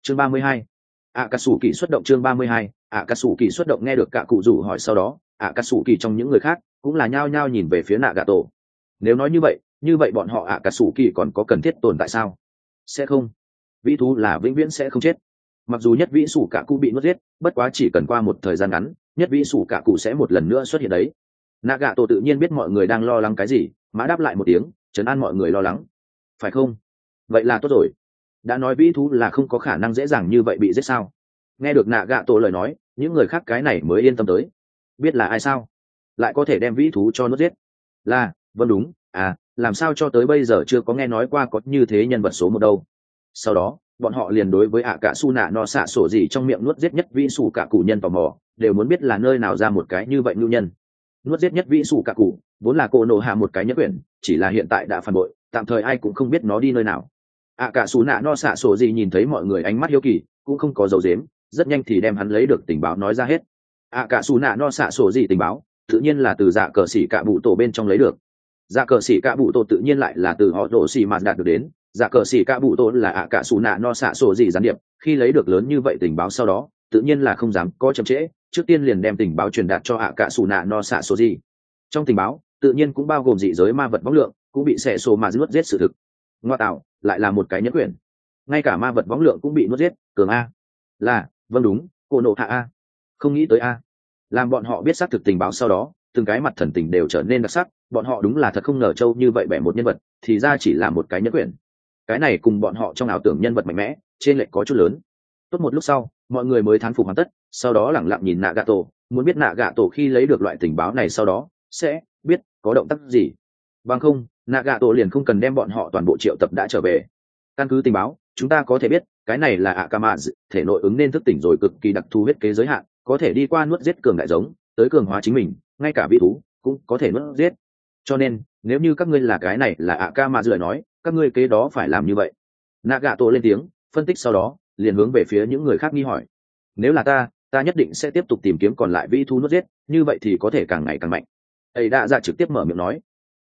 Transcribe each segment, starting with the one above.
chương 32. Cà sủ kỳ xuất động chương 32. Cà sủ kỳ xuất động. Nghe được cả cụ rủ hỏi sau đó, cà sủ kỳ trong những người khác cũng là nhao nhao nhìn về phía Nagato. Nếu nói như vậy bọn họ cà sủ kỳ còn có cần thiết tồn tại sao? Sẽ không. Vĩ thú là vĩnh viễn sẽ không chết. Mặc dù nhất vĩ sủ cả cụ bị nuốt giết, bất quá chỉ cần qua một thời gian ngắn, nhất vĩ sủ cả cụ sẽ một lần nữa xuất hiện đấy. Nagato tự nhiên biết mọi người đang lo lắng cái gì, mã đáp lại một tiếng, trấn an mọi người lo lắng. Phải không? Vậy là tốt rồi. Đã nói vĩ thú là không có khả năng dễ dàng như vậy bị giết sao? Nghe được Nagato lời nói, những người khác cái này mới yên tâm tới. Biết là ai sao? Lại có thể đem vĩ thú cho nuốt giết? Là, vâng đúng, làm sao cho tới bây giờ chưa có nghe nói qua có như thế nhân vật số một đâu. Sau đó bọn họ liền đối với cả su nạ no xạ sổ gì trong miệng nuốt giết nhất vĩ sủ cả cụ nhân tò mò, đều muốn biết là nơi nào ra một cái như vậy nhu nhân. Nuốt giết nhất vĩ sủ cả cụ vốn là cô nổ hạ một cái nhất quyển, chỉ là hiện tại đã phản bội, tạm thời ai cũng không biết nó đi nơi nào. Cả su nạ no xạ sổ gì nhìn thấy mọi người ánh mắt hiếu kỳ, cũng không có dấu dếm, rất nhanh thì đem hắn lấy được tình báo nói ra hết. Cả su nạ no xạ sổ gì tình báo tự nhiên là từ dạ cờ xỉ cả bụ tổ bên trong lấy được. Dạ cờ xỉ cả bụ tổ tự nhiên lại là từ họ rổ xỉ mà đạt được đến. Dạ cờ xỉ cả bụ tổ là cả su nạ no xạ sổ gì gián điệp, khi lấy được lớn như vậy tình báo sau đó tự nhiên là không dám có chậm trễ, trước tiên liền đem tình báo truyền đạt cho cả su nạ no xạ sổ gì. Trong tình báo tự nhiên cũng bao gồm dị giới ma vật võng lượng cũng bị xẻ sổ mà nuốt giết sự thực. Ngoa tạo, lại là một cái nhẫn quyển, ngay cả ma vật võng lượng cũng bị nuốt giết. Cường a. Là, vâng đúng, cô nộ hạ a. Không nghĩ tới a. Làm bọn họ biết xác thực tình báo sau đó, từng cái mặt thần tình đều trở nên đặc sắc, bọn họ đúng là thật không ngờ châu như vậy bẻ một nhân vật thì ra chỉ là một cái nhẫn quyển. Cái này cùng bọn họ trong ảo tưởng nhân vật mạnh mẽ trên lệch có chút lớn. Tốt một lúc sau mọi người mới thán phục hoàn tất, sau đó lẳng lặng nhìn Nagato, muốn biết Nagato khi lấy được loại tình báo này sau đó sẽ biết có động tác gì. Bằng không Nagato liền không cần đem bọn họ toàn bộ triệu tập đã trở về. Căn cứ tình báo chúng ta có thể biết cái này là Akamazu, thể nội ứng nên thức tỉnh rồi cực kỳ đặc thù huyết kế giới hạn, có thể đi qua nuốt giết cường đại giống tới cường hóa chính mình, ngay cả vị thú cũng có thể nuốt giết. Cho nên nếu như các ngươi là cái này là Akamazu lời nói, các ngươi kế đó phải làm như vậy. Nagato lên tiếng phân tích, sau đó liền hướng về phía những người khác nghi hỏi. Nếu là ta nhất định sẽ tiếp tục tìm kiếm còn lại vị thú nuốt giết, như vậy thì có thể càng ngày càng mạnh. Ấy đã ra trực tiếp mở miệng nói.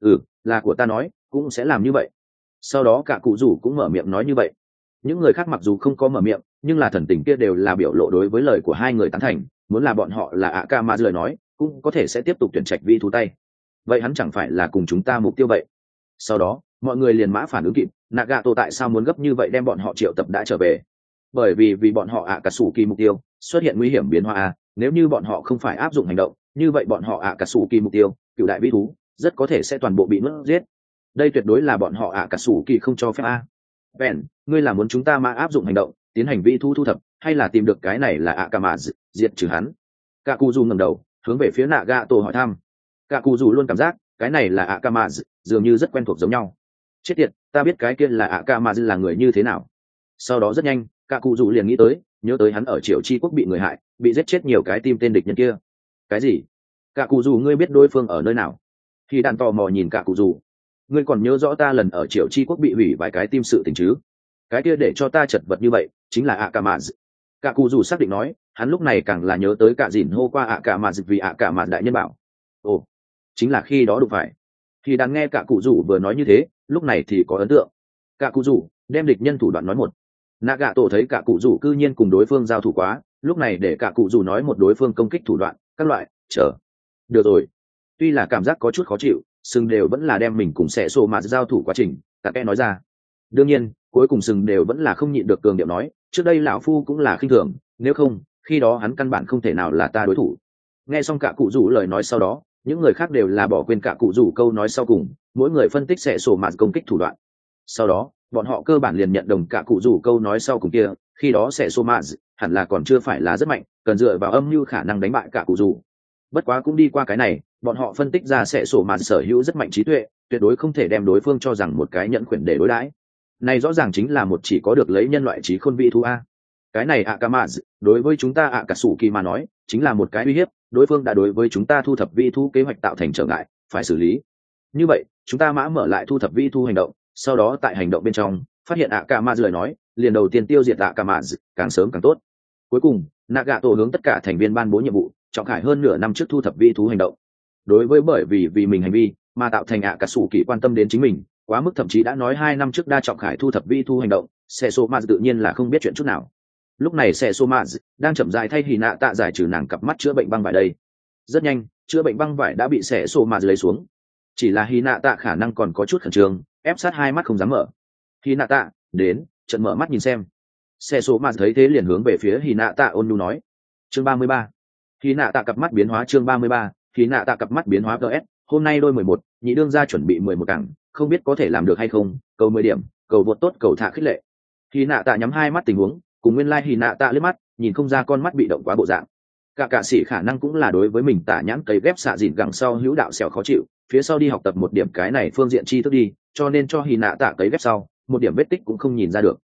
Là của ta nói cũng sẽ làm như vậy. Sau đó cả cụ rủ cũng mở miệng nói như vậy. Những người khác mặc dù không có mở miệng, nhưng là thần tình kia đều là biểu lộ đối với lời của hai người tán thành, muốn là bọn họ là Akamazu lời nói cũng có thể sẽ tiếp tục tuyển trạch vi thú tay. Vậy hắn chẳng phải là cùng chúng ta mục tiêu vậy? Sau đó mọi người liền mã phản ứng kịp, Nagato tại sao muốn gấp như vậy đem bọn họ triệu tập đã trở về? Bởi vì bọn họ Akatsuki mục tiêu xuất hiện nguy hiểm biến hóa, nếu như bọn họ không phải áp dụng hành động, như vậy bọn họ Akatsuki mục tiêu cựu đại vi thú rất có thể sẽ toàn bộ bị nuốt giết. Đây tuyệt đối là bọn họ Akatsuki không cho phép Ben, ngươi là muốn chúng ta mà áp dụng hành động tiến hành vi thú thu thập, hay là tìm được cái này là Akamazu diệt trừ hắn? Kakuzu ngẩng đầu hướng về phía Nagato hỏi thăm. Kakuzu luôn cảm giác cái này là Akamazu dường như rất quen thuộc giống nhau. Chết tiệt, ta biết cái kia là Akamazu là người như thế nào. Sau đó rất nhanh Kakuzu liền nghĩ tới, nhớ tới hắn ở Triệu Chi quốc bị người hại, bị giết chết nhiều cái tim tên địch nhân kia. Cái gì? Kakuzu, ngươi biết đối phương ở nơi nào? Khi đàn tò mò nhìn Kakuzu. Ngươi còn nhớ rõ ta lần ở Triệu Chi quốc bị hủy vài cái tim sự tình chứ? Cái kia để cho ta chật vật như vậy chính là Akamazu. Kakuzu xác định nói, hắn lúc này càng là nhớ tới cả dìn hô qua Akamazu vì Akamazu đại nhân bảo. Ồ, chính là khi đó đụng phải. Khi đang nghe Kakuzu vừa nói như thế, lúc này thì có ấn tượng. Kakuzu đem địch nhân thủ đoạn nói một. Nagato thấy Kakuzu cư nhiên cùng đối phương giao thủ quá, lúc này để Kakuzu nói một đối phương công kích thủ đoạn các loại. Được rồi. Tuy là cảm giác có chút khó chịu, sừng đều vẫn là đem mình cùng sẽ xô mà giao thủ quá trình cả kẽ nói ra. Đương nhiên cuối cùng sừng đều vẫn là không nhịn được cường điệu nói, trước đây lão phu cũng là khinh thường, nếu không khi đó hắn căn bản không thể nào là ta đối thủ. Nghe xong cả cụ rủ lời nói sau đó, những người khác đều là bỏ quên cả cụ rủ câu nói sau cùng, mỗi người phân tích sẽ sổ mạt công kích thủ đoạn. Sau đó bọn họ cơ bản liền nhận đồng cả cụ rủ câu nói sau cùng kia, khi đó sẽ sổ mạt hẳn là còn chưa phải là rất mạnh, cần dựa vào âm mưu khả năng đánh bại cả cụ rủ. Bất quá cũng đi qua cái này, bọn họ phân tích ra sẽ sổ mạt sở hữu rất mạnh trí tuệ, tuyệt đối không thể đem đối phương cho rằng một cái nhẫn quyển để đối đãi. Này rõ ràng chính là một chỉ có được lấy nhân loại trí khôn vị thú a. Cái này Akamazu đối với chúng ta Akatsuki mà nói chính là một cái uy hiếp, đối phương đã đối với chúng ta thu thập vi thú kế hoạch tạo thành trở ngại, phải xử lý. Như vậy chúng ta mã mở lại thu thập vi thú hành động, sau đó tại hành động bên trong phát hiện Akamazu lời nói, liền đầu tiên tiêu diệt Akamazu, càng sớm càng tốt. Cuối cùng Nagato hướng tất cả thành viên ban bố nhiệm vụ, trọng khải hơn nửa năm trước thu thập vi thú hành động. Đối với bởi vì mình hành vi mà tạo thành Akatsuki quan tâm đến chính mình quá mức, thậm chí đã nói 2 năm trước đa trọng khải thu thập vi thú hành động, Sesoma tự nhiên là không biết chuyện chút nào. lúc này sẽ số mạ đang chậm rãi thay hy nạ tạ giải trừ nàng cặp mắt chữa bệnh băng vải đây. Rất nhanh chữa bệnh băng vải đã bị sẽ số mạ lấy xuống, chỉ là hy nạ tạ khả năng còn có chút khẩn trương, ép sát hai mắt không dám mở. Hy nạ tạ đến, trận mở mắt nhìn xem. Sẽ số mạ thấy thế liền hướng về phía hy nạ tạ ôn nhu nói. Chương 33. Hy nạ tạ cặp mắt biến hóa. Chương 33. Hy nạ tạ cặp mắt biến hóa. ts hôm nay đôi 11, nhị đương gia chuẩn bị 11 cảng, không biết có thể làm được hay không, cầu 10 điểm, cầu vượt tốt, cầu thả khích lệ. Hy nạ tạ nhắm hai mắt tình huống, cùng nguyên lai hy nạ tạ liếc mắt, nhìn không ra con mắt bị động quá bộ dạng. Cả sĩ khả năng cũng là đối với mình tả nhãn cấy ghép xạ dịn gẳng sau hữu đạo sẹo khó chịu, phía sau đi học tập một điểm cái này phương diện tri thức đi, cho nên cho hy nạ tạ cấy ghép sau, một điểm vết tích cũng không nhìn ra được.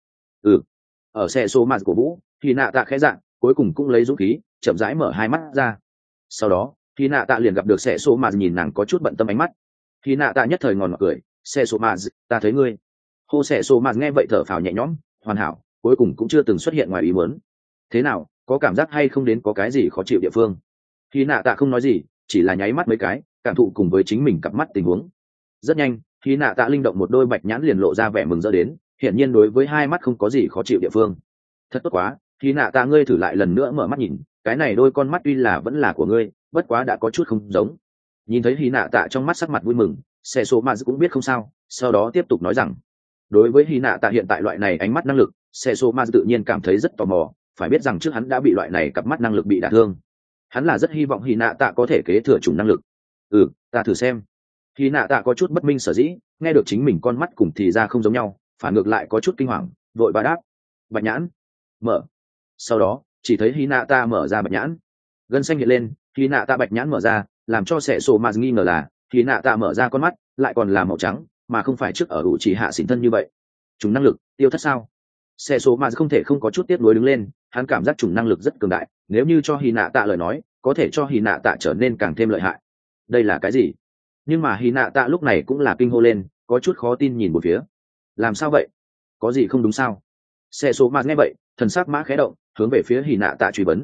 Ở xe số mạt của Vũ, hy nạ tạ khẽ dạng, cuối cùng cũng lấy dũng khí, chậm rãi mở hai mắt ra. Sau đó hy nạ tạ liền gặp được xe số mạt nhìn nàng có chút bận tâm ánh mắt. Hy nạ tạ nhất thời ngòn ngọt cười, xe số mạt, ta thấy ngươi. Hô xe số mạt nghe vậy thở phào nhẹ nhõm, hoàn hảo, cuối cùng cũng chưa từng xuất hiện ngoài ý muốn. Thế nào, có cảm giác hay không đến có cái gì khó chịu địa phương? Hy nạ tạ không nói gì, chỉ là nháy mắt mấy cái, cảm thụ cùng với chính mình cặp mắt tình huống. Rất nhanh hy nạ tạ linh động một đôi bạch nhãn liền lộ ra vẻ mừng rỡ đến, hiển nhiên đối với hai mắt không có gì khó chịu địa phương. Thật tốt quá, hy nạ tạ ngươi thử lại lần nữa mở mắt nhìn, cái này đôi con mắt tuy là vẫn là của ngươi, bất quá đã có chút không giống. Nhìn thấy hy nạ tạ trong mắt sắc mặt vui mừng, xe số mạt cũng biết không sao, sau đó tiếp tục nói rằng đối với hy nạ tạ hiện tại loại này ánh mắt năng lực, xe số mạt tự nhiên cảm thấy rất tò mò, phải biết rằng trước hắn đã bị loại này cặp mắt năng lực bị đả thương. Hắn là rất hy vọng hy nạ tạ có thể kế thừa chủng năng lực. Ta thử xem. Hy nạ tạ có chút bất minh sở dĩ, nghe được chính mình con mắt cùng thì ra không giống nhau, phản ngược lại có chút kinh hoàng, vội bà đáp. Bạch nhãn mở. Sau đó chỉ thấy hy nạ tạ mở ra bạch nhãn, gân xanh hiện lên. Hy nạ tạ bạch nhãn mở ra, làm cho sẻ sổ mà nghi ngờ là hy nạ tạ mở ra con mắt lại còn là màu trắng, mà không phải trước ở ủ chỉ hạ xỉn thân như vậy. Chủng năng lực tiêu thất sao? Sẻ sổ mà không thể không có chút tiếc nuối đứng lên, hắn cảm giác chủng năng lực rất cường đại, nếu như cho hy nạ tạ lời nói, có thể cho hy nạ tạ trở nên càng thêm lợi hại. Đây là cái gì? Nhưng mà hy nạ tạ lúc này cũng là kinh hô lên, có chút khó tin nhìn một phía. Làm sao vậy? Có gì không đúng sao? Xe số mà nghe vậy, thần sắc mã khẽ động, hướng về phía hy nạ tạ truy vấn.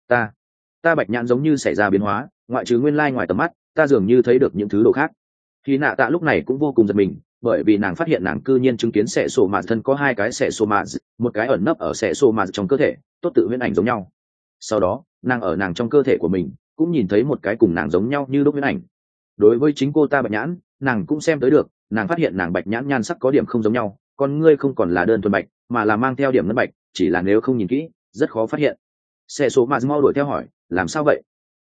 Ta bạch nhãn giống như xảy ra biến hóa, ngoại trừ nguyên lai ngoài tầm mắt, ta dường như thấy được những thứ đồ khác. Hy nạ tạ lúc này cũng vô cùng giật mình, bởi vì nàng phát hiện nàng cư nhiên chứng kiến xẻ sổ mạt thân có hai cái xẻ sổ mạt, một cái ẩn nấp ở xẻ sổ mạt trong cơ thể, tốt tự huyễn ảnh giống nhau. Sau đó nàng ở nàng trong cơ thể của mình cũng nhìn thấy một cái cùng nàng giống nhau như đúc huyễn ảnh. Đối với chính cô ta bạch nhãn, nàng cũng xem tới được, nàng phát hiện nàng bạch nhãn nhan sắc có điểm không giống nhau, con ngươi không còn là đơn thuần bạch mà là mang theo điểm ngân bạch, chỉ là nếu không nhìn kỹ rất khó phát hiện. Xe số mà mau đuổi theo hỏi, làm sao vậy?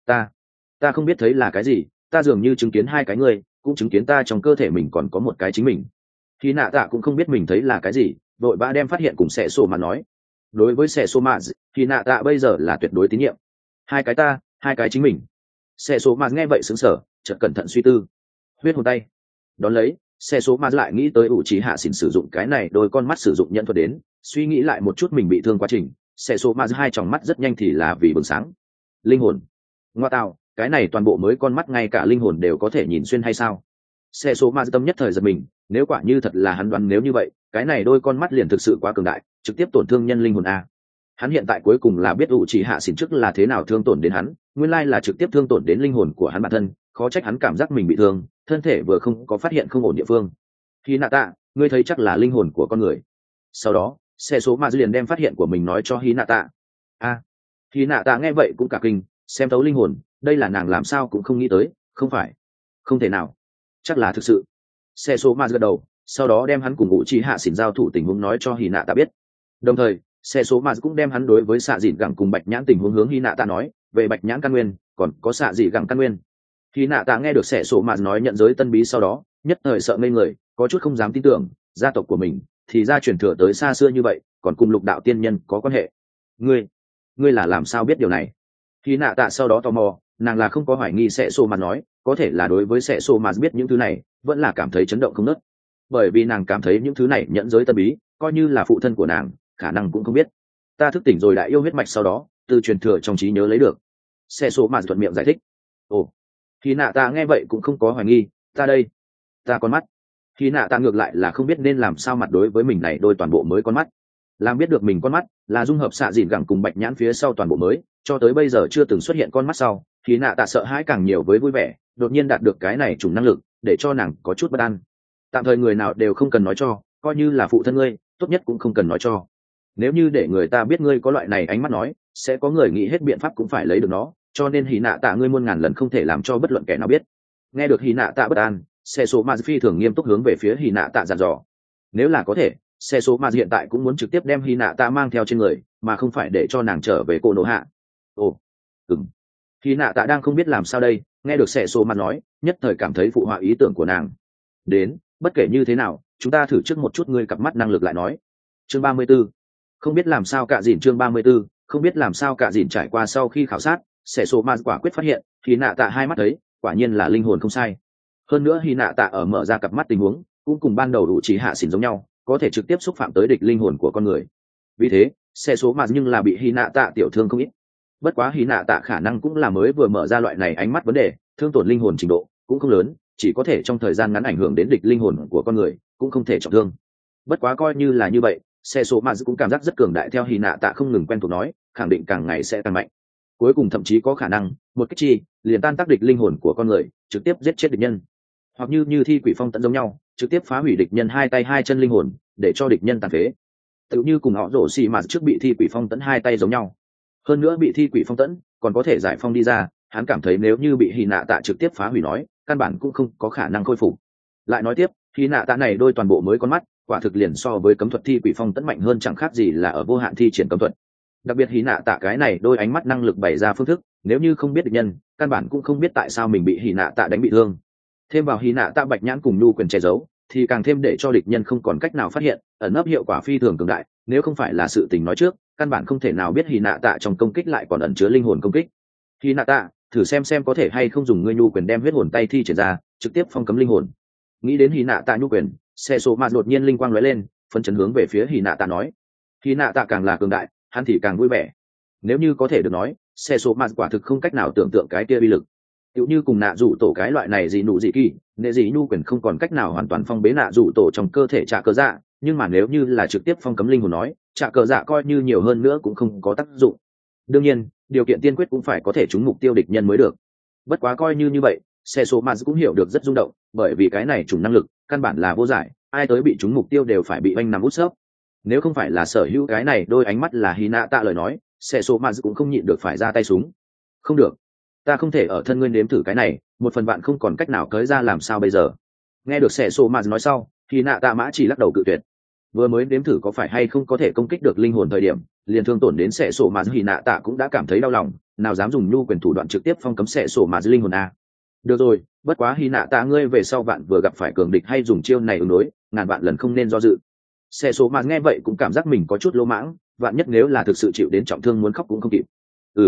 Ta không biết thấy là cái gì, ta dường như chứng kiến hai cái ngươi, cũng chứng kiến ta trong cơ thể mình còn có một cái chính mình. Khi nạ tạ cũng không biết mình thấy là cái gì, đội ba đem phát hiện cùng xe số mà nói. Đối với xe số mà thì nạ tạ bây giờ là tuyệt đối tín nhiệm. Hai cái ta, hai cái chính mình. Xe số mà nghe vậy sững sờ, chợt cẩn thận suy tư. Huyết hồn tay. Đón lấy xe số mà lại nghĩ tới ủ trí hạ xỉn sử dụng cái này đôi con mắt sử dụng nhân thuật đến, suy nghĩ lại một chút mình bị thương quá trình, xe số mà hai tròng mắt rất nhanh thì là vì bừng sáng. Linh hồn. Ngoa tạo, cái này toàn bộ mới con mắt ngay cả linh hồn đều có thể nhìn xuyên hay sao? Xe số mà tâm nhất thời giật mình, nếu quả như thật là hắn đoán, nếu như vậy cái này đôi con mắt liền thực sự quá cường đại, trực tiếp tổn thương nhân linh hồn a. Hắn hiện tại cuối cùng là biết ủ chỉ hạ xỉn trước là thế nào thương tổn đến hắn, nguyên lai là trực tiếp thương tổn đến linh hồn của hắn bản thân, khó trách hắn cảm giác mình bị thương, thân thể vừa không có phát hiện không ổn địa phương. Khi nạ tạ, ngươi thấy chắc là linh hồn của con người. Sau đó xe số mà liền đem phát hiện của mình nói cho Hy nạ tạ. Hy nạ tạ nghe vậy cũng cả kinh, xem tấu linh hồn, đây là nàng làm sao cũng không nghĩ tới, không phải, không thể nào, chắc là thực sự. Xe số mà gật đầu, sau đó đem hắn cùng ngũ trí hạ xỉn giao thủ tình huống nói cho Hy nạ tạ biết. Đồng thời xe số mà cũng đem hắn đối với xạ dịn gẳng cùng bạch nhãn tình huống hướng Hy nạ tạ nói, về bạch nhãn căn nguyên còn có xạ dị gẳng căn nguyên. Hy nạ tạ nghe được xe số mà nói nhận giới tân bí sau đó, nhất thời sợ ngây người, có chút không dám tin tưởng, gia tộc của mình thì ra truyền thừa tới xa xưa như vậy, còn cùng lục đạo tiên nhân có quan hệ. Ngươi là làm sao biết điều này? Hy nạ tạ sau đó tò mò, nàng là không có hoài nghi sẽ sổ mà nói, có thể là đối với sẽ sổ mà biết những thứ này vẫn là cảm thấy chấn động không nớt, bởi vì nàng cảm thấy những thứ này nhẫn giới tân bí, coi như là phụ thân của nàng khả năng cũng không biết. Ta thức tỉnh rồi đại yêu huyết mạch sau đó từ truyền thừa trong trí nhớ lấy được. Sẽ sổ mà thuận miệng giải thích. Hy nạ tạ nghe vậy cũng không có hoài nghi, ta con mắt. Hy nạ tạ ngược lại là không biết nên làm sao mặt đối với mình này đôi toàn bộ mới con mắt. Làm biết được mình con mắt là dung hợp xạ dịn gẳng cùng bạch nhãn phía sau toàn bộ mới, cho tới bây giờ chưa từng xuất hiện con mắt sau, Hy nạ tạ sợ hãi càng nhiều với vui vẻ, đột nhiên đạt được cái này chủng năng lực, để cho nàng có chút bất an. Tạm thời người nào đều không cần nói cho, coi như là phụ thân ngươi, tốt nhất cũng không cần nói cho. nếu như để người ta biết ngươi có loại này ánh mắt nói sẽ có người nghĩ hết biện pháp cũng phải lấy được nó, cho nên hì nạ tạ ngươi muôn ngàn lần không thể làm cho bất luận kẻ nào biết. Nghe được hì nạ tạ bất an, xe số ma phi thường nghiêm túc hướng về phía hì nạ tạ dặn dò. Nếu là có thể, xe số ma hiện tại cũng muốn trực tiếp đem hì nạ tạ mang theo trên người mà không phải để cho nàng trở về cô nổ hạ. Ồ, ừm. Hì nạ tạ đang không biết làm sao đây, nghe được xe số ma nói nhất thời cảm thấy phụ họa ý tưởng của nàng. Đến, bất kể như thế nào chúng ta thử trước một chút ngươi cặp mắt năng lực lại nói. Chương 34. Không biết làm sao cả dìn. Chương 34. Không biết làm sao cả dìn. Trải qua sau khi khảo sát, sẽ số ma quả quyết phát hiện hì nạ tạ hai mắt thấy quả nhiên là linh hồn không sai. Hơn nữa hì nạ tạ ở mở ra cặp mắt tình huống cũng cùng ban đầu đủ chỉ hạ xỉn giống nhau, có thể trực tiếp xúc phạm tới địch linh hồn của con người. Vì thế sẽ số ma nhưng là bị hì nạ tạ tiểu thương không ít. Bất quá hì nạ tạ khả năng cũng là mới vừa mở ra loại này ánh mắt vấn đề, thương tổn linh hồn trình độ cũng không lớn, chỉ có thể trong thời gian ngắn ảnh hưởng đến địch linh hồn của con người, cũng không thể trọng thương. Bất quá coi như là như vậy, xe số ma cũng cảm giác rất cường đại, theo hì nạ tạ không ngừng quen thuộc nói khẳng định càng ngày sẽ càng mạnh, cuối cùng thậm chí có khả năng một cách chi liền tan tác địch linh hồn của con người, trực tiếp giết chết địch nhân, hoặc như thi quỷ phong tận giống nhau trực tiếp phá hủy địch nhân hai tay hai chân linh hồn để cho địch nhân tàn phế, tự như cùng họ rổ xì mà trước bị thi quỷ phong tận hai tay giống nhau. Hơn nữa bị thi quỷ phong tận còn có thể giải phong đi ra, hắn cảm thấy nếu như bị hì nạ tạ trực tiếp phá hủy nói căn bản cũng không có khả năng khôi phục. Lại nói tiếp, hì nạ tạ này đôi toàn bộ mới con mắt quả thực liền so với cấm thuật thi quỷ phong tận mạnh hơn chẳng khác gì là ở vô hạn thi triển cấm thuật. Đặc biệt hí nạ tạ cái này đôi ánh mắt năng lực bày ra phương thức, nếu như không biết địch nhân căn bản cũng không biết tại sao mình bị hí nạ tạ đánh bị thương. Thêm vào hí nạ tạ bạch nhãn cùng nhu quyền che giấu thì càng thêm để cho địch nhân không còn cách nào phát hiện, ẩn nấp hiệu quả phi thường cường đại, nếu không phải là sự tình nói trước căn bản không thể nào biết hí nạ tạ trong công kích lại còn ẩn chứa linh hồn công kích. Hí nạ tạ, thử xem có thể hay không dùng ngươi nhu quyền đem huyết hồn tay thi triển ra trực tiếp phong cấm linh hồn. Nghĩ đến hí nạ tạ nhu quyền, xe số mà đột nhiên linh quang lóe lên, phân chấn hướng về phía hí nạ tạ nói. Hí nạ tạ càng là cường đại hắn thì càng vui vẻ. Nếu như có thể được nói, xe số mà quả thực không cách nào tưởng tượng cái kia uy lực. Tựu như cùng nạ dụ tổ cái loại này gì nụ gì kỳ, nệ gì nhu quyền không còn cách nào hoàn toàn phong bế nạ dụ tổ trong cơ thể trả cờ dạ, nhưng mà nếu như là trực tiếp phong cấm linh hồn nói, trả cờ dạ coi như nhiều hơn nữa cũng không có tác dụng. Đương nhiên, điều kiện tiên quyết cũng phải có thể trúng mục tiêu địch nhân mới được. Bất quá coi như vậy, xe số mà cũng hiểu được rất rung động, bởi vì cái này trùng năng lực căn bản là vô giải, ai tới bị trúng mục tiêu đều phải bị oanh nằm út sấp. Nếu không phải là sở hữu cái này đôi ánh mắt là hy nạ tạ lời nói, xe số mà cũng không nhịn được phải ra tay súng. Không được, ta không thể ở thân ngươi nếm thử cái này, một phần bạn không còn cách nào cới ra làm sao bây giờ. Nghe được xe số mà nói sau, hy nạ tạ mã chỉ lắc đầu cự tuyệt. Vừa mới nếm thử có phải hay không có thể công kích được linh hồn thời điểm liền thương tổn đến xe số mà hy nạ tạ cũng đã cảm thấy đau lòng, nào dám dùng nhu quyền thủ đoạn trực tiếp phong cấm xe số mà linh hồn a. Được rồi, bất quá hy nạ tạ ngươi về sau bạn vừa gặp phải cường địch hay dùng chiêu này ứng đối, ngàn vạn lần không nên do dự. Xe số mà nghe vậy cũng cảm giác mình có chút lỗ mãng, vạn nhất nếu là thực sự chịu đến trọng thương muốn khóc cũng không kịp.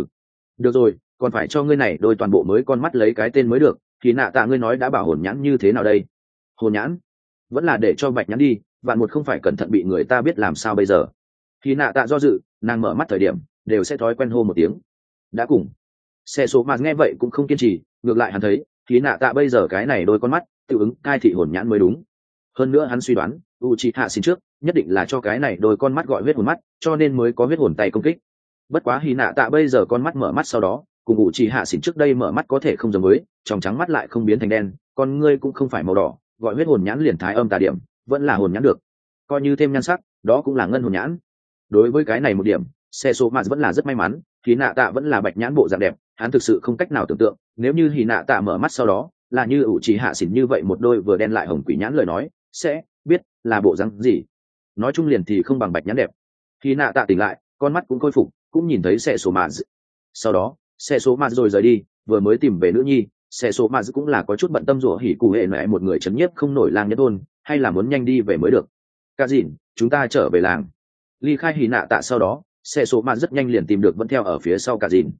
Được rồi, còn phải cho ngươi này đôi toàn bộ mới con mắt lấy cái tên mới được, thì nạ tạ ngươi nói đã bảo hồn nhãn như thế nào đây? Hồn nhãn? Vẫn là để cho bạch nhãn đi, vạn một không phải cẩn thận bị người ta biết làm sao bây giờ. Thì nạ tạ do dự, nàng mở mắt thời điểm đều sẽ thói quen hô một tiếng. Đã cùng. Xe số mà nghe vậy cũng không kiên trì, ngược lại hắn thấy, thì nạ tạ bây giờ cái này đôi con mắt tự ứng cai thị hồn nhãn mới đúng. Hơn nữa hắn suy đoán Uchiha xin trước nhất định là cho cái này đôi con mắt gọi huyết hồn mắt, cho nên mới có huyết hồn tay công kích. Bất quá hy nạ tạ bây giờ con mắt mở mắt sau đó cùng Uchiha xin trước đây mở mắt có thể không giống với, trong trắng mắt lại không biến thành đen, con ngươi cũng không phải màu đỏ, gọi huyết hồn nhãn liền thái âm tà điểm, vẫn là hồn nhãn được, coi như thêm nhan sắc đó cũng là ngân hồn nhãn. Đối với cái này một điểm xe số mà vẫn là rất may mắn, hy nạ tạ vẫn là bạch nhãn bộ dạng đẹp, hắn thực sự không cách nào tưởng tượng nếu như hy nạ tạ mở mắt sau đó là như Uchiha xỉn như vậy một đôi vừa đen lại hồng quỷ nhãn lời nói sẽ biết là bộ răng gì. Nói chung liền thì không bằng bạch nhãn đẹp. Khi nạ tạ tỉnh lại con mắt cũng khôi phục, cũng nhìn thấy xe số mà sau đó xe số mà rồi rời đi, vừa mới tìm về nữ nhi xe số mà cũng là có chút bận tâm rủa hỉ cụ hệ mẹ một người chấn nhiếp không nổi lang nhất thôn, hay là muốn nhanh đi về mới được. Cả dìn chúng ta trở về làng. Ly khai hỉ nạ tạ sau đó xe số mà rất nhanh liền tìm được vẫn theo ở phía sau cả dìn.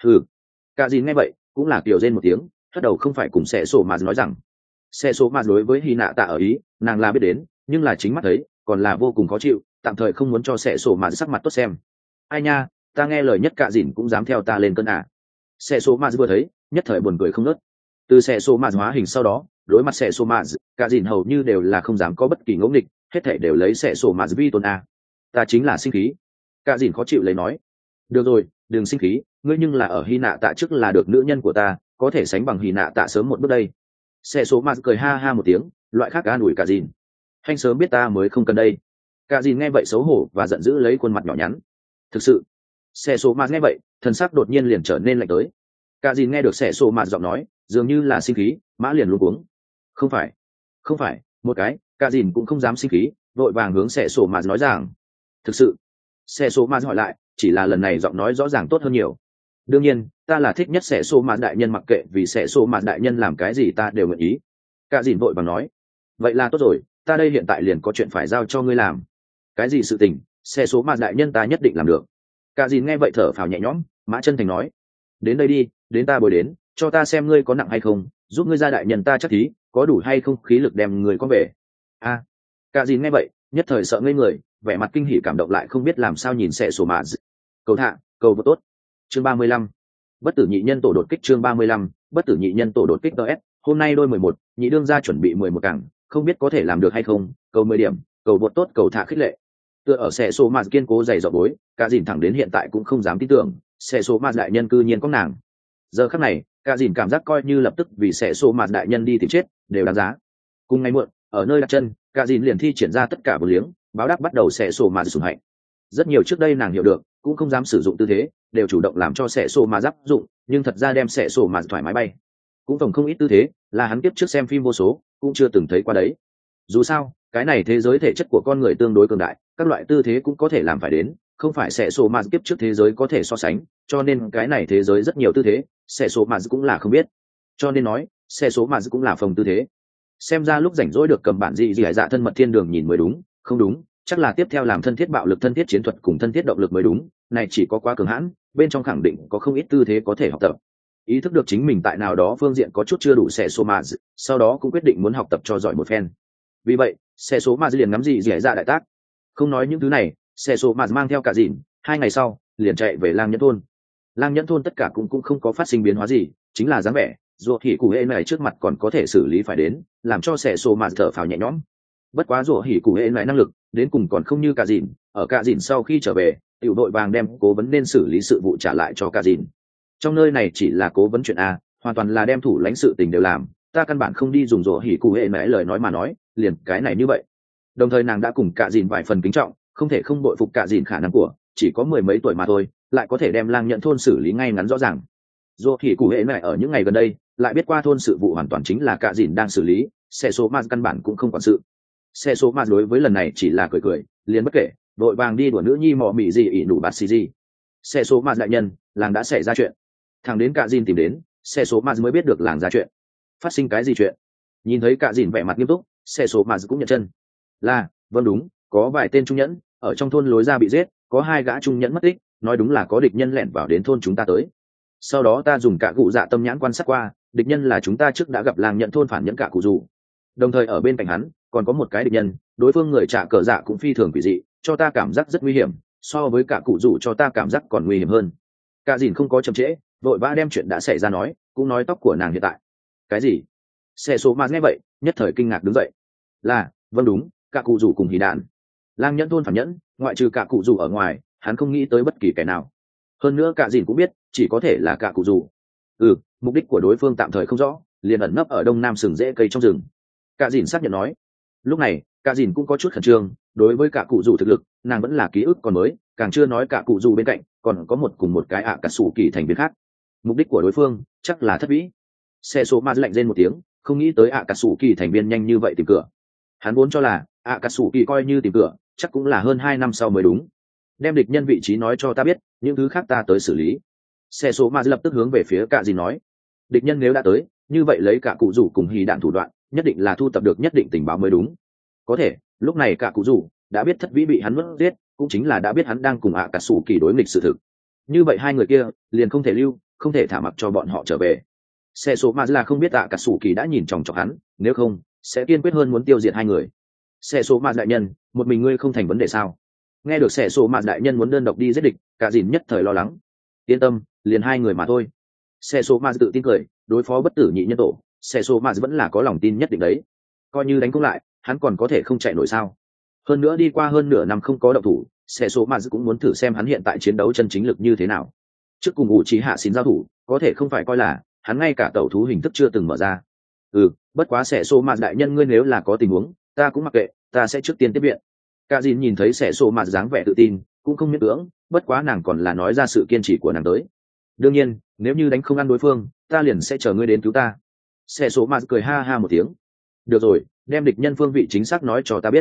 Cả dìn nghe vậy cũng là kiểu rên một tiếng, bắt đầu không phải cùng xe số mà nói rằng xe số mà đối với hy nạ tạ ở ý nàng là biết đến, nhưng là chính mắt thấy còn là vô cùng khó chịu, tạm thời không muốn cho xe số mà sắc mặt tốt xem. Ai nha, ta nghe lời nhất cả dìn cũng dám theo ta lên cơn à. Xe số mà vừa thấy nhất thời buồn cười không nớt. Từ xe số mà hóa hình sau đó đối mặt xe số mà cả dìn hầu như đều là không dám có bất kỳ ngẫu nghịch, hết thảy đều lấy xe số mà vi tôn à. Ta chính là sinh khí. Cả dìn khó chịu lấy nói. Được rồi, đừng sinh khí, ngươi nhưng là ở hy nạ tạ trước là được nữ nhân của ta, có thể sánh bằng hy nạ tạ sớm một bước đây. Xe số mà cười ha ha một tiếng, loại khác an ủi cả dìn. Anh sớm biết ta mới không cần đây. Cả dìn nghe vậy xấu hổ và giận dữ lấy khuôn mặt nhỏ nhắn. Thực sự. Xe số mà nghe vậy, thần sắc đột nhiên liền trở nên lạnh tới. Cả dìn nghe được xe số mà giọng nói, dường như là sinh khí, mã liền luống cuống. Không phải, một cái, cả dìn cũng không dám sinh khí, vội vàng hướng xe số mà nói rằng. Thực sự. Xe số mà hỏi lại, chỉ là lần này giọng nói rõ ràng tốt hơn nhiều. Đương nhiên, ta là thích nhất xe số mà đại nhân, mặc kệ vì xe số mà đại nhân làm cái gì ta đều nguyện ý. Cả dìn vội vàng nói. Vậy là tốt rồi, ta đây hiện tại liền có chuyện phải giao cho ngươi làm. Cái gì sự tình? Xe số mà đại nhân ta nhất định làm được. Cả dìn nghe vậy thở phào nhẹ nhõm, mã chân thành nói. Đến đây đi, đến ta bồi đến, cho ta xem ngươi có nặng hay không, giúp ngươi ra đại nhân ta chắc thí, có đủ hay không khí lực đem người con về. Cả dìn nghe vậy, nhất thời sợ ngây người, vẻ mặt kinh hỉ cảm động lại không biết làm sao nhìn xe số mà. Cầu thả, cầu vô tốt. Chương 35. Bất tử nhị nhân tổ đột kích. Chương 35. Bất tử nhị nhân tổ đột kích. DS, hôm nay đôi 11, nhị đương gia chuẩn bị 11 cảng, không biết có thể làm được hay không, cầu 10 điểm, cầu vô tốt, cầu thả khích lệ. Tựa ở xe số mà kiên cố dày dọ bối, cả dìn thẳng đến hiện tại cũng không dám tin tưởng, xe số mà đại nhân cư nhiên có nàng. Giờ khắc này, cả dìn cảm giác coi như lập tức vì xe số mà đại nhân đi tìm chết đều đáng giá. Cùng ngày muộn, ở nơi đặt chân, cả dìn liền thi triển ra tất cả bờ liếng, báo đáp bắt đầu xe số mà sủng hạnh. Rất nhiều trước đây nàng hiểu được, cũng không dám sử dụng tư thế, đều chủ động làm cho xe số mà giáp dụng, nhưng thật ra đem xe số mà thoải mái bay. Cũng tổng không ít tư thế, là hắn tiếp trước xem phim vô số, cũng chưa từng thấy qua đấy. Dù sao, cái này thế giới thể chất của con người tương đối cường đại, các loại tư thế cũng có thể làm phải đến, không phải sẽ số mà tiếp trước thế giới có thể so sánh, cho nên cái này thế giới rất nhiều tư thế, sẽ số mà cũng là không biết. Cho nên nói, sẽ số mà cũng là phòng tư thế. Xem ra lúc rảnh rỗi được cầm bản gì hải dạ thân mật thiên đường nhìn mới đúng, không đúng, chắc là tiếp theo làm thân thiết bạo lực, thân thiết chiến thuật cùng thân thiết động lực mới đúng, này chỉ có quá cường hãn, bên trong khẳng định có không ít tư thế có thể học tập. Ý thức được chính mình tại nào đó phương diện có chút chưa đủ sẽ số mà, sau đó cũng quyết định muốn học tập cho giỏi một phen. Vì vậy, xe số mà liền ngắm gì dẻ ra đại tác. Không nói những thứ này, xe số mà mang theo cả dìn, 2 ngày sau liền chạy về lang nhẫn thôn. Lang nhẫn thôn tất cả cũng không có phát sinh biến hóa gì, chính là dáng vẻ rùa hỉ cụ hệ này trước mặt còn có thể xử lý phải đến, làm cho xe số mà thở phào nhẹ nhõm. Bất quá rùa hỉ cụ hệ này năng lực đến cùng còn không như cả dìn, ở cả dìn sau khi trở về tiểu đội vàng đem cố vấn nên xử lý sự vụ trả lại cho cả dìn. Trong nơi này chỉ là cố vấn chuyện a, hoàn toàn là đem thủ lãnh sự tình đều làm, ta căn bản không đi dùng rùa hỉ cụ hệ này lời nói mà nói, liền cái này như vậy. Đồng thời nàng đã cùng cả dìn vài phần kính trọng, không thể không bội phục cả dìn khả năng của, chỉ có 10 mấy tuổi mà thôi, lại có thể đem lang nhận thôn xử lý ngay ngắn rõ ràng. Dù thì cụ hệ này ở những ngày gần đây lại biết qua thôn sự vụ hoàn toàn chính là cả dìn đang xử lý, xe số mà căn bản cũng không quản sự. Xe số mà đối với lần này chỉ là cười cười, liền bất kể, đội vàng đi đùa nữ nhi mò mị gì ỉ nụ bạt xì gì. Xe số mà đại nhân, làng đã xảy ra chuyện. Thằng đến cả dìn tìm đến, xe số mà mới biết được làng ra chuyện. Phát sinh cái gì chuyện? Nhìn thấy cả dìn vẻ mặt nghiêm túc, xe số mà cũng nhận chân. Là, vâng đúng, có vài tên trung nhẫn ở trong thôn lối ra bị giết, có 2 gã trung nhẫn mất tích, nói đúng là có địch nhân lẻn vào đến thôn chúng ta tới. Sau đó ta dùng cả cụ dạ tâm nhãn quan sát qua, địch nhân là chúng ta trước đã gặp làng nhận thôn phản nhẫn cả cụ dù. Đồng thời ở bên cạnh hắn còn có một cái địch nhân, đối phương người trả cờ dạ cũng phi thường quỷ dị, cho ta cảm giác rất nguy hiểm, so với cả cụ dù cho ta cảm giác còn nguy hiểm hơn. Cả dìn không có chậm trễ, vội vã đem chuyện đã xảy ra nói, cũng nói tóc của nàng hiện tại. Cái gì? Xe số mà nghe vậy nhất thời kinh ngạc đứng dậy. Là, vâng đúng, cả cụ rủ cùng hỉ đạn. Lang nhẫn thôn phản nhẫn, ngoại trừ cả cụ rủ ở ngoài, hắn không nghĩ tới bất kỳ kẻ nào. Hơn nữa cả dìn cũng biết, chỉ có thể là cả cụ rủ. Mục đích của đối phương tạm thời không rõ, liền ẩn nấp ở đông nam sừng rễ cây trong rừng. Cả dìn xác nhận nói. Lúc này, cả dìn cũng có chút khẩn trương, đối với cả cụ rủ thực lực, nàng vẫn là ký ức còn mới, càng chưa nói cả cụ rủ bên cạnh, còn có một cái cả sủ kỳ thành viên khác. Mục đích của đối phương chắc là thất vĩ. Xe số ma lạnh lên một tiếng, không nghĩ tới cả sủ kỳ thành viên nhanh như vậy tìm cửa. Hắn vốn cho là cả sủ kỳ coi như tìm cửa, chắc cũng là hơn 2 năm sau mới đúng. Đem địch nhân vị trí nói cho ta biết, những thứ khác ta tới xử lý. Xe số ma lập tức hướng về phía cả dìn nói, địch nhân nếu đã tới, như vậy lấy cả cụ rủ cùng hì đạn thủ đoạn, nhất định là thu tập được nhất định tình báo mới đúng. Có thể lúc này cả cụ rủ đã biết thất vĩ bị hắn mất giết, cũng chính là đã biết hắn đang cùng cả sủ kỳ đối nghịch sự thực. Như vậy 2 người kia liền không thể lưu, không thể thả mặc cho bọn họ trở về. Xe số mà là không biết cả sủ kỳ đã nhìn chòng chọc hắn, nếu không sẽ kiên quyết hơn muốn tiêu diệt 2 người. Xe số mà đại nhân, một mình ngươi không thành vấn đề sao? Nghe được xe số mà đại nhân muốn đơn độc đi giết địch, cả dìn nhất thời lo lắng. Yên tâm, liền 2 người mà thôi. Xe số mà tự tin cười, đối phó bất tử nhị nhân tổ, xe số mà vẫn là có lòng tin nhất định đấy. Coi như đánh cũng lại, hắn còn có thể không chạy nổi sao? Hơn nữa đi qua hơn nửa năm không có động thủ, xe số mà cũng muốn thử xem hắn hiện tại chiến đấu chân chính lực như thế nào. Trước cùng ủ trí hạ xin giao thủ, có thể không phải coi là hắn ngay cả tẩu thú hình thức chưa từng mở ra. Bất quá xe số mà đại nhân, ngươi nếu là có tình huống, ta cũng mặc kệ, ta sẽ trước tiên tiếp viện. Cả dìn nhìn thấy sẽ sổ mà dáng vẻ tự tin cũng không miễn cưỡng, bất quá nàng còn là nói ra sự kiên trì của nàng tới. Đương nhiên nếu như đánh không ăn đối phương ta liền sẽ chờ ngươi đến cứu ta. Sẽ sổ mà cười ha ha một tiếng. Được rồi, đem địch nhân phương vị chính xác nói cho ta biết.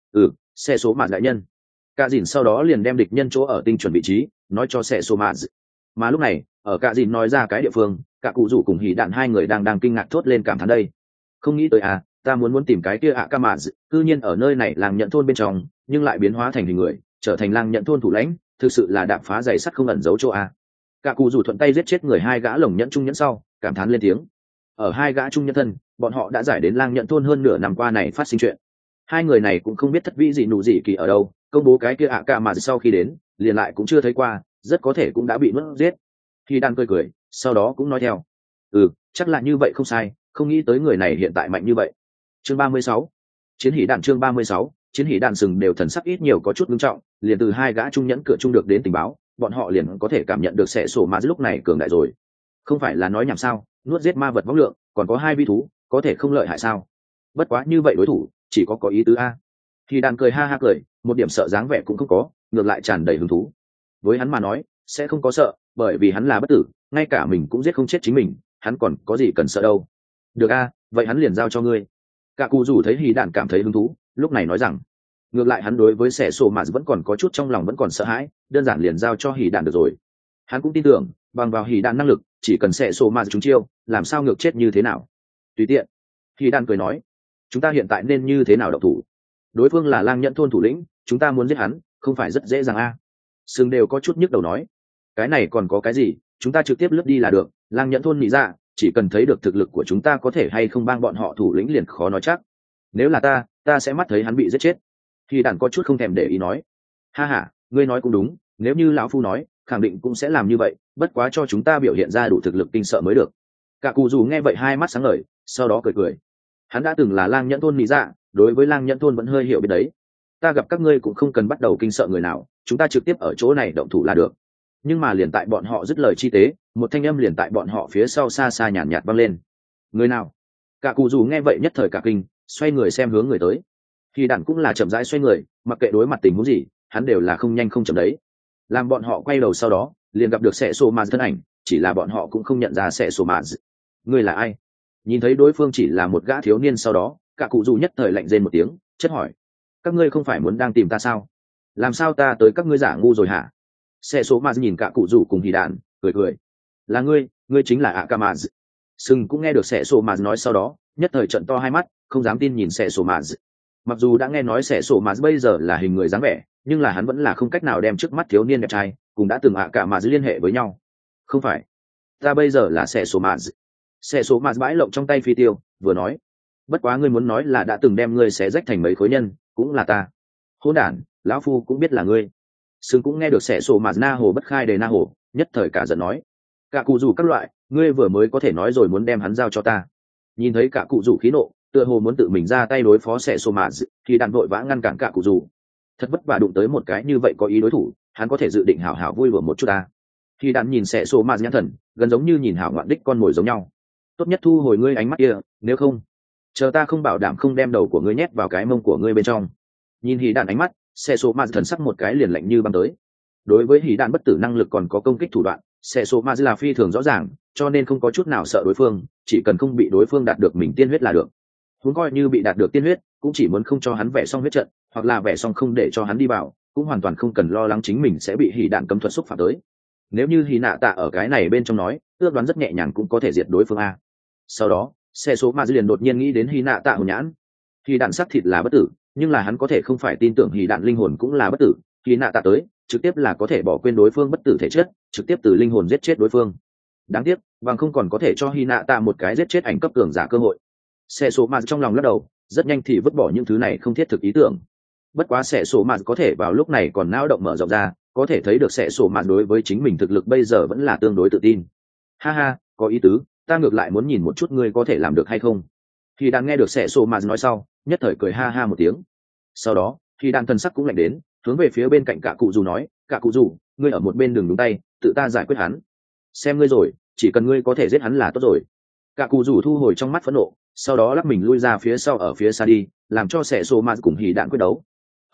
Sẽ số mà đại nhân. Cả dìn sau đó liền đem địch nhân chỗ ở tinh chuẩn vị trí nói cho sẽ số mà lúc này ở cả dìn nói ra cái địa phương, cả cụ rủ cùng hỉ đạn hai người đang kinh ngạc thốt lên cảm thán đây. Không nghĩ tới ta muốn tìm cái kia ca mà cư nhiên ở nơi này làng nhận thôn bên trong, nhưng lại biến hóa thành hình người trở thành làng nhận thôn thủ lãnh, thực sự là đạp phá giày sắt không ẩn giấu chỗ cả cụ rủ thuận tay giết chết người hai gã lồng nhẫn trung nhẫn sau cảm thán lên tiếng. Ở hai gã trung nhẫn thân bọn họ đã giải đến lang nhận thôn hơn nửa năm qua này phát sinh chuyện. Hai người này cũng không biết thất vĩ gì nụ gì kỳ ở đâu, công bố cái kia ca mà sau khi đến liền lại cũng chưa thấy qua, rất có thể cũng đã bị nuốt giết. Khi đang cười sau đó cũng nói theo, chắc là như vậy không sai, không nghĩ tới người này hiện tại mạnh như vậy. Chương 36 Chiến hỉ đạn. Chương 36 Chiến hỉ đạn sừng đều thần sắc ít nhiều có chút nghiêm trọng, liền từ hai gã trung nhẫn cửa trung được đến tình báo, bọn họ liền có thể cảm nhận được sẽ sổ mà lúc này cường đại rồi. Không phải là nói nhảm sao, nuốt giết ma vật võng lượng còn có hai vi thú, có thể không lợi hại sao? Bất quá như vậy đối thủ chỉ có ý tứ Thì đàn cười ha ha cười, một điểm sợ dáng vẻ cũng không có, ngược lại tràn đầy hứng thú. Với hắn mà nói sẽ không có sợ, bởi vì hắn là bất tử, ngay cả mình cũng giết không chết chính mình, hắn còn có gì cần sợ đâu. Được vậy hắn liền giao cho ngươi. Cả cụ rủ thấy hì đạn cảm thấy hứng thú, lúc này nói rằng ngược lại hắn đối với sẻ sổ mà vẫn còn có chút trong lòng vẫn còn sợ hãi, đơn giản liền giao cho hì đạn được rồi. Hắn cũng tin tưởng bằng vào hì đạn năng lực, chỉ cần sẻ sổ mà chúng chiêu làm sao ngược chết như thế nào tùy tiện. Hì đạn cười nói, chúng ta hiện tại nên như thế nào động thủ? Đối phương là lang nhẫn thôn thủ lĩnh, chúng ta muốn giết hắn không phải rất dễ dàng Sừng đều có chút nhức đầu nói, cái này còn có cái gì, chúng ta trực tiếp lướt đi là được. Lang nhẫn thôn nghĩ ra, chỉ cần thấy được thực lực của chúng ta có thể hay không bang bọn họ thủ lĩnh liền khó nói chắc. Nếu là ta sẽ mắt thấy hắn bị giết chết. Thì đàn có chút không thèm để ý nói, ha ngươi nói cũng đúng, nếu như lão phu nói khẳng định cũng sẽ làm như vậy, bất quá cho chúng ta biểu hiện ra đủ thực lực kinh sợ mới được. Cả cụ dù nghe vậy hai mắt sáng ngời, sau đó cười. Hắn đã từng là lang nhẫn thôn mỹ dạ, đối với lang nhẫn thôn vẫn hơi hiểu biết đấy. Ta gặp các ngươi cũng không cần bắt đầu kinh sợ người nào, chúng ta trực tiếp ở chỗ này động thủ là được. Nhưng mà liền tại bọn họ dứt lời chi tế, một thanh âm liền tại bọn họ phía sau xa nhàn nhạt vang lên. Người nào? Cả cụ dù nghe vậy nhất thời cả kinh, xoay người xem hướng người tới. Khi đạn cũng là chậm rãi xoay người, mặc kệ đối mặt tình huống gì hắn đều là không nhanh không chậm đấy. Làm bọn họ quay đầu sau đó liền gặp được sẻ sổ mà thân ảnh, chỉ là bọn họ cũng không nhận ra sẻ sổ mà. Người là ai? Nhìn thấy đối phương chỉ là một gã thiếu niên sau đó, cả cụ dù nhất thời lạnh rên một tiếng, chất hỏi, các ngươi không phải muốn đang tìm ta sao? Làm sao ta tới các ngươi giả ngu rồi hả? Sẻ sổ mà nhìn cả cụ dù cùng hỉ đạn cười, là ngươi chính là Akamaz. Sừng cũng nghe được sẻ sổ mà nói sau đó nhất thời trận to hai mắt, không dám tin nhìn sẻ sổ mà. Mặc dù đã nghe nói sẻ sổ mà bây giờ là hình người dáng vẻ, nhưng là hắn vẫn là không cách nào đem trước mắt thiếu niên đẹp trai cùng đã từng Akamaz liên hệ với nhau. Không phải, ta bây giờ là sẻ sổ mà. Sẻ sổ mà bãi lộng trong tay phi tiêu vừa nói, bất quá ngươi muốn nói là đã từng đem ngươi xé rách thành mấy khối nhân cũng là ta. Hỗn đản, lão phu cũng biết là ngươi. Sừng cũng nghe được sẻ sổ mà na hồ bất khai đề na hồ, nhất thời cả giận nói, cả cụ rủ các loại, ngươi vừa mới có thể nói rồi muốn đem hắn giao cho ta. Nhìn thấy cả cụ rủ khí nộ, tựa hồ muốn tự mình ra tay đối phó sẻ sổ mà, thì đàn vội vã ngăn cản cả cụ rủ. Thật vất vả đụng tới một cái như vậy có ý đối thủ, hắn có thể dự định hảo hảo vui đùa một chút ta. Thì đàn nhìn sẻ sổ mà nhãn thần gần giống như nhìn hảo ngoạn đích con mồi giống nhau. Tốt nhất thu hồi ngươi ánh mắt kia, nếu không chờ ta không bảo đảm không đem đầu của ngươi nhét vào cái mông của ngươi bên trong. Nhìn hỉ đạn ánh mắt, sẻ sổ mà thần sắc một cái liền lạnh như băng tới. Đối với hỉ đạn bất tử năng lực còn có công kích thủ đoạn, sẻ sổ mà là phi thường rõ ràng, cho nên không có chút nào sợ đối phương, chỉ cần không bị đối phương đạt được mình tiên huyết là được. Muốn coi như bị đạt được tiên huyết, cũng chỉ muốn không cho hắn vẽ xong huyết trận, hoặc là vẽ xong không để cho hắn đi vào, cũng hoàn toàn không cần lo lắng chính mình sẽ bị hỉ đạn cấm thuật xúc phạm tới. Nếu như hỉ nạ tạ ở cái này bên trong nói, ước đoán rất nhẹ nhàng cũng có thể diệt đối phương a. Sau đó xe số mà liền đột nhiên nghĩ đến hỉ nạ tạ hồn nhãn. Hỉ đạn xác thịt là bất tử, nhưng là hắn có thể không phải tin tưởng hỉ đạn linh hồn cũng là bất tử. Hỉ nạ tạ tới trực tiếp là có thể bỏ quên đối phương bất tử thể chất, trực tiếp từ linh hồn giết chết đối phương. Đáng tiếc bằng không còn có thể cho hỉ nạ tạ một cái giết chết ảnh cấp cường giả cơ hội. Xe số mà trong lòng lắc đầu, rất nhanh thì vứt bỏ những thứ này không thiết thực ý tưởng. Bất quá xe số mà có thể vào lúc này còn não động mở rộng ra, có thể thấy được xe số mà đối với chính mình thực lực bây giờ vẫn là tương đối tự tin. Ha, có ý tứ, ta ngược lại muốn nhìn một chút ngươi có thể làm được hay không. Khi đang nghe được xe số mà nói sau, nhất thời cười ha một tiếng. Sau đó khi đang thần sắc cũng lạnh đến, hướng về phía bên cạnh cả cụ dù nói, cả cụ dù, ngươi ở một bên đừng đúng tay, tự ta giải quyết hắn. Xem ngươi rồi, chỉ cần ngươi có thể giết hắn là tốt rồi. Cả cụ dù thu hồi trong mắt phẫn nộ, sau đó lắc mình lui ra phía sau ở phía xa đi, làm cho sẻ sổ mà cùng hỉ đạn quyết đấu.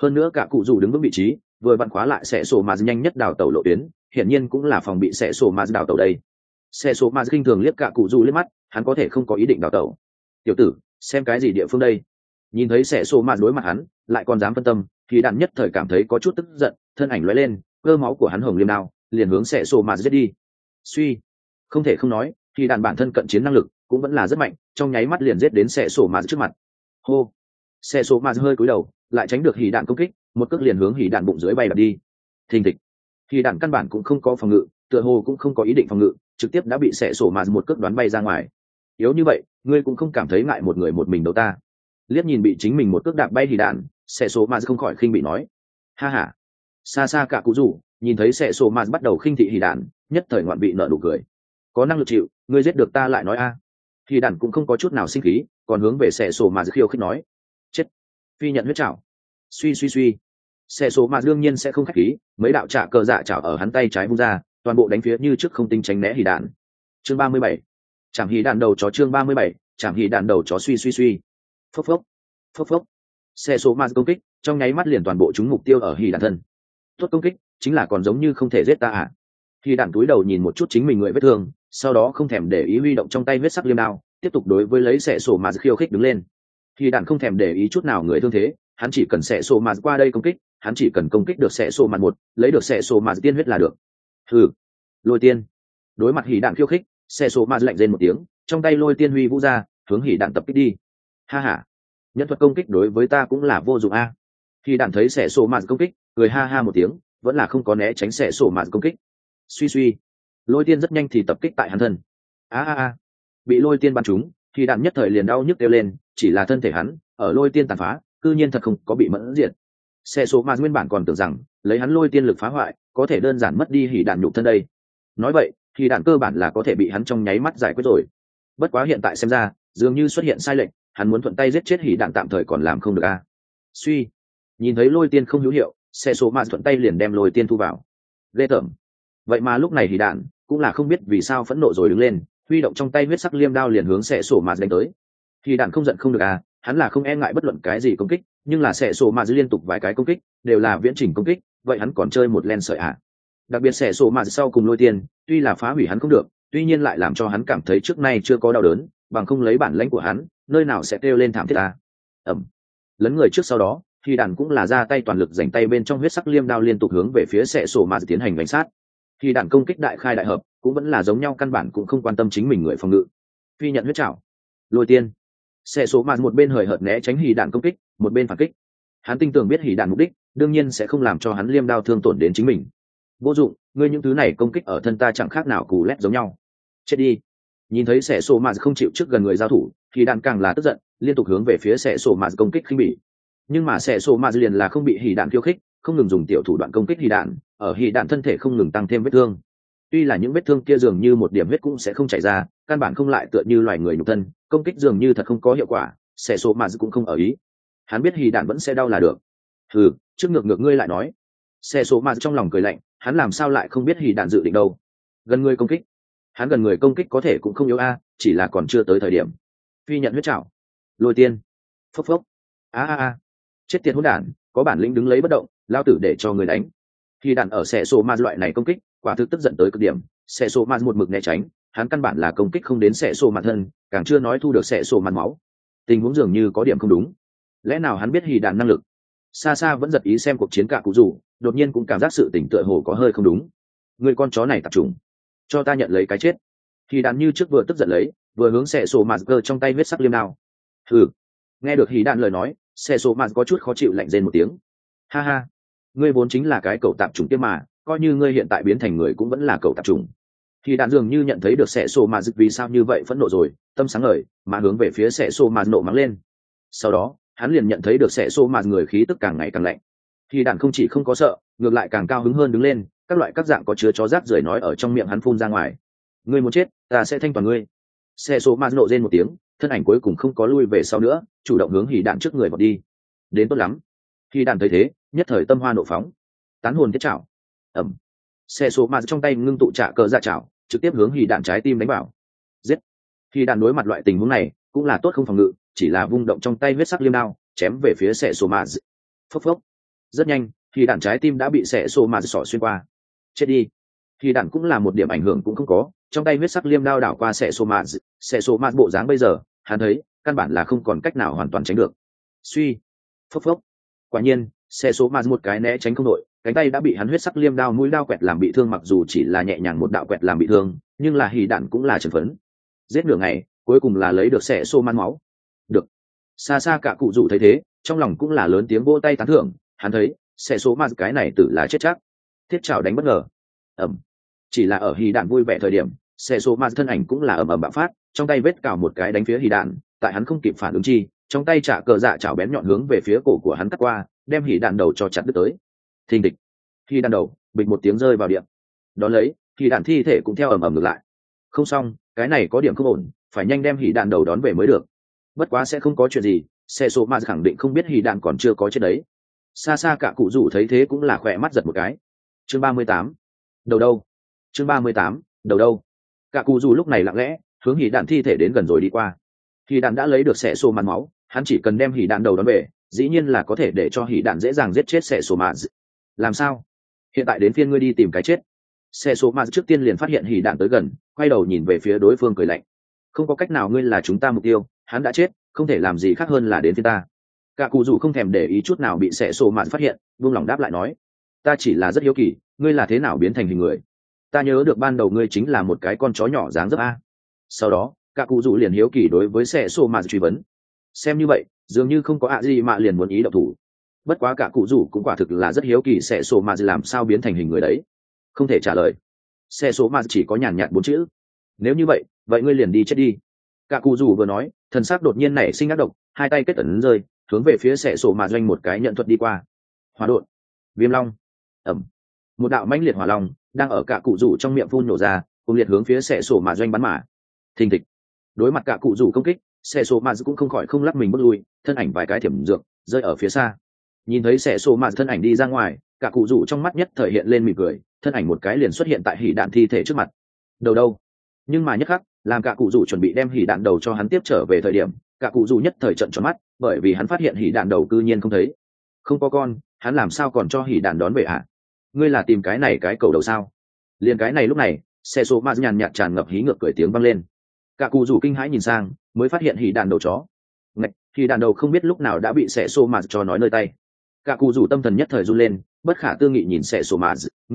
hơn nữa cả cụ dù đứng vững vị trí vừa vặn khóa lại sẽ sổ mà nhanh nhất đào tẩu lộ tuyến, hiển nhiên cũng là phòng bị sẽ sổ mà đào tẩu đây. Sẽ sổ mà kinh thường liếc cả cụ dù liếc mắt, hắn có thể không có ý định đào tẩu. Tiểu tử, xem cái gì địa phương đây? Nhìn thấy sẽ sổ mà đối mặt hắn lại còn dám phân tâm, thì đạn nhất thời cảm thấy có chút tức giận, thân ảnh lóe lên, cơ máu của hắn hồng liêm đao liền hướng sẽ sổ mà giết đi. Suy, không thể không nói, thì đạn bản thân cận chiến năng lực cũng vẫn là rất mạnh, trong nháy mắt liền giết đến sẽ sổ mà trước mặt. Hô, sẽ sổ mà hơi cúi đầu, lại tránh được hỉ đạn công kích, một cước liền hướng hỉ đạn bụng dưới bay đập đi. Thình thịch, hỉ đạn căn bản cũng không có phòng ngự, tựa hồ cũng không có ý định phòng ngự, trực tiếp đã bị sẽ sổ mà một cước đoán bay ra ngoài. Yếu như vậy, ngươi cũng không cảm thấy ngại một người một mình đâu ta? Liếc nhìn bị chính mình một cước đạp bay hỉ đạn, sẽ sổ mà không khỏi khinh bị nói. Ha ha. Xa xa cả cụ rủ nhìn thấy sẽ sổ mà bắt đầu khinh thị hỉ đạn, nhất thời ngoạn vị nở nụ cười. Có năng lực chịu, ngươi giết được ta lại nói a. Hỉ đạn cũng không có chút nào sinh khí, còn hướng về sẽ sổ mà khiêu khích nói. Chết. Phi nhận huyết trảo. Suy suy suy, xe số mà đương nhiên sẽ không khách khí, mấy đạo trả cờ dạ chảo ở hắn tay trái vung ra, toàn bộ đánh phía như trước không tinh tránh né hỉ đạn. Chương 37. Chạm hỉ đạn đầu chó. Chương 37. Chạm hỉ đạn đầu chó. Suy suy suy, phốc phốc phốc phốc, xe số mà công kích trong nháy mắt liền toàn bộ trúng mục tiêu ở hỉ đạn thân. Tốt công kích, chính là còn giống như không thể giết ta à? Hỉ đạn túi đầu nhìn một chút chính mình người vết thương, sau đó không thèm để ý huy động trong tay huyết sắc liêm đao, tiếp tục đối với lấy xe số mà khiêu khích đứng lên. Hỉ đạn không thèm để ý chút nào người thương thế, hắn chỉ cần xẻ sổ mạt qua đây công kích, hắn chỉ cần công kích được xẻ sổ mạt một, lấy được xẻ sổ mạt tiên huyết là được. Lôi tiên. Đối mặt hỉ đạn khiêu khích, xẻ sổ mạt lạnh rên một tiếng, trong tay lôi tiên huy vũ ra, hướng hỉ đạn tập kích đi. Ha ha, nhân thuật công kích đối với ta cũng là vô dụng a. Hỉ đạn thấy xẻ sổ mạt công kích, cười ha ha một tiếng, vẫn là không có né tránh xẻ sổ mạt công kích. Suy suy, lôi tiên rất nhanh thì tập kích tại hắn thân. A, bị lôi tiên bắn trúng, hỉ đạn nhất thời liền đau nhức kêu lên, chỉ là thân thể hắn ở lôi tiên tàn phá, cư nhiên thật không có bị mẫn diệt. Xe số mà nguyên bản còn tưởng rằng lấy hắn lôi tiên lực phá hoại có thể đơn giản mất đi hỉ đạn nhục thân đây. Nói vậy thì đạn cơ bản là có thể bị hắn trong nháy mắt giải quyết rồi. Bất quá hiện tại xem ra dường như xuất hiện sai lệch, hắn muốn thuận tay giết chết hỉ đạn tạm thời còn làm không được a. Suy, nhìn thấy lôi tiên không hữu hiệu, xe số mà thuận tay liền đem lôi tiên thu vào. Ghê tởm. Vậy mà lúc này hỉ đạn cũng là không biết vì sao phẫn nộ rồi đứng lên, huy động trong tay huyết sắc liêm đao liền hướng xe số mà đánh tới. Hỉ đạn không giận không được à, hắn là không e ngại bất luận cái gì công kích, nhưng là sẽ sổ mà liên tục vài cái công kích đều là viễn trình công kích, vậy hắn còn chơi một len sợi ạ. Đặc biệt sẽ sổ mà sau cùng lôi tiên tuy là phá hủy hắn không được, tuy nhiên lại làm cho hắn cảm thấy trước nay chưa có đau đớn, bằng không lấy bản lãnh của hắn nơi nào sẽ kêu lên thảm thiết à. Lấn người trước sau đó thì đàn cũng là ra tay toàn lực dành tay bên trong huyết sắc liêm đao liên tục hướng về phía sẽ sổ mà tiến hành đánh sát. Thì đàn công kích đại khai đại hợp cũng vẫn là giống nhau, căn bản cũng không quan tâm chính mình người phòng ngự. Phi nhận huyết trảo, lôi tiên. Sẽ số mạt một bên hời hợt né tránh hỉ đạn công kích, một bên phản kích. Hắn tin tưởng biết hỉ đạn mục đích đương nhiên sẽ không làm cho hắn liêm đao thương tổn đến chính mình. Vô dụng, ngươi những thứ này công kích ở thân ta chẳng khác nào cù lét giống nhau. Chết đi. Nhìn thấy sẽ số mạt không chịu trước gần người giao thủ, hỉ đạn càng là tức giận, liên tục hướng về phía sẽ số mạt công kích khinh bỉ. Nhưng mà sẽ số mạt liền là không bị hỉ đạn khiêu khích, không ngừng dùng tiểu thủ đoạn công kích hỉ đạn, ở hỉ đạn thân thể không ngừng tăng thêm vết thương. Tuy là những vết thương kia dường như một điểm huyết cũng sẽ không chảy ra, căn bản không lại tựa như loài người nhục thân, công kích dường như thật không có hiệu quả, sẽ số mà cũng không ở ý. Hắn biết hỉ đạn vẫn sẽ đau là được. Trước ngược ngươi lại nói. Sẽ số mà trong lòng cười lạnh, hắn làm sao lại không biết hỉ đạn dự định đâu. Gần người công kích, hắn gần người công kích có thể cũng không yếu a, chỉ là còn chưa tới thời điểm. Phi nhận huyết trảo, lôi tiên, phốc phốc. Chết tiệt hỗn đản, có bản lĩnh đứng lấy bất động, lao tử để cho người đánh. Hỉ đạn ở sẽ số mà loại này công kích quả thực tức giận tới cực điểm, sẽ sổ mạt một mực né tránh, hắn căn bản là công kích không đến sẽ sổ mạt thân, càng chưa nói thu được sẽ sổ mạt máu. Tình huống dường như có điểm không đúng, lẽ nào hắn biết hỉ đạn năng lực? Xa xa vẫn giật ý xem cuộc chiến cả cụ rủ, đột nhiên cũng cảm giác sự tỉnh tựa hồ có hơi không đúng. Người con chó này tập trung, cho ta nhận lấy cái chết. Hỉ đạn như trước vừa tức giận lấy, vừa hướng sẽ sổ mạt cơ trong tay huyết sắc liêm đao. Nghe được hỉ đạn lời nói, sẽ sổ mạt có chút khó chịu lạnh rên một tiếng. Ha ha, ngươi vốn chính là cái cậu tạp chủng kia mà, coi như ngươi hiện tại biến thành người cũng vẫn là cậu tạp trùng. Thì đạn dường như nhận thấy được sẽ sổ mà vì sao như vậy phẫn nộ rồi, tâm sáng ngời mà hướng về phía sẽ sổ mà nộ mắng lên. Sau đó hắn liền nhận thấy được sẽ sổ mà người khí tức càng ngày càng lạnh. Thì đạn không chỉ không có sợ, ngược lại càng cao hứng hơn đứng lên, các loại các dạng có chứa chó rác rưởi nói ở trong miệng hắn phun ra ngoài. Ngươi muốn chết, ta sẽ thanh toàn ngươi. Sẽ sổ mà nộ rên một tiếng, thân ảnh cuối cùng không có lui về sau nữa, chủ động hướng hỉ đạn trước người vọt đi. Đến tốt lắm. Khi đạn thấy thế, nhất thời tâm hoa nộ phóng, tán hồn thiết chảo. Xe số mà trong tay ngưng tụ trả cờ ra chảo, trực tiếp hướng hỉ đạn trái tim đánh vào. Giết. Hỉ đạn đối mặt loại tình huống này cũng là tốt không phòng ngự, chỉ là vung động trong tay huyết sắc liêm đao chém về phía xe số mà. Phốc phốc. rất nhanh thì đạn trái tim đã bị xẻ xô mà sỏ xuyên qua. Chết đi. Thì đạn cũng là một điểm ảnh hưởng cũng không có, trong tay huyết sắc liêm đao đảo qua xẻ xô mà bộ dáng bây giờ hắn thấy căn bản là không còn cách nào hoàn toàn tránh được. Suy. Phốc phốc. Quả nhiên xẻ xô mà một cái né tránh không đội, cánh tay đã bị hắn huyết sắc liêm đao mũi đao quẹt làm bị thương, mặc dù chỉ là nhẹ nhàng một đạo quẹt làm bị thương, nhưng là hỉ đạn cũng là chấn phấn. Giết nửa ngày cuối cùng là lấy được xẻ xô man máu. Được. Xa xa cả cụ rủ thấy thế trong lòng cũng là lớn tiếng vỗ tay tán thưởng, hắn thấy xẻ xô man cái này tử là chết chắc. Thiết chảo đánh bất ngờ. Ẩm. Chỉ là ở hỉ đạn vui vẻ thời điểm, xẻ xô man thân ảnh cũng là ầm ầm bạo phát, trong tay vết cào một cái đánh phía hỉ đạn, tại hắn không kịp phản ứng chi, trong tay trả cờ dạ chảo bén nhọn hướng về phía cổ của hắn cắt qua, đem hỉ đạn đầu cho chặt đứt tới. Thình địch. Khi đạn đầu bịch một tiếng rơi vào điện, đón lấy thì đạn thi thể cũng theo ầm ầm ngược lại. Không xong, cái này có điểm không ổn, phải nhanh đem hỉ đạn đầu đón về mới được. Bất quá sẽ không có chuyện gì, xe số mà khẳng định không biết hỉ đạn còn chưa có chết đấy. Xa xa cả cụ rủ thấy thế cũng là khỏe mắt giật một cái. Chương 38. Đầu đâu? Chương 38. Đầu đâu? Cả cụ rủ lúc này lặng lẽ hướng hỉ đạn thi thể đến gần rồi đi qua. Hỉ đạn đã lấy được xẻ xô màn máu, hắn chỉ cần đem hỉ đạn đầu đón về, dĩ nhiên là có thể để cho hỉ đạn dễ dàng giết chết xẻ xô màn. Làm sao? Hiện tại đến phiên ngươi đi tìm cái chết. Xe số mà trước tiên liền phát hiện hỉ đạn tới gần, quay đầu nhìn về phía đối phương cười lạnh. Không có cách nào, ngươi là chúng ta mục tiêu, hắn đã chết, không thể làm gì khác hơn là đến phía ta. Cả cụ rủ không thèm để ý chút nào bị xe số mà phát hiện, buông lòng đáp lại nói, ta chỉ là rất hiếu kỳ, ngươi là thế nào biến thành hình người. Ta nhớ được ban đầu ngươi chính là một cái con chó nhỏ dáng dấp a. Sau đó cả cụ rủ liền hiếu kỳ đối với xe số mà truy vấn. Xem như vậy dường như không có ạ gì mà liền muốn ý động thủ. Bất quá cả cụ rủ cũng quả thực là rất hiếu kỳ xe số mà làm sao biến thành hình người đấy. Không thể trả lời. Xe số mà chỉ có nhàn nhạt 4 chữ. Nếu như vậy ngươi liền đi chết đi. Cả cụ rủ vừa nói, thần sắc đột nhiên nảy sinh ác độc, hai tay kết ấn rơi, hướng về phía xe số mà doanh một cái nhận thuật đi qua. Hỏa độn, viêm long, ẩm. Một đạo mãnh liệt hỏa long đang ở cả cụ rủ trong miệng phun nổ ra, cùng liệt hướng phía xe số mà doanh bắn mà. Thình thịch. Đối mặt cả cụ rủ công kích, xe số mà cũng không khỏi không lắc mình bước lui, thân ảnh vài cái thiểm dược rơi ở phía xa. Nhìn thấy xe số mà thân ảnh đi ra ngoài, cả cụ rủ trong mắt nhất thời hiện lên mỉm cười, thân ảnh một cái liền xuất hiện tại hỉ đạn thi thể trước mặt. Đầu đâu? Nhưng mà nhất khắc làm cả cụ rủ chuẩn bị đem hỉ đạn đầu cho hắn tiếp trở về thời điểm, cả cụ rủ nhất thời trận tròn mắt, bởi vì hắn phát hiện hỉ đạn đầu cư nhiên không thấy. Không có con, hắn làm sao còn cho hỉ đạn đón về ạ? Ngươi là tìm cái này cái cầu đầu sao? Liền cái này lúc này, xe số ma nhàn nhạt tràn ngập hí ngược cười tiếng vang lên. Cả cụ rủ kinh hãi nhìn sang, mới phát hiện hỉ đạn đầu chó. Ngạch, hỉ đạn đầu không biết lúc nào đã bị xe số ma cho nói nơi tay. Cả cụ rủ tâm thần nhất thời run lên, bất khả tư nghị nhìn xe số ma.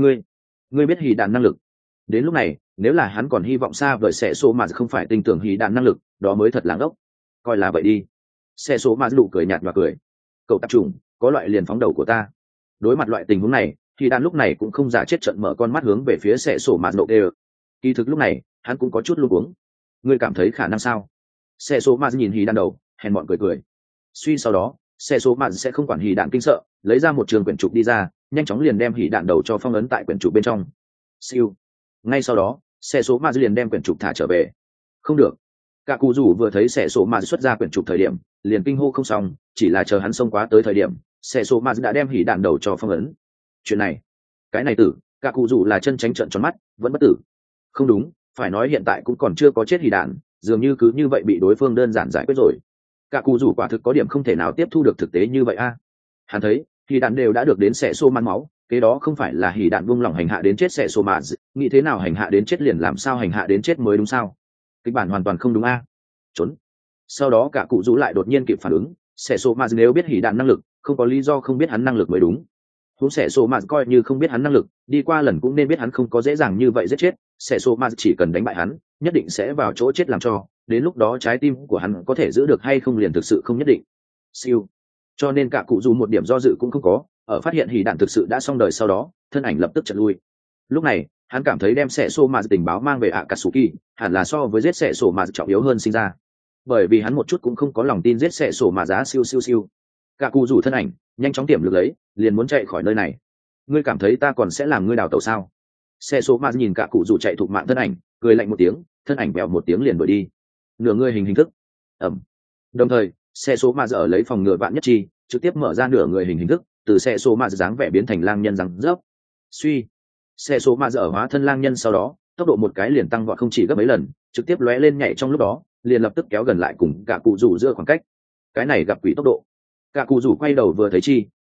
Ngươi biết hỉ đạn năng lực. Đến lúc này nếu là hắn còn hy vọng xa vời xe số mà không phải tin tưởng hỉ đạn năng lực, đó mới thật lãng ốc. Coi là vậy đi. Xe số mà nụ cười nhạt và cười. Cậu tạp trùng, có loại liền phóng đầu của ta. Đối mặt loại tình huống này, hỉ đạn lúc này cũng không giả chết trận mở con mắt hướng về phía xe số mà nộ đều. Kỳ thực lúc này hắn cũng có chút luống cuống. Ngươi cảm thấy khả năng sao? Xe số mà nhìn hỉ đạn đầu, hèn mọn cười cười. Suy sau đó xe số mà sẽ không quản hỉ đạn kinh sợ, lấy ra một trường quyển trục đi ra, nhanh chóng liền đem hỉ đạn đầu cho phong ấn tại quyển trục bên trong. Siêu. Ngay sau đó xe số mà liền đem quyển trục thả trở về. Không được. Cả cụ rủ vừa thấy xe số mà xuất ra quyển trục thời điểm liền kinh hô không xong, chỉ là chờ hắn xông quá tới thời điểm xe số mà đã đem hỉ đạn đầu cho phong ấn. Chuyện này, cái này tử, cả cụ rủ là chân tránh trợn tròn mắt, vẫn bất tử. Không đúng, phải nói hiện tại cũng còn chưa có chết hỉ đạn, dường như cứ như vậy bị đối phương đơn giản giải quyết rồi. Cả cụ rủ quả thực có điểm không thể nào tiếp thu được thực tế như vậy a. Hắn thấy hỉ đạn đều đã được đến xe số man máu, cái đó không phải là hỉ đạn buông lỏng hành hạ đến chết xe số mà nghĩ thế nào hành hạ đến chết liền làm sao hành hạ đến chết mới đúng sao? Kịch bản hoàn toàn không đúng a. Trốn. Sau đó cả cụ rủ lại đột nhiên kịp phản ứng, xe số mà nếu biết hỉ đạn năng lực, không có lý do không biết hắn năng lực mới đúng. Huống xe số mà coi như không biết hắn năng lực, đi qua lần cũng nên biết hắn không có dễ dàng như vậy giết chết, xe số mà chỉ cần đánh bại hắn, nhất định sẽ vào chỗ chết làm cho, đến lúc đó trái tim của hắn có thể giữ được hay không liền thực sự không nhất định. Siêu. Cho nên cả cụ rủ một điểm do dự cũng không có, ở phát hiện hỉ đạn thực sự đã xong đời sau đó, thân ảnh lập tức chợt lui. Lúc này hắn cảm thấy đem xẻ xô mà tình báo mang về Akatsuki hẳn là so với giết xẻ sổ mà trọng yếu hơn sinh ra, bởi vì hắn một chút cũng không có lòng tin giết xẻ sổ mà giá siêu siêu siêu. Cả cụ rủ thân ảnh nhanh chóng tiềm lực lấy, liền muốn chạy khỏi nơi này. Ngươi cảm thấy ta còn sẽ làm ngươi đào tẩu sao? Xẻ sổ mà nhìn cả cụ rủ chạy thục mạng thân ảnh, cười lạnh một tiếng, thân ảnh bèo một tiếng liền đuổi đi. Nửa người hình thức ẩm. Đồng thời xe số mà ở lấy phòng ngừa vạn nhất chi trực tiếp mở ra nửa người hình thức, từ xe số mà dáng vẻ biến thành lang nhân răng rớp. Suy. Xe số mà ở hóa thân lang nhân sau đó tốc độ một cái liền tăng vọt không chỉ gấp mấy lần, trực tiếp lóe lên nhảy trong lúc đó liền lập tức kéo gần lại cùng cả cụ rủ giữa khoảng cách. Cái này gặp quỷ tốc độ. Cả cụ rủ quay đầu vừa thấy chi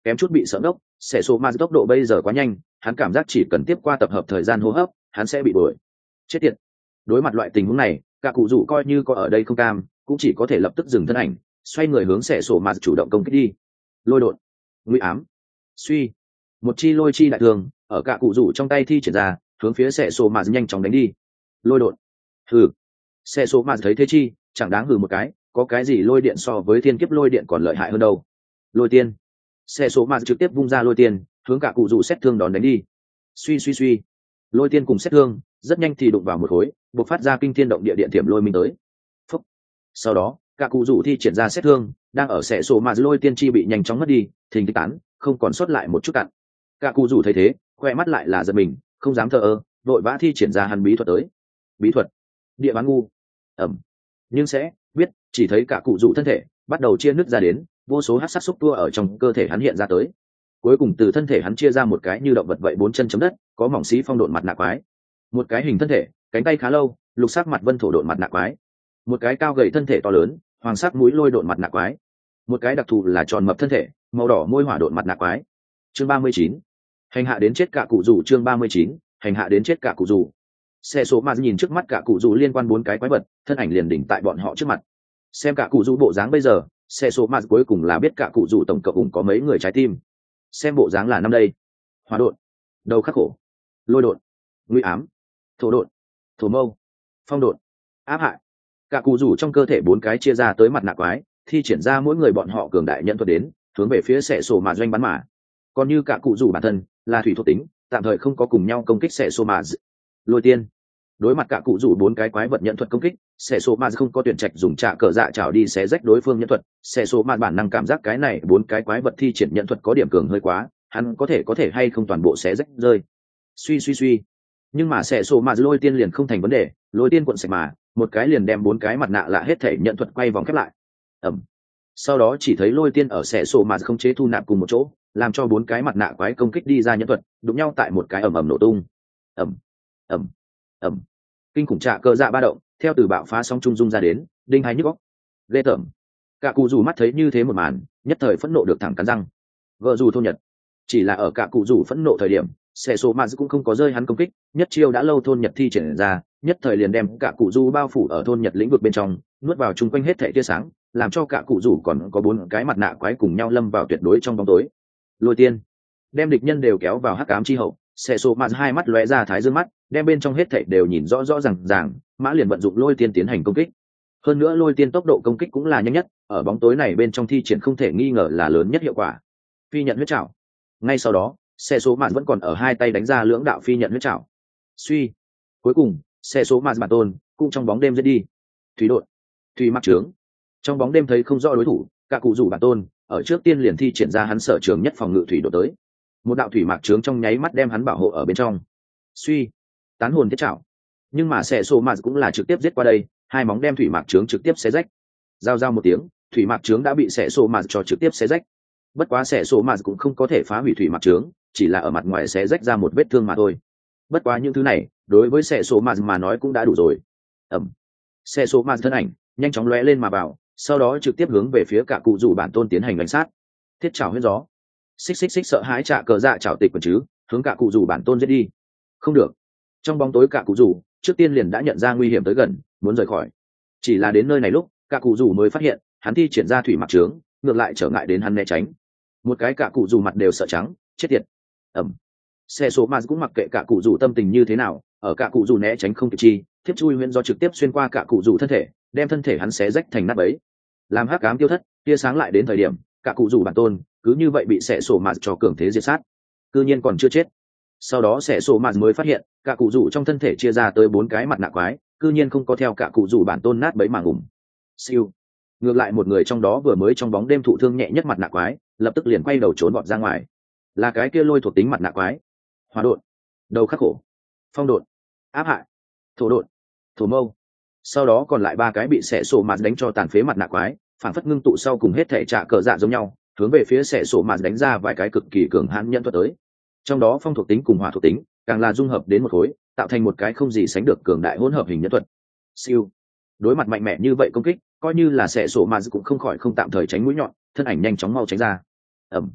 kém chút bị sợ ngốc. Sẽ số ma tốc độ bây giờ quá nhanh, hắn cảm giác chỉ cần tiếp qua tập hợp thời gian hô hấp hắn sẽ bị đuổi chết tiệt. Đối mặt loại tình huống này, cả cụ rủ coi như có ở đây không cam cũng chỉ có thể lập tức dừng thân ảnh, xoay người hướng sẽ sổ mà chủ động công kích đi. Lôi đột, nguy ám, suy, một chi lôi chi đại thường ở cả cụ rủ trong tay thi triển ra, hướng phía sẽ sổ mà nhanh chóng đánh đi. Lôi đột, hừ. Sẽ sổ mà thấy thế chi chẳng đáng hừ một cái, có cái gì lôi điện so với thiên kiếp lôi điện còn lợi hại hơn đâu. Lôi tiên, sẽ sổ mà trực tiếp vung ra lôi tiên hướng cả cụ rủ xét thương đón đánh đi. Suy suy suy, lôi tiên cùng xét thương rất nhanh thì đụng vào một khối, bộc phát ra kinh thiên động địa điện thiểm lôi minh tới. Phúc. Sau đó cả cụ rủ thi triển ra xét thương đang ở xẻ sổ mà lôi tiên chi bị nhanh chóng mất đi, thình thịch tán không còn sót lại một chút cặn. Cả cụ rủ thấy thế khoe mắt lại là giật mình, không dám thờ ơ, vội vã thi triển ra hắn bí thuật tới. Bí thuật địa bán ngu. Ẩm. Nhưng sẽ biết chỉ thấy cả cụ rủ thân thể bắt đầu chia nứt ra đến, vô số hắc sắc xúc tua ở trong cơ thể hắn hiện ra tới, cuối cùng từ thân thể hắn chia ra một cái như động vật vậy 4 chân chấm đất, có mỏng xí phong độn mặt nạ quái, một cái hình thân thể cánh tay khá lâu lục sắc mặt vân thổ độn mặt nạ quái, một cái cao gầy thân thể to lớn hoàng sắc mũi lôi độn mặt nạ quái, một cái đặc thù là tròn mập thân thể màu đỏ môi hỏa độn mặt nạ quái. Chương 39, hành hạ đến chết cả cụ rủ. Chương 39, hành hạ đến chết cả cụ rủ. Xe số mà nhìn trước mắt cả cụ rủ liên quan 4 cái quái vật, thân ảnh liền đỉnh tại bọn họ trước mặt. Xem cả cụ rủ bộ dáng bây giờ, xe số mà cuối cùng là biết cả cụ rủ tổng cộng cũng có mấy người trái tim. Xem bộ dáng là năm đây: hỏa độn, đầu khắc khổ, lôi độn, nguy ám, thổ độn, thổ mâu, phong độn, áp hại. Cả cụ rủ trong cơ thể 4 cái chia ra tới mặt nạ quái, thi triển ra mỗi người bọn họ cường đại nhận thuật đến, hướng về phía xẻ sổ mà doanh bắn mà. Còn như cả cụ rủ bản thân là thủy thuộc tính, tạm thời không có cùng nhau công kích xẻ sổ mà. Lôi tiên, đối mặt cả cụ rủ 4 cái quái vật nhận thuật công kích, xẻ sổ mà không có tuyển trạch dùng trạ cờ dạ chảo đi xé rách đối phương nhận thuật. Xẻ sổ mà bản năng cảm giác cái này 4 cái quái vật thi triển nhận thuật có điểm cường hơi quá, hắn có thể hay không toàn bộ xé rách rơi. Suy suy suy, nhưng mà xẻ sổ mà lôi tiên liền không thành vấn đề, lôi tiên cuộn sạch mà một cái liền đem 4 cái mặt nạ lạ hết thể nhận thuật quay vòng khép lại. Ẩm. Sau đó chỉ thấy lôi tiên ở xẻ sổ mà không chế thu nạp cùng một chỗ, làm cho 4 cái mặt nạ quái công kích đi ra nhận thuật đụng nhau tại một cái ầm ầm nổ tung. Ẩm, ẩm, ẩm. Kinh khủng trạ cơ dạ ba động theo từ bạo phá sóng trung dung ra đến, đinh hai nhức óc. Ghê tởm. Cả cụ rủ mắt thấy như thế một màn, nhất thời phẫn nộ được thẳng cắn răng. Vợ dù thôn nhật, chỉ là ở cả cụ rủ phẫn nộ thời điểm, xẻ sổ mà cũng không có rơi hắn công kích, nhất chiêu đã lâu thôn nhật thi triển ra, nhất thời liền đem cả cụ rủ bao phủ ở thôn nhật lĩnh vực bên trong, nuốt vào chung quanh hết thể tia sáng, làm cho cả cụ rủ còn có 4 cái mặt nạ quái cùng nhau lâm vào tuyệt đối trong bóng tối. Lôi tiên, đem địch nhân đều kéo vào hắc ám chi hậu. Xẻ sổ mà hai mắt lóe ra thái dương mắt, đem bên trong hết thảy đều nhìn rõ rõ ràng, mã liền vận dụng lôi tiên tiến hành công kích. Hơn nữa lôi tiên tốc độ công kích cũng là nhanh nhất, ở bóng tối này bên trong thi triển không thể nghi ngờ là lớn nhất hiệu quả. Phi nhận huyết trảo. Ngay sau đó, xe số mạn vẫn còn ở hai tay đánh ra lưỡng đạo phi nhận huyết trảo. Suy. Cuối cùng, xe số mạn bản tôn cũng trong bóng đêm giết đi. Thủy đột, thủy mặc trướng. Trong bóng đêm thấy không rõ đối thủ, cả cụ rủ bản tôn ở trước tiên liền thi triển ra hắn sở trường nhất phòng ngự thủy đột tới. Một đạo thủy mạc trướng trong nháy mắt đem hắn bảo hộ ở bên trong. Suy, tán hồn thiết trảo. Nhưng mà xe số mạn cũng là trực tiếp giết qua đây, hai móng đem thủy mạc trướng trực tiếp xé rách. Giao một tiếng, thủy mạc trướng đã bị xe số mạn cho trực tiếp xé rách. Bất quá xẻ số mà cũng không có thể phá hủy thủy mặc trướng, chỉ là ở mặt ngoài sẽ rách ra một vết thương mà thôi. Bất quá những thứ này đối với xẻ số mà nói cũng đã đủ rồi. Ẩm. Xẻ số mà thân ảnh nhanh chóng lóe lên mà vào, sau đó trực tiếp hướng về phía cả cụ rủ bản tôn tiến hành đánh sát. Thiết trảo huyết gió. Xích sợ hãi trạ cờ dạ chảo tịch quần chứ, hướng cả cụ rủ bản tôn giết đi. Không được. Trong bóng tối cả cụ rủ trước tiên liền đã nhận ra nguy hiểm tới gần, muốn rời khỏi. Chỉ là đến nơi này lúc cả cụ rủ mới phát hiện hắn thi triển ra thủy mặc trướng, ngược lại trở ngại đến hắn né tránh. Một cái cả cụ rủ mặt đều sợ trắng, chết tiệt. Ẩm. Xe số mà cũng mặc kệ cả cụ rủ tâm tình như thế nào, ở cả cụ rủ né tránh không kịp chi, thiếp chui huyễn do trực tiếp xuyên qua cả cụ rủ thân thể, đem thân thể hắn xé rách thành nát bấy. Làm hắc ám tiêu thất, tia sáng lại đến thời điểm, cả cụ rủ bản tôn cứ như vậy bị xẻ sổ mạt cho cường thế diệt sát. Cư nhiên còn chưa chết. Sau đó xẻ sổ mạt mới phát hiện, cả cụ rủ trong thân thể chia ra tới 4 cái mặt nạ quái, cư nhiên không có theo cả cụ rủ bản tôn nát bấy mà ngủm. Siêu. Ngược lại một người trong đó vừa mới trong bóng đêm thụ thương nhẹ nhất mặt nạ quái, lập tức liền quay đầu trốn bọt ra ngoài. Là cái kia lôi thuộc tính mặt nạ quái. Hỏa độn, đầu khắc khổ, phong độn, áp hại, thổ độn, thổ mâu. Sau đó còn lại 3 cái bị xẻ sổ mạt đánh cho tàn phế mặt nạ quái, phản phất ngưng tụ sau cùng hết thể trả cờ dạ giống nhau, hướng về phía xẻ sổ mạt đánh ra vài cái cực kỳ cường hãn nhân thuật tới. Trong đó phong thuộc tính cùng hỏa thuộc tính càng là dung hợp đến một khối, tạo thành một cái không gì sánh được cường đại hỗn hợp hình nhân thuật. Siêu. Đối mặt mạnh mẽ như vậy công kích, coi như là xẻ sổ mà cũng không khỏi không tạm thời tránh mũi nhọn, thân ảnh nhanh chóng mau tránh ra. Ẩm.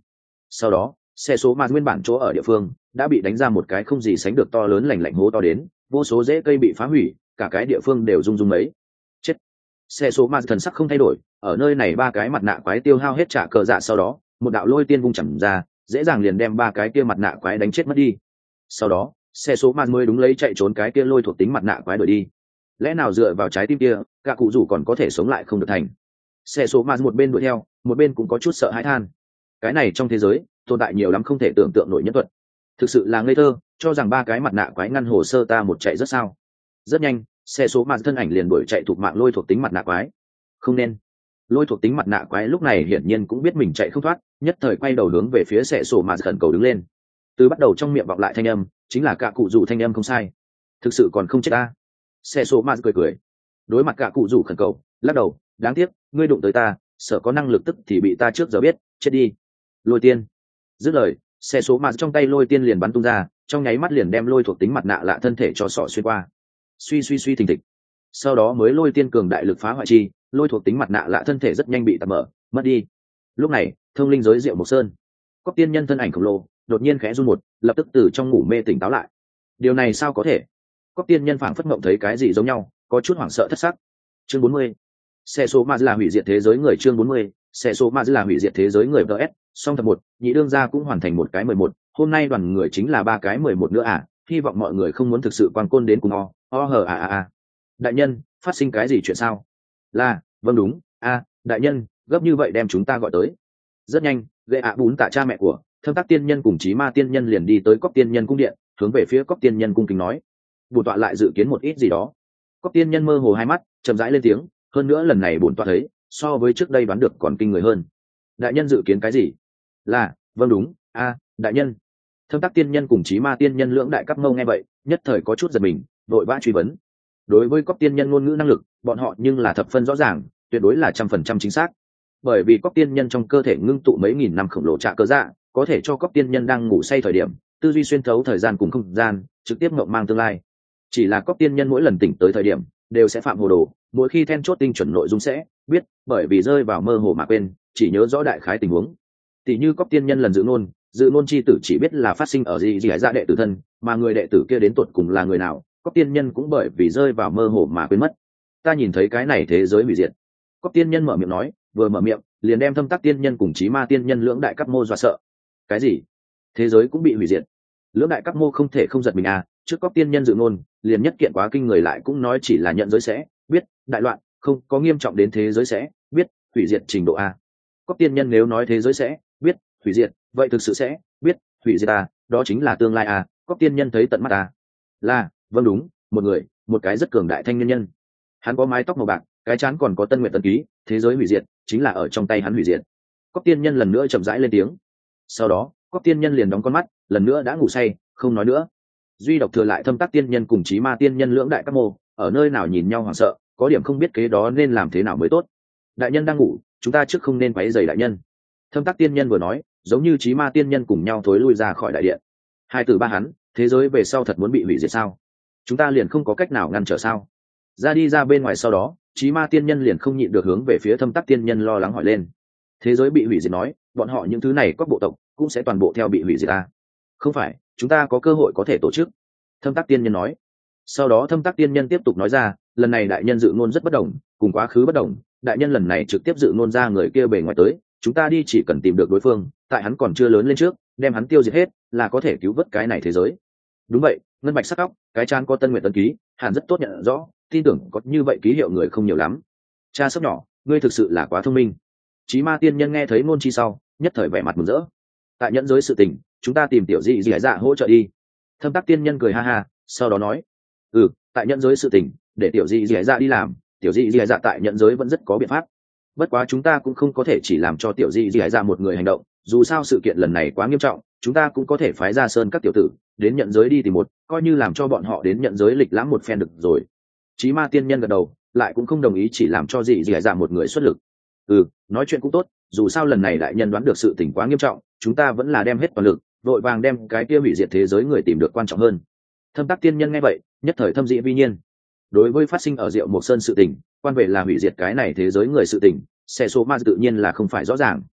Sau đó xe số mà nguyên bản chỗ ở địa phương đã bị đánh ra một cái không gì sánh được to lớn lành lạnh hố to đến, vô số rễ cây bị phá hủy, cả cái địa phương đều rung rung mấy. Chết. Xe số mà thần sắc không thay đổi, ở nơi này ba cái mặt nạ quái tiêu hao hết trả cờ dạ sau đó, một đạo lôi tiên vung chầm ra, dễ dàng liền đem ba cái kia mặt nạ quái đánh chết mất đi. Sau đó xe số mà mới đúng lấy chạy trốn cái kia lôi thuộc tính mặt nạ quái đuổi đi. Lẽ nào dựa vào trái tim kia cả cụ rủ còn có thể sống lại không được thành? Xe số mà một bên đuổi theo, một bên cũng có chút sợ hãi than. Cái này trong thế giới tồn tại nhiều lắm không thể tưởng tượng nổi nhân thuật, thực sự là ngây thơ cho rằng ba cái mặt nạ quái ngăn hồ sơ ta một chạy rất sao. Rất nhanh xe số mà thân ảnh liền đuổi chạy thuộc mạng lôi thuộc tính mặt nạ quái. Không nên. Lôi thuộc tính mặt nạ quái lúc này hiển nhiên cũng biết mình chạy không thoát, nhất thời quay đầu hướng về phía xe số mà khẩn cầu đứng lên. Từ bắt đầu trong miệng vọng lại thanh âm chính là cả cụ rủ thanh âm không sai. Thực sự còn không chết ta. Xe số mà cười cười đối mặt cả cụ rủ khẩn cầu, lắc đầu, đáng tiếc ngươi đụng tới ta, sợ có năng lực tức thì bị ta trước giờ biết, chết đi. Lôi tiên. Dứt lời xe số mà trong tay lôi tiên liền bắn tung ra, trong nháy mắt liền đem lôi thuộc tính mặt nạ lạ thân thể cho sọ xuyên qua. Suy thình thịch. Sau đó mới lôi tiên cường đại lực phá hoại chi, lôi thuộc tính mặt nạ lạ thân thể rất nhanh bị tạm mở mất đi. Lúc này thông linh giới Diệu Mộc Sơn, Cóc tiên nhân thân ảnh khổng lồ đột nhiên khẽ run một, lập tức từ trong ngủ mê tỉnh táo lại. Điều này sao có thể? Cóc tiên nhân phảng phất mộng thấy cái gì giống nhau, có chút hoảng sợ thất sắc. Chương 40. Xe số ma là hủy diệt thế giới người. Chương 40. Xe số ma là hủy diệt thế giới người. VS song thập một nhị đương gia cũng hoàn thành một cái 11, hôm nay đoàn người chính là ba cái 11 nữa à, hy vọng mọi người không muốn thực sự quan côn đến cùng đại nhân phát sinh cái gì chuyện sao? Là vâng đúng đại nhân gấp như vậy đem chúng ta gọi tới. Rất nhanh ghệ bún tạ cha mẹ của Thâm Tác tiên nhân cùng Chí Ma tiên nhân liền đi tới Cóc tiên nhân cung điện, hướng về phía Cóc tiên nhân cung kính nói. Bổn tọa lại dự kiến một ít gì đó. Cóc tiên nhân mơ hồ hai mắt chậm rãi lên tiếng, hơn nữa lần này bổn tọa thấy so với trước đây đoán được còn kinh người hơn. Đại nhân dự kiến cái gì? Là vâng đúng đại nhân. Thâm Tác tiên nhân cùng Chí Ma tiên nhân lưỡng đại cấp mâu nghe vậy nhất thời có chút giật mình, vội vã truy vấn. Đối với Cóc tiên nhân ngôn ngữ năng lực bọn họ nhưng là thập phân rõ ràng, tuyệt đối là 100% chính xác. Bởi vì Cóc tiên nhân trong cơ thể ngưng tụ mấy nghìn năm khổng lồ trạ cơ dạ, có thể cho Cóc tiên nhân đang ngủ say thời điểm tư duy xuyên thấu thời gian cùng không gian, trực tiếp mộng mang tương lai. Chỉ là Cóc tiên nhân mỗi lần tỉnh tới thời điểm đều sẽ phạm hồ đồ, mỗi khi then chốt tinh chuẩn nội dung sẽ biết, bởi vì rơi vào mơ hồ mà quên, chỉ nhớ rõ đại khái tình huống. Tỷ như Cóc tiên nhân lần dự ngôn chi tử chỉ biết là phát sinh ở gì dạ đệ tử thân, mà người đệ tử kia đến tuột cùng là người nào, Cóc tiên nhân cũng bởi vì rơi vào mơ hồ mà quên mất. Ta nhìn thấy cái này thế giới hủy diệt. Cóc tiên nhân mở miệng nói, vừa mở miệng liền đem Thâm Tác tiên nhân cùng Chí Ma tiên nhân lưỡng đại cấp mô dọa sợ. Cái gì? Thế giới cũng bị hủy diệt? Lưỡng đại cấp mô không thể không giật mình trước Cóc tiên nhân dự ngôn liền nhất kiện quá kinh người, lại cũng nói chỉ là nhận giới sẽ biết đại loạn, không có nghiêm trọng đến thế giới sẽ biết hủy diệt trình độ Cóc tiên nhân nếu nói thế giới sẽ biết hủy diệt, vậy thực sự sẽ biết hủy diệt đó chính là tương lai Cóc tiên nhân thấy tận mắt là vâng đúng, một cái rất cường đại thanh niên nhân. Hắn có mái tóc màu bạc, cái trán còn có tân nguyện tân ký, thế giới hủy diệt chính là ở trong tay hắn hủy diệt. Cóc tiên nhân lần nữa chậm rãi lên tiếng. Sau đó Cóc tiên nhân liền đóng con mắt, lần nữa đã ngủ say, không nói nữa. Duy độc thừa lại Thâm Tác tiên nhân cùng Chí Ma tiên nhân lưỡng đại các mô ở nơi nào nhìn nhau hoảng sợ, có điểm không biết kế đó nên làm thế nào mới tốt. Đại nhân đang ngủ, chúng ta trước không nên quấy rầy đại nhân. Thâm Tác tiên nhân vừa nói, giống như Chí Ma tiên nhân cùng nhau thối lui ra khỏi đại điện. Hai từ ba hắn, thế giới về sau thật muốn bị hủy diệt sao? Chúng ta liền không có cách nào ngăn trở sao? Ra bên ngoài sau đó, Chí Ma tiên nhân liền không nhịn được hướng về phía Thâm Tác tiên nhân lo lắng hỏi lên. Thế giới bị hủy diệt nói, bọn họ những thứ này các bộ tộc cũng sẽ toàn bộ theo bị hủy diệt Không phải, chúng ta có cơ hội có thể tổ chức. Thâm Tác tiên nhân nói. Sau đó Thâm Tác tiên nhân tiếp tục nói ra, lần này đại nhân dự ngôn rất bất đồng, cùng quá khứ bất đồng. Đại nhân lần này trực tiếp dự ngôn ra người kia bề ngoài tới, chúng ta đi chỉ cần tìm được đối phương, tại hắn còn chưa lớn lên trước, đem hắn tiêu diệt hết, là có thể cứu vớt cái này thế giới. Đúng vậy, ngân bạch sắc óc, cái trán có tân nguyện tân ký, hẳn rất tốt nhận rõ, tin tưởng có như vậy ký hiệu người không nhiều lắm. Cha sốc nhỏ, ngươi thực sự là quá thông minh. Chí Ma tiên nhân nghe thấy ngôn chi sau, nhất thời vẻ mặt mừng rỡ. Tại nhẫn giới sự tình, chúng ta tìm tiểu dị dạ hỗ trợ đi. Thâm Tác tiên nhân cười ha ha, sau đó nói, tại nhẫn giới sự tình, để tiểu dị dạ đi làm, tiểu dị dạ tại nhẫn giới vẫn rất có biện pháp. Bất quá chúng ta cũng không có thể chỉ làm cho tiểu dị dạ một người hành động, dù sao sự kiện lần này quá nghiêm trọng, chúng ta cũng có thể phái ra sơn các tiểu tử đến nhận giới đi tìm một, coi như làm cho bọn họ đến nhận giới lịch lãm một phen được rồi. Chí Ma tiên nhân gật đầu, lại cũng không đồng ý chỉ làm cho dị dạ một người xuất lực. Nói chuyện cũng tốt, dù sao lần này đại nhân đoán được sự tình quá nghiêm trọng, chúng ta vẫn là đem hết toàn lực, vội vàng đem cái kia hủy diệt thế giới người tìm được quan trọng hơn. Thâm Tác tiên nhân nghe vậy nhất thời thâm dị vi nhiên. Đối với phát sinh ở Diệu Mộc Sơn sự tình, quan về là hủy diệt cái này thế giới người sự tình, xe số ma tự nhiên là không phải rõ ràng.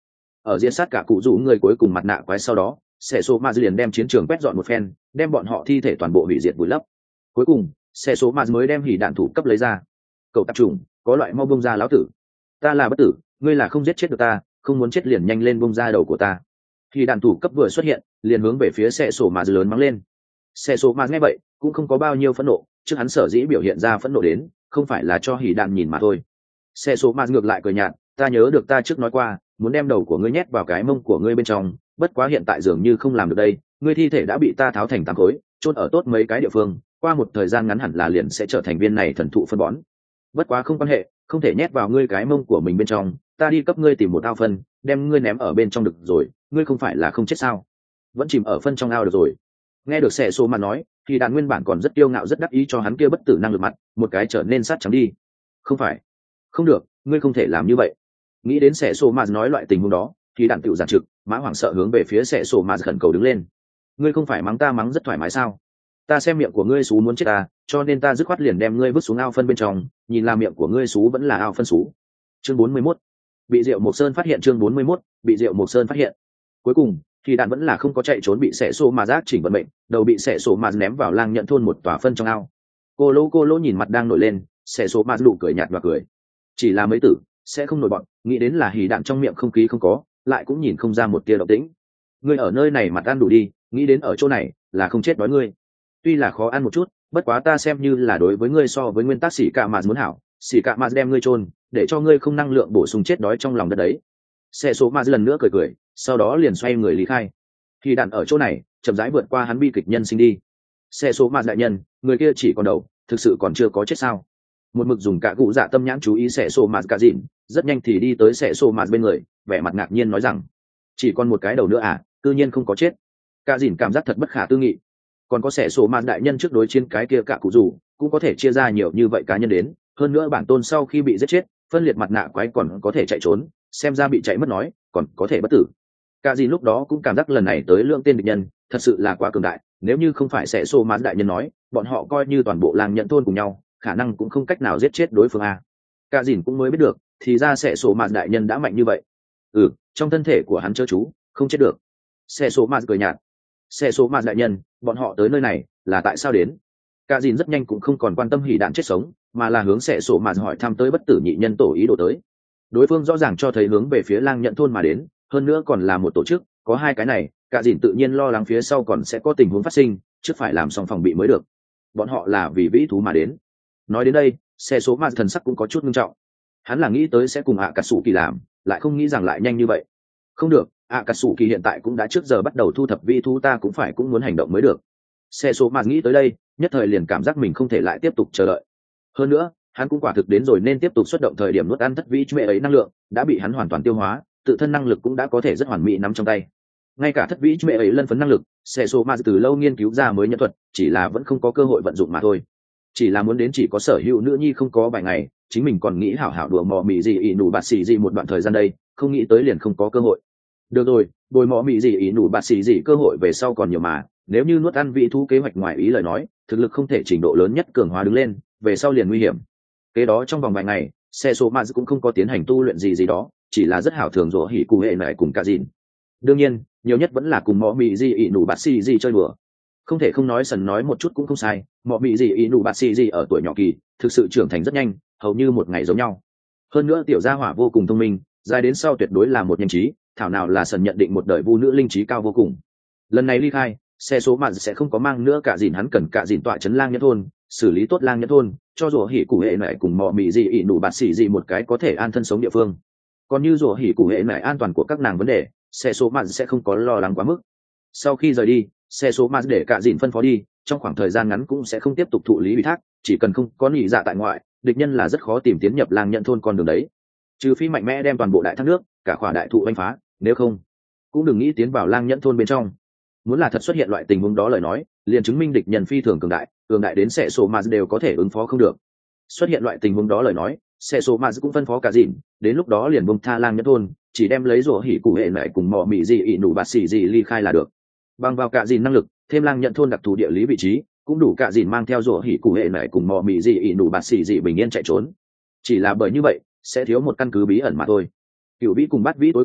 ở diễn sát cả cụ rủ người cuối cùng mặt nạ quái sau đó, xe số ma liền đem chiến trường quét dọn một phen, đem bọn họ thi thể toàn bộ hủy diệt vùi lấp. Cuối cùng xe số ma mới đem hỉ đạn thủ cấp lấy ra. Cậu tạp trùng, có loại mau bông ra lão tử, ta là bất tử, ngươi là không giết chết được ta, không muốn chết liền nhanh lên bông ra đầu của ta. Hỉ đạn thủ cấp vừa xuất hiện liền hướng về phía xe số ma lớn mắng lên. Xe số ma nghe vậy cũng không có bao nhiêu phẫn nộ, trước hắn sở dĩ biểu hiện ra phẫn nộ đến không phải là cho hỉ đạn nhìn mà thôi. Xe số ma ngược lại cười nhạt, ta nhớ được ta trước nói qua muốn đem đầu của ngươi nhét vào cái mông của ngươi bên trong, bất quá hiện tại dường như không làm được đây, ngươi thi thể đã bị ta tháo thành 8 khối, chôn ở tốt mấy cái địa phương, qua một thời gian ngắn hẳn là liền sẽ trở thành viên này thần thụ phân bón. Bất quá không quan hệ, không thể nhét vào ngươi cái mông của mình bên trong, ta đi cấp ngươi tìm một ao phân, đem ngươi ném ở bên trong được rồi, ngươi không phải là không chết sao? Vẫn chìm ở phân trong ao được rồi. Nghe được Sẻ Sô mà nói, thì đàn nguyên bản còn rất kiêu ngạo rất đắc ý cho hắn kia bất tử năng lực mặt, một cái trở nên sát trắng đi. Không phải, không được, ngươi không thể làm như vậy. Nghĩ đến Sẻ Sô mà nói loại tình huống đó, thì đàn tựu giản trực, Mã Hoảng sợ hướng về phía Sẻ Sô mà khẩn cầu đứng lên. Ngươi không phải mắng ta mắng rất thoải mái sao? Ta xem miệng của ngươi xú muốn chết ta, cho nên ta dứt khoát liền đem ngươi vứt xuống ao phân bên trong, nhìn là miệng của ngươi xú vẫn là ao phân xú. Chương 41. Bị Diệu Mộc Sơn phát hiện. Chương 41. Bị Diệu Mộc Sơn phát hiện. Cuối cùng thì đạn vẫn là không có chạy trốn, bị Sẻ Sô mà giác chỉnh vận mệnh, đầu bị Sẻ Sô mà ném vào lang nhận thôn một tòa phân trong ao. Cô lô nhìn mặt đang nổi lên, Sẻ Sô mà nụ cười nhạt và cười. Chỉ là mấy tử sẽ không nổi bọn, nghĩ đến là hỉ đạn trong miệng không khí không có, lại cũng nhìn không ra một tia động tĩnh. Ngươi ở nơi này mặt ăn đủ đi, nghĩ đến ở chỗ này là không chết đói ngươi. Tuy là khó ăn một chút, bất quá ta xem như là đối với ngươi so với nguyên tắc xỉ cạ mà muốn hảo, xỉ cạ mà đem ngươi chôn để cho ngươi không năng lượng bổ sung chết đói trong lòng đất đấy. Xe số mà lần nữa cười, sau đó liền xoay người lý khai. Khi đạn ở chỗ này chậm rãi vượt qua hắn bi kịch nhân sinh đi. Xe số mà đại nhân, người kia chỉ còn đầu, thực sự còn chưa có chết sao? Một mực dùng cả cụ dạ tâm nhãn chú ý Xe số mà cả dịn, rất nhanh thì đi tới Xe số mà bên người, vẻ mặt ngạc nhiên nói rằng chỉ còn một cái đầu nữa à? Tự nhiên không có chết. Cả dịn cảm giác thật bất khả tư nghị. Còn có Xe số mà đại nhân trước đối chiến cái kia cả cụ rủ cũng có thể chia ra nhiều như vậy cá nhân đến, hơn nữa bản tôn sau khi bị giết chết, phân liệt mặt nạ quái còn có thể chạy trốn, xem ra bị chạy mất nói còn có thể bất tử. Cả gì lúc đó cũng cảm giác lần này tới lượng tên địch nhân thật sự là quá cường đại, nếu như không phải Sẻ Sô mãn đại nhân nói, bọn họ coi như toàn bộ làng nhận thôn cùng nhau khả năng cũng không cách nào giết chết đối phương a. Cả dìn cũng mới biết được thì ra Sẻ Sô mãn đại nhân đã mạnh như vậy. Trong thân thể của hắn chớ chú không chết được. Sẻ Sô mãn cười nhạt. Sẻ Sô mãn đại nhân, bọn họ tới nơi này là tại sao đến? Cả dìn rất nhanh cũng không còn quan tâm hỉ đạn chết sống, mà là hướng Sẻ Sô mãn hỏi thăm tới bất tử nhị nhân tổ ý đồ tới. Đối phương rõ ràng cho thấy hướng về phía lang nhận thôn mà đến, hơn nữa còn là một tổ chức, có hai cái này, cả dìn tự nhiên lo lắng phía sau còn sẽ có tình huống phát sinh, trước phải làm xong phòng bị mới được. Bọn họ là vì vĩ thú mà đến. Nói đến đây, Xe số mà thần sắc cũng có chút nghiêm trọng. Hắn là nghĩ tới sẽ cùng ạ cà sủ kỳ làm, lại không nghĩ rằng lại nhanh như vậy. Không được, ạ cà sủ kỳ hiện tại cũng đã trước giờ bắt đầu thu thập vĩ thú, ta cũng cũng muốn hành động mới được. Xe số mà nghĩ tới đây, nhất thời liền cảm giác mình không thể lại tiếp tục chờ đợi. Hơn nữa, hắn cũng quả thực đến rồi nên tiếp tục xuất động thời điểm nuốt ăn thất vĩ chú mẹ ấy năng lượng đã bị hắn hoàn toàn tiêu hóa, tự thân năng lực cũng đã có thể rất hoàn mỹ nắm trong tay. Ngay cả thất vĩ chú mẹ ấy lân phấn năng lực, Sẻ Sô mà từ lâu nghiên cứu ra mới nhân thuật, chỉ là vẫn không có cơ hội vận dụng mà thôi. Chỉ là muốn đến chỉ có sở hữu nữ nhi không có vài ngày, chính mình còn nghĩ hảo hảo đùa mò mị gì ỉ nủ bạt xì gì một đoạn thời gian đây, không nghĩ tới liền không có cơ hội. Được rồi, bồi mò mị gì ỉ nủ bạt xì gì cơ hội về sau còn nhiều mà, nếu như nuốt ăn vị thú kế hoạch ngoài ý lời nói, thực lực không thể trình độ lớn nhất cường hóa đứng lên, về sau liền nguy hiểm. Kế đó trong vòng vài ngày, Sẻ Sô mà cũng không có tiến hành tu luyện gì đó, chỉ là rất hảo thường rỗ hỉ cụ hệ lại cùng cả dìn. Đương nhiên nhiều nhất vẫn là cùng mọ mị gì ỉ nủ bạt xì gì chơi đùa. Không thể không nói sần nói một chút cũng không sai, mọ mị gì ỉ nủ bạt xì gì ở tuổi nhỏ kỳ thực sự trưởng thành rất nhanh, hầu như một ngày giống nhau. Hơn nữa tiểu gia hỏa vô cùng thông minh, dài đến sau tuyệt đối là một nhân trí, thảo nào là sần nhận định một đời vu nữ linh trí cao vô cùng. Lần này ly khai, Xe số mà sẽ không có mang nữa cả dìn, hắn cần cả dìn tọa trấn lang nhất thôn, xử lý tốt lang nhất thôn, cho rủa hỉ cụ hệ lại cùng mọ mị gì ỉ nủ bạt xì gì một cái có thể an thân sống địa phương. Còn như rủa hỉ cụ hệ lại an toàn của các nàng vấn đề, Xe số mà sẽ không có lo lắng quá mức. Sau khi rời đi, Xe số mà để cả dìn phân phó đi, trong khoảng thời gian ngắn cũng sẽ không tiếp tục thụ lý ủy thác, chỉ cần không có nhị dạ tại ngoại, địch nhân là rất khó tìm tiến nhập lang nhận thôn con đường đấy. Trừ phi mạnh mẽ đem toàn bộ đại thác nước, cả khỏa đại thụ đánh phá, nếu không cũng đừng nghĩ tiến vào lang nhẫn thôn bên trong. Muốn là thật xuất hiện loại tình huống đó lời nói, liền chứng minh địch nhân phi thường cường đại đến Sẻ Sô mà đều có thể ứng phó không được. Xuất hiện loại tình huống đó lời nói, Sẻ Sô mà cũng phân phó cả dìn, đến lúc đó liền bông tha lang nhẫn thôn, chỉ đem lấy rủa hỉ cụ hệ lại cùng mọ mị gì ỉ nủ bạt xì gì ly khai là được. Bằng vào cả dìn năng lực, thêm lang nhẫn thôn đặc thù địa lý vị trí, cũng đủ cả dìn mang theo rủa hỉ cụ hệ lại cùng mọ mị gì ỉ nủ bạt xì gì bình yên chạy trốn. Chỉ là bởi như vậy sẽ thiếu một căn cứ bí ẩn mà thôi. Cửu vĩ cùng bát vĩ tối cường,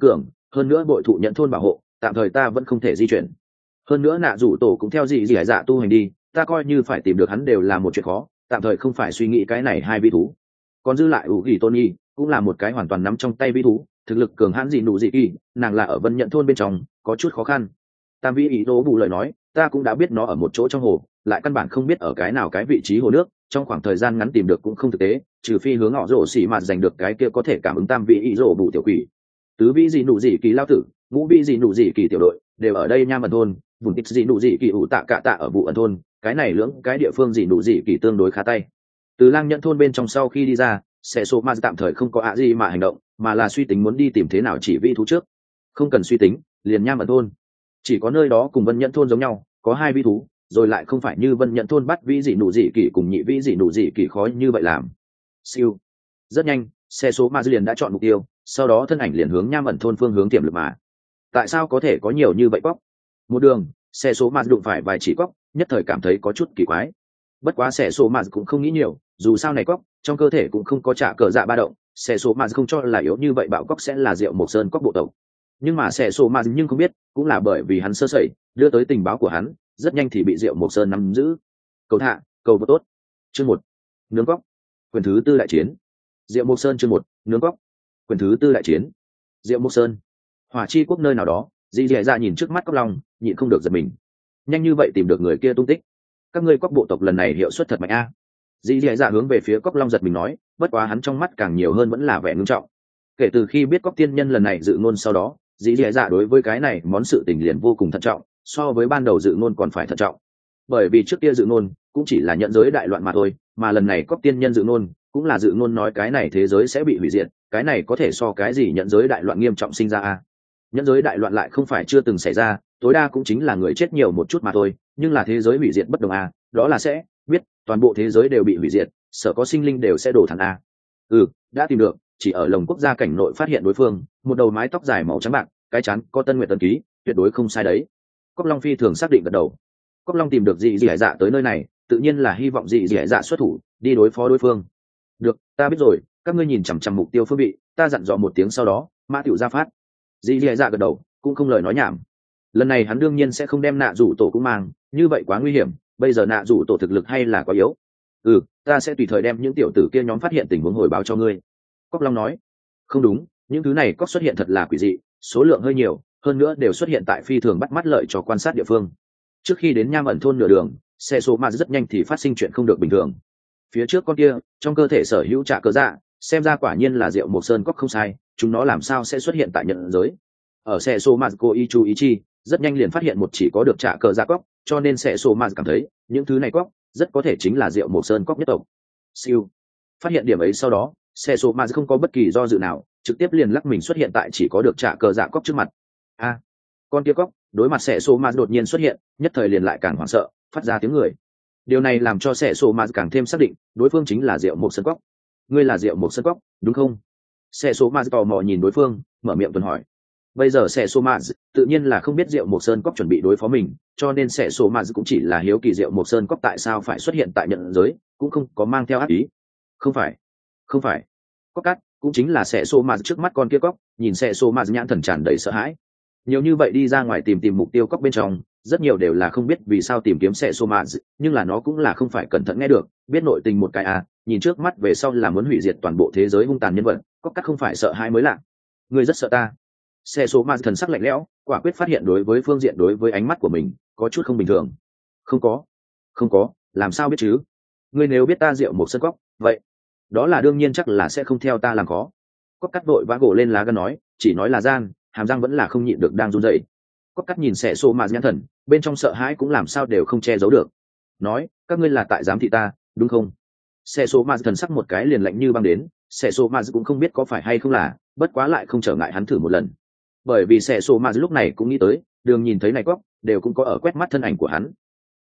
hơn nữa bội thụ nhận thôn bảo hộ, tạm thời ta vẫn không thể di chuyển. Hơn nữa nạ rủ tổ cũng theo dị dị dạ tu hành đi, ta coi như phải tìm được hắn đều là một chuyện khó, tạm thời không phải suy nghĩ cái này hai vi thú. Còn dư lại ủ gỉ tôn nhi cũng là một cái hoàn toàn nắm trong tay vi thú, thực lực cường hãn dị nụ dị kỳ, nàng là ở Vân Nhận thôn bên trong, có chút khó khăn. Tam vĩ ý tố bù lời nói, ta cũng đã biết nó ở một chỗ trong hồ, lại căn bản không biết ở cái nào cái vị trí hồ nước, trong khoảng thời gian ngắn tìm được cũng không thực tế, trừ phi hướng họ rổ xỉ mà giành được cái kia có thể cảm ứng tam vĩ ý rổ bù tiểu quỷ. Tứ vĩ dị nụ dị kỳ lao tử, ngũ vĩ dị nụ dị kỳ tiểu đội đều ở đây nha mật thôn, vùng tích dị nụ dị kỳ ủ tạ cạ tạ ở vụ ẩn thôn, cái này lưỡng cái địa phương dị nụ dị kỳ tương đối khá tay. Từ lang nhận thôn bên trong sau khi đi ra, sẽ số ma tạm thời không có ạ gì mà hành động, mà là suy tính muốn đi tìm thế nào chỉ vi thú trước. Không cần suy tính, liền nha mật thôn, chỉ có nơi đó cùng Vân Nhẫn thôn giống nhau, có hai vi thú, rồi lại không phải như Vân Nhẫn thôn bắt vĩ dị nụ dị kỳ cùng nhị vĩ dị nụ dị kỳ khó như vậy làm. Siêu, rất nhanh, xe số ma liền đã chọn mục tiêu, sau đó thân ảnh liền hướng nha mật thôn phương hướng tiềm lực mà. Tại sao có thể có nhiều như vậy cóc? Một đường, xe số ma đụng phải vài chỉ cóc, nhất thời cảm thấy có chút kỳ quái. Bất quá xe số ma cũng không nghĩ nhiều, dù sao này cóc trong cơ thể cũng không có trả cờ dạ ba động, xe số ma không cho là yếu như vậy bạo cóc sẽ là Diệu Mộc Sơn cóc bộ tộc. Nhưng mà xe số ma nhưng không biết, cũng là bởi vì hắn sơ sẩy đưa tới tình báo của hắn, rất nhanh thì bị Diệu Mộc Sơn nắm giữ. Cầu thả, cầu vô tốt. Chương 1, nướng cóc. Quyền thứ tư đại chiến. Diệu Mộc Sơn chương 1, nướng cóc. Quyền thứ tư đại chiến. Diệu Mộc Sơn. Hỏa chi quốc nơi nào đó, dì dì dạ nhìn trước mắt cóc long, nhịn không được giật mình. Nhanh như vậy tìm được người kia tung tích. Các ngươi cóc bộ tộc lần này hiệu suất thật mạnh a. Dì dì dạ hướng về phía cóc long giật mình nói, bất quá hắn trong mắt càng nhiều hơn vẫn là vẻ ngưng trọng. Kể từ khi biết cóc tiên nhân lần này dự ngôn sau đó, dì dì dạ đối với cái này món sự tình liền vô cùng thận trọng, so với ban đầu dự ngôn còn phải thận trọng. Bởi vì trước kia dự ngôn cũng chỉ là nhận giới đại loạn mà thôi, mà lần này cóc tiên nhân dự ngôn cũng là dự ngôn nói cái này thế giới sẽ bị hủy diệt, cái này có thể so cái gì nhận giới đại loạn nghiêm trọng sinh ra a. Nhận giới đại loạn lại không phải chưa từng xảy ra, tối đa cũng chính là người chết nhiều một chút mà thôi, nhưng là thế giới hủy diệt bất đồng a, đó là sẽ biết toàn bộ thế giới đều bị hủy diệt, sở có sinh linh đều sẽ đổ thẳng a. Đã tìm được, chỉ ở lồng quốc gia cảnh nội phát hiện đối phương, một đầu mái tóc dài màu trắng bạc, cái chắn có Tân Nguyệt tân ký, tuyệt đối không sai đấy. Cóc Long phi thường xác định gật đầu. Cóc Long tìm được dị dị dạ tới nơi này, tự nhiên là hy vọng dị dị dạ xuất thủ đi đối phó đối phương. Được, ta biết rồi, các ngươi nhìn chằm chằm mục tiêu phương vị, ta dặn dò một tiếng sau đó, mã tiểu ra phát. Dị dị dạ gật đầu, cũng không lời nói nhảm. Lần này hắn đương nhiên sẽ không đem nạ rủ tổ cũng mang, như vậy quá nguy hiểm, bây giờ nạ rủ tổ thực lực hay là quá yếu. Ta sẽ tùy thời đem những tiểu tử kia nhóm phát hiện tình huống hồi báo cho ngươi. Cóc Long nói. Không đúng, những thứ này cóc xuất hiện thật là quỷ dị, số lượng hơi nhiều, hơn nữa đều xuất hiện tại phi thường bắt mắt lợi cho quan sát địa phương. Trước khi đến Nham ẩn thôn nửa đường, xe số mà rất nhanh thì phát sinh chuyện không được bình thường. Phía trước con kia, trong cơ thể sở hữu trả cờ dạ, xem ra quả nhiên là Diệu Mộc Sơn cóc không sai, chúng nó làm sao sẽ xuất hiện tại nhận giới. Ở xe số mà cô y chú ý chi, rất nhanh liền phát hiện một chỉ có được trả cờ dạ cóc, cho nên xe số mà cảm thấy những thứ này cóc rất có thể chính là Diệu Mộc Sơn cóc nhất tộc. Siêu. Phát hiện điểm ấy sau đó, xe số mà không có bất kỳ do dự nào, trực tiếp liền lắc mình xuất hiện tại chỉ có được trả cờ dạ cóc trước mặt. Con kia cóc đối mặt xe số mà đột nhiên xuất hiện, nhất thời liền lại càng hoảng sợ, phát ra tiếng người. Điều này làm cho xe số mà càng thêm xác định đối phương chính là Diệu Mộc Sơn cóc. Ngươi là Diệu Mộc Sơn cóc, đúng không? Xe số mà tò mò nhìn đối phương, mở miệng tuần hỏi. Bây giờ xe số mà tự nhiên là không biết Diệu Mộc Sơn cóc chuẩn bị đối phó mình, cho nên xe số mà cũng chỉ là hiếu kỳ Diệu Mộc Sơn cóc tại sao phải xuất hiện tại nhận giới, cũng không có mang theo ác ý. Không phải cóc cắt cũng chính là xe số mà trước mắt con kia cóc, nhìn xe số mà nhãn thần tràn đầy sợ hãi. Nhiều như vậy đi ra ngoài tìm mục tiêu cóc bên trong, rất nhiều đều là không biết vì sao tìm kiếm xe số mà, nhưng là nó cũng là không phải cẩn thận nghe được, biết nội tình một cái nhìn trước mắt về sau là muốn hủy diệt toàn bộ thế giới hung tàn nhân vật, cóc cắt không phải sợ hãi mới lạ. Ngươi rất sợ ta. Xe số mà thần sắc lạnh lẽo, quả quyết phát hiện đối với phương diện đối với ánh mắt của mình có chút không bình thường. Không có, làm sao biết chứ? Ngươi nếu biết ta Diệu Mộc Sơn cóc, vậy đó là đương nhiên chắc là sẽ không theo ta làm khó. Cóc cắt vội vã gỗ lên lá gan nói, chỉ nói là gian, hàm răng vẫn là không nhịn được đang run rẩy. Cóc cắt nhìn xe số mà nhãn thần, bên trong sợ hãi cũng làm sao đều không che giấu được. Nói, các ngươi là tại giám thị ta, đúng không? Xe số mà thần sắc một cái liền lạnh như băng đến, xe số mà cũng không biết có phải hay không là, bất quá lại không trở ngại hắn thử một lần. Bởi vì xe số mà lúc này cũng nghĩ tới, đường nhìn thấy này cóc, đều cũng có ở quét mắt thân ảnh của hắn.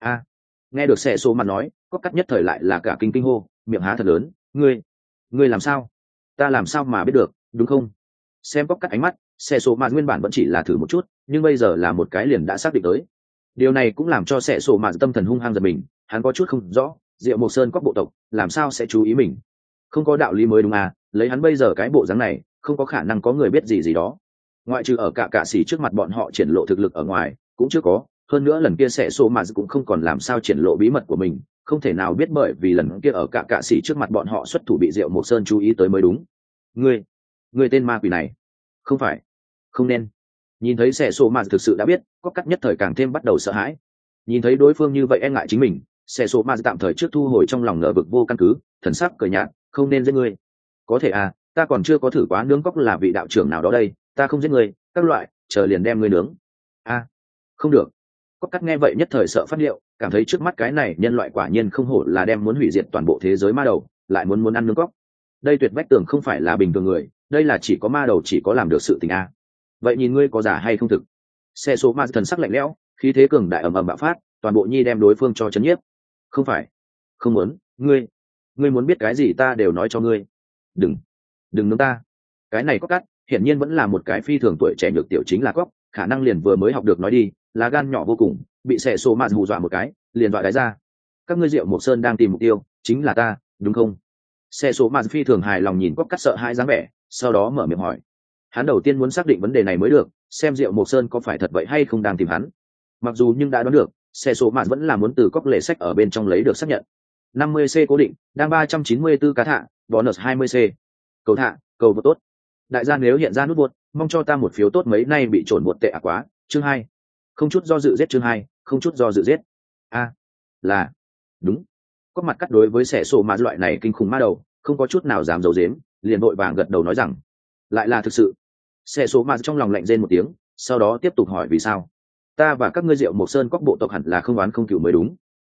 Nghe được xe số mà nói, cóc cắt nhất thời lại là cả kinh hô, miệng há thật lớn, ngươi làm sao? Ta làm sao mà biết được, đúng không? Xem cóc cắt ánh mắt, xe số mà nguyên bản vẫn chỉ là thử một chút, nhưng bây giờ là một cái liền đã xác định tới. Điều này cũng làm cho xe số mà tâm thần hung hăng giật mình, hắn có chút không rõ, Diệu Mộc Sơn cóc bộ tộc làm sao sẽ chú ý mình? Không có đạo lý mới đúng lấy hắn bây giờ cái bộ dáng này, không có khả năng có người biết gì đó. ngoại trừ ở cả sĩ trước mặt bọn họ triển lộ thực lực ở ngoài cũng chưa có. Hơn nữa lần kia sẽ số mà cũng không còn làm sao triển lộ bí mật của mình, không thể nào biết bởi vì lần kia ở cả sĩ trước mặt bọn họ xuất thủ bị Diệu Mộc Sơn chú ý tới mới đúng. Ngươi tên ma quỷ này, không phải, không nên. Nhìn thấy sẽ số mà thực sự đã biết, có cắt nhất thời càng thêm bắt đầu sợ hãi. Nhìn thấy đối phương như vậy e ngại chính mình, sẽ số mà tạm thời trước thu hồi trong lòng ngờ vực vô căn cứ, thần sắc cười nhạt, không nên giết ngươi. Có thể à, ta còn chưa có thử quá nướng cóc là vị đạo trưởng nào đó đây, ta không giết ngươi, các loại, chờ liền đem ngươi nướng. Không được. Cóc cắt nghe vậy nhất thời sợ phát liệu, cảm thấy trước mắt cái này nhân loại quả nhiên không hổ là đem muốn hủy diệt toàn bộ thế giới ma đầu, lại muốn ăn nướng cóc. Đây tuyệt vách tường không phải là bình thường người, đây là chỉ có ma đầu chỉ có làm được sự tình a. Vậy nhìn ngươi có giả hay không thực? Xe số ma thần sắc lạnh lẽo, khí thế cường đại ầm ầm bạo phát, toàn bộ nhi đem đối phương cho chấn nhiếp. Không phải, không muốn, ngươi muốn biết cái gì ta đều nói cho ngươi. Đừng nướng ta. Cái này Cóc cắt, hiển nhiên vẫn là một cái phi thường tuổi trẻ nhược tiểu chính là Cóc, khả năng liền vừa mới học được nói đi, lá gan nhỏ vô cùng, bị xẻ số mạt hù dọa một cái, liền dọa đáy ra. Các ngươi Diệu Mộc Sơn đang tìm mục tiêu, chính là ta, đúng không? Xẻ số mạt phi thường hài lòng nhìn Cóc cắt sợ hãi dáng vẻ, sau đó mở miệng hỏi. Hắn đầu tiên muốn xác định vấn đề này mới được, xem Diệu Mộc Sơn có phải thật vậy hay không đang tìm hắn. Mặc dù nhưng đã đoán được, xẻ số mạt vẫn là muốn từ Cóc lệ sách ở bên trong lấy được xác nhận. 50C cố định, đang 394 cá thạ, bonus 20C. Cầu thạ, cầu vô tốt. Đại gia nếu hiện ra nút buốt, mong cho ta một phiếu tốt, mấy nay bị trộn buột tệ quá. Chương 2. Không chút do dự giết. Chương 2, không chút do dự giết. Là đúng. Có mặt cắt đối với xẻ sổ mà loại này kinh khủng ma đầu, không có chút nào dám giấu giếm, liền vội vàng gật đầu nói rằng lại là thực sự. Xẻ sổ mà trong lòng lạnh rên một tiếng, sau đó tiếp tục hỏi vì sao. Ta và các ngươi Diệu Mộc Sơn Cóc bộ tộc hẳn là không oán không cừu mới đúng.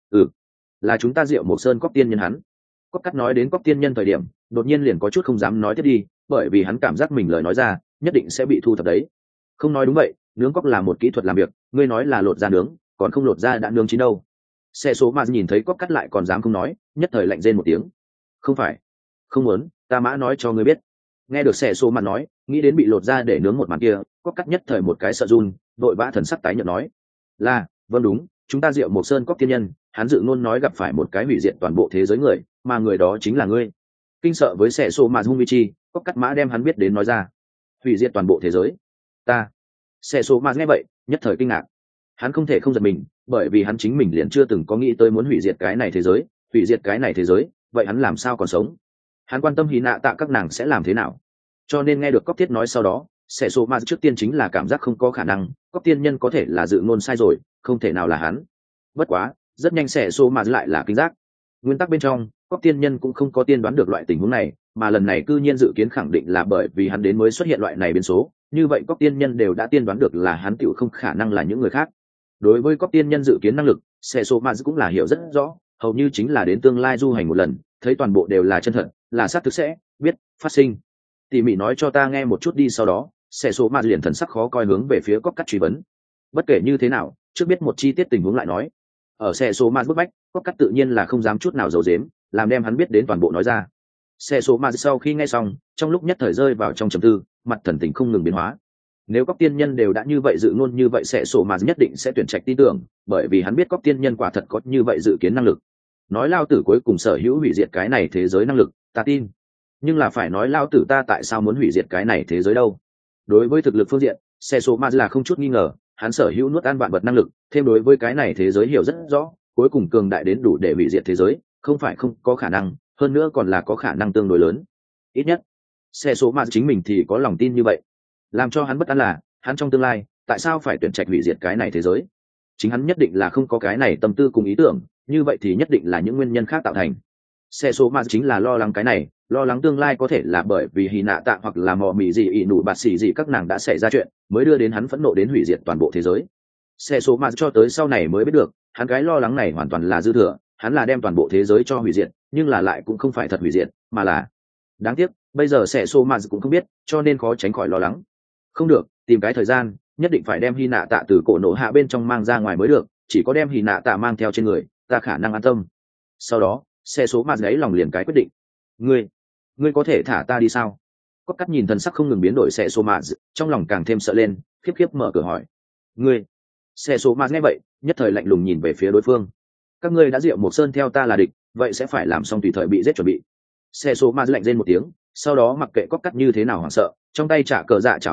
Là chúng ta Diệu Mộc Sơn Cóc tiên nhân hắn. Cóc cắt nói đến Cóc tiên nhân thời điểm, đột nhiên liền có chút không dám nói tiếp đi, bởi vì hắn cảm giác mình lời nói ra nhất định sẽ bị thu thập đấy. Không nói đúng vậy, nướng cóc là một kỹ thuật làm việc, ngươi nói là lột ra nướng, còn không lột ra đã nướng chín đâu. Xe số mà nhìn thấy Cóc cắt lại còn dám không nói, nhất thời lạnh rên một tiếng. Không phải, không muốn, ta mã nói cho ngươi biết. Nghe được xe số mà nói, nghĩ đến bị lột ra để nướng một màn kia, Cóc cắt nhất thời một cái sợ run, đội vã thần sắc tái nhợt nói là vâng đúng, chúng ta Diệu Mộc Sơn Cóc tiên nhân, hắn dự ngôn nói gặp phải một cái hủy diệt toàn bộ thế giới người, mà người đó chính là ngươi. Kinh sợ với xe số mà hung vi chi, Cóc cắt mã đem hắn biết đến nói ra. Hủy diệt toàn bộ thế giới. Ta. Xe số mà nghe vậy nhất thời kinh ngạc. Hắn không thể không giật mình, bởi vì hắn chính mình liền chưa từng có nghĩ tới muốn hủy diệt cái này thế giới. Hủy diệt cái này thế giới, vậy hắn làm sao còn sống? Hắn quan tâm Hy Nạ Tạ các nàng sẽ làm thế nào, cho nên nghe được Cóc Thiết nói sau đó, xe số mà trước tiên chính là cảm giác không có khả năng, Cóc tiên nhân có thể là dự ngôn sai rồi, không thể nào là hắn. Bất quá rất nhanh xe số mà lại là kinh giác. Nguyên tắc bên trong, Cóc tiên nhân cũng không có tiên đoán được loại tình huống này, mà lần này cư nhiên dự kiến khẳng định là bởi vì hắn đến mới xuất hiện loại này biến số, như vậy Cóc tiên nhân đều đã tiên đoán được là hắn tiểu không khả năng là những người khác. Đối với Cóc tiên nhân dự kiến năng lực, xe số mà cũng là hiểu rất rõ, hầu như chính là đến tương lai du hành một lần, thấy toàn bộ đều là chân thật, là xác thực sẽ biết phát sinh. Tỉ mỉ nói cho ta nghe một chút đi. Sau đó xe số mà liền thần sắc khó coi hướng về phía Cóc cắt truy vấn. Bất kể như thế nào, trước biết một chi tiết tình huống lại nói. Ở xe số mà bức bách, Cóc cắt tự nhiên là không dám chút nào giấu giếm, làm đem hắn biết đến toàn bộ nói ra. Xe số mà sau khi nghe xong, trong lúc nhất thời rơi vào trong trầm tư, mặt thần tình không ngừng biến hóa. Nếu Cóc tiên nhân đều đã như vậy dự ngôn như vậy, xe số mà nhất định sẽ tuyển trạch tin tưởng, bởi vì hắn biết Cóc tiên nhân quả thật có như vậy dự kiến năng lực. Nói lao tử cuối cùng sở hữu hủy diệt cái này thế giới năng lực, ta tin. Nhưng là phải nói lao tử ta tại sao muốn hủy diệt cái này thế giới đâu? Đối với thực lực phương diện, xe số mà là không chút nghi ngờ, hắn sở hữu nuốt ăn vạn vật năng lực, thêm đối với cái này thế giới hiểu rất rõ, cuối cùng cường đại đến đủ để hủy diệt thế giới, không phải không có khả năng, hơn nữa còn là có khả năng tương đối lớn. Ít nhất xe số mà chính mình thì có lòng tin như vậy. Làm cho hắn bất an là hắn trong tương lai tại sao phải tuyển trạch hủy diệt cái này thế giới. Chính hắn nhất định là không có cái này tâm tư cùng ý tưởng, như vậy thì nhất định là những nguyên nhân khác tạo thành. Xe số mà chính là lo lắng cái này, lo lắng tương lai có thể là bởi vì Hy Nạ Tạ hoặc là mò mì gì ỷ nụ bạt xì gì các nàng đã xảy ra chuyện, mới đưa đến hắn phẫn nộ đến hủy diệt toàn bộ thế giới. Xe số mà cho tới sau này mới biết được, hắn cái lo lắng này hoàn toàn là dư thừa, hắn là đem toàn bộ thế giới cho hủy diệt, nhưng là lại cũng không phải thật hủy diệt, mà là đáng tiếc, bây giờ xe số mà cũng không biết, cho nên khó tránh khỏi lo lắng. Không được, tìm cái thời gian, nhất định phải đem Hy Nạ Tạ từ cổ nổ hạ bên trong mang ra ngoài mới được, chỉ có đem Hy Nạ Tạ mang theo trên người, ta khả năng an tâm. Sau đó xe số mà ấy lòng liền cái quyết định. Ngươi có thể thả ta đi sao? Cóc cắt nhìn thần sắc không ngừng biến đổi xe số mà, trong lòng càng thêm sợ lên, khiếp khiếp mở cửa hỏi. Xe số mà nghe vậy nhất thời lạnh lùng nhìn về phía đối phương. Các ngươi đã Diệu Mộc Sơn theo ta là địch, vậy sẽ phải làm xong tùy thời bị giết chuẩn bị. Xe số mà lạnh rên một tiếng, sau đó mặc kệ Cóc cắt như thế nào hoảng sợ, trong tay trả cờ dạ chảo ngưng tụ,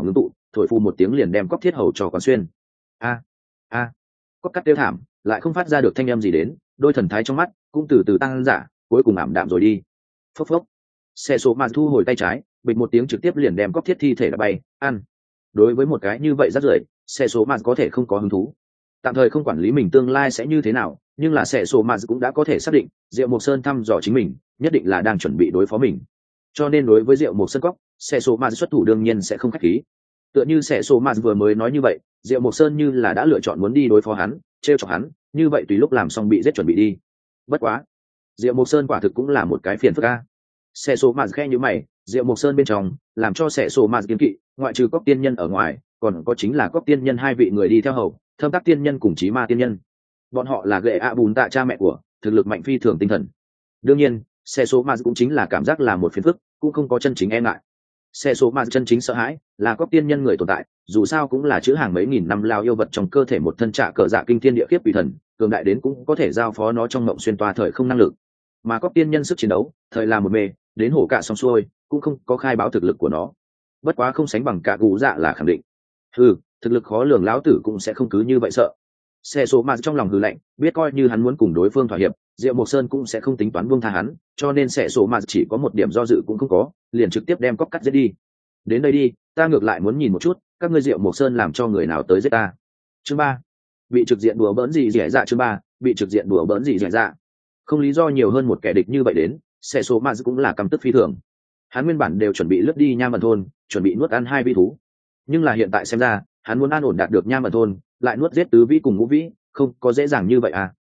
thổi phù một tiếng liền đem cóc thiết hầu cho quán xuyên. A a cóc cắt tiêu thảm, lại không phát ra được thanh âm gì đến, đôi thần thái trong mắt cũng từ từ tăng giả, cuối cùng ảm đạm rồi đi. Phốc phốc, xe số mà thu hồi tay trái, bịch một tiếng trực tiếp liền đem cóc thiết thi thể đã bay ăn. Đối với một cái như vậy rất rưởi, xe số mà có thể không có hứng thú. Tạm thời không quản lý mình tương lai sẽ như thế nào, nhưng là xe số mà cũng đã có thể xác định Diệu Mộc Sơn thăm dò chính mình, nhất định là đang chuẩn bị đối phó mình. Cho nên đối với Diệu Mộc Sơn cóc, xe số mà xuất thủ đương nhiên sẽ không khách khí. Tựa như xe số mà vừa mới nói như vậy, Diệu Mộc Sơn như là đã lựa chọn muốn đi đối phó hắn, trêu chọc hắn, như vậy tùy lúc làm xong bị giết chuẩn bị đi. Bất quá, Diệu Mộc Sơn quả thực cũng là một cái phiền phức a. Xe số mà khe như mày, Diệu Mộc Sơn bên trong làm cho xe số mà kiên kỵ, ngoại trừ cóc tiên nhân ở ngoài, còn có chính là cóc tiên nhân hai vị người đi theo hầu, Thâm Tác tiên nhân cùng Chí Ma tiên nhân. Bọn họ là gệ ạ bùn tạ cha mẹ của, thực lực mạnh phi thường tinh thần. Đương nhiên, xe số mà cũng chính là cảm giác là một phiền phức, cũng không có chân chính e ngại. Xe số mà chân chính sợ hãi là cóc tiên nhân người tồn tại, dù sao cũng là chữ hàng mấy nghìn năm lao yêu vật trong cơ thể một thân trạ cờ dạ kinh thiên địa khiếp quỷ thần, cường đại đến cũng có thể giao phó nó trong mộng xuyên toa thời không năng lực. Mà cóc tiên nhân sức chiến đấu, thời là một mê, đến hổ cả xong xuôi, cũng không có khai báo thực lực của nó. Bất quá không sánh bằng cả gù dạ là khẳng định. Thực lực khó lường lão tử cũng sẽ không cứ như vậy sợ. Xe số mà trong lòng hừ lạnh, biết coi như hắn muốn cùng đối phương thỏa hiệp, Diệu Mộc Sơn cũng sẽ không tính toán buông tha hắn, cho nên xe số mà chỉ có một điểm do dự cũng không có, liền trực tiếp đem cóc cắt giết đi. Đến đây đi, ta ngược lại muốn nhìn một chút, các ngươi Diệu Mộc Sơn làm cho người nào tới giết ta. Chương 3. Bị trực diện đùa bỡn gì dẻ dạ. Chương 3. Bị trực diện đùa bỡn gì dẻ dạ. Không lý do nhiều hơn một kẻ địch như vậy đến, xe số mà cũng là căm tức phi thường. Hắn nguyên bản đều chuẩn bị lướt đi Nham Ẩn thôn, chuẩn bị nuốt ăn hai vi thú, nhưng là hiện tại xem ra, hắn muốn an ổn đạt được Nham Ẩn thôn, lại nuốt giết tứ vĩ cùng ngũ vĩ, không có dễ dàng như vậy à.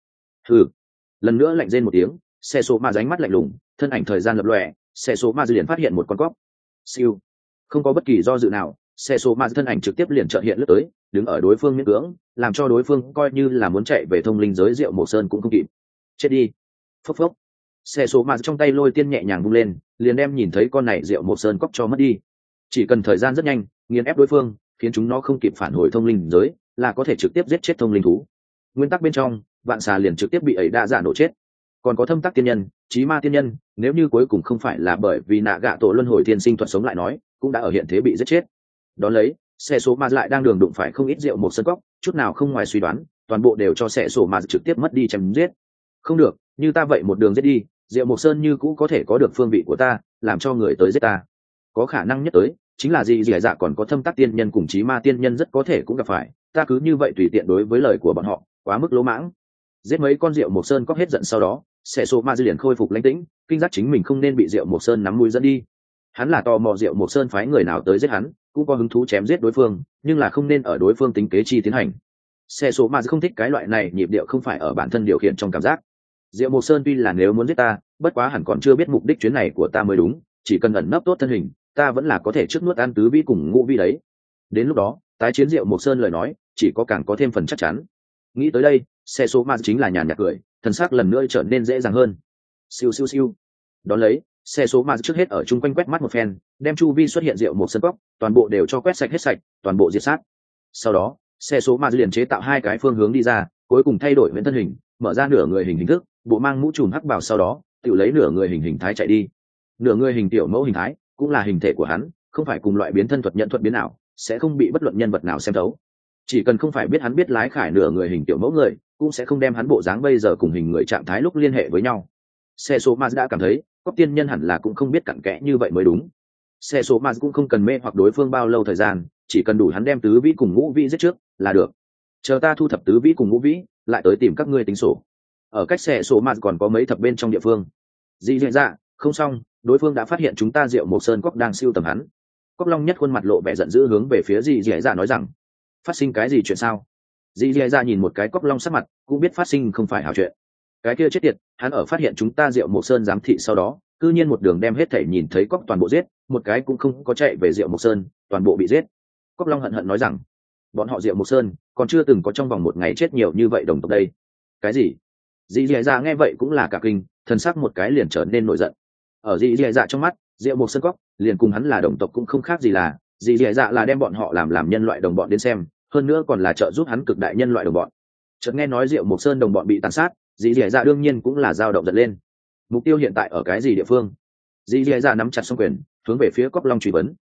Lần nữa lạnh rên một tiếng, xe số mà ránh mắt lạnh lùng, thân ảnh thời gian lập lòe, xe số mà liền phát hiện một con cóc. Siêu, không có bất kỳ do dự nào, xe số mà thân ảnh trực tiếp liền chợt hiện lướt tới, đứng ở đối phương miễn cưỡng, làm cho đối phương coi như là muốn chạy về thông linh giới Diệu Mộc Sơn cũng không kịp. Chết đi. Phốc phốc, xe số mà trong tay lôi tiên nhẹ nhàng vung lên, liền đem nhìn thấy con này Diệu Mộc Sơn cóc cho mất đi. Chỉ cần thời gian rất nhanh, nghiền ép đối phương, khiến chúng nó không kịp phản hồi thông linh giới, là có thể trực tiếp giết chết thông linh thú. Nguyên tắc bên trong, vạn xà liền trực tiếp bị ấy đa dạ nổ chết. Còn có Thâm Tác tiên nhân, Chí Ma tiên nhân, nếu như cuối cùng không phải là bởi vì nạ gạ tổ luân hồi thiên sinh thuật sống lại nói, cũng đã ở hiện thế bị giết chết. Đón lấy, xe số mà lại đang đường đụng phải không ít Diệu Mộc Sơn cóc, chút nào không ngoài suy đoán, toàn bộ đều cho xe số mà trực tiếp mất đi chém giết. Không được, như ta vậy một đường giết đi, Diệu Mộc Sơn như cũ có thể có được phương vị của ta, làm cho người tới giết ta. Có khả năng nhất tới, chính là gì dạ còn có Thâm Tác tiên nhân cùng Chí Ma tiên nhân rất có thể cũng gặp phải, ta cứ như vậy tùy tiện đối với lời của bọn họ, quá mức lỗ mãng. Giết mấy con Diệu Mộc Sơn cóc hết giận sau đó, xe số ma liền khôi phục lãnh tĩnh, kinh giác chính mình không nên bị Diệu Mộc Sơn nắm mũi dẫn đi. Hắn là tò mò Diệu Mộc Sơn phái người nào tới giết hắn, cũng có hứng thú chém giết đối phương, nhưng là không nên ở đối phương tính kế chi tiến hành. Xe số ma không thích cái loại này nhịp điệu không phải ở bản thân điều khiển trong cảm giác. Diệu Mộc Sơn tuy là nếu muốn giết ta, bất quá hẳn còn chưa biết mục đích chuyến này của ta mới đúng, chỉ cần ẩn nấp tốt thân hình, ta vẫn là có thể trước nuốt ăn tứ vĩ cùng ngũ vĩ đấy. Đến lúc đó, tái chiến Diệu Mộc Sơn lời nói, chỉ có càng có thêm phần chắc chắn. Nghĩ tới đây, xe số ma chính là nhàn nhạt cười, thần sắc lần nữa trở nên dễ dàng hơn. Siêu siêu siêu. Đón lấy, xe số ma trước hết ở chung quanh quét mắt một phen, đem chu vi xuất hiện Diệu Mộc Sơn cóc, toàn bộ đều cho quét sạch hết sạch, toàn bộ diệt sát. Sau đó, xe số ma liền chế tạo hai cái phương hướng đi ra, cuối cùng thay đổi nguyên thân hình, mở ra nửa người hình thức, bộ mang mũ trùm hắc bào, sau đó tự lấy nửa người hình thái chạy đi. Nửa người hình tiểu mẫu hình thái, cũng là hình thể của hắn, không phải cùng loại biến thân thuật nhận thuật biến nào, sẽ không bị bất luận nhân vật nào xem thấu. Chỉ cần không phải biết hắn biết lái khải nửa người hình tiểu mẫu người, cũng sẽ không đem hắn bộ dáng bây giờ cùng hình người trạng thái lúc liên hệ với nhau. Xe số ma đã cảm thấy cóc tiên nhân hẳn là cũng không biết cặn kẽ như vậy mới đúng. Xe số ma cũng không cần mê hoặc đối phương bao lâu thời gian, chỉ cần đủ hắn đem tứ vĩ cùng ngũ vĩ giết trước là được. Chờ ta thu thập tứ vĩ cùng ngũ vĩ, lại tới tìm các ngươi tính sổ. Ở cách xe số ma còn có mấy thập bên trong địa phương. Dị dạ, không xong, đối phương đã phát hiện chúng ta Diệu Mộc Sơn cóc đang siêu tầm hắn. Cóc Long nhất khuôn mặt lộ vẻ giận dữ hướng về phía dị dạ nói rằng, phát sinh cái gì chuyện sao? Dị dạ nhìn một cái Cóc Long sắc mặt, cũng biết phát sinh không phải hảo chuyện. Cái kia chết tiệt, hắn ở phát hiện chúng ta Diệu Mộc Sơn giám thị sau đó, cư nhiên một đường đem hết thảy nhìn thấy cóc toàn bộ giết, một cái cũng không có chạy về Diệu Mộc Sơn, toàn bộ bị giết. Cóc Long hận hận nói rằng, bọn họ Diệu Mộc Sơn còn chưa từng có trong vòng một ngày chết nhiều như vậy đồng tộc đây. Cái gì? Dị dạ nghe vậy cũng là cả kinh, thần sắc một cái liền trở nên nổi giận. Ở dị dạ trong mắt, Diệu Mộc Sơn cóc liền cùng hắn là đồng tộc cũng không khác gì, là dị dạ là đem bọn họ làm nhân loại đồng bọn đến xem, hơn nữa còn là trợ giúp hắn cực đại nhân loại đồng bọn. Chợt nghe nói Diệu Mộc Sơn đồng bọn bị tàn sát, dị dạ đương nhiên cũng là dao động giận lên. Mục tiêu hiện tại ở cái gì địa phương? Dị dạ nắm chặt song quyền, hướng về phía Cóc Long truy vấn.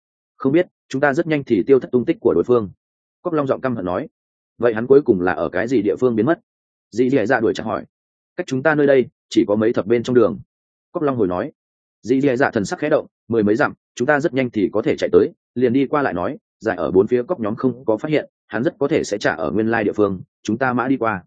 Không biết, chúng ta rất nhanh thì tiêu thất tung tích của đối phương. Cóc Long giọng căm hận nói. Vậy hắn cuối cùng là ở cái gì địa phương biến mất? Dì dì dạ đuổi chặt hỏi. Cách chúng ta nơi đây chỉ có mấy thập bên trong đường. Cóc Long hồi nói. Dì dì dạ thần sắc khẽ động, mười mấy dặm, chúng ta rất nhanh thì có thể chạy tới, liền đi qua lại nói, giải ở bốn phía cóc nhóm không có phát hiện, hắn rất có thể sẽ trả ở nguyên lai địa phương, chúng ta mã đi qua.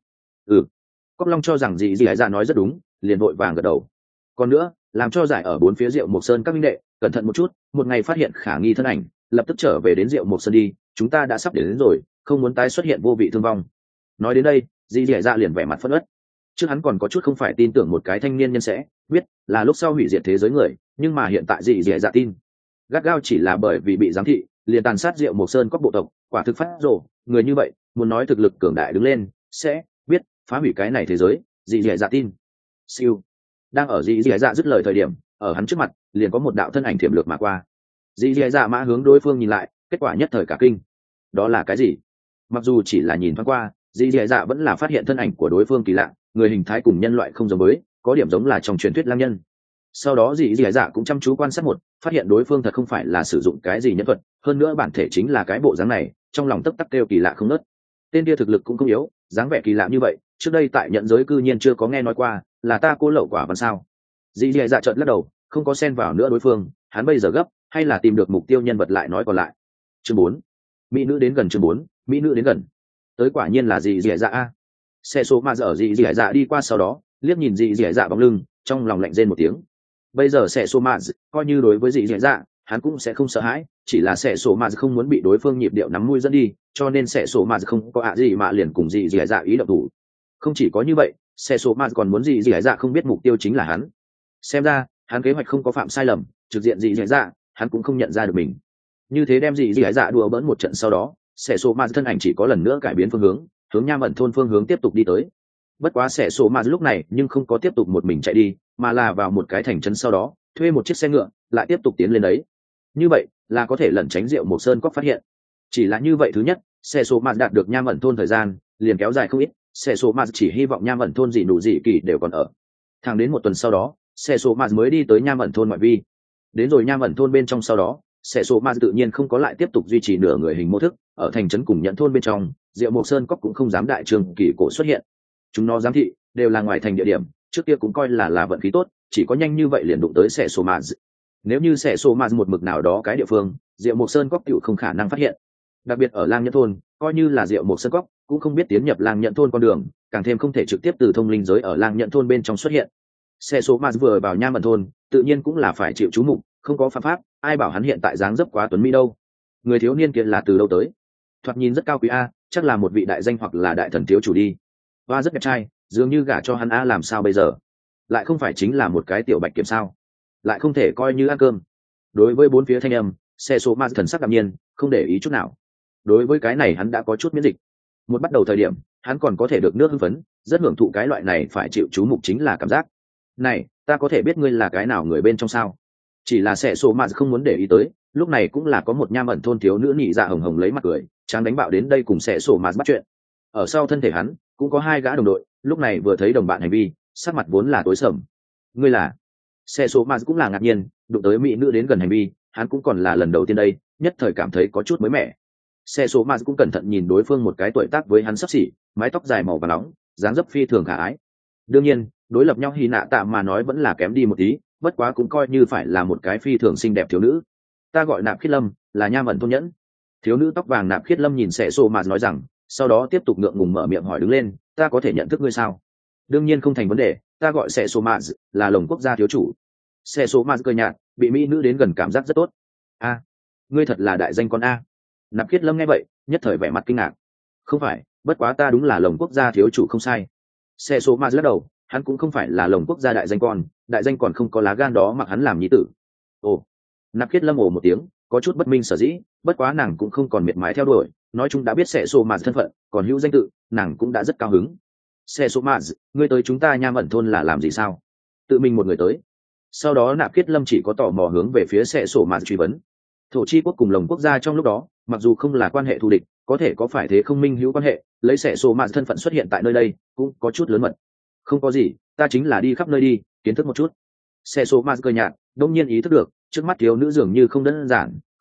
Cóc Long cho rằng dì dì dạ nói rất đúng, liền vội vàng gật đầu. Còn nữa, làm cho giải ở bốn phía Diệu Mộc Sơn các minh đệ cẩn thận một chút, một ngày phát hiện khả nghi thân ảnh, lập tức trở về đến Diệu Mộc Sơn đi, chúng ta đã sắp đến rồi, không muốn tái xuất hiện vô vị thương vong. Nói đến đây, dì dì dạ liền vẻ mặt phẫn uất. Trước hắn còn có chút không phải tin tưởng một cái thanh niên nhân sẽ biết là lúc sau hủy diệt thế giới người, nhưng mà hiện tại dì dì dạ tin. Gắt gao chỉ là bởi vì bị giám thị, liền tàn sát Diệu Mộc Sơn các bộ tộc, quả thực phát rồ, người như vậy, muốn nói thực lực cường đại đứng lên, sẽ biết phá hủy cái này thế giới, dì dì dạ tin. Siêu. Đang ở dì dì dạ dứt lời thời điểm, ở hắn trước mặt liền có một đạo thân ảnh thiểm lược mà qua. Dì dì dạ mã hướng đối phương nhìn lại, kết quả nhất thời cả kinh. Đó là cái gì? Mặc dù chỉ là nhìn thoáng qua, dì dì dạ vẫn là phát hiện thân ảnh của đối phương kỳ lạ, người hình thái cùng nhân loại không giống với, có điểm giống là trong truyền thuyết lang nhân. Sau đó dì dì dạ cũng chăm chú quan sát một, phát hiện đối phương thật không phải là sử dụng cái gì nhân thuật, hơn nữa bản thể chính là cái bộ dáng này, trong lòng tấp tắc kêu kỳ lạ không nớt. Tên kia thực lực cũng không yếu, dáng vẻ kỳ lạ như vậy, trước đây tại nhận giới cư nhiên chưa có nghe nói qua, là ta cô lậu quả văn sao? Dì dì dạ trợn lắc đầu, không có xen vào nữa đối phương, hắn bây giờ gấp, hay là tìm được mục tiêu nhân vật lại nói còn lại. Chương 4. Mỹ nữ đến gần. Chương 4. Mỹ nữ đến gần. Tới quả nhiên là dì dì dạ a. Xe số mà dở dì dì dạ đi qua sau đó, liếc nhìn dì dì dạ bóng lưng, trong lòng lạnh rên một tiếng. Bây giờ xe số mà coi như đối với dì dì dạ, hắn cũng sẽ không sợ hãi, chỉ là xe số mà không muốn bị đối phương nhịp điệu nắm mũi dẫn đi, cho nên xe số mà không có gì mà liền cùng dì dì dạ ý động thủ. Không chỉ có như vậy, xe số mà còn muốn dì dì dạ không biết mục tiêu chính là hắn. Xem ra hắn kế hoạch không có phạm sai lầm, trực diện dì dì dạ hắn cũng không nhận ra được mình. Như thế đem dì dì dạ đùa bỡn một trận sau đó, xe số mà thân ảnh chỉ có lần nữa cải biến phương hướng Nham Ẩn thôn phương hướng tiếp tục đi tới. Bất quá xe số mà lúc này nhưng không có tiếp tục một mình chạy đi, mà là vào một cái thành trấn sau đó thuê một chiếc xe ngựa lại tiếp tục tiến lên đấy. Như vậy là có thể lẩn tránh Diệu Mộc Sơn Cốc phát hiện. Chỉ là như vậy, thứ nhất, xe số mà đạt được Nham Ẩn thôn thời gian liền kéo dài không ít, xe số mà chỉ hy vọng Nham Ẩn thôn gì đủ gì kỳ đều còn ở. Thẳng đến một tuần sau đó, xe số mà mới đi tới Nham Ẩn thôn ngoại vi. Đến rồi Nham Ẩn thôn bên trong sau đó, xe số mà tự nhiên không có lại tiếp tục duy trì nửa người hình mô thức, ở thành trấn cùng nhận thôn bên trong, Diệu Mộc Sơn Cốc cũng không dám đại trường kỳ cổ xuất hiện. Chúng nó giám thị đều là ngoài thành địa điểm, trước kia cũng coi là vận khí tốt, chỉ có nhanh như vậy liền đụng tới xe số mà. Nếu như xe số mà một mực nào đó cái địa phương, Diệu Mộc Sơn Cốc tiểu không khả năng phát hiện. Đặc biệt ở Lang Nhẫn thôn, coi như là Diệu Mộc Sơn Cốc cũng không biết tiến nhập Lang Nhẫn thôn con đường, càng thêm không thể trực tiếp từ thông linh giới ở Lang Nhẫn thôn bên trong xuất hiện. Xe số mà vừa vào Nham Ẩn thôn, tự nhiên cũng là phải chịu chú mục, không có phạm pháp, ai bảo hắn hiện tại dáng dấp quá tuấn mỹ đâu. Người thiếu niên kia là từ đâu tới? Thoạt nhìn rất cao quý a, chắc là một vị đại danh hoặc là đại thần thiếu chủ đi. Và rất đẹp trai, dường như gả cho hắn a, làm sao bây giờ? Lại không phải chính là một cái tiểu bạch kiểm sao? Lại không thể coi như ăn cơm. Đối với bốn phía thanh âm, xe số ma thần sắc đạm nhiên, không để ý chút nào. Đối với cái này hắn đã có chút miễn dịch. Một bắt đầu thời điểm, hắn còn có thể được nước hưng phấn, rất hưởng thụ cái loại này phải chịu chú mục chính là cảm giác. Này, ta có thể biết ngươi là cái nào người bên trong sao? Chỉ là xe số ma không muốn để ý tới, lúc này cũng là có một Nham Ẩn thôn thiếu nữ nhị dạ hồng hồng lấy mặt cười, tráng đánh bạo đến đây cùng xe số ma bắt chuyện. Ở sau thân thể hắn cũng có hai gã đồng đội, lúc này vừa thấy đồng bạn hành vi, sắc mặt vốn là tối sầm. Ngươi là? Xe số ma cũng là ngạc nhiên, đụng tới mỹ nữ đến gần hành vi, hắn cũng còn là lần đầu tiên đây, nhất thời cảm thấy có chút mới mẻ. Xe số ma cũng cẩn thận nhìn đối phương một cái tuổi tác với hắn sắp xỉ, mái tóc dài màu vàng nóng, dáng dấp phi thường khả ái. Đương nhiên, đối lập nhau Hy Nạ Tạ mà nói vẫn là kém đi một tí, bất quá cũng coi như phải là một cái phi thường xinh đẹp thiếu nữ. Ta gọi Nạp Khiết Lâm, là Nham Ẩn thôn nhẫn. Thiếu nữ tóc vàng Nạp Khiết Lâm nhìn xe số ma nói rằng, sau đó tiếp tục ngượng ngùng mở miệng hỏi đứng lên, ta có thể nhận thức ngươi sao? Đương nhiên không thành vấn đề, ta gọi xe số ma là Lồng Quốc gia thiếu chủ. Xe số ma cười nhạt, bị mỹ nữ đến gần cảm giác rất tốt. A, ngươi thật là đại danh con a. Nạp Khiết Lâm nghe vậy, nhất thời vẻ mặt kinh ngạc. Không phải, bất quá ta đúng là Lồng Quốc gia thiếu chủ không sai. Xe số ma lắc đầu, hắn cũng không phải là Lồng Quốc gia đại danh còn không có lá gan đó mặc hắn làm nhi tử. Ồ. Nạp Khiết Lâm ồ một tiếng, có chút bất minh sở dĩ, bất quá nàng cũng không còn miệt mài theo đuổi, nói chung đã biết xe số ma thân phận, còn hữu danh tự, nàng cũng đã rất cao hứng. Xe số ma, ngươi tới chúng ta Nham Ẩn thôn là làm gì sao? Tự mình một người tới. Sau đó Nạp Khiết Lâm chỉ có tò mò hướng về phía xe số ma truy vấn. Thổ chi quốc cùng Lồng Quốc gia trong lúc đó, mặc dù không là quan hệ thù địch, có thể có phải thế không minh hữu quan hệ, lấy xe số ma thân phận xuất hiện tại nơi đây, cũng có chút lớn mật. Không có gì, ta chính là đi khắp nơi đi, kiến thức một chút. Xe số ma cười nhạt, đông nhiên ý thức được, trước mắt thiếu nữ dường như không đơn giản,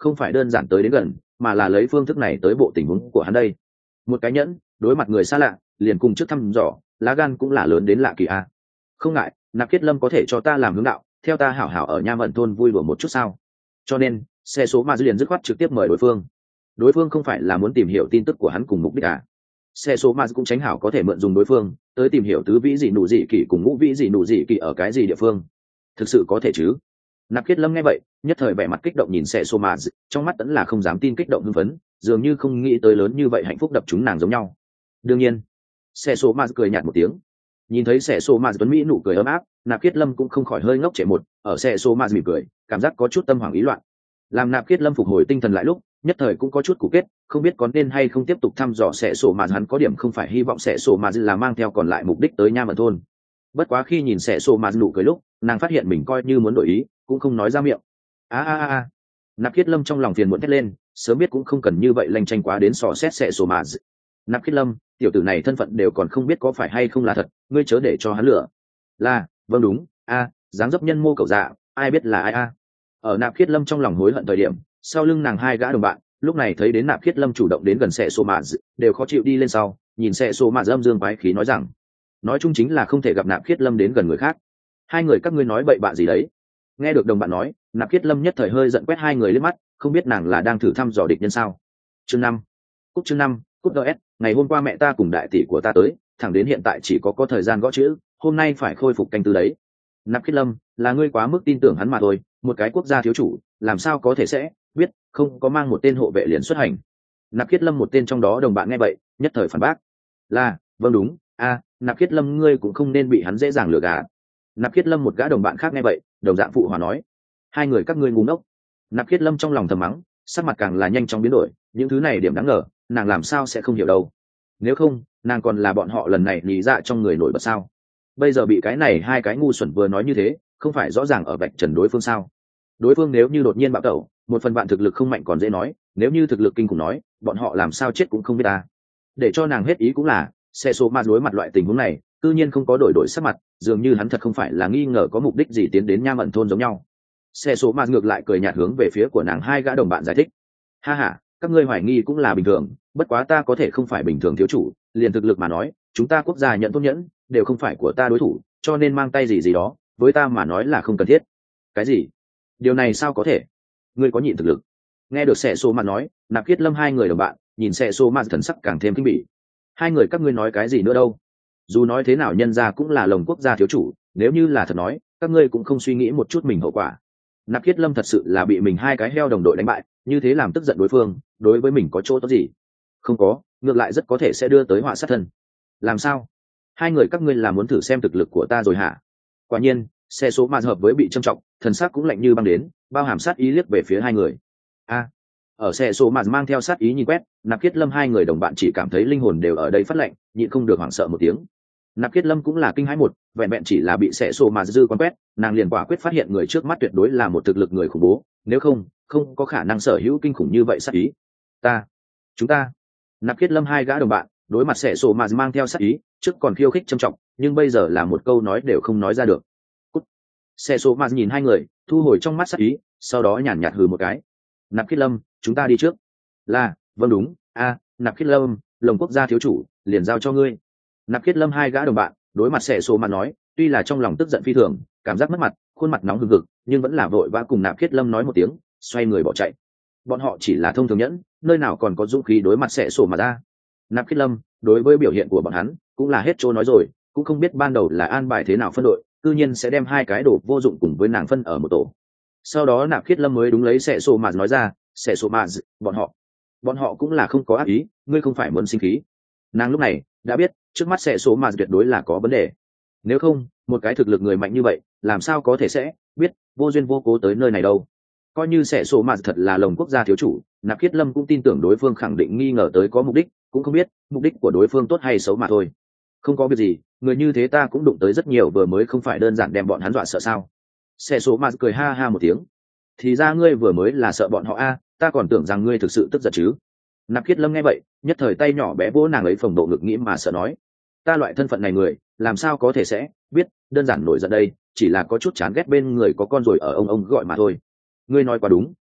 không phải đơn giản tới đến gần mà là lấy phương thức này tới bộ tình huống của hắn đây. Một cái nhẫn đối mặt người xa lạ liền cùng trước thăm dò, lá gan cũng là lớn đến lạ kỳ a. Không ngại, Nạp Khiết Lâm có thể cho ta làm hướng đạo, theo ta hảo hảo ở Nha Vận thôn vui đùa một chút sao? Cho nên xe số mà liền dứt khoát trực tiếp mời đối phương không phải là muốn tìm hiểu tin tức của hắn cùng mục đích à. Xe số mà cũng tránh hảo có thể mượn dùng đối phương tới tìm hiểu tứ vĩ dị nụ dị kỳ cùng ngũ vĩ dị nụ dị kỳ ở cái gì địa phương. Thực sự có thể chứ? Nạp Khiết Lâm nghe vậy nhất thời vẻ mặt kích động nhìn xe số mà, trong mắt vẫn là không dám tin kích động hưng phấn, dường như không nghĩ tới lớn như vậy hạnh phúc đập chúng nàng giống nhau. Đương nhiên, xe số mà cười nhạt một tiếng. Nhìn thấy xe số mà tuấn mỹ nụ cười ấm áp, Nạp Khiết Lâm cũng không khỏi hơi ngốc trệ một, ở xe số mà mỉm cười, cảm giác có chút tâm hoảng ý loạn. Làm Nạp Khiết Lâm phục hồi tinh thần lại lúc nhất thời cũng có chút củ kết, không biết có nên hay không tiếp tục thăm dò sẽ sổ mà hắn có điểm không phải hy vọng sẽ sổ mà là mang theo còn lại mục đích tới Nha Mận thôn. Bất quá khi nhìn sẽ sổ mà nụ cười lúc nàng phát hiện mình coi như muốn đổi ý cũng không nói ra miệng. A. Nạp Khiết Lâm trong lòng phiền muộn thét lên, sớm biết cũng không cần như vậy lanh tranh quá đến sò xét sẽ sổ mà. Nạp Khiết Lâm, tiểu tử này thân phận đều còn không biết có phải hay không là thật, ngươi chớ để cho hắn lừa. Là, vâng đúng, dáng dấp nhân mô cậu dạ, ai biết là ai a. Ở Nạp Khiết Lâm trong lòng hối hận thời điểm, sau lưng nàng hai gã đồng bạn lúc này thấy đến Nạp Khiết Lâm chủ động đến gần xe sô mạ đều khó chịu đi lên sau, nhìn xe sô mạ âm dương quái khí nói rằng, nói chung chính là không thể gặp Nạp Khiết Lâm đến gần người khác. Hai người các ngươi nói bậy bạ gì đấy? Nghe được đồng bạn nói, Nạp Khiết Lâm nhất thời hơi giận quét hai người liếc mắt, không biết nàng là đang thử thăm dò địch nhân sao. Chương 5. Chương 5, cúp DS, ngày hôm qua mẹ ta cùng đại tỷ của ta tới, thẳng đến hiện tại chỉ có thời gian gõ chữ, hôm nay phải khôi phục canh tư đấy. Nạp Khiết Lâm, là ngươi quá mức tin tưởng hắn mà thôi, một cái quốc gia thiếu chủ làm sao có thể sẽ biết không có mang một tên hộ vệ liền xuất hành. Nạp Khiết Lâm một tên trong đó đồng bạn nghe vậy nhất thời phản bác, là vâng đúng, Nạp Khiết Lâm ngươi cũng không nên bị hắn dễ dàng lừa gạt. Nạp Khiết Lâm một gã đồng bạn khác nghe vậy đồng dạng phụ hòa nói, hai người các ngươi ngu ngốc. Nạp Khiết Lâm trong lòng thầm mắng, sắc mặt càng là nhanh chóng biến đổi, những thứ này điểm đáng ngờ nàng làm sao sẽ không hiểu đâu, nếu không nàng còn là bọn họ lần này nhì dạ trong người nổi bật sao. Bây giờ bị cái này hai cái ngu xuẩn vừa nói như thế, không phải rõ ràng ở vạch trần đối phương sao. Đối phương nếu như đột nhiên bạo tẩu, một phần bạn thực lực không mạnh còn dễ nói, nếu như thực lực kinh khủng nói, bọn họ làm sao chết cũng không biết ta. Để cho nàng hết ý cũng là, xe số ma đối mặt loại tình huống này, tự nhiên không có đổi sắc mặt, dường như hắn thật không phải là nghi ngờ có mục đích gì tiến đến Nha Mận thôn giống nhau. Xe số ma ngược lại cười nhạt hướng về phía của nàng hai gã đồng bạn giải thích, ha ha, các ngươi hoài nghi cũng là bình thường, bất quá ta có thể không phải bình thường thiếu chủ, liền thực lực mà nói, chúng ta quốc gia nhận tốt nhẫn đều không phải của ta đối thủ, cho nên mang tay gì đó với ta mà nói là không cần thiết. Cái gì? Điều này sao có thể? Ngươi có nhịn thực lực? Nghe được Sẻ Sô Mạt nói, Nạp Khiết Lâm hai người đồng bạn nhìn Sẻ Sô Mạt thần sắc càng thêm kinh bỉ. Hai người các ngươi nói cái gì nữa đâu? Dù nói thế nào nhân gia cũng là lồng quốc gia thiếu chủ, nếu như là thật nói, các ngươi cũng không suy nghĩ một chút mình hậu quả. Nạp Khiết Lâm thật sự là bị mình hai cái heo đồng đội đánh bại, như thế làm tức giận đối phương, đối với mình có chỗ tốt gì? Không có, ngược lại rất có thể sẽ đưa tới họa sát thân. Làm sao? Hai người các ngươi là muốn thử xem thực lực của ta rồi hả? Quả nhiên, xe số mà hợp với bị trầm trọng, thần sắc cũng lạnh như băng đến, bao hàm sát ý liếc về phía hai người. Ở xe số mà mang theo sát ý nhìn quét, Nạp Khiết Lâm hai người đồng bạn chỉ cảm thấy linh hồn đều ở đây phát lạnh, nhịn không được hoảng sợ một tiếng. Nạp Khiết Lâm cũng là kinh hãi một, vẹn vẹn chỉ là bị xe số mà dư quan quét, nàng liền quả quyết phát hiện người trước mắt tuyệt đối là một thực lực người khủng bố, nếu không có khả năng sở hữu kinh khủng như vậy sát ý. Chúng ta. Nạp Khiết Lâm hai gã đồng bạn đối mặt xe số mà mang theo sát ý, trước còn khiêu khích trầm trọng, nhưng bây giờ là một câu nói đều không nói ra được. Xe số mà nhìn hai người, thu hồi trong mắt sát ý, sau đó nhàn nhạt hừ một cái. Nạp Khiết Lâm, chúng ta đi trước. Là, vâng đúng, Nạp Khiết Lâm, lồng quốc gia thiếu chủ, liền giao cho ngươi. Nạp Khiết Lâm hai gã đồng bạn đối mặt Xe số mà nói, tuy là trong lòng tức giận phi thường, cảm giác mất mặt, khuôn mặt nóng hừng hực, nhưng vẫn là vội vã cùng Nạp Khiết Lâm nói một tiếng, xoay người bỏ chạy. Bọn họ chỉ là thông thường nhẫn, nơi nào còn có dũng khí đối mặt Xe số mà ra. Nạp Khiết Lâm đối với biểu hiện của bọn hắn cũng là hết chỗ nói rồi, cũng không biết ban đầu là an bài thế nào phân đội, tự nhiên sẽ đem hai cái đồ vô dụng cùng với nàng phân ở một tổ. Sau đó Nạp Khiết Lâm mới đúng lấy Sẻ Sô Mạt nói ra, Sẻ Sô Mạt, bọn họ cũng là không có ác ý, ngươi không phải muốn sinh khí. Nàng lúc này đã biết trước mắt Sẻ Sô Mạt tuyệt đối là có vấn đề, nếu không một cái thực lực người mạnh như vậy làm sao có thể sẽ biết vô duyên vô cố tới nơi này đâu. Coi như Sẻ Sô Mạt thật là lồng quốc gia thiếu chủ, Nạp Khiết Lâm cũng tin tưởng đối phương khẳng định nghi ngờ tới có mục đích, cũng không biết mục đích của đối phương tốt hay xấu mà thôi. Không có việc gì, người như thế ta cũng đụng tới rất nhiều, vừa mới không phải đơn giản đem bọn hắn dọa sợ sao. Xe số mà cười ha ha một tiếng, thì ra ngươi vừa mới là sợ bọn họ ta còn tưởng rằng ngươi thực sự tức giận chứ. Nạp Khiết Lâm nghe vậy nhất thời tay nhỏ bé vỗ nàng ấy phồng độ ngực nghĩ mà sợ nói, ta loại thân phận này người làm sao có thể sẽ biết đơn giản nổi giận đây, chỉ là có chút chán ghét bên người có con rồi ở ông gọi mà thôi. Ngươi nói quá đúng,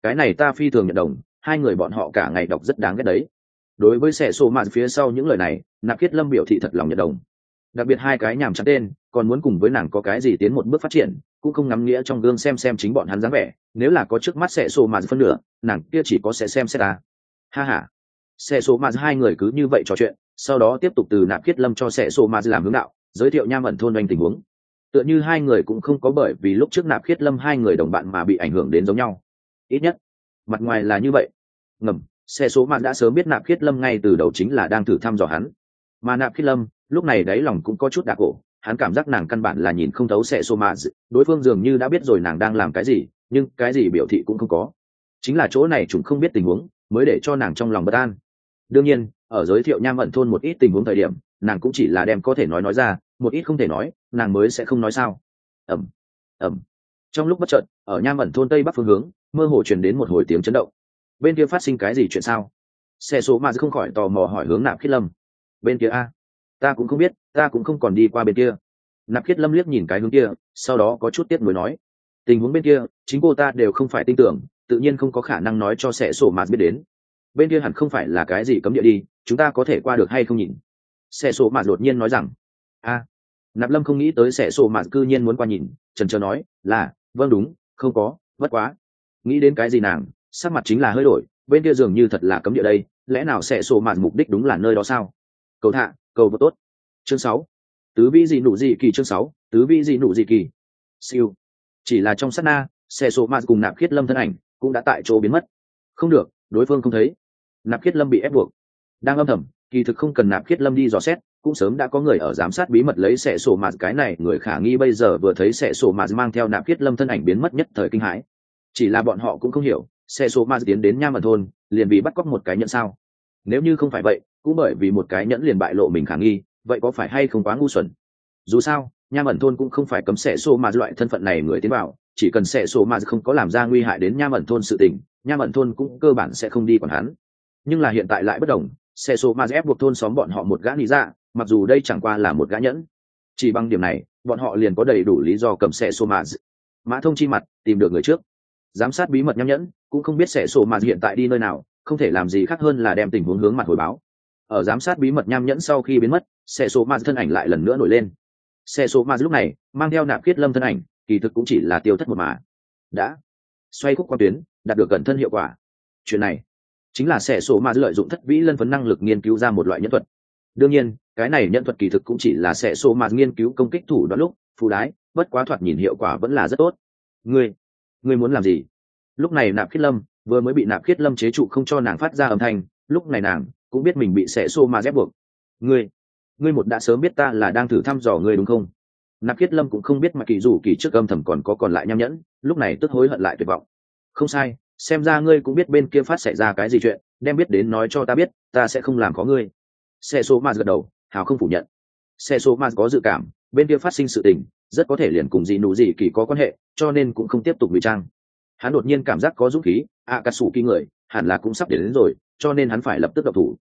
cái này ta phi thường nhận đồng, hai người bọn họ cả ngày đọc rất đáng ghét đấy. Đối với sẻ sổ mạt phía sau những lời này, Nạp Khiết Lâm biểu thị thật lòng nhận đồng. Đặc biệt hai cái nhàm chán tên, còn muốn cùng với nàng có cái gì tiến một bước phát triển, cũng không ngắm nghĩa trong gương xem chính bọn hắn dáng vẻ, nếu là có trước mắt sẻ sổ mạt phân nửa, nàng kia chỉ có sẽ xem xét ta. Ha ha. Sẻ sổ mạt hai người cứ như vậy trò chuyện, sau đó tiếp tục từ Nạp Khiết Lâm cho sẻ sổ mạt làm hướng đạo, giới thiệu Nham ẩn thôn doanh tình huống. Tựa như hai người cũng không có bởi vì lúc trước Nạp Khiết Lâm hai người đồng bạn mà bị ảnh hưởng đến giống nhau. Ít nhất mặt ngoài là như vậy. Ngầm, xe số mạn đã sớm biết Nạp Khiết Lâm ngay từ đầu chính là đang thử thăm dò hắn, mà Nạp Khiết Lâm lúc này đáy lòng cũng có chút đạc cổ, hắn cảm giác nàng căn bản là nhìn không thấu xe số mạn, đối phương dường như đã biết rồi nàng đang làm cái gì, nhưng cái gì biểu thị cũng không có. Chính là chỗ này chúng không biết tình huống, mới để cho nàng trong lòng bất an. Đương nhiên, ở giới thiệu Nham ẩn thôn một ít tình huống thời điểm, nàng cũng chỉ là đem có thể nói ra, một ít không thể nói, nàng mới sẽ không nói sao. Ầm, ầm. Trong lúc bất chợt, ở Nham ẩn thôn tây bắc phương hướng, mơ hồ truyền đến một hồi tiếng chấn động. Bên kia phát sinh cái gì chuyện sao? Xe số mà không khỏi tò mò hỏi hướng Nạp Khiết Lâm. Bên kia a, ta cũng không biết, ta cũng không còn đi qua bên kia. Nạp Khiết Lâm liếc nhìn cái hướng kia, sau đó có chút tiếc nuối nói, tình huống bên kia chính cô ta đều không phải tin tưởng, tự nhiên không có khả năng nói cho xe số mà biết đến. Bên kia hẳn không phải là cái gì cấm địa đi, chúng ta có thể qua được hay không nhìn? Xe số mà đột nhiên nói rằng, a. Nạp Lâm không nghĩ tới xe số mà cư nhiên muốn qua nhìn, chần chờ nói, là, vâng đúng, không có, bất quá. Nghĩ đến cái gì nàng, sắc mặt chính là hơi đổi, bên kia dường như thật là cấm địa đây, lẽ nào sẽ sổ mạn mục đích đúng là nơi đó sao? Cầu thạ, cầu vô tốt. Chương 6. Tứ vĩ dị nụ dị kỳ. Chương 6. Tứ vĩ dị nụ dị kỳ. Siêu. Chỉ là trong sát na, xe sổ mạn cùng Nạp Khiết Lâm thân ảnh cũng đã tại chỗ biến mất. Không được, đối phương không thấy. Nạp Khiết Lâm bị ép buộc, đang âm thầm, kỳ thực không cần Nạp Khiết Lâm đi dò xét, cũng sớm đã có người ở giám sát bí mật lấy xe sổ mạn cái này, người khả nghi bây giờ vừa thấy xe sổ mạn mang theo Nạp Khiết Lâm thân ảnh biến mất nhất thời kinh hãi. Chỉ là bọn họ cũng không hiểu, xe số ma tiến đến Nham ẩn thôn liền vì bắt cóc một cái nhẫn sao? Nếu như không phải vậy, cũng bởi vì một cái nhẫn liền bại lộ mình khả nghi, vậy có phải hay không quá ngu xuẩn? Dù sao, Nham ẩn thôn cũng không phải cấm xe số ma loại thân phận này người tiến vào, chỉ cần xe số ma không có làm ra nguy hại đến Nham ẩn thôn sự tình, Nham ẩn thôn cũng cơ bản sẽ không đi quản hắn. Nhưng là hiện tại lại bất đồng, xe số ma ép buộc thôn xóm bọn họ một gã lý ra, mặc dù đây chẳng qua là một gã nhẫn, chỉ bằng điểm này, bọn họ liền có đầy đủ lý do cầm xe số ma. Mã Thông chi mặt tìm được người trước, giám sát bí mật nham nhẫn cũng không biết sẽ sổ mà hiện tại đi nơi nào, không thể làm gì khác hơn là đem tình huống hướng mặt hồi báo. Ở giám sát bí mật nham nhẫn sau khi biến mất, sẽ sổ mà thân ảnh lại lần nữa nổi lên. Sẽ sổ mà lúc này mang theo Nạp Khiết Lâm thân ảnh, kỳ thực cũng chỉ là tiêu thất một mà đã xoay khúc qua tuyến, đạt được cận thân hiệu quả. Chuyện này chính là sẽ sổ mà lợi dụng thất vĩ lân phấn năng lực nghiên cứu ra một loại nhẫn thuật. Đương nhiên, cái này nhẫn thuật kỳ thực cũng chỉ là sẽ sổ mà nghiên cứu công kích thủ đoạn lúc phù đái, bất quá thoạt nhìn hiệu quả vẫn là rất tốt. Ngươi muốn làm gì? Lúc này Nạp Khiết Lâm vừa mới bị Nạp Khiết Lâm chế trụ không cho nàng phát ra âm thanh, lúc này nàng cũng biết mình bị xẻ xô mà ép buộc. Ngươi một đã sớm biết ta là đang thử thăm dò ngươi đúng không? Nạp Khiết Lâm cũng không biết mà kỳ dù kỳ trước âm thầm còn có còn lại nham nhẫn, lúc này tức hối hận lại tuyệt vọng. Không sai, xem ra ngươi cũng biết bên kia phát xảy ra cái gì chuyện, đem biết đến nói cho ta biết, ta sẽ không làm khó ngươi. Xẻ xô mà gật đầu, hào không phủ nhận. Xẻ xô mà có dự cảm, bên kia phát sinh sự tình rất có thể liền cùng gì nụ gì kỳ có quan hệ, cho nên cũng không tiếp tục ngụy trang. Hắn đột nhiên cảm giác có dũng khí, Akatsuki người hẳn là cũng sắp đến rồi, cho nên hắn phải lập tức động thủ.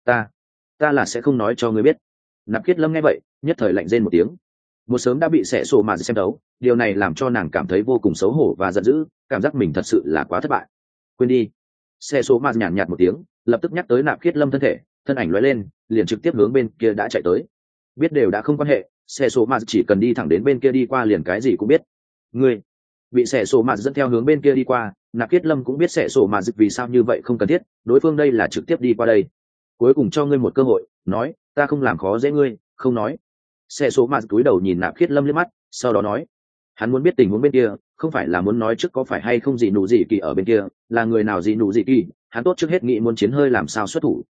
Ta là sẽ không nói cho ngươi biết. Nạp Khiết Lâm nghe vậy, nhất thời lạnh rên một tiếng. Một sớm đã bị xẻ sổ mà xem đấu, điều này làm cho nàng cảm thấy vô cùng xấu hổ và giận dữ, cảm giác mình thật sự là quá thất bại. Quên đi. Xẻ sổ mà nhàn nhạt một tiếng, lập tức nhắc tới Nạp Khiết Lâm thân thể, thân ảnh lóe lên, liền trực tiếp hướng bên kia đã chạy tới. Biết đều đã không quan hệ, xe số mà chỉ cần đi thẳng đến bên kia đi qua liền cái gì cũng biết. Ngươi bị xe số mà dẫn theo hướng bên kia đi qua, Nạp Khiết Lâm cũng biết xe số mà vì sao như vậy không cần thiết, đối phương đây là trực tiếp đi qua đây. Cuối cùng cho ngươi một cơ hội, nói, ta không làm khó dễ ngươi, không nói. Xe số mà cúi đầu nhìn Nạp Khiết Lâm liếc mắt, sau đó nói, hắn muốn biết tình huống bên kia, không phải là muốn nói trước có phải hay không gì nụ gì kỳ ở bên kia, là người nào gì nụ gì kỳ, hắn tốt trước hết nghĩ muốn chiến hơi làm sao xuất thủ.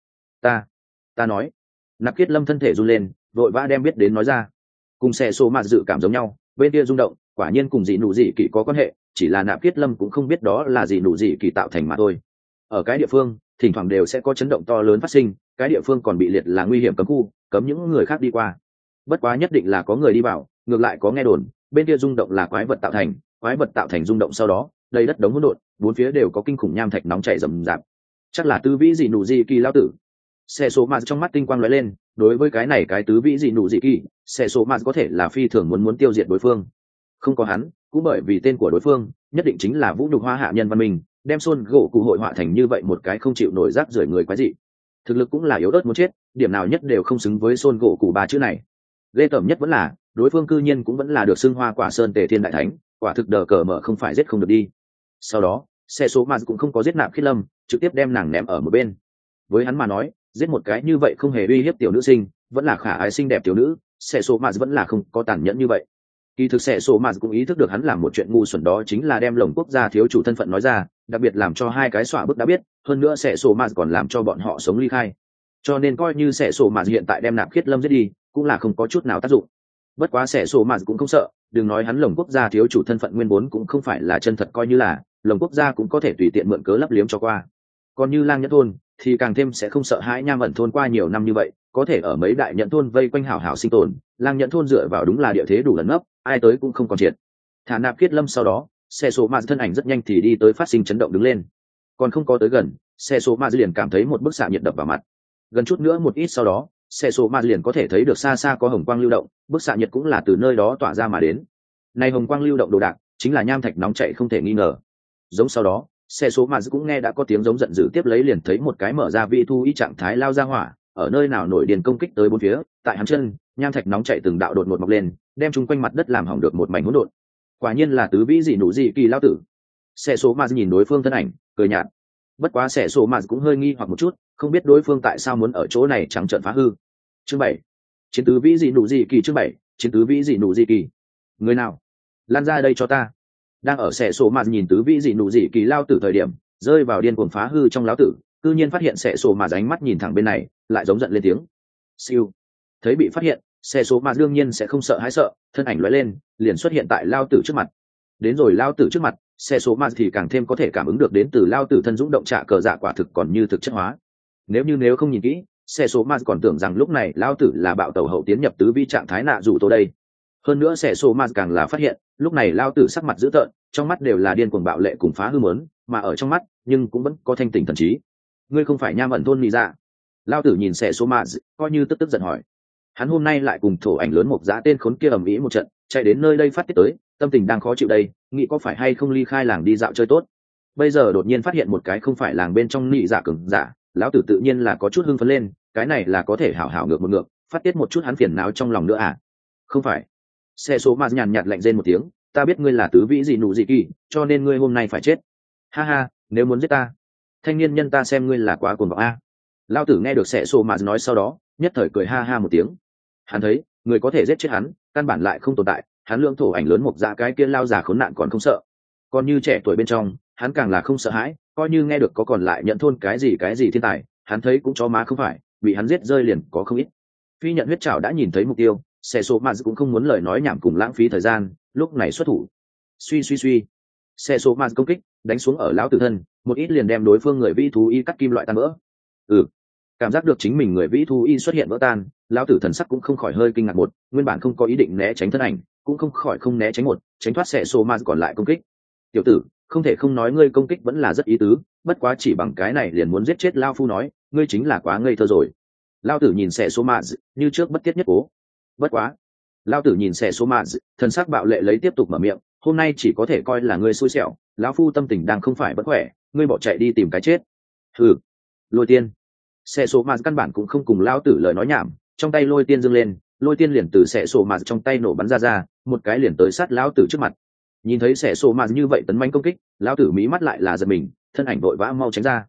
Ta nói. Nạp Khiết Lâm thân thể run lên, vội vã đem biết đến nói ra. Cùng xe số mà dự cảm giống nhau, bên kia rung động, quả nhiên cùng dị nụ dị kỳ có quan hệ, chỉ là Nạp Khiết Lâm cũng không biết đó là dị nụ dị kỳ tạo thành mà thôi. Ở cái địa phương, thỉnh thoảng đều sẽ có chấn động to lớn phát sinh, cái địa phương còn bị liệt là nguy hiểm cấm khu, cấm những người khác đi qua. Bất quá nhất định là có người đi vào, ngược lại có nghe đồn, bên kia rung động là quái vật tạo thành rung động sau đó, đầy đất đống hỗn độn, bốn phía đều có kinh khủng nham thạch nóng chảy rầm rạp. Chắc là tứ vĩ dị nụ dị kỳ lao tử. Xe số mà trong mắt tinh quang lóe lên, đối với cái này cái tứ vĩ dị nụ dị kỳ, xe số mà có thể là phi thường muốn tiêu diệt đối phương. Không có hắn, cũng bởi vì tên của đối phương nhất định chính là vũ nhục hoa hạ nhân văn minh, đem Son gỗ cụ hội họa thành như vậy một cái không chịu nổi rác rưởi người quái dị. Thực lực cũng là yếu ớt muốn chết, điểm nào nhất đều không xứng với Son gỗ cụ ba chữ này. Ghê tởm nhất vẫn là đối phương cư nhiên cũng vẫn là được xưng hoa quả sơn tề thiên đại thánh, quả thực đờ cờ mở không phải giết không được đi. Sau đó xe số mà cũng không có giết nạp khiết lâm, trực tiếp đem nàng ném ở một bên. Với hắn mà nói, giết một cái như vậy không hề uy hiếp tiểu nữ sinh, vẫn là khả ái xinh đẹp tiểu nữ, xe số mà vẫn là không có tàn nhẫn như vậy. Kỳ thực xe số mà cũng ý thức được hắn làm một chuyện ngu xuẩn, đó chính là đem lồng quốc gia thiếu chủ thân phận nói ra, đặc biệt làm cho hai cái xỏa bức đã biết, hơn nữa xe số mà còn làm cho bọn họ sống ly khai. Cho nên coi như xe số mà hiện tại đem nạp khiết lâm giết đi, cũng là không có chút nào tác dụng. Bất quá xe số mà cũng không sợ, đừng nói hắn lồng quốc gia thiếu chủ thân phận nguyên vốn cũng không phải là chân thật, coi như là lồng quốc gia cũng có thể tùy tiện mượn cớ lấp liếm cho qua. Còn như lang nhẫn thôn thì càng thêm sẽ không sợ hãi, nham ẩn thôn qua nhiều năm như vậy có thể ở mấy đại nhẫn thôn vây quanh hảo hảo sinh tồn, lang nhẫn thôn dựa vào đúng là địa thế đủ lấn ấp, ai tới cũng không còn triệt. Thả nạp khiết lâm sau đó, xe số ma thân ảnh rất nhanh thì đi tới, phát sinh chấn động đứng lên. Còn không có tới gần, xe số ma liền cảm thấy một bức xạ nhiệt đập vào mặt. Gần chút nữa một ít sau đó, xe số ma liền có thể thấy được xa xa có hồng quang lưu động, bức xạ nhiệt cũng là từ nơi đó tỏa ra mà đến. Này hồng quang lưu động đồ đạc chính là nham thạch nóng chảy không thể nghi ngờ. Giống sau đó, xe số mà cũng nghe đã có tiếng giống giận dữ, tiếp lấy liền thấy một cái mở ra vị thu ý trạng thái lao ra hỏa, ở nơi nào nổi điên công kích tới bốn phía, tại hắn chân, nham thạch nóng chảy từng đạo đột ngột mọc lên, đem chung quanh mặt đất làm hỏng được một mảnh hỗn độn. Quả nhiên là tứ vĩ dị nụ dị kỳ lao tử. Xe số mà nhìn đối phương thân ảnh, cười nhạt. Bất quá xe số mà cũng hơi nghi hoặc một chút, không biết đối phương tại sao muốn ở chỗ này trắng trợn phá hư. Chương 7. Chiến tứ vĩ dị nụ dị kỳ. Chương 7. Chiến tứ vĩ dị nụ dị kỳ. Người nào? Lan ra đây cho ta. Đang ở xẻ sổ mà nhìn tứ vĩ dị nụ dị kỳ lao tử thời điểm, rơi vào điên cuồng phá hư trong lão tử, cư nhiên phát hiện xẻ sổ mà ánh mắt nhìn thẳng bên này, lại giống giận lên tiếng. Siêu. Thấy bị phát hiện, xẻ sổ mà đương nhiên sẽ không sợ hãi sợ, thân ảnh lóe lên, liền xuất hiện tại lao tử trước mặt. Đến rồi lao tử trước mặt, xẻ sổ mà thì càng thêm có thể cảm ứng được đến từ lao tử thân dũng động trạ cờ dạ quả thực còn như thực chất hóa. Nếu không nhìn kỹ, xẻ sổ mà còn tưởng rằng lúc này lao tử là bạo tẩu hậu tiến nhập tứ vi trạng thái nạ dù tô đây. Hơn nữa xẻ sổ mà càng là phát hiện, lúc này lao tử sắc mặt dữ tợn, trong mắt đều là điên cuồng bạo lệ cùng phá hư mớn, mà ở trong mắt nhưng cũng vẫn có thanh tỉnh thần trí. Ngươi không phải nham ẩn thôn mị dạ? Lao tử nhìn xẻ số mà coi như tức giận hỏi. Hắn hôm nay lại cùng thổ ảnh lớn một dã tên khốn kia ầm ĩ một trận, chạy đến nơi đây phát tiết tới, tâm tình đang khó chịu đây, nghĩ có phải hay không ly khai làng đi dạo chơi tốt. Bây giờ đột nhiên phát hiện một cái không phải làng bên trong mị dạ cường giả, lão tử tự nhiên là có chút hưng phấn lên, cái này là có thể hảo hảo ngược một ngược, phát tiết một chút hắn phiền não trong lòng nữa à? Không phải. Xe số mà nhàn nhạt lạnh rên một tiếng, ta biết ngươi là tứ vĩ dị nụ dị kỳ, cho nên ngươi hôm nay phải chết. Ha ha, nếu muốn giết ta, thanh niên nhân, ta xem ngươi là quá cuồng vọng a. Lao tử nghe được xe số mà nói sau đó, nhất thời cười ha ha một tiếng. Hắn thấy người có thể giết chết hắn, căn bản lại không tồn tại. Hắn lượng thổ ảnh lớn một dạ cái kia lao già khốn nạn còn không sợ, còn như trẻ tuổi bên trong, hắn càng là không sợ hãi. Coi như nghe được có còn lại nhận thôn cái gì thiên tài, hắn thấy cũng chó má không phải, bị hắn giết rơi liền có không ít. Phi nhận huyết trảo đã nhìn thấy mục tiêu, xe số mà cũng không muốn lời nói nhảm cùng lãng phí thời gian, lúc này xuất thủ. Suy xe số mà công kích đánh xuống ở lão tử thân, một ít liền đem đối phương người vĩ thú y cắt kim loại tan vỡ. Cảm giác được chính mình người vĩ thú y xuất hiện vỡ tan, lão tử thần sắc cũng không khỏi hơi kinh ngạc, một nguyên bản không có ý định né tránh thân ảnh cũng không khỏi không né tránh, một tránh thoát xe số mà còn lại công kích. Tiểu tử, không thể không nói ngươi công kích vẫn là rất ý tứ, bất quá chỉ bằng cái này liền muốn giết chết lao phu nói, ngươi chính là quá ngây thơ rồi. Lao tử nhìn xe số mà như trước bất tiết nhất cố. Bất quá, lao tử nhìn xe số mà thần sắc bạo lệ lấy tiếp tục mở miệng, hôm nay chỉ có thể coi là ngươi xui xẻo, lão phu tâm tình đang không phải bất khỏe, ngươi bỏ chạy đi tìm cái chết. Lôi tiên. Xe số mà căn bản cũng không cùng lao tử lời nói nhảm, trong tay lôi tiên dâng lên, lôi tiên liền từ xe số mà trong tay nổ bắn ra, một cái liền tới sát lão tử trước mặt. Nhìn thấy xe số mà như vậy tấn manh công kích, lao tử mí mắt lại là giật mình, thân ảnh vội vã mau tránh ra.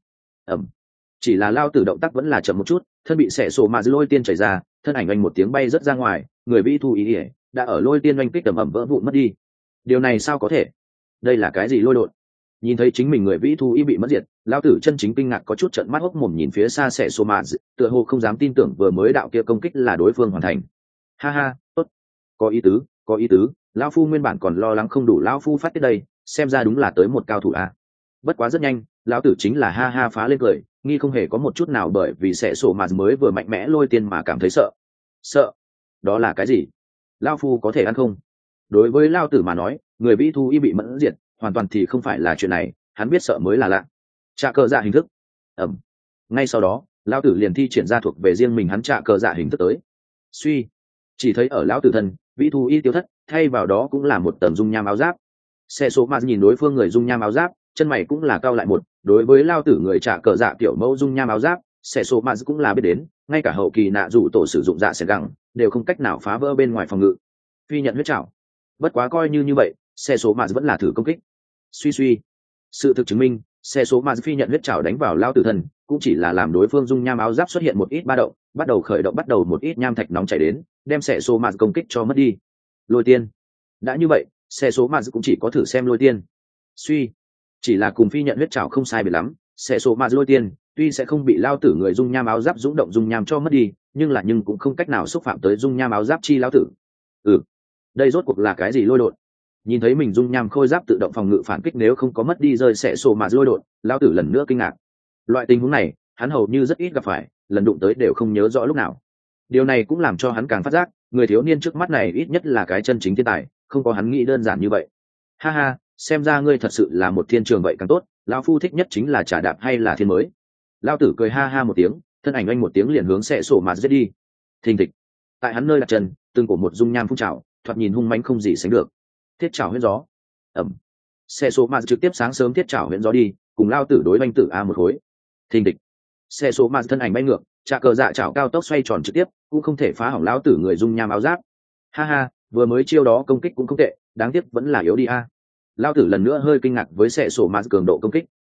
Chỉ là lao tử động tác vẫn là chậm một chút, thân bị xẻ sổ mà lôi tiên chảy ra, thân ảnh anh một tiếng bay rất ra ngoài, người vĩ thu ý ỉa đã ở lôi tiên oanh kích tầm ẩm vỡ vụn mất đi. Điều này sao có thể? Đây là cái gì lôi đột? Nhìn thấy chính mình người vĩ thu ý bị mất diệt, lao tử chân chính kinh ngạc, có chút trợn mắt hốc mồm nhìn phía xa xẻ sổ mà, tựa hồ không dám tin tưởng vừa mới đạo kia công kích là đối phương hoàn thành. Ha ha, tốt, có ý tứ, lão phu nguyên bản còn lo lắng không đủ lão phu phát tiết đây, xem ra đúng là tới một cao thủ a. Bất quá rất nhanh, lão tử chính là ha ha phá lên cười, nghi không hề có một chút nào bởi vì xẻ sổ mà mới vừa mạnh mẽ lôi tiên mà cảm thấy sợ. Đó là cái gì? Lão phu có thể ăn không? Đối với lão tử mà nói, người vĩ thu y bị mẫn diệt hoàn toàn thì không phải là chuyện này, hắn biết sợ mới là lạ. Trạ cờ dạ hình thức. Ngay sau đó, lão tử liền thi triển ra thuộc về riêng mình hắn trạ cờ dạ hình thức tới. Suy, chỉ thấy ở lão tử thân, vĩ thu y tiêu thất, thay vào đó cũng là một tầng dung nham áo giáp. Xe số mà nhìn đối phương người dung nham áo giáp, chân mày cũng là cao lại một. Đối với lao tử người trả cờ dạ kiểu mẫu dung nham áo giáp, sẽ số mà cũng là biết đến, ngay cả hậu kỳ nạ rủ tổ sử dụng dạ sẽ gẳng đều không cách nào phá vỡ bên ngoài phòng ngự. Phi nhận huyết trảo, bất quá coi như vậy, sẽ số mà vẫn là thử công kích. Suy, sự thực chứng minh, sẽ số mà phi nhận huyết trảo đánh vào lao tử thân, cũng chỉ là làm đối phương dung nham áo giáp xuất hiện một ít ba động, bắt đầu khởi động, bắt đầu một ít nham thạch nóng chảy đến, đem sẽ số mà công kích cho mất đi. Lôi tiên, đã như vậy, sẽ số mà cũng chỉ có thử xem lôi tiên. Suy, chỉ là cùng phi nhận huyết trảo không sai biệt lắm, sẽ số mà lôi tiên tuy sẽ không bị lao tử người dung nham áo giáp dũng động dung nham cho mất đi, nhưng cũng không cách nào xúc phạm tới dung nham áo giáp chi lao tử. Đây rốt cuộc là cái gì lôi đột? Nhìn thấy mình dung nham khôi giáp tự động phòng ngự phản kích nếu không có mất đi rơi sẽ sổ mà lôi đột, lao tử lần nữa kinh ngạc. Loại tình huống này hắn hầu như rất ít gặp phải, lần đụng tới đều không nhớ rõ lúc nào. Điều này cũng làm cho hắn càng phát giác, người thiếu niên trước mắt này ít nhất là cái chân chính thiên tài, không có hắn nghĩ đơn giản như vậy. Ha ha, xem ra ngươi thật sự là một thiên trường vậy càng tốt, lão phu thích nhất chính là trà đạp hay là thiên mới. Lao tử cười ha ha một tiếng, thân ảnh anh một tiếng liền hướng sẽ sổ mà giết đi. Thình thịch, tại hắn nơi đặt chân, từng cổ một dung nham phun trào, thoạt nhìn hung mãnh không gì sánh được. Thiết trảo huyễn gió, ẩm, xe số mà trực tiếp sáng sớm thiết trảo huyễn gió đi, cùng lao tử đối banh tử a một khối. Thình địch, xe số mà thân ảnh bay ngược, trà cờ dạ chảo cao tốc xoay tròn trực tiếp, cũng không thể phá hỏng lao tử người dung nham áo giáp. Ha ha, vừa mới chiêu đó công kích cũng không tệ, đáng tiếc vẫn là yếu đi a. Lao tử lần nữa hơi kinh ngạc với xe số mà cường độ công kích.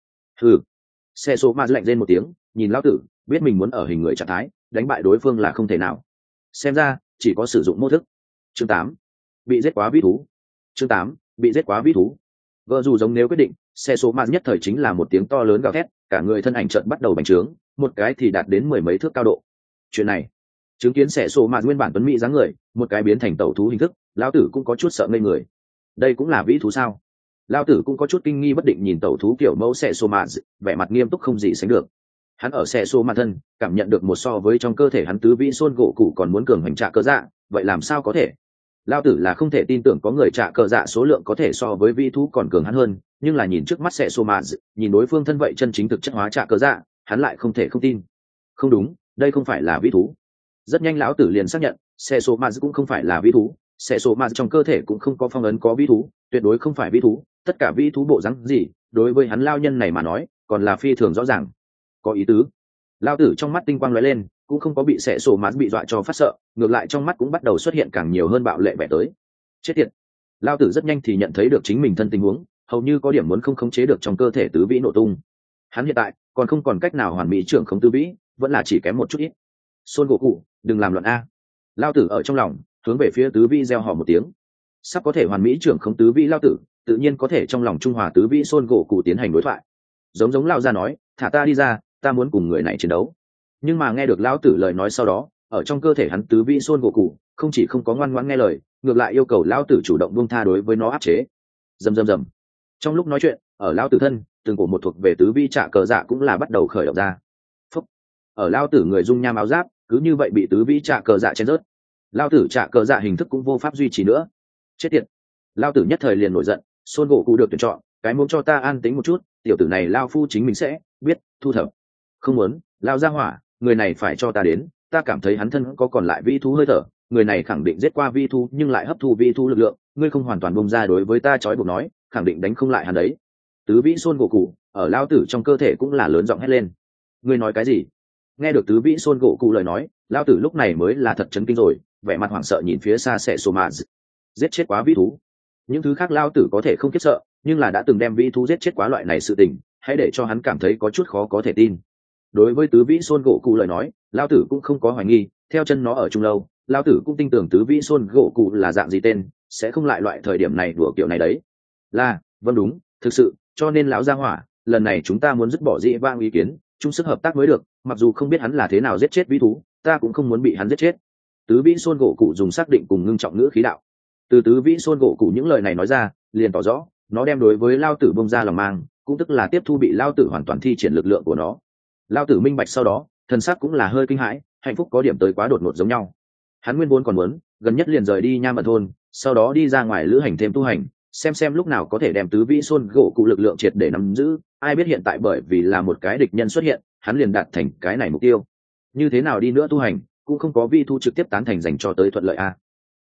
Xe số mà lạnh lên một tiếng, nhìn lao tử, biết mình muốn ở hình người trạng thái đánh bại đối phương là không thể nào. Xem ra chỉ có sử dụng mô thức. Chương 8, bị giết quá vĩ thú. Chương 8, bị giết quá vĩ thú. Vợ dù giống nếu quyết định, xe số mà nhất thời chính là một tiếng to lớn gào thét, cả người thân ảnh chợt bắt đầu bành trướng, một cái thì đạt đến mười mấy thước cao độ. Chuyện này, chứng kiến xe số mà nguyên bản tuấn mỹ dáng người, một cái biến thành tẩu thú hình thức, lão tử cũng có chút sợ ngây người. Đây cũng là vĩ thú sao? Lão tử cũng có chút kinh nghi bất định nhìn tẩu thú kiểu mẫu xe số mà, vẻ mặt nghiêm túc không gì sánh được. Hắn ở xe số mà thân, cảm nhận được một so với trong cơ thể hắn tứ vĩ xôn gỗ cụ còn muốn cường hành trạ cơ dạ, vậy làm sao có thể? Lao tử là không thể tin tưởng có người trạ cờ dạ số lượng có thể so với vĩ thú còn cường hắn hơn, nhưng là nhìn trước mắt sẽ sô mạ, nhìn đối phương thân vậy chân chính thực chất hóa trạ cờ dạ, hắn lại không thể không tin. Không đúng, đây không phải là vĩ thú. Rất nhanh lão tử liền xác nhận, sẽ sô mạ cũng không phải là vĩ thú, sẽ sô mạ trong cơ thể cũng không có phong ấn có vĩ thú, tuyệt đối không phải vĩ thú, tất cả vĩ thú bộ dáng gì, đối với hắn lao nhân này mà nói, còn là phi thường rõ ràng. Có ý tứ. Lao tử trong mắt tinh quang lóe lên, cũng không có bị xẻ sổ mát bị dọa cho phát sợ, ngược lại trong mắt cũng bắt đầu xuất hiện càng nhiều hơn bạo lệ vẻ tới. Chết tiệt. Lao tử rất nhanh thì nhận thấy được chính mình thân tình huống, hầu như có điểm muốn không khống chế được trong cơ thể tứ vĩ nổ tung. Hắn hiện tại còn không còn cách nào hoàn mỹ trưởng khống tứ vĩ, vẫn là chỉ kém một chút ít. Xôn gỗ cụ, đừng làm loạn a. Lao tử ở trong lòng hướng về phía tứ vĩ reo hò một tiếng. Sắp có thể hoàn mỹ trưởng khống tứ vĩ Lao tử, tự nhiên có thể trong lòng trung hòa tứ vĩ xôn gỗ cụ tiến hành đối thoại. Giống Lao ra nói, thả ta đi ra, ta muốn cùng người này chiến đấu. Nhưng mà nghe được lão tử lời nói sau đó, ở trong cơ thể hắn tứ vĩ xôn gỗ cụ không chỉ không có ngoan ngoãn nghe lời, ngược lại yêu cầu lão tử chủ động buông tha đối với nó áp chế. Rầm. Trong lúc nói chuyện, ở lão tử thân, từng cổ một thuộc về tứ vĩ trạ cờ dạ cũng là bắt đầu khởi động ra. Phúc. Ở lão tử người dung nham áo giáp, cứ như vậy bị tứ vĩ trạ cờ dạ chém rớt. Lão tử trạ cờ dạ hình thức cũng vô pháp duy trì nữa. Chết tiệt. Lão tử nhất thời liền nổi giận, xôn gỗ cụ được tuyển chọn, cái muốn cho ta an tĩnh một chút, tiểu tử này lao phu chính mình sẽ biết thu thập. Không muốn, lao ra hỏa, người này phải cho ta đến, ta cảm thấy hắn thân có còn lại vi thú hơi thở, người này khẳng định giết qua vi thú nhưng lại hấp thu vi thú lực lượng, ngươi không hoàn toàn bông ra đối với ta trói buộc nói, khẳng định đánh không lại hắn đấy. Tứ vĩ xôn gỗ cụ ở lao tử trong cơ thể cũng là lớn giọng hét lên. Ngươi nói cái gì? Nghe được tứ vĩ xôn gỗ cụ lời nói, lao tử lúc này mới là thật chấn kinh rồi, vẻ mặt hoảng sợ nhìn phía xa sẽ sổ mạ. Giết chết quá vi thú. Những thứ khác lao tử có thể không khiếp sợ, nhưng là đã từng đem vi thú giết chết quá loại này sự tình, hãy để cho hắn cảm thấy có chút khó có thể tin. Đối với tứ vĩ xôn gỗ cụ lời nói, lao tử cũng không có hoài nghi, theo chân nó ở chung lâu, lao tử cũng tin tưởng tứ vĩ xôn gỗ cụ là dạng gì tên, sẽ không lại loại thời điểm này đùa kiểu này đấy. Vâng đúng, thực sự, cho nên lão gia hỏa, lần này chúng ta muốn dứt bỏ dị vãng ý kiến, chung sức hợp tác mới được, mặc dù không biết hắn là thế nào giết chết vĩ thú, ta cũng không muốn bị hắn giết chết. Tứ vĩ xôn gỗ cụ dùng xác định cùng ngưng trọng ngữ khí đạo. Từ tứ vĩ xôn gỗ cụ những lời này nói ra, liền tỏ rõ, nó đem đối với lao tử bông ra lòng mang, cũng tức là tiếp thu bị lao tử hoàn toàn thi triển lực lượng của nó. Lao tử minh bạch sau đó, thần sắc cũng là hơi kinh hãi, hạnh phúc có điểm tới quá đột ngột giống nhau. Hắn nguyên vốn còn muốn gần nhất liền rời đi Nham Ẩn thôn, sau đó đi ra ngoài lữ hành thêm tu hành, xem lúc nào có thể đem tứ vĩ xôn gỗ cụ lực lượng triệt để nắm giữ. Ai biết hiện tại bởi vì là một cái địch nhân xuất hiện, hắn liền đạt thành cái này mục tiêu. Như thế nào đi nữa tu hành, cũng không có vi thu trực tiếp tán thành dành cho tới thuận lợi a.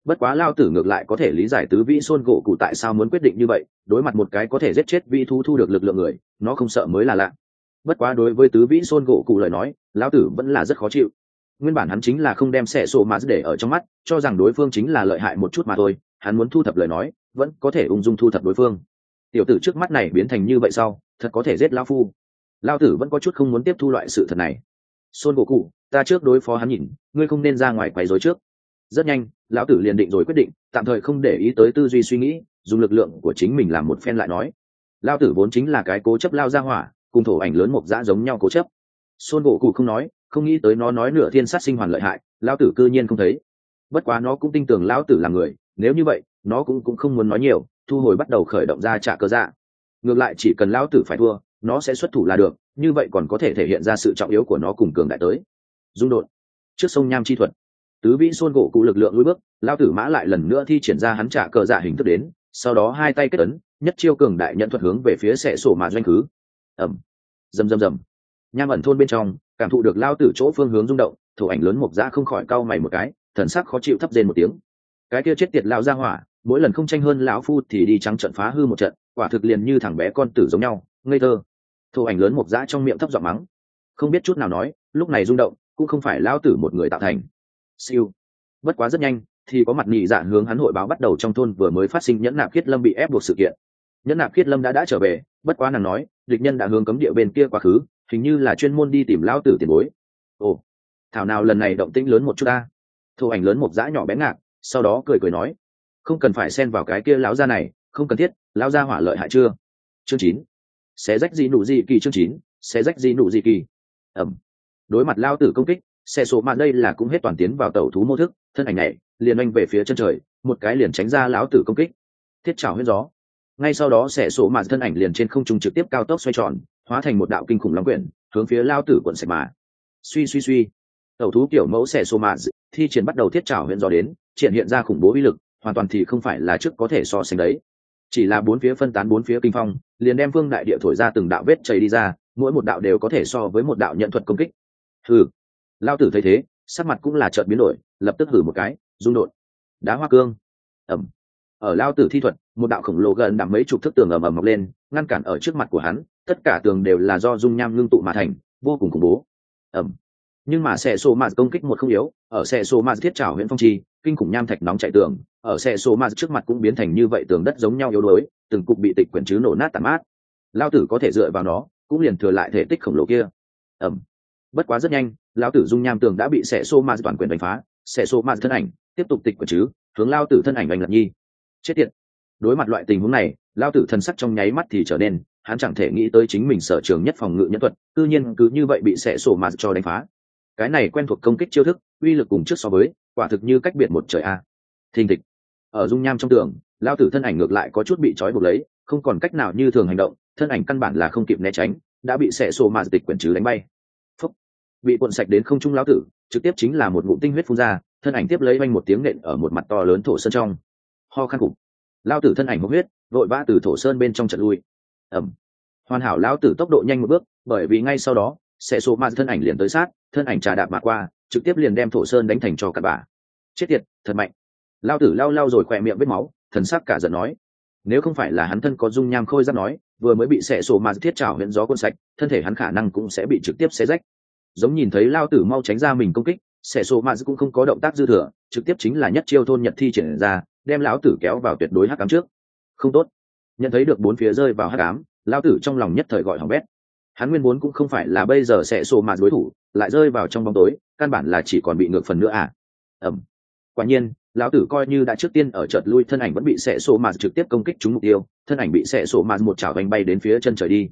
Bất quá lao tử ngược lại có thể lý giải tứ vĩ xôn gỗ cụ tại sao muốn quyết định như vậy, đối mặt một cái có thể giết chết vĩ thú thu được lực lượng người, nó không sợ mới là lạ. Bất quá đối với tứ vĩ xôn gỗ cụ lời nói, lão tử vẫn là rất khó chịu. Nguyên bản hắn chính là không đem xẻ sổ mà để ở trong mắt, cho rằng đối phương chính là lợi hại một chút mà thôi, hắn muốn thu thập lời nói vẫn có thể ung dung thu thập đối phương. Tiểu tử trước mắt này biến thành như vậy sau, thật có thể giết lão phu. Lão tử vẫn có chút không muốn tiếp thu loại sự thật này. Xôn gỗ cụ, ta trước đối phó hắn nhìn, ngươi không nên ra ngoài quấy rối trước. Rất nhanh, lão tử liền định rồi quyết định, tạm thời không để ý tới tư duy suy nghĩ, dùng lực lượng của chính mình làm một phen lại nói. Lão tử vốn chính là cái cố chấp lao ra hỏa, cùng thổ ảnh lớn một dã giống nhau cố chấp. Xôn gỗ cụ không nói, không nghĩ tới nó nói nửa thiên sát sinh hoàn lợi hại, lão tử cư nhiên không thấy. Bất quá nó cũng tin tưởng lão tử là người, nếu như vậy, nó cũng không muốn nói nhiều, thu hồi bắt đầu khởi động ra trả cơ dạ. Ngược lại chỉ cần lão tử phải thua, nó sẽ xuất thủ là được, như vậy còn có thể thể hiện ra sự trọng yếu của nó cùng cường đại tới. Dung đột. Trước sông nham chi thuật, tứ vĩ xôn gỗ cụ lực lượng lùi bước, lão tử mã lại lần nữa thi triển ra hắn trả cơ dạ hình thức đến, sau đó hai tay kết ấn, nhất chiêu cường đại nhận thuật hướng về phía xẻ sổ mà doanh khứ. Ầm. Rầm rầm rầm. Nham ẩn thôn bên trong, cảm thụ được lao tử chỗ phương hướng rung động, thổ ảnh lớn mộc dã không khỏi cau mày một cái, thần sắc khó chịu thấp rên một tiếng. Cái kia chết tiệt lão gia hỏa, mỗi lần không tranh hơn lão phu thì đi trắng trận phá hư một trận, quả thực liền như thằng bé con tử giống nhau, ngây thơ. Thổ ảnh lớn mộc dã trong miệng thấp giọng mắng, không biết chút nào nói, lúc này rung động cũng không phải lão tử một người tạo thành. Siêu. Bất quá rất nhanh, thì có mặt nhị dạ hướng hắn hội báo bắt đầu trong thôn vừa mới phát sinh nhẫn nạp khiết lâm bị ép buộc sự kiện. Nhẫn nạp khiết lâm đã trở về, bất quá nàng nói, địch nhân đã hướng cấm địa bên kia quá khứ, hình như là chuyên môn đi tìm lão tử tiền bối. Ồ, thảo nào lần này động tĩnh lớn một chút ta. Thổ ảnh lớn một dã nhỏ bé ngạc, sau đó cười nói, không cần phải xen vào cái kia lão gia này, không cần thiết, lão gia hỏa lợi hại chưa? Chương 9. Xé rách gì nụ gì kỳ chương 9, xé rách gì nụ gì kỳ. Đối mặt lão tử công kích, xe số mà đây là cũng hết toàn tiến vào tẩu thú mô thức, thân ảnh này liền anh về phía chân trời, một cái liền tránh ra lão tử công kích. Thiết trảo huyết gió. Ngay sau đó xe số mà thân ảnh liền trên không trung trực tiếp cao tốc xoay tròn, hóa thành một đạo kinh khủng long quyển, hướng phía lão tử quận sạch mà. Suy. Tẩu thú kiểu mẫu xe số mà thi triển bắt đầu thiết trảo huyễn gió đến, triển hiện ra khủng bố uy lực, hoàn toàn thì không phải là trước có thể so sánh đấy. Chỉ là bốn phía phân tán bốn phía kinh phong, liền đem phương đại địa thổi ra từng đạo vết chảy đi ra, mỗi một đạo đều có thể so với một đạo nhận thuật công kích. Hừ. Lão tử thấy thế, sắc mặt cũng là chợt biến đổi, lập tức hử một cái, rung đột. Đá hoa cương. Ở lão tử thi thuật, một đạo khổng lồ gần đằng mấy chục thước tường ầm ầm mọc lên, ngăn cản ở trước mặt của hắn, tất cả tường đều là do dung nham ngưng tụ mà thành, vô cùng khủng bố. Nhưng mà xe số mạt công kích một không yếu, ở xe số mạt thiết trảo huyện phong trì, kinh khủng nham thạch nóng chạy tường, ở xe số mạt trước mặt cũng biến thành như vậy, tường đất giống nhau yếu đuối, từng cục bị tịch quyển chứ nổ nát tàn mát. Lão tử có thể dựa vào nó, cũng liền thừa lại thể tích khổng lồ kia. Bất quá rất nhanh, lão tử dung nham tường đã bị xe số mạt toàn quyền đánh phá, xe số mạt thân ảnh tiếp tục tịch quyển chứ, hướng lão tử thân ảnh anh lật nhi. Chết tiệt. Đối mặt loại tình huống này, lão tử thân sắc trong nháy mắt thì trở nên, hắn chẳng thể nghĩ tới chính mình sở trường nhất phòng ngự nhân thuật, tự nhiên cứ như vậy bị xe số mạt cho đánh phá. Cái này quen thuộc công kích chiêu thức, uy lực cùng trước so với, quả thực như cách biệt một trời a. Thình thịch. Ở dung nham trong tường, lão tử thân ảnh ngược lại có chút bị trói buộc lấy, không còn cách nào như thường hành động, thân ảnh căn bản là không kịp né tránh, đã bị xẻ xô mà tịch quyển chứ đánh bay. Phúc. Bị cuộn sạch đến không trung lão tử, trực tiếp chính là một ngụm tinh huyết phun ra, thân ảnh tiếp lấy vang một tiếng nện ở một mặt to lớn thổ sơn trong. Ho khan cục. Lão tử thân ảnh hốc huyết, vội vã từ thổ sơn bên trong trận lui. Hoàn hảo lão tử tốc độ nhanh một bước, bởi vì ngay sau đó, xẻ xô mà thân ảnh liền tới sát, thân ảnh trà đạp mà qua, trực tiếp liền đem thổ sơn đánh thành cho cặn bã. Chết tiệt, thật mạnh. Lão tử lau rồi khỏe miệng vết máu, thần sắc cả giận nói, nếu không phải là hắn thân có dung nham khôi giáp nói, vừa mới bị xẻ sổ mà thiết trảo huyễn gió cuốn sạch, thân thể hắn khả năng cũng sẽ bị trực tiếp xé rách. Giống nhìn thấy lão tử mau tránh ra mình công kích, xẻ sổ mà cũng không có động tác dư thừa, trực tiếp chính là nhất chiêu thôn nhật thi triển ra, đem lão tử kéo vào tuyệt đối hắc ám trước. Không tốt. Nhận thấy được bốn phía rơi vào hắc ám, lão tử trong lòng nhất thời gọi hỏng bét. Hắn nguyên vốn cũng không phải là bây giờ xẻ sổ mà đối thủ, lại rơi vào trong bóng tối, căn bản là chỉ còn bị ngược phần nữa à. Quả nhiên, lão tử coi như đã trước tiên ở chợt lui, thân ảnh vẫn bị xẻ sổ mà trực tiếp công kích trúng mục tiêu, thân ảnh bị xẻ sổ mà một chảo đánh bay đến phía chân trời đi.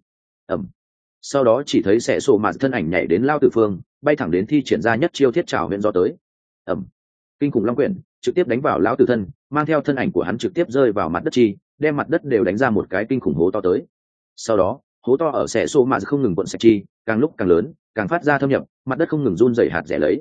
Sau đó chỉ thấy xẻ sổ mà thân ảnh nhảy đến lão tử phương, bay thẳng đến thi triển ra nhất chiêu thiết trảo huyện gió tới. Kinh khủng long quyển trực tiếp đánh vào lão tử thân, mang theo thân ảnh của hắn trực tiếp rơi vào mặt đất chi, đem mặt đất đều đánh ra một cái kinh khủng hố to tới. Sau đó, hố to ở xẻ sổ mà không ngừng cuộn sạch chi, càng lúc càng lớn, càng phát ra thâm nhập, mặt đất không ngừng run rẩy hạt rẻ lấy.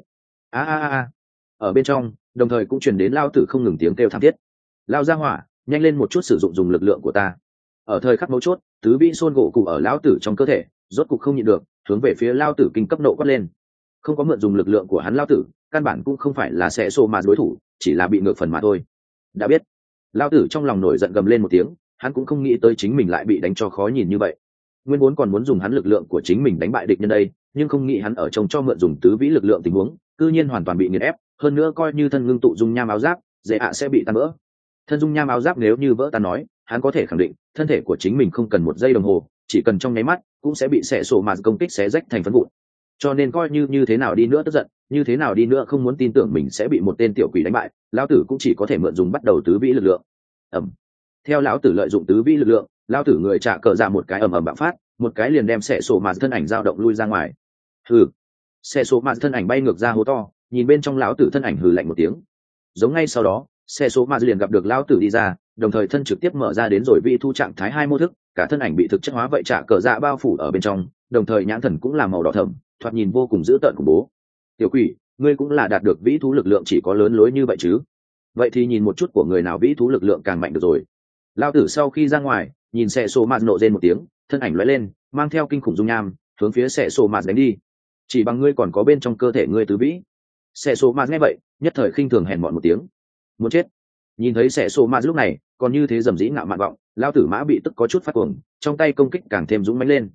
Ở bên trong, đồng thời cũng truyền đến lao tử không ngừng tiếng kêu thảm thiết. Lao ra hỏa, nhanh lên một chút sử dụng dùng lực lượng của ta. Ở thời khắc mấu chốt, tứ vĩ xôn gỗ cụ ở lão tử trong cơ thể, rốt cục không nhịn được, hướng về phía lao tử kinh cấp nộ quát lên. không có mượn dùng lực lượng của hắn lao tử, căn bản cũng không phải là sẽ xô mà đối thủ, chỉ là bị ngược phần mà thôi. Đã biết. Lao tử trong lòng nổi giận gầm lên một tiếng, hắn cũng không nghĩ tới chính mình lại bị đánh cho khó nhìn như vậy. Nguyên vốn còn muốn dùng hắn lực lượng của chính mình đánh bại địch nhân đây, nhưng không nghĩ hắn ở trong cho mượn dùng tứ vĩ lực lượng tình huống, cư nhiên hoàn toàn bị nghiền ép, hơn nữa coi như thân ngưng tụ dung nham áo giáp, dễ sẽ bị tan vỡ. Thân dung nham áo giáp nếu như vỡ tan nói, hắn có thể khẳng định, thân thể của chính mình không cần một giây đồng hồ, chỉ cần trong nháy mắt, cũng sẽ bị xẻ sổ mà công kích xé rách thành phấn vụn. Cho nên coi như thế nào đi nữa tức giận, như thế nào đi nữa không muốn tin tưởng mình sẽ bị một tên tiểu quỷ đánh bại, lão tử cũng chỉ có thể mượn dùng bắt đầu tứ vĩ lực lượng. Theo lão tử lợi dụng tứ vĩ lực lượng, lão tử người trả cờ ra một cái bạo phát, một cái liền đem xẻ sổ mà thân ảnh dao động lui ra ngoài. Hừ. Xẻ sổ mà thân ảnh bay ngược ra hố to, nhìn bên trong lão tử thân ảnh hừ lạnh một tiếng. Giống ngay sau đó, xẻ sổ mà liền gặp được lão tử đi ra, đồng thời thân trực tiếp mở ra đến rồi vi thu trạng thái 2 mô thức, cả thân ảnh bị thực chất hóa vậy trả cờ dạ bao phủ ở bên trong, đồng thời nhãn thần cũng là màu đỏ thẫm, thoạt nhìn vô cùng dữ tợn khủng bố. Tiểu quỷ, ngươi cũng là đạt được vĩ thú lực lượng chỉ có lớn lối như vậy chứ? Vậy thì nhìn một chút của người nào vĩ thú lực lượng càng mạnh được rồi. Lão tử sau khi ra ngoài, nhìn xẻ sổ mà nộ rên một tiếng, thân ảnh lóe lên, mang theo kinh khủng dung nham, hướng phía xẻ sổ mà đánh đi. Chỉ bằng ngươi còn có bên trong cơ thể ngươi tứ vĩ. Xẻ sổ mà nghe vậy, nhất thời khinh thường hèn mọn một tiếng. Muốn chết. Nhìn thấy xẻ sổ mà lúc này, còn như thế dầm dĩ ngạo mạn vọng, lão tử mã bị tức có chút phát cuồng, trong tay công kích càng thêm dũng mãnh lên.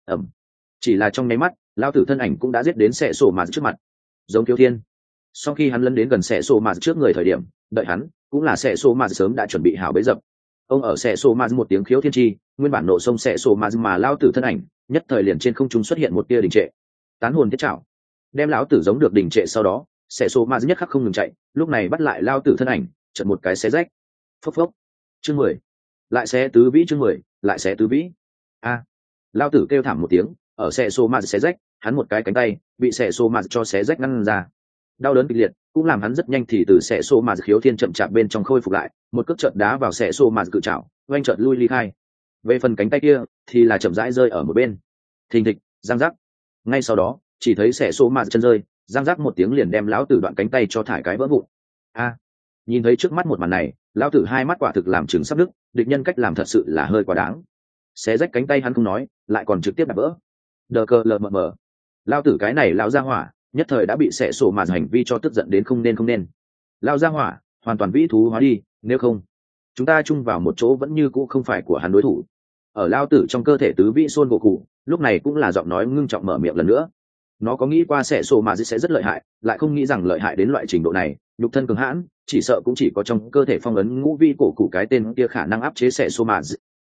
Chỉ là trong nháy mắt, lão tử thân ảnh cũng đã giết đến xẻ sổ mà trước mặt. Giống Kiêu Thiên. Sau khi hắn lấn đến gần xẻ sổ mà trước người thời điểm, đợi hắn, cũng là xẻ sổ mà sớm đã chuẩn bị hảo bẫy dập. Ông ở xẻ sổ mà một tiếng khiếu thiên chi, nguyên bản nộ sông xẻ sổ mà lão tử thân ảnh, nhất thời liền trên không trung xuất hiện một tia đình trệ. Tán hồn thiết trảo, đem lão tử giống được đình trệ sau đó, xẻ sổ mà nhất khắc không ngừng chạy, lúc này bắt lại lão tử thân ảnh, chợt một cái xé rách. Phốc phốc. Chương 10. Lại xé tứ vĩ chương 10, lại xé tứ vĩ. A. Lão tử kêu thảm một tiếng, ở xẻ sổ mà xé rách, hắn một cái cánh tay bị xẻ sổ mà cho xé rách ngăn ra. Đau đớn kịch liệt, cũng làm hắn rất nhanh thì từ xẻ sổ mà khiếu thiên chậm chạp bên trong khôi phục lại, một cước chợt đá vào xẻ sổ mà cự trảo, oanh chợt lui ly khai. Về phần cánh tay kia thì là chậm rãi rơi ở một bên. Thình thịch, răng rắc. Ngay sau đó, chỉ thấy xẻ sổ mà chân rơi, răng rắc một tiếng liền đem lão tử đoạn cánh tay cho thải cái vỡ vụn. A. Nhìn thấy trước mắt một màn này, lão tử hai mắt quả thực làm chừng sắp nứt, địch nhân cách làm thật sự là hơi quá đáng. Xé rách cánh tay hắn không nói, lại còn trực tiếp đập vỡ. Đờ cờ lờ mờ mờ. Lão tử cái này lão gia hỏa, nhất thời đã bị xẻ sổ mà hành vi cho tức giận đến không nên. Lão gia hỏa, hoàn toàn vĩ thú hóa đi, nếu không, chúng ta chung vào một chỗ vẫn như cũ không phải của hắn đối thủ. Ở lão tử trong cơ thể tứ vĩ xôn gỗ cụ, lúc này cũng là giọng nói ngưng trọng mở miệng lần nữa. Nó có nghĩ qua xẻ sổ mà sẽ rất lợi hại, lại không nghĩ rằng lợi hại đến loại trình độ này, nhục thân cường hãn, chỉ sợ cũng chỉ có trong cơ thể phong ấn ngũ vi cổ cụ cái tên kia khả năng áp chế xẻ sổ mà.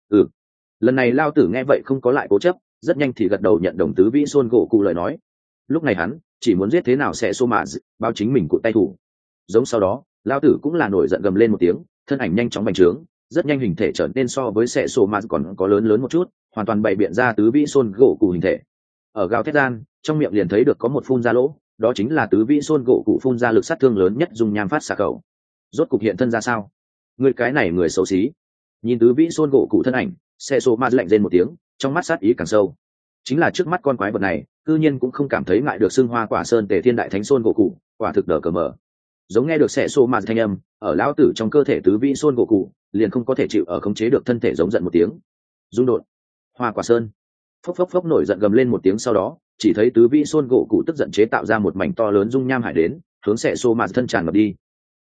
Lần này lao tử nghe vậy không có lại cố chấp, rất nhanh thì gật đầu nhận đồng tứ vĩ xôn gỗ cụ lời nói. Lúc này hắn chỉ muốn giết thế nào xẻ sổ mà, báo chính mình cụ tay thủ. Giống sau đó, lao tử cũng là nổi giận gầm lên một tiếng, thân ảnh nhanh chóng bành trướng, rất nhanh hình thể trở nên so với xẻ sổ mà còn có lớn một chút, hoàn toàn bày biện ra tứ vĩ xôn gỗ cụ hình thể. Ở gào thét gian, trong miệng liền thấy được có một phun ra lỗ, đó chính là tứ vĩ xôn gỗ cụ phun ra lực sát thương lớn nhất dùng nham phát xạ khẩu. Rốt cục hiện thân ra sao? Người cái này người xấu xí. Nhìn tứ vĩ xôn gỗ cụ thân ảnh, xe số ma lạnh rên một tiếng, trong mắt sát ý càng sâu. Chính là trước mắt con quái vật này, cư nhiên cũng không cảm thấy ngại được xưng hoa quả sơn tề thiên đại thánh xôn gỗ cụ, quả thực đờ cờ mở. Giống nghe được xe số ma thanh âm, ở lão tử trong cơ thể tứ vĩ xôn gỗ cụ, liền không có thể chịu ở khống chế được thân thể giống giận một tiếng. Rung đột. Hoa quả sơn. Phốc phốc phốc nổi giận gầm lên một tiếng sau đó, chỉ thấy tứ vĩ xôn gỗ cụ tức giận chế tạo ra một mảnh to lớn dung nham hải đến, hướng xe số ma thân tràn ngập đi.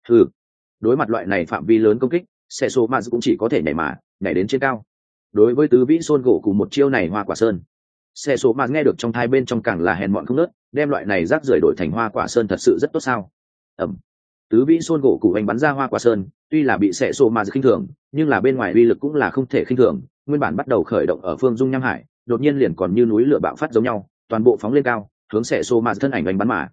Đối mặt loại này phạm vi lớn công kích, xe số ma cũng chỉ có thể nhảy đến trên cao. Đối với tứ vĩ xôn gỗ cụ một chiêu này hoa quả sơn, xe số ma nghe được trong thai bên trong càng là hèn mọn không nớt, đem loại này rác rưởi đổi thành hoa quả sơn thật sự rất tốt sao? Tứ vĩ xôn gỗ cụ anh bắn ra hoa quả sơn, tuy là bị xe số ma khinh thường, nhưng là bên ngoài uy lực cũng là không thể khinh thường. Nguyên bản bắt đầu khởi động ở phương dung nham hải, đột nhiên liền còn như núi lửa bạo phát giống nhau, toàn bộ phóng lên cao, hướng xe số ma thân ảnh anh bắn mà.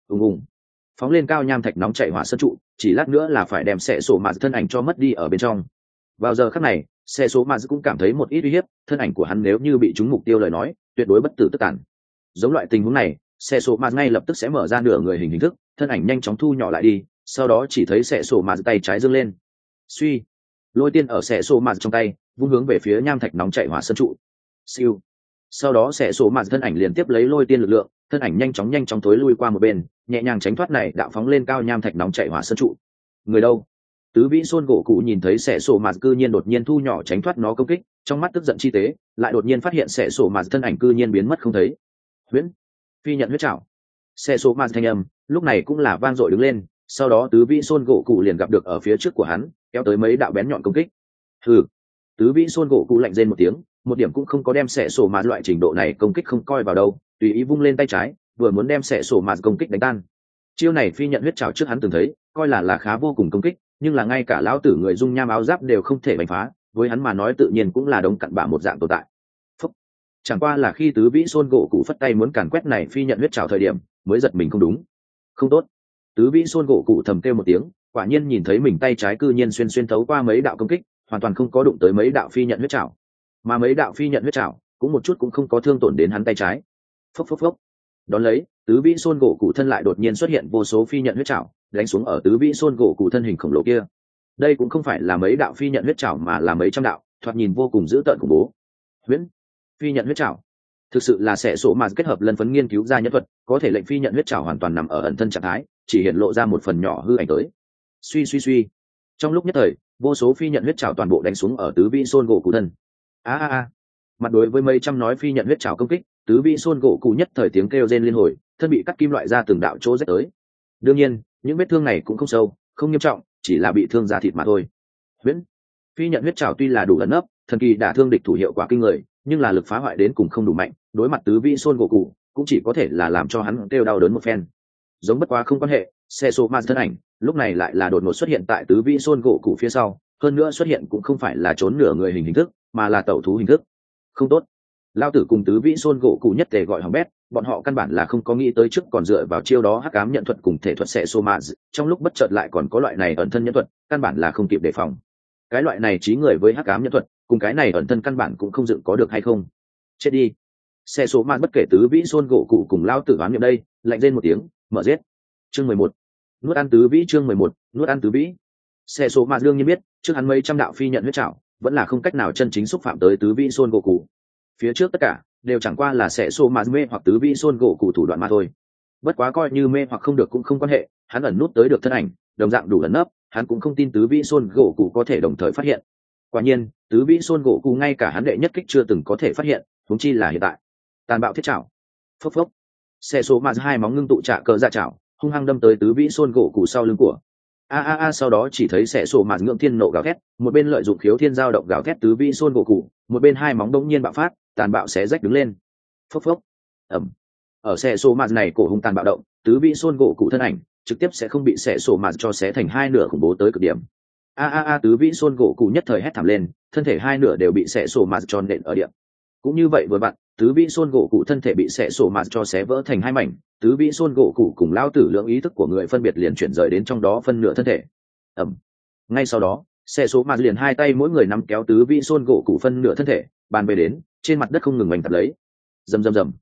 Phóng lên cao nham thạch nóng chảy hỏa sơn trụ, chỉ lát nữa là phải đem xe số ma thân ảnh cho mất đi ở bên trong. Vào giờ khắc này, xe số ma cũng cảm thấy một ít uy hiếp, thân ảnh của hắn nếu như bị trúng mục tiêu lời nói, tuyệt đối bất tử tất tàn. Giống loại tình huống này, xe số ma ngay lập tức sẽ mở ra nửa người hình thức, thân ảnh nhanh chóng thu nhỏ lại đi, sau đó chỉ thấy xe số ma tay trái giương lên. Suy, lôi tiên ở xe số ma trong tay, vung hướng về phía nham thạch nóng chảy hỏa sơn trụ. Siêu. Sau đó xe số ma thân ảnh liền tiếp lấy lôi tiên lực lượng, thân ảnh nhanh chóng tối lui qua một bên, nhẹ nhàng tránh thoát này đạo phóng lên cao nham thạch nóng chảy hỏa sơn trụ. Người đâu? Tứ vĩ xôn gỗ cụ nhìn thấy xẻ sổ mạt cư nhiên đột nhiên thu nhỏ tránh thoát nó công kích, trong mắt tức giận chi tế, lại đột nhiên phát hiện xẻ sổ mạt thân ảnh cư nhiên biến mất không thấy. Huyễn phi nhận huyết trảo. xe số ma thanh âm lúc này cũng là vang dội đứng lên, sau đó tứ vĩ xôn gỗ cụ liền gặp được ở phía trước của hắn kéo tới mấy đạo bén nhọn công kích. Tứ vĩ xôn gỗ cụ lạnh rên một tiếng, một điểm cũng không có đem xẻ sổ mạt loại trình độ này công kích không coi vào đâu, tùy ý vung lên tay trái vừa muốn đem xẻ sổ mạt công kích đánh tan. Chiêu này phi nhận huyết trảo trước hắn từng thấy, coi là khá vô cùng công kích, nhưng là ngay cả lão tử người dung nham áo giáp đều không thể đánh phá, với hắn mà nói tự nhiên cũng là đống cặn bã một dạng tồn tại. Phúc. Chẳng qua là khi tứ vĩ xôn gỗ cụ phất tay muốn càn quét này phi nhận huyết trảo thời điểm mới giật mình không đúng, không tốt. Tứ vĩ xôn gỗ cụ thầm kêu một tiếng, quả nhiên nhìn thấy mình tay trái cư nhiên xuyên thấu qua mấy đạo công kích, hoàn toàn không có đụng tới mấy đạo phi nhận huyết trảo, mà mấy đạo phi nhận huyết trảo cũng một chút cũng không có thương tổn đến hắn tay trái. Phốc phốc phốc. Đón lấy, tứ vĩ xôn gỗ cụ thân lại đột nhiên xuất hiện vô số phi nhận huyết trảo, đánh xuống ở tứ vĩ xôn gỗ cụ thân hình khổng lồ kia. Đây cũng không phải là mấy đạo phi nhận huyết trảo mà là mấy trăm đạo, thoạt nhìn vô cùng dữ tợn khủng bố. Huyễn phi nhận huyết trảo, thực sự là sẽ số mà kết hợp lân phấn nghiên cứu ra nhân thuật, có thể lệnh phi nhận huyết trảo hoàn toàn nằm ở ẩn thân trạng thái, chỉ hiện lộ ra một phần nhỏ hư ảnh tới. Suy. Trong lúc nhất thời, vô số phi nhận huyết trảo toàn bộ đánh xuống ở tứ vĩ xôn gỗ cụ thân. Mặt đối với mấy trăm nói phi nhận huyết trảo công kích, tứ vĩ xôn gỗ cụ nhất thời tiếng kêu rên liên hồi, thân bị cắt kim loại ra từng đạo chỗ rách tới. Đương nhiên, những vết thương này cũng không sâu, không nghiêm trọng, chỉ là bị thương da thịt mà thôi. Huyễn phi nhận huyết trảo tuy là đủ ẩn nấp, thần kỳ đả thương địch thủ hiệu quả kinh người, nhưng là lực phá hoại đến cùng không đủ mạnh, đối mặt tứ vĩ xôn gỗ cụ cũng chỉ có thể là làm cho hắn kêu đau đớn một phen. Giống bất quá không quan hệ, xe số ma thân ảnh lúc này lại là đột ngột xuất hiện tại tứ vĩ xôn gỗ cụ phía sau, hơn nữa xuất hiện cũng không phải là trốn nửa người hình thức, mà là tẩu thú hình thức. Không tốt. Lao tử cùng tứ vĩ xôn gỗ cụ nhất tề gọi hỏng bét, bọn họ căn bản là không có nghĩ tới trước còn dựa vào chiêu đó hắc ám nhận thuật cùng thể thuật sẽ xô mạ, trong lúc bất chợt lại còn có loại này ẩn thân nhận thuật, căn bản là không kịp đề phòng. Cái loại này trí người với hắc ám nhận thuật cùng cái này ẩn thân căn bản cũng không dựng có được hay không. Chết đi. Xe số mạ bất kể tứ vĩ xôn gỗ cụ cùng lao tử oán niệm đây, lạnh rên một tiếng, mở giết. Chương 11. Nuốt ăn tứ vĩ. Chương 11. Nuốt ăn tứ vĩ. Xe số mạ đương nhiên biết, trước hắn mấy trăm đạo phi nhận huyết trảo, vẫn là không cách nào chân chính xúc phạm tới tứ vĩ xôn gỗ cụ. Phía trước tất cả đều chẳng qua là sẽ xô mà mê hoặc tứ vĩ xôn gỗ cụ thủ đoạn mà thôi. Bất quá coi như mê hoặc không được cũng không quan hệ, hắn ẩn nút tới được thân ảnh đồng dạng đủ ẩn nấp, hắn cũng không tin tứ vĩ xôn gỗ cụ có thể đồng thời phát hiện. Quả nhiên tứ vĩ xôn gỗ cụ ngay cả hắn đệ nhất kích chưa từng có thể phát hiện, huống chi là hiện tại. Tàn bạo thiết chảo. Phốc phốc. Xe số mà hai móng ngưng tụ trả cờ ra chảo, hung hăng đâm tới tứ vĩ xôn gỗ cụ sau lưng của. Sau đó chỉ thấy xẻ sổ mạt ngưỡng thiên nộ gào thét, một bên lợi dụng khiếu thiên giao động gào thét tứ vĩ xôn gỗ cụ, một bên hai móng đông nhiên bạo phát, tàn bạo xé rách đứng lên. Phốc phốc. Ẩm. Ở xẻ sổ mạt này cổ hung tàn bạo động, tứ vĩ xôn gỗ cụ thân ảnh trực tiếp sẽ không bị xẻ sổ mạt cho xé thành hai nửa khủng bố tới cực điểm. Tứ vĩ xôn gỗ cụ nhất thời hét thảm lên, thân thể hai nửa đều bị xẻ sổ mạt cho nện ở địa. Cũng như vậy vừa vặn, tứ vĩ xôn gỗ cụ thân thể bị xẻ sổ mạt cho xé vỡ thành hai mảnh, tứ vĩ xôn gỗ cụ cùng lao tử lượng ý thức của người phân biệt liền chuyển rời đến trong đó phân nửa thân thể. Ngay sau đó, xẻ sổ mạt liền hai tay mỗi người nắm kéo tứ vĩ xôn gỗ cụ phân nửa thân thể bàn về đến trên mặt đất không ngừng oanh tập lấy. Rầm.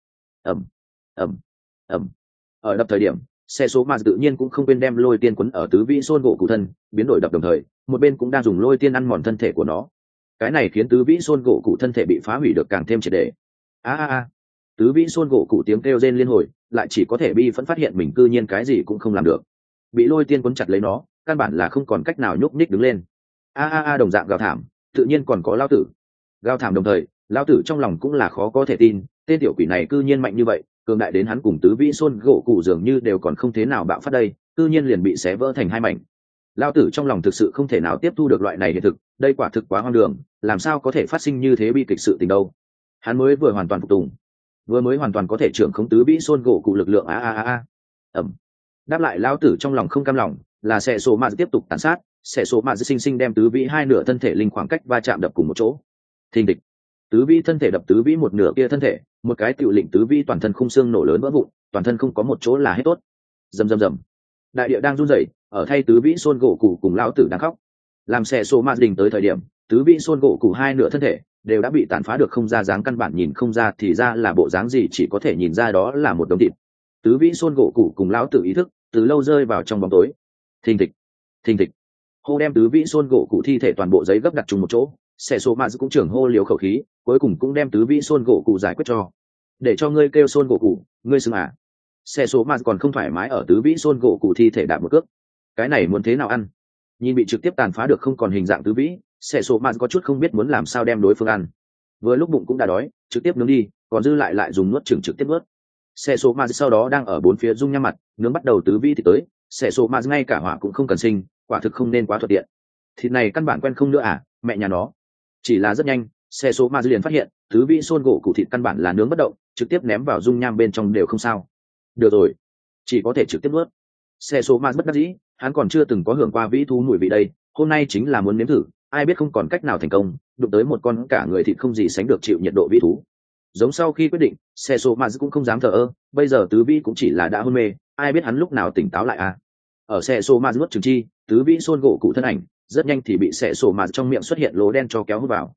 Ở đập thời điểm, xẻ sổ mạt tự nhiên cũng không quên đem lôi tiên quấn ở tứ vĩ xôn gỗ cụ thân biến đổi đập đồng thời, một bên cũng đang dùng lôi tiên ăn mòn thân thể của nó. Cái này khiến tứ vĩ xôn gỗ cụ thân thể bị phá hủy được càng thêm triệt để. Tứ vĩ xôn gỗ cụ tiếng kêu rên liên hồi, lại chỉ có thể bi phẫn phát hiện mình cư nhiên cái gì cũng không làm được, bị lôi tiên quấn chặt lấy nó, căn bản là không còn cách nào nhúc nhích đứng lên. Đồng dạng gào thảm, tự nhiên còn có lao tử gào thảm đồng thời, lao tử trong lòng cũng là khó có thể tin, tên tiểu quỷ này cư nhiên mạnh như vậy, cường đại đến hắn cùng tứ vĩ xôn gỗ cụ dường như đều còn không thế nào bạo phát đây, cư nhiên liền bị xé vỡ thành hai mảnh. Lao tử trong lòng thực sự không thể nào tiếp thu được loại này hiện thực, đây quả thực quá hoang đường, làm sao có thể phát sinh như thế bi kịch sự tình đâu. Hắn mới vừa hoàn toàn phục tùng, vừa mới hoàn toàn có thể trưởng khống tứ vĩ xôn gỗ cụ lực lượng. Đáp lại lao tử trong lòng không cam lòng là xẻ sổ mạt tiếp tục tàn sát, xẻ sổ mạt sinh sinh đem tứ vĩ hai nửa thân thể linh khoảng cách va chạm đập cùng một chỗ. Thình địch, tứ vĩ thân thể đập tứ vĩ một nửa kia thân thể, một cái tiểu lệnh tứ vĩ toàn thân khung xương nổ lớn vỡ vụn, toàn thân không có một chỗ là hết tốt. Rầm. Đại địa đang run rẩy, ở thay tứ vĩ xôn gỗ cụ cùng lão tử đang khóc. Làm xẻ sổ mạt đình tới thời điểm, tứ vĩ xôn gỗ cụ hai nửa thân thể đều đã bị tàn phá được không ra dáng, căn bản nhìn không ra thì ra là bộ dáng gì, chỉ có thể nhìn ra đó là một đống thịt. Tứ vĩ xôn gỗ cụ cùng lão tử ý thức từ lâu rơi vào trong bóng tối. Thình thịch. Hô đem tứ vĩ xôn gỗ cụ thi thể toàn bộ giấy gấp đặt chung một chỗ, xẻ số mạ cũng trưởng hô liều khẩu khí, cuối cùng cũng đem tứ vĩ xôn gỗ cụ giải quyết cho. Để cho ngươi kêu xôn gỗ cụ, ngươi xưng à? Xẻ số mạ còn không thoải mái ở tứ vĩ xôn gỗ cụ thi thể đạp một cước. Cái này muốn thế nào ăn? Nhìn bị trực tiếp tàn phá được không còn hình dạng tứ vĩ, xẻ số mạ có chút không biết muốn làm sao đem đối phương ăn. Vừa lúc bụng cũng đã đói, trực tiếp nướng đi, còn dư lại dùng nuốt chửng trực tiếp nuốt. Xe số ma sau đó đang ở bốn phía dung nham mặt nướng bắt đầu tứ vĩ thì tới. Xe số ma ngay cả hỏa cũng không cần sinh, quả thực không nên quá thuận tiện. Thịt này căn bản quen không nữa à, mẹ nhà nó. Chỉ là rất nhanh, xe số ma liền phát hiện tứ vĩ xôn gỗ cụ thịt căn bản là nướng bất động, trực tiếp ném vào dung nham bên trong đều không sao. Được rồi, chỉ có thể trực tiếp nuốt. Xe số ma bất đắc dĩ, hắn còn chưa từng có hưởng qua vĩ thú mùi vị đây, hôm nay chính là muốn nếm thử, ai biết không còn cách nào thành công, đụng tới một con cả người thịt không gì sánh được chịu nhiệt độ vĩ thú. Giống sau khi quyết định, xe số ma cũng không dám thờ ơ, bây giờ tứ vĩ cũng chỉ là đã hôn mê, ai biết hắn lúc nào tỉnh táo lại à. Ở xe số ma nuốt trừng chi, tứ vĩ xôn gỗ cụ thân ảnh rất nhanh thì bị xe số ma trong miệng xuất hiện lỗ đen cho kéo hút vào.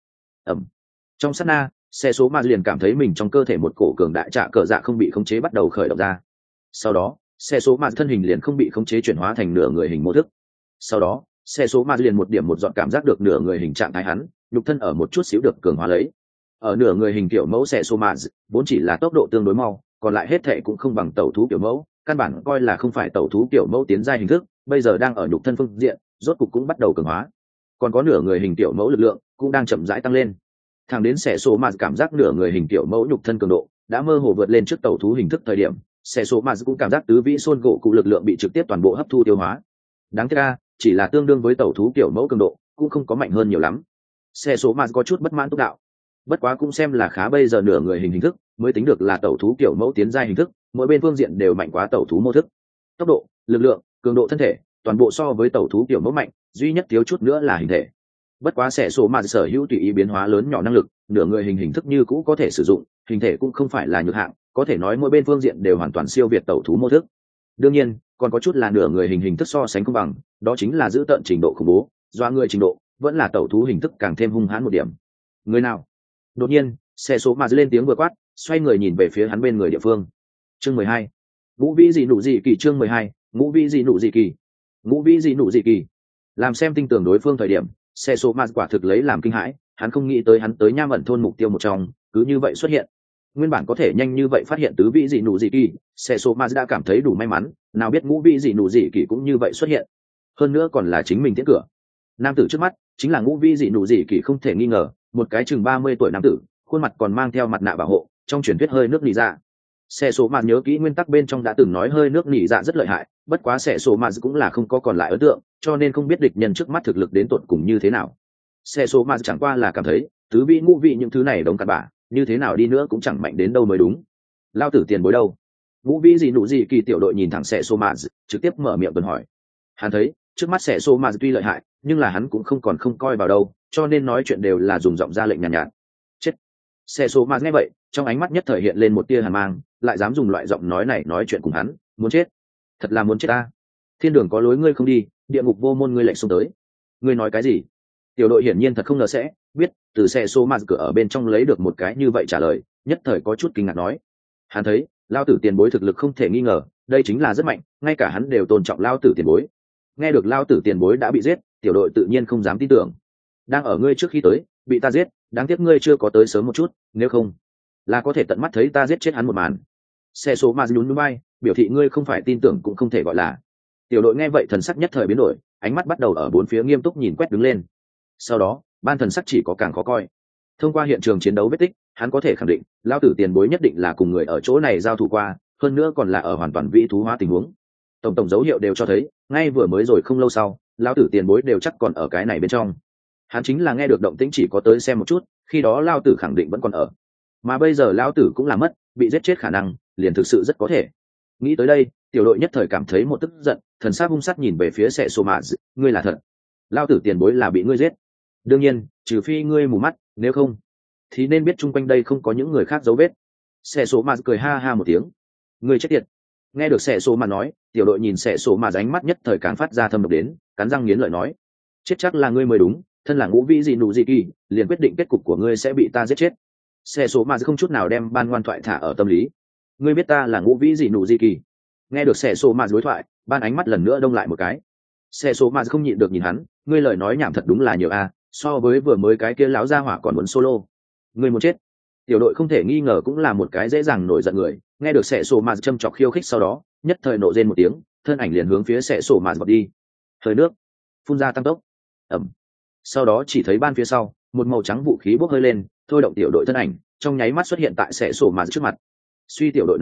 Trong sát na, xe số ma liền cảm thấy mình trong cơ thể một cổ cường đại trạ cờ dạ không bị khống chế bắt đầu khởi động ra. Sau đó xe số ma thân hình liền không bị khống chế chuyển hóa thành nửa người hình mô thức. Sau đó xe số ma liền một điểm một dọn cảm giác được nửa người hình trạng thái hắn, nhục thân ở một chút xíu được cường hóa lấy. Ở nửa người hình kiểu mẫu xe số ma vốn chỉ là tốc độ tương đối mau, còn lại hết thệ cũng không bằng tẩu thú kiểu mẫu, căn bản coi là không phải tẩu thú kiểu mẫu tiến giai hình thức, bây giờ đang ở nhục thân phương diện rốt cục cũng bắt đầu cường hóa, còn có nửa người hình kiểu mẫu lực lượng cũng đang chậm rãi tăng lên. Thẳng đến xe số ma cảm giác nửa người hình kiểu mẫu nhục thân cường độ đã mơ hồ vượt lên trước tẩu thú hình thức thời điểm, xe số ma cũng cảm giác tứ vĩ xôn gỗ cụ lực lượng bị trực tiếp toàn bộ hấp thu tiêu hóa. Đáng tiếc ra chỉ là tương đương với tẩu thú kiểu mẫu cường độ, cũng không có mạnh hơn nhiều lắm. Xe số ma có chút bất mãn túc đạo, bất quá cũng xem là khá, bây giờ nửa người hình thức mới tính được là tẩu thú kiểu mẫu tiến giai hình thức, mỗi bên phương diện đều mạnh quá tẩu thú mô thức, tốc độ, lực lượng, cường độ thân thể toàn bộ so với tẩu thú kiểu mẫu mạnh, duy nhất thiếu chút nữa là hình thể. Bất quá sẽ số mà sở hữu tùy ý biến hóa lớn nhỏ năng lực, nửa người hình thức như cũ có thể sử dụng, hình thể cũng không phải là nhược hạng, có thể nói mỗi bên phương diện đều hoàn toàn siêu việt tẩu thú mô thức. Đương nhiên còn có chút là nửa người hình thức so sánh không bằng, đó chính là giữ tận trình độ khủng bố, do người trình độ vẫn là tẩu thú hình thức càng thêm hung hãn một điểm. Người nào? Đột nhiên xe số mà lên tiếng vừa quát, xoay người nhìn về phía hắn bên người địa phương. Chương 12. Ngũ vĩ dị nụ dị kỳ. Chương 12. Ngũ vĩ dị nụ dị kỳ. Ngũ vĩ dị nụ dị kỳ. Làm xem tinh tường đối phương thời điểm, xe số ma quả thực lấy làm kinh hãi, hắn không nghĩ tới hắn tới nham ẩn thôn mục tiêu một trong cứ như vậy xuất hiện. Nguyên bản có thể nhanh như vậy phát hiện tứ vĩ dị nụ dị kỳ, xe số ma đã cảm thấy đủ may mắn, nào biết ngũ vĩ dị nụ dị kỳ cũng như vậy xuất hiện, hơn nữa còn là chính mình tiến cửa. Nam tử trước mắt chính là ngũ vĩ dị nụ dị kỳ không thể nghi ngờ, một cái chừng 30 tuổi nam tử, khuôn mặt còn mang theo mặt nạ bảo hộ, trong truyền thuyết hơi nước nỉ dạ. Xe số ma nhớ kỹ nguyên tắc bên trong đã từng nói hơi nước nỉ dạ rất lợi hại, bất quá xe số ma cũng là không có còn lại ấn tượng, cho nên không biết địch nhân trước mắt thực lực đến tột cùng như thế nào. Xe số ma chẳng qua là cảm thấy tứ vị ngũ vị những thứ này đống cặn bã, như thế nào đi nữa cũng chẳng mạnh đến đâu mới đúng. Lao tử tiền bối đâu? Ngũ vị gì nụ gì kỳ tiểu đội nhìn thẳng xe số ma, trực tiếp mở miệng tuần hỏi. Hắn thấy trước mắt xe số ma tuy lợi hại, nhưng là hắn cũng không còn không coi vào đâu, cho nên nói chuyện đều là dùng giọng ra lệnh nhàn nhạt. Chết! Xe số ma nghe vậy, trong ánh mắt nhất thời hiện lên một tia hàn mang, lại dám dùng loại giọng nói này nói chuyện cùng hắn, muốn chết, thật là muốn chết ta. Thiên đường có lối ngươi không đi, địa ngục vô môn ngươi lệnh xông tới. Ngươi nói cái gì? Tiểu đội hiển nhiên thật không ngờ sẽ biết từ xe số ma cửa ở bên trong lấy được một cái như vậy trả lời, nhất thời có chút kinh ngạc nói. Hắn thấy lao tử tiền bối thực lực không thể nghi ngờ, đây chính là rất mạnh, ngay cả hắn đều tôn trọng lao tử tiền bối. Nghe được lao tử tiền bối đã bị giết, tiểu đội tự nhiên không dám tin tưởng. Đang ở ngươi trước khi tới bị ta giết, đáng tiếc ngươi chưa có tới sớm một chút, nếu không là có thể tận mắt thấy ta giết chết hắn một màn. Xe số ma nhún vai, biểu thị ngươi không phải tin tưởng cũng không thể gọi là. Tiểu đội nghe vậy thần sắc nhất thời biến đổi, ánh mắt bắt đầu ở bốn phía nghiêm túc nhìn quét đứng lên. Sau đó ban thần sắc chỉ có càng khó coi. Thông qua hiện trường chiến đấu vết tích, hắn có thể khẳng định lao tử tiền bối nhất định là cùng người ở chỗ này giao thủ qua, hơn nữa còn là ở hoàn toàn vĩ thú hóa tình huống. Tổng dấu hiệu đều cho thấy ngay vừa mới rồi không lâu sau, lao tử tiền bối đều chắc còn ở cái này bên trong. Hắn chính là nghe được động tĩnh chỉ có tới xem một chút, khi đó lao tử khẳng định vẫn còn ở, mà bây giờ lao tử cũng là mất, bị giết chết khả năng liền thực sự rất có thể. Nghĩ tới đây, tiểu đội nhất thời cảm thấy một tức giận, thần sắc hung sát nhìn về phía xe số mạ, ngươi là thật, lao tử tiền bối là bị ngươi giết. Đương nhiên trừ phi ngươi mù mắt, nếu không thì nên biết chung quanh đây không có những người khác dấu vết. Xe số mạ cười ha ha một tiếng, ngươi chết tiệt. Nghe được xe số mạ nói, tiểu đội nhìn xe số mạ ánh mắt nhất thời càng phát ra thâm độc đến, cắn răng nghiến lợi nói, chết chắc là ngươi mới đúng, thân là ngũ vĩ gì nụ gì kỳ, liền quyết định kết cục của ngươi sẽ bị ta giết chết. Xe số mà không chút nào đem ban ngoan thoại thả ở tâm lý. Ngươi biết ta là ngũ vĩ gì nụ gì kỳ? Nghe được xe số mà đối thoại, ban ánh mắt lần nữa đông lại một cái. Xe số mà không nhịn được nhìn hắn, ngươi lời nói nhảm thật đúng là nhiều a, so với vừa mới cái kia láo ra hỏa còn muốn solo. Ngươi muốn chết. Tiểu đội không thể nghi ngờ cũng là một cái dễ dàng nổi giận người, nghe được xe số mà châm chọc khiêu khích sau đó, nhất thời nộ rên một tiếng, thân ảnh liền hướng phía xe số mà vọt đi. Hơi nước phun ra tăng tốc. Ẩm. Sau đó chỉ thấy ban phía sau một màu trắng vũ khí bốc hơi lên, thôi động tiểu đội thân ảnh trong nháy mắt xuất hiện tại xẻ sổ mà trước mặt. Suy tiểu đội nằm đấm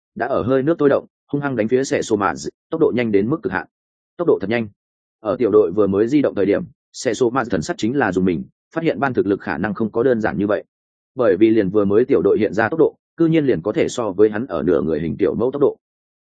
đã ở hơi nước tôi động hung hăng đánh phía xe sô mạt, tốc độ nhanh đến mức cực hạn, tốc độ thật nhanh. Ở tiểu đội vừa mới di động thời điểm, xe sô mạt thần sắc chính là dùng mình phát hiện ban thực lực khả năng không có đơn giản như vậy, bởi vì liền vừa mới tiểu đội hiện ra tốc độ cư nhiên liền có thể so với hắn ở nửa người hình tiểu mẫu tốc độ.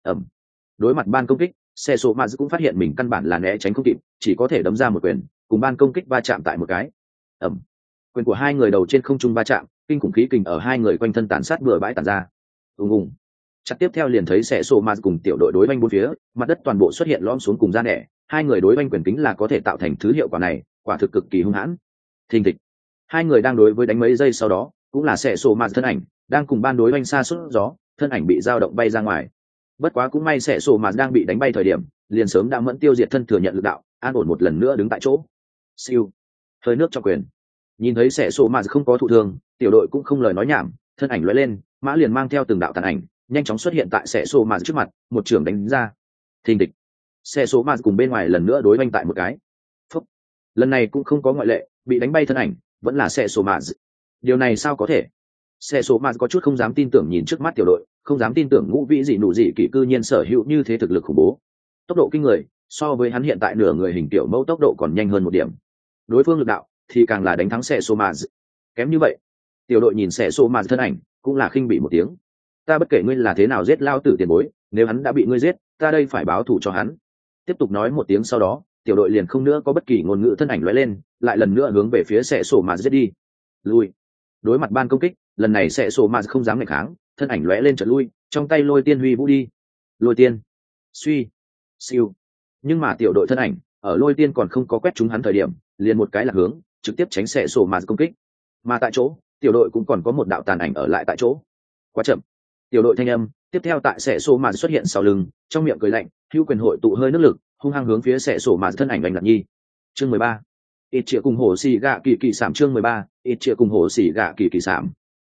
Đối mặt ban công kích, xe số maz cũng phát hiện mình căn bản là né tránh không kịp, chỉ có thể đấm ra một quyền cùng ban công kích va chạm tại một cái. Quyền của hai người đầu trên không trung va chạm, kinh khủng khí kình ở hai người quanh thân tàn sát bừa bãi tàn ra. Ùng. Chặt tiếp theo liền thấy xe số maz cùng tiểu đội đối banh bốn phía, mặt đất toàn bộ xuất hiện lõm xuống cùng ra nẻ, hai người đối banh quyền kính là có thể tạo thành thứ hiệu quả này, quả thực cực kỳ hung hãn. Thình thịch. Hai người đang đối với đánh mấy giây sau đó, cũng là xe số maz thân ảnh đang cùng ban đối banh xa suốt gió, thân ảnh bị dao động bay ra ngoài. Bất quá cũng may sẽ sổ mà đang bị đánh bay thời điểm liền sớm đã mẫn tiêu diệt thân thừa nhận lực đạo, an ổn một lần nữa đứng tại chỗ. Siêu, hơi nước cho quyền. Nhìn thấy sẽ sổ mà không có thụ thương, tiểu đội cũng không lời nói nhảm, thân ảnh lóe lên, mã liền mang theo từng đạo tàn ảnh nhanh chóng xuất hiện tại sẽ sổ mà trước mặt, một trường đánh ra. Thình địch, sẽ sổ mà cùng bên ngoài lần nữa đối oanh tại một cái. Phúc. Lần này cũng không có ngoại lệ, bị đánh bay thân ảnh vẫn là sẽ sổ mà. Điều này sao có thể? Xe số mà có chút không dám tin tưởng nhìn trước mắt tiểu đội, không dám tin tưởng ngũ vĩ dị nụ dị kỷ cư nhiên sở hữu như thế thực lực khủng bố, tốc độ kinh người, so với hắn hiện tại nửa người hình tiểu mẫu tốc độ còn nhanh hơn một điểm. Đối phương lực đạo thì càng là đánh thắng xe số mà kém như vậy. Tiểu đội nhìn xe số mà thân ảnh cũng là khinh bị một tiếng. Ta bất kể ngươi là thế nào giết lao tử tiền bối, nếu hắn đã bị ngươi giết, ta đây phải báo thù cho hắn. Tiếp tục nói một tiếng sau đó, tiểu đội liền không nữa có bất kỳ ngôn ngữ, thân ảnh lóe lên, lại lần nữa hướng về phía xe số mà giết đi. Lui. Đối mặt ban công kích, lần này sẽ sổ mà không dám nghịch kháng, thân ảnh lóe lên chợt lui, trong tay lôi tiên huy vũ đi. Lôi tiên, suy, siêu. Nhưng mà tiểu đội thân ảnh ở lôi tiên còn không có quét trúng hắn thời điểm, liền một cái lạc hướng, trực tiếp tránh sẽ sổ mà công kích. Mà tại chỗ, tiểu đội cũng còn có một đạo tàn ảnh ở lại tại chỗ. Quá chậm. Tiểu đội thanh âm tiếp theo tại sẽ sổ mà xuất hiện sau lưng, trong miệng cười lạnh, hữu quyền hội tụ hơi nước lực, hung hăng hướng phía sẽ sổ mà thân ảnh đánh lạc nhi. Chương 13. Ít triệu cùng hổ xì gạ kỳ kỳ sảm. Chương 13. Ít triệu cùng hổ xì gạ kỳ kỳ sảm.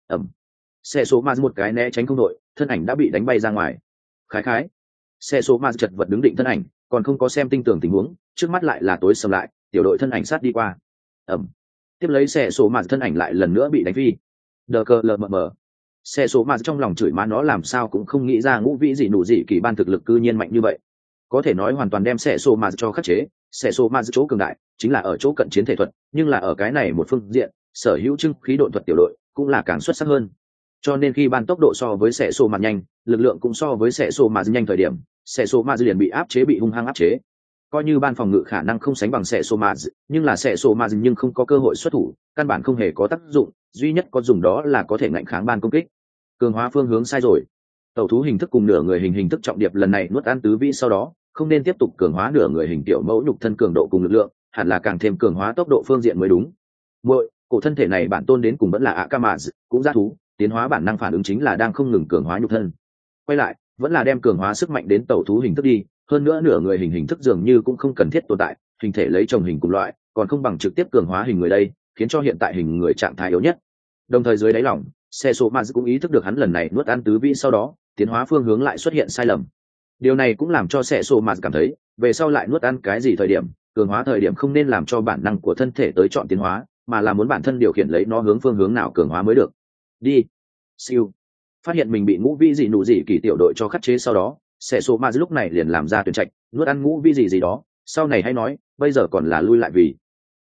Xe số ma một cái né tránh không đội, thân ảnh đã bị đánh bay ra ngoài. Khái xe số ma chật vật đứng định thân ảnh còn không có xem tinh tường tình huống, trước mắt lại là tối sầm lại, tiểu đội thân ảnh sát đi qua. Tiếp lấy xe số ma thân ảnh lại lần nữa bị đánh phi. Đờ cờ lờ mờ. Xe số ma trong lòng chửi má nó làm sao cũng không nghĩ ra ngũ vĩ dị nụ dị kỳ ban thực lực cư nhiên mạnh như vậy, có thể nói hoàn toàn đem xe số ma cho khắc chế. Xe số ma chỗ cường đại chính là ở chỗ cận chiến thể thuật, nhưng là ở cái này một phương diện sở hữu trưng khí độn thuật tiểu đội cũng là càng xuất sắc hơn. Cho nên khi ban tốc độ so với xe số mặt nhanh, lực lượng cũng so với xe số mà nhanh thời điểm, xe số mà liền bị áp chế, bị hung hăng áp chế. Coi như ban phòng ngự khả năng không sánh bằng xe số mà, nhưng là xe số mà nhưng không có cơ hội xuất thủ, căn bản không hề có tác dụng, duy nhất có dùng đó là có thể ngạnh kháng ban công kích. Cường hóa phương hướng sai rồi. Tẩu thú hình thức cùng nửa người hình thức trọng điệp lần này nuốt ăn tứ vĩ sau đó, không nên tiếp tục cường hóa nửa người hình tiểu mẫu nhục thân cường độ cùng lực lượng, hẳn là càng thêm cường hóa tốc độ phương diện mới đúng. Muội, cổ thân thể này bản tôn đến cùng vẫn là Akamaz, cũng giá thú, tiến hóa bản năng phản ứng chính là đang không ngừng cường hóa nhục thân. Quay lại, vẫn là đem cường hóa sức mạnh đến tẩu thú hình thức đi, hơn nữa nửa người hình thức dường như cũng không cần thiết tồn tại, hình thể lấy chồng hình cùng loại, còn không bằng trực tiếp cường hóa hình người đây, khiến cho hiện tại hình người trạng thái yếu nhất. Đồng thời dưới đáy lòng, xe số Maz cũng ý thức được hắn lần này nuốt ăn tứ vĩ sau đó, tiến hóa phương hướng lại xuất hiện sai lầm. Điều này cũng làm cho xe số Maz cảm thấy, về sau lại nuốt ăn cái gì thời điểm, cường hóa thời điểm không nên làm cho bản năng của thân thể tới chọn tiến hóa, mà là muốn bản thân điều khiển lấy nó hướng phương hướng nào cường hóa mới được. Đi. Siêu. Phát hiện mình bị ngũ vĩ dị nụ dị kỳ tiểu đội cho khắc chế sau đó, xe số Maz lúc này liền làm ra tuyển trạch, nuốt ăn ngũ vĩ dị gì đó, sau này hay nói, bây giờ còn là lui lại vì.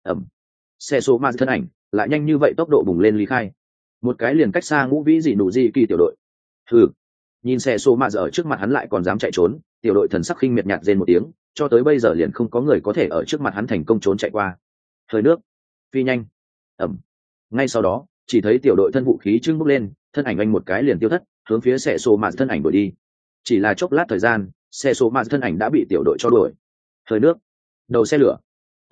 Xe số Maz thân ảnh lại nhanh như vậy tốc độ bùng lên ly khai, một cái liền cách xa ngũ vĩ dị nụ dị kỳ tiểu đội. Nhìn xe số Maz ở trước mặt hắn lại còn dám chạy trốn, tiểu đội thần sắc khinh miệt nhạt rên một tiếng, cho tới bây giờ liền không có người có thể ở trước mặt hắn thành công trốn chạy qua. Hơi nước phi nhanh. Ngay sau đó chỉ thấy tiểu đội thân vũ khí trưng bốc lên, thân ảnh anh một cái liền tiêu thất, hướng phía xe số Maz thân ảnh đuổi đi. Chỉ là chốc lát thời gian, xe số Maz thân ảnh đã bị tiểu đội cho đuổi. Hơi nước đầu xe lửa.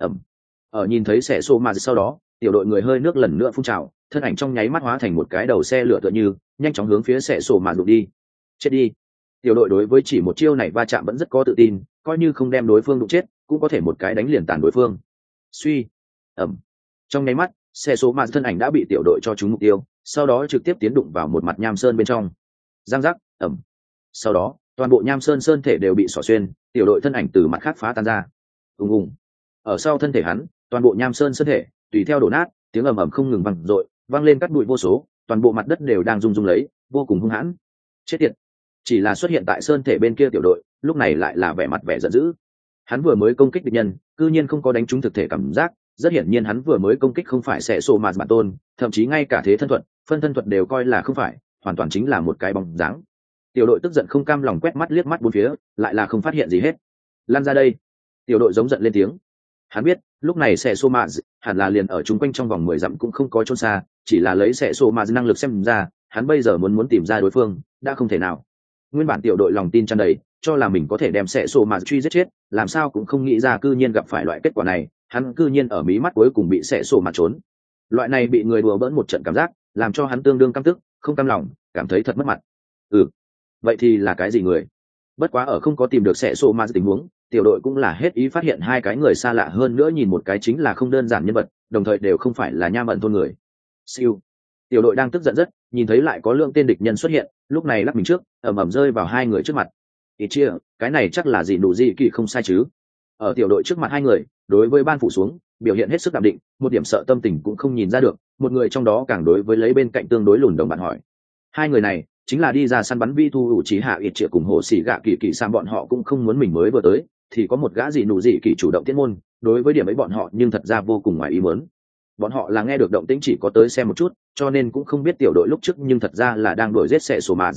Ở nhìn thấy xe số Maz sau đó, tiểu đội người hơi nước lần nữa phun trào, thân ảnh trong nháy mắt hóa thành một cái đầu xe lửa tựa như nhanh chóng hướng phía xe số Maz đụng đi. Chết đi. Tiểu đội đối với chỉ một chiêu này va chạm vẫn rất có tự tin, coi như không đem đối phương đụng chết cũng có thể một cái đánh liền tàn đối phương. Suy. Trong nháy mắt, xe số Maz thân ảnh đã bị tiểu đội cho trúng mục tiêu, sau đó trực tiếp tiến đụng vào một mặt nham sơn bên trong. Giang giác. Sau đó toàn bộ nham sơn sơn thể đều bị xỏ xuyên, tiểu đội thân ảnh từ mặt khác phá tan ra. Ùng. Ở sau thân thể hắn, toàn bộ nham sơn sơn thể tùy theo đổ nát, tiếng ầm ầm không ngừng vang dội, vang lên cắt bụi vô số, toàn bộ mặt đất đều đang rung rung lấy, vô cùng hung hãn. Chết tiệt. chỉ là xuất hiện tại sơn thể bên kia tiểu đội lúc này lại là vẻ mặt vẻ giận dữ. Hắn vừa mới công kích địch nhân cư nhiên không có đánh trúng thực thể cảm giác, rất hiển nhiên hắn vừa mới công kích không phải sẽ sổ mà bản tôn, thậm chí ngay cả thế thân thuật phân thân thuật đều coi là không phải, hoàn toàn chính là một cái bóng dáng. Tiểu đội tức giận không cam lòng quét mắt liếc mắt bốn phía, lại là không phát hiện gì hết. Lan ra đây! Tiểu đội giống giận lên tiếng. Hắn biết lúc này sẽ sổ mà hẳn là liền ở chung quanh trong vòng 10 dặm cũng không có trốn xa, chỉ là lấy sẽ sổ mà năng lực xem ra hắn bây giờ muốn tìm ra đối phương đã không thể nào. Nguyên bản tiểu đội lòng tin tràn đầy, cho là mình có thể đem sẽ sổ mà truy giết chết, làm sao cũng không nghĩ ra cư nhiên gặp phải loại kết quả này, hắn cư nhiên ở mí mắt cuối cùng bị sẽ sổ mà trốn. Loại này bị người đùa bỡn một trận cảm giác làm cho hắn tương đương căm tức, không cam lòng, cảm thấy thật mất mặt. Vậy thì là cái gì người? Bất quá ở không có tìm được sẽ sổ mà tình huống, tiểu đội cũng là hết ý phát hiện hai cái người xa lạ hơn nữa, nhìn một cái chính là không đơn giản nhân vật, đồng thời đều không phải là nha mận thôn người. Siêu. Tiểu đội đang tức giận rất, nhìn thấy lại có lượng tên địch nhân xuất hiện, lúc này lắc mình trước, ầm ầm rơi vào hai người trước mặt. Ít chia, cái này chắc là gì đủ gì kỳ không sai chứ? Ở tiểu đội trước mặt hai người, đối với ban phủ xuống, biểu hiện hết sức đạm định, một điểm sợ tâm tình cũng không nhìn ra được, một người trong đó càng đối với lấy bên cạnh tương đối lùn đồng bạn hỏi. Hai người này chính là đi ra săn bắn vi thu ủ trí hạ ít triệu cùng hồ sĩ gạ kỳ kỳ sang, bọn họ cũng không muốn mình mới vừa tới thì có một gã gì nụ gì kỳ chủ động tiến môn, đối với điểm ấy bọn họ nhưng thật ra vô cùng ngoài ý muốn. Bọn họ là nghe được động tĩnh chỉ có tới xem một chút, cho nên cũng không biết tiểu đội lúc trước nhưng thật ra là đang đuổi giết xẻ sổ mà.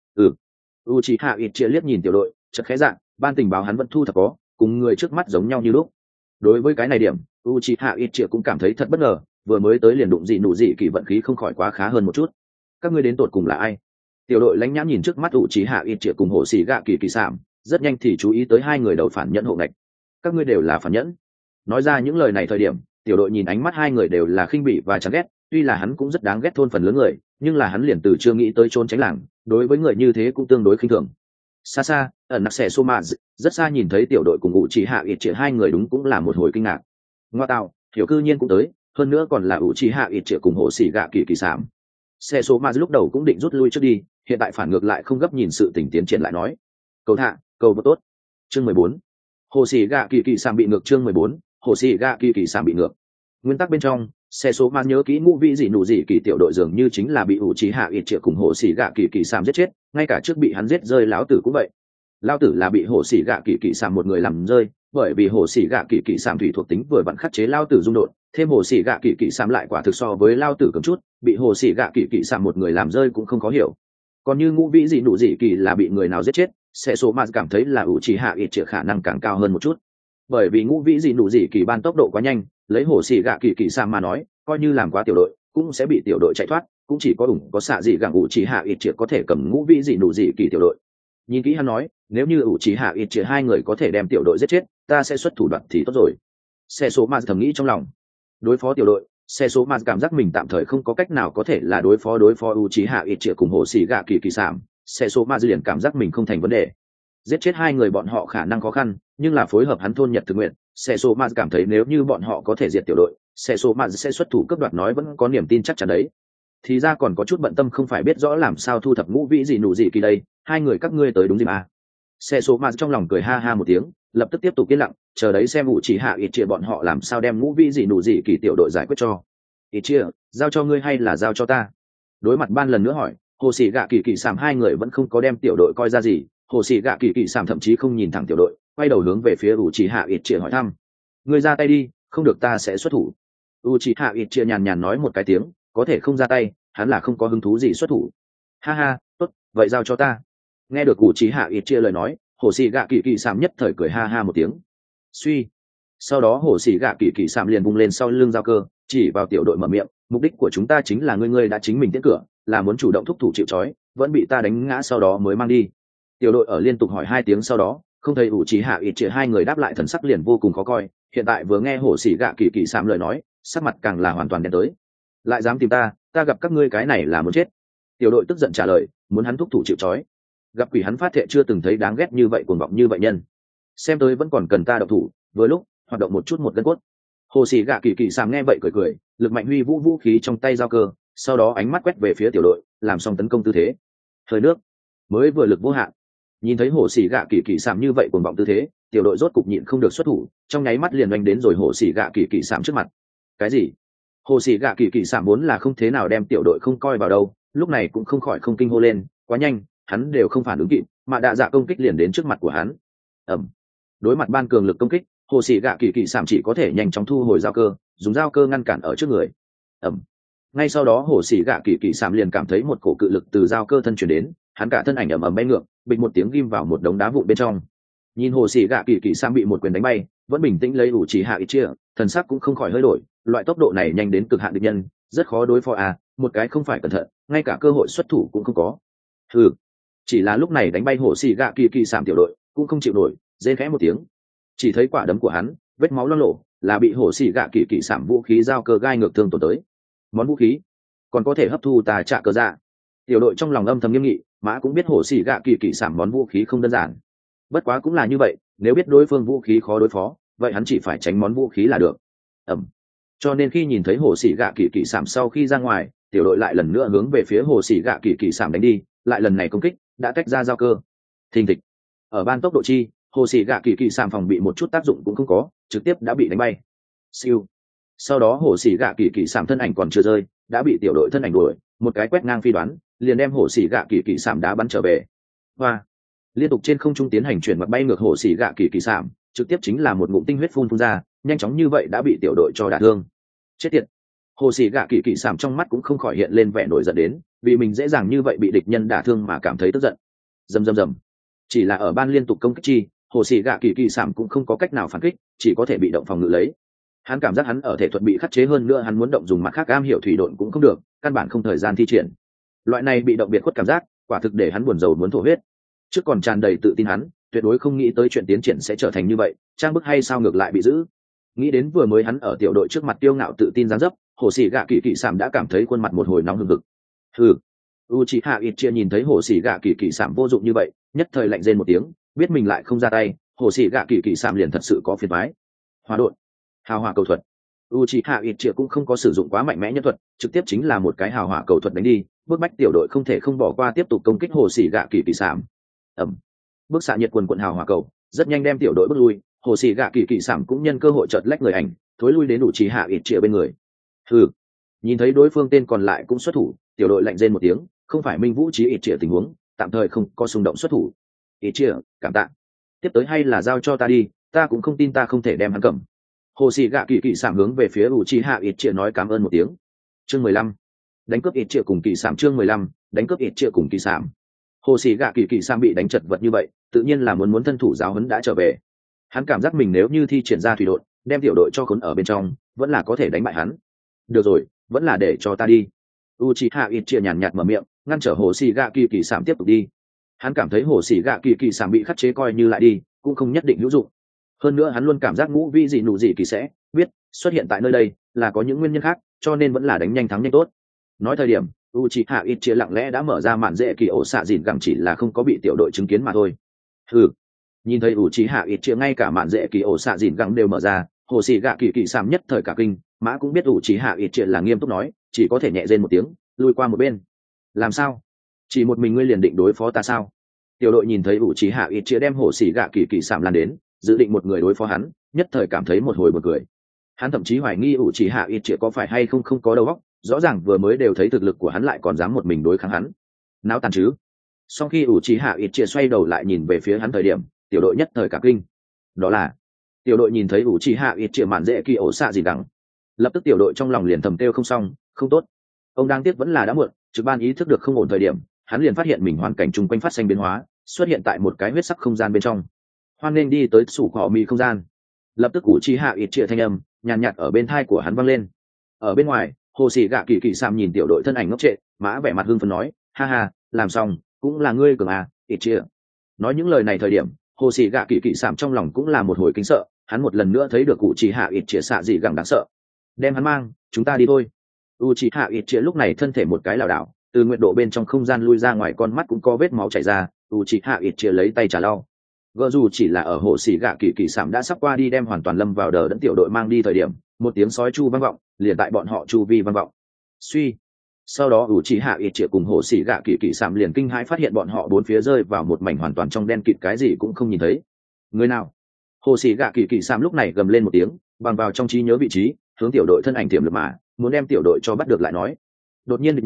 Uchiha Itchia liếc nhìn tiểu đội, chợt khẽ dạng, ban tình báo hắn vẫn thu thập có, cùng người trước mắt giống nhau như lúc. Đối với cái này điểm, Uchiha Itchia cũng cảm thấy thật bất ngờ, vừa mới tới liền đụng gì nụ gì kỳ vận khí không khỏi quá khá hơn một chút. Các ngươi đến tột cùng là ai? Tiểu đội lãnh nhãn nhìn trước mắt Uchiha Itchia cùng hồ sĩ gạ kỳ kỳ sạm, rất nhanh thì chú ý tới hai người đầu phản nhẫn hộ ngạch. Các ngươi đều là phản nhẫn. Nói ra những lời này thời điểm, tiểu đội nhìn ánh mắt hai người đều là khinh bỉ và chán ghét, tuy là hắn cũng rất đáng ghét thôn phần lớn người, nhưng là hắn liền từ chưa nghĩ tới trốn tránh làng, đối với người như thế cũng tương đối khinh thường. Xa xa, ở nặc xẻ Soma rất xa nhìn thấy tiểu đội cùng Uchiha Itchia hai người đúng cũng là một hồi kinh ngạc. Ngoa tạo, hiểu cư nhiên cũng tới, hơn nữa còn là Uchiha Itchia cùng hộ sĩ gạ kỳ kỳ sạm. Xe Soma lúc đầu cũng định rút lui trước đi, hiện tại phản ngược lại không gấp nhìn sự tình tiến triển lại nói. Cầu thả, cầu vô tốt. Chương 14. Hồ sĩ gạ kỳ kỳ sạm bị ngược. Chương 14. Hồ sĩ gạ kỳ kỳ sạm bị ngược. Nguyên tắc bên trong, xe số man nhớ kỹ ngũ vị gì nụ gì kỳ tiểu đội dường như chính là bị Uchiha Itchia cùng hồ sĩ gạ kỳ kỳ sạm giết chết, ngay cả trước bị hắn giết rơi lão tử cũng vậy. Lão tử là bị hồ sĩ gạ kỳ kỳ sạm một người làm rơi, bởi vì hồ sĩ gạ kỳ kỳ sạm thủy thuộc tính vừa vặn khắc chế lão tử dung độn, thêm hồ sĩ gạ kỳ kỳ sạm lại quả thực so với lão tử cứng chút, bị hồ sĩ gạ kỳ kỳ sạm một người làm rơi cũng không có hiểu. Còn như ngũ vị gì nụ gì kỳ là bị người nào giết chết, xe số man cảm thấy là Uchiha Itchia khả năng càng cao hơn một chút, bởi vì ngũ vị gì nụ gì kỳ ban tốc độ quá nhanh, lấy hồ sĩ gạ kỳ kỳ sạm mà nói, coi như làm quá tiểu đội cũng sẽ bị tiểu đội chạy thoát, cũng chỉ có ủng có xạ dị gặng Uchiha Itchia có thể cầm ngũ vị gì nụ gì kỳ tiểu đội. Nhìn kỹ hắn nói, nếu như Uchiha Itchia hai người có thể đem tiểu đội giết chết, ta sẽ xuất thủ đoạn thì tốt rồi. Xe số man thầm nghĩ trong lòng. Đối phó tiểu đội, xe số man cảm giác mình tạm thời không có cách nào có thể là đối phó Uchiha Itchia cùng hồ sĩ gạ kỳ kỳ sạm. Xe số man liền cảm giác mình không thành vấn đề. Giết chết hai người bọn họ khả năng khó khăn, nhưng là phối hợp hắn thôn nhật thực nguyện, xe số man cảm thấy nếu như bọn họ có thể diệt tiểu đội, xe số man sẽ xuất thủ cướp đoạt, nói vẫn có niềm tin chắc chắn đấy. Thì ra còn có chút bận tâm không phải biết rõ làm sao thu thập ngũ vĩ gì nụ gì kỳ đây, hai người các ngươi tới đúng dịp à. Xe số man trong lòng cười ha ha một tiếng, lập tức tiếp tục yên lặng, chờ đấy xem Uchiha Itchia bọn họ làm sao đem ngũ vĩ gì nụ gì kỳ tiểu đội giải quyết cho. Itchia, giao cho ngươi hay là giao cho ta? Đối mặt ban lần nữa hỏi, hồ sĩ gạ kỳ kỳ sạm hai người vẫn không có đem tiểu đội coi ra gì, hồ sĩ gạ kỳ kỳ sạm thậm chí không nhìn thẳng tiểu đội, quay đầu hướng về phía Uchiha Itchia hỏi thăm. Ngươi ra tay đi, không được ta sẽ xuất thủ. Uchiha Itchia nhàn nhàn nói một cái tiếng, có thể không ra tay, hắn là không có hứng thú gì xuất thủ. Ha ha, tốt, vậy giao cho ta. Nghe được Uchiha Itchia lời nói, hồ sĩ gạ kỳ kỳ sạm nhất thời cười ha ha một tiếng. Suy. Sau đó hồ sĩ gạ kỳ kỳ sạm liền vung lên sau lưng giao cơ, chỉ vào tiểu đội mở miệng, mục đích của chúng ta chính là ngươi đã chính mình tiến cửa, là muốn chủ động thúc thủ chịu trói, vẫn bị ta đánh ngã sau đó mới mang đi. Tiểu đội ở liên tục hỏi 2 tiếng sau đó, không thấy Uchiha Itchia hai người đáp lại, thần sắc liền vô cùng khó coi, hiện tại vừa nghe hồ sĩ gạ kỳ kỳ sạm lời nói, sắc mặt càng là hoàn toàn đen tới. Lại dám tìm ta gặp các ngươi cái này là muốn chết. Tiểu đội tức giận trả lời, muốn hắn thúc thủ chịu trói. Gặp quỷ hắn phát thệ chưa từng thấy đáng ghét như vậy, cuồng vọng như vậy nhân. Xem tới vẫn còn cần ta động thủ, vừa lúc hoạt động một chút một gân cốt. Hồ sĩ gạ kỳ kỳ sạm nghe vậy cười cười, lực mạnh huy vũ khí trong tay giao cơ, sau đó ánh mắt quét về phía tiểu đội, làm xong tấn công tư thế. Hơi nước mới vừa lực vô hạn. Nhìn thấy hồ sĩ gạ kỳ kỳ sạm như vậy cuồng vọng tư thế, tiểu đội rốt cục nhịn không được xuất thủ, trong nháy mắt liền đánh đến rồi hồ sĩ gạ kỳ kỳ sạm trước mặt. Cái gì? Hồ sĩ gạ kỳ kỳ sạm vốn là không thế nào đem tiểu đội không coi vào đâu, lúc này cũng không khỏi không kinh hô lên, quá nhanh, hắn đều không phản ứng kịp, mà đạ dạ công kích liền đến trước mặt của hắn. Đối mặt ban cường lực công kích, hồ sĩ gạ kỳ kỳ sảm chỉ có thể nhanh chóng thu hồi giao cơ, dùng giao cơ ngăn cản ở trước người. Ngay sau đó hồ sĩ gạ kỳ kỳ sảm liền cảm thấy một cổ cự lực từ giao cơ thân chuyển đến, hắn cả thân ảnh ầm bay ngược, bịch một tiếng ghim vào một đống đá vụn bên trong. Nhìn hồ sĩ gạ kỳ kỳ sảm bị một quyền đánh bay, vẫn bình tĩnh lấy ủ chỉ hạ ít chia, thần sắc cũng không khỏi hơi đổi, loại tốc độ này nhanh đến cực hạn địch nhân, rất khó đối phó à, một cái không phải cẩn thận, ngay cả cơ hội xuất thủ cũng không có. Chỉ là lúc này đánh bay hồ sĩ gạ kỳ kỳ sảm tiểu đội cũng không chịu nổi, rên khẽ một tiếng, chỉ thấy quả đấm của hắn vết máu loang lổ, là bị hồ sĩ gạ kỳ kỳ sảm vũ khí giao cơ gai ngược thương tổn tới. Món vũ khí còn có thể hấp thu tà trạ cơ dạ. Tiểu đội trong lòng âm thầm nghiêm nghị, mã cũng biết hồ sĩ gạ kỳ kỳ sảm món vũ khí không đơn giản, bất quá cũng là như vậy, nếu biết đối phương vũ khí khó đối phó, vậy hắn chỉ phải tránh món vũ khí là được. Cho nên khi nhìn thấy hồ sĩ gạ kỳ kỳ sảm sau khi ra ngoài, tiểu đội lại lần nữa hướng về phía hồ sĩ gạ kỳ kỳ sảm đánh đi, lại lần này công kích đã tách ra giao cơ. Thình thịch. Ở ban tốc độ chi, hồ sĩ gạ kỳ kỳ sảm phòng bị một chút tác dụng cũng không có, trực tiếp đã bị đánh bay. Siêu. Sau đó hồ sĩ gạ kỳ kỳ sảm thân ảnh còn chưa rơi, đã bị tiểu đội thân ảnh đuổi, một cái quét ngang phi đoán, liền đem hồ sĩ gạ kỳ kỳ sảm đá bắn trở về. Hoa. Liên tục trên không trung tiến hành chuyển mặt bay ngược hồ sĩ gạ kỳ kỳ sảm, trực tiếp chính là một ngụm tinh huyết phun ra, nhanh chóng như vậy đã bị tiểu đội cho đả thương. Chết tiệt. Hồ sĩ gạ kỳ kỳ sảm trong mắt cũng không khỏi hiện lên vẻ nổi giận đến, vì mình dễ dàng như vậy bị địch nhân đả thương mà cảm thấy tức giận. Rầm. Chỉ là ở ban liên tục công kích chi, hồ sĩ gạ kỳ kỳ sảm cũng không có cách nào phản kích, chỉ có thể bị động phòng ngự lấy. Hắn cảm giác hắn ở thể thuật bị khắc chế, hơn nữa hắn muốn động dùng mặt khác am hiểu thủy độn cũng không được, căn bản không thời gian thi triển. Loại này bị động biệt khuất cảm giác, quả thực để hắn buồn rầu muốn thổ huyết. Trước còn tràn đầy tự tin hắn, tuyệt đối không nghĩ tới chuyện tiến triển sẽ trở thành như vậy, trang bức hay sao ngược lại bị giữ. Nghĩ đến vừa mới hắn ở tiểu đội trước mặt tiêu ngạo tự tin dáng dấp, hồ sĩ gạ kỳ kỳ sảm đã cảm thấy khuôn mặt một hồi nóng hừng hực. Uchiha Itchia nhìn thấy hồ sĩ gạ kỳ kỳ sảm vô dụng như vậy, nhất thời lạnh rên một tiếng, biết mình lại không ra tay, hồ sĩ gạ kỳ kỳ sảm liền thật sự có phiền toái. Hỏa độn, hào hỏa cầu thuật. Uchiha Itchia cũng không có sử dụng quá mạnh mẽ nhân thuật, trực tiếp chính là một cái hào hỏa cầu thuật đánh đi, bước bách tiểu đội không thể không bỏ qua tiếp tục công kích hồ sĩ gạ kỳ kỳ sảm. Bước xạ nhiệt quần quận hào hỏa cầu rất nhanh đem tiểu đội bước lui, hồ sĩ gạ kỳ kỳ sảm cũng nhân cơ hội chợt lách người ảnh, thối lui đến Uchiha Itchia bên người. Nhìn thấy đối phương tên còn lại cũng xuất thủ, tiểu đội lạnh rên một tiếng, không phải minh vũ trí Itchia tình huống, tạm thời không có xung động xuất thủ. Itchia, cảm tạ. Tiếp tới hay là giao cho ta đi, ta cũng không tin ta không thể đem hắn cầm. Hồ sĩ gạ kỳ kỳ sảm hướng về phía Uchiha Itchia nói cảm ơn một tiếng. Chương 15. Đánh cướp Itchia cùng kỳ sảm. Chương 15. Đánh cướp Itchia cùng kỳ sảm. Hồ sĩ gạ kỳ kỳ sảm bị đánh chật vật như vậy, tự nhiên là muốn thân thủ giáo huấn đã trở về. Hắn cảm giác mình nếu như thi triển ra thủy độn, đem tiểu đội cho khốn ở bên trong, vẫn là có thể đánh bại hắn. Được rồi, vẫn là để cho ta đi. Uchiha Itchia nhàn nhạt mở miệng, ngăn trở hồ sĩ gạ kỳ kỳ sảm tiếp tục đi. Hắn cảm thấy hồ sĩ gạ kỳ kỳ sảm bị khắc chế coi như lại đi cũng không nhất định hữu dụng, hơn nữa hắn luôn cảm giác ngũ vi dị nụ dị kỳ sẽ biết xuất hiện tại nơi đây là có những nguyên nhân khác, cho nên vẫn là đánh nhanh thắng nhanh tốt. Nói thời điểm Uchiha Itchia lặng lẽ đã mở ra màn dễ kỳ ổ xạ dìn gẳng, chỉ là không có bị tiểu đội chứng kiến mà thôi. Nhìn thấy Uchiha Itchia ngay cả màn dễ kỳ ổ xạ dìn gẳng đều mở ra, hồ sĩ gạ kỳ kỳ sảm nhất thời cả kinh, mã cũng biết Uchiha Itchia là nghiêm túc nói, chỉ có thể nhẹ rên một tiếng, lui qua một bên. Làm sao? Chỉ một mình ngươi liền định đối phó ta sao? Tiểu đội nhìn thấy Uchiha Itchia đem hồ sĩ gạ kỳ kỳ sảm lan đến, dự định một người đối phó hắn, nhất thời cảm thấy một hồi buồn cười. Hắn thậm chí hoài nghi Uchiha Itchia có phải hay không có đầu óc, rõ ràng vừa mới đều thấy thực lực của hắn lại còn dám một mình đối kháng hắn. Náo tàn chứ? Sau khi Uchiha Itchia xoay đầu lại nhìn về phía hắn thời điểm, tiểu đội nhất thời cả kinh. Đó là tiểu đội nhìn thấy Uchiha Itchia mạn dễ kỳ ổ xạ gì đằng, lập tức tiểu đội trong lòng liền thầm kêu không xong, không tốt. Ông đang tiếc vẫn là đã muộn, trực ban ý thức được không ổn thời điểm, hắn liền phát hiện mình hoàn cảnh chung quanh phát sinh biến hóa, xuất hiện tại một cái huyết sắc không gian bên trong. Hoan nên đi tới sủ cỏ mì không gian. Lập tức Uchiha Itchia thanh âm nhàn nhạt ở bên tai của hắn vang lên. Ở bên ngoài, hồ sĩ gạ kỳ kỳ sảm nhìn tiểu đội thân ảnh ngốc trệ, mã vẻ mặt hưng phấn nói, ha ha, làm xong, cũng là ngươi cường à, Itchia. Nói những lời này thời điểm, hồ sĩ gạ kỳ kỳ sảm trong lòng cũng là một hồi kinh sợ, hắn một lần nữa thấy được Uchiha Itchia xạ dị gẳng đáng sợ. Đem hắn mang, chúng ta đi thôi. Uchiha Itchia lúc này thân thể một cái lảo đảo, từ nguyện độ bên trong không gian lui ra ngoài, con mắt cũng có vết máu chảy ra. Uchiha Itchia lấy tay trả lau. Gỡ dù chỉ là ở hồ sĩ gạ kỳ kỳ sảm đã sắp qua đi đem hoàn toàn lâm vào đờ đẫn tiểu đội mang đi thời điểm, một tiếng sói chu vang vọng, liền tại bọn họ chu vi vang vọng. Suy. Sau đó Uchiha Itchia cùng hồ sĩ gạ kỳ kỳ sảm liền kinh hãi phát hiện bọn họ bốn phía rơi vào một mảnh hoàn toàn trong đen kịt, cái gì cũng không nhìn thấy. Người nào? Hồ sĩ gạ kỳ kỳ sảm lúc này gầm lên một tiếng, bằng vào trong trí nhớ vị trí, hướng tiểu đội thân ảnh tiềm lực mà muốn đem tiểu đội cho bắt được lại nói. Đột nhiên địch nhân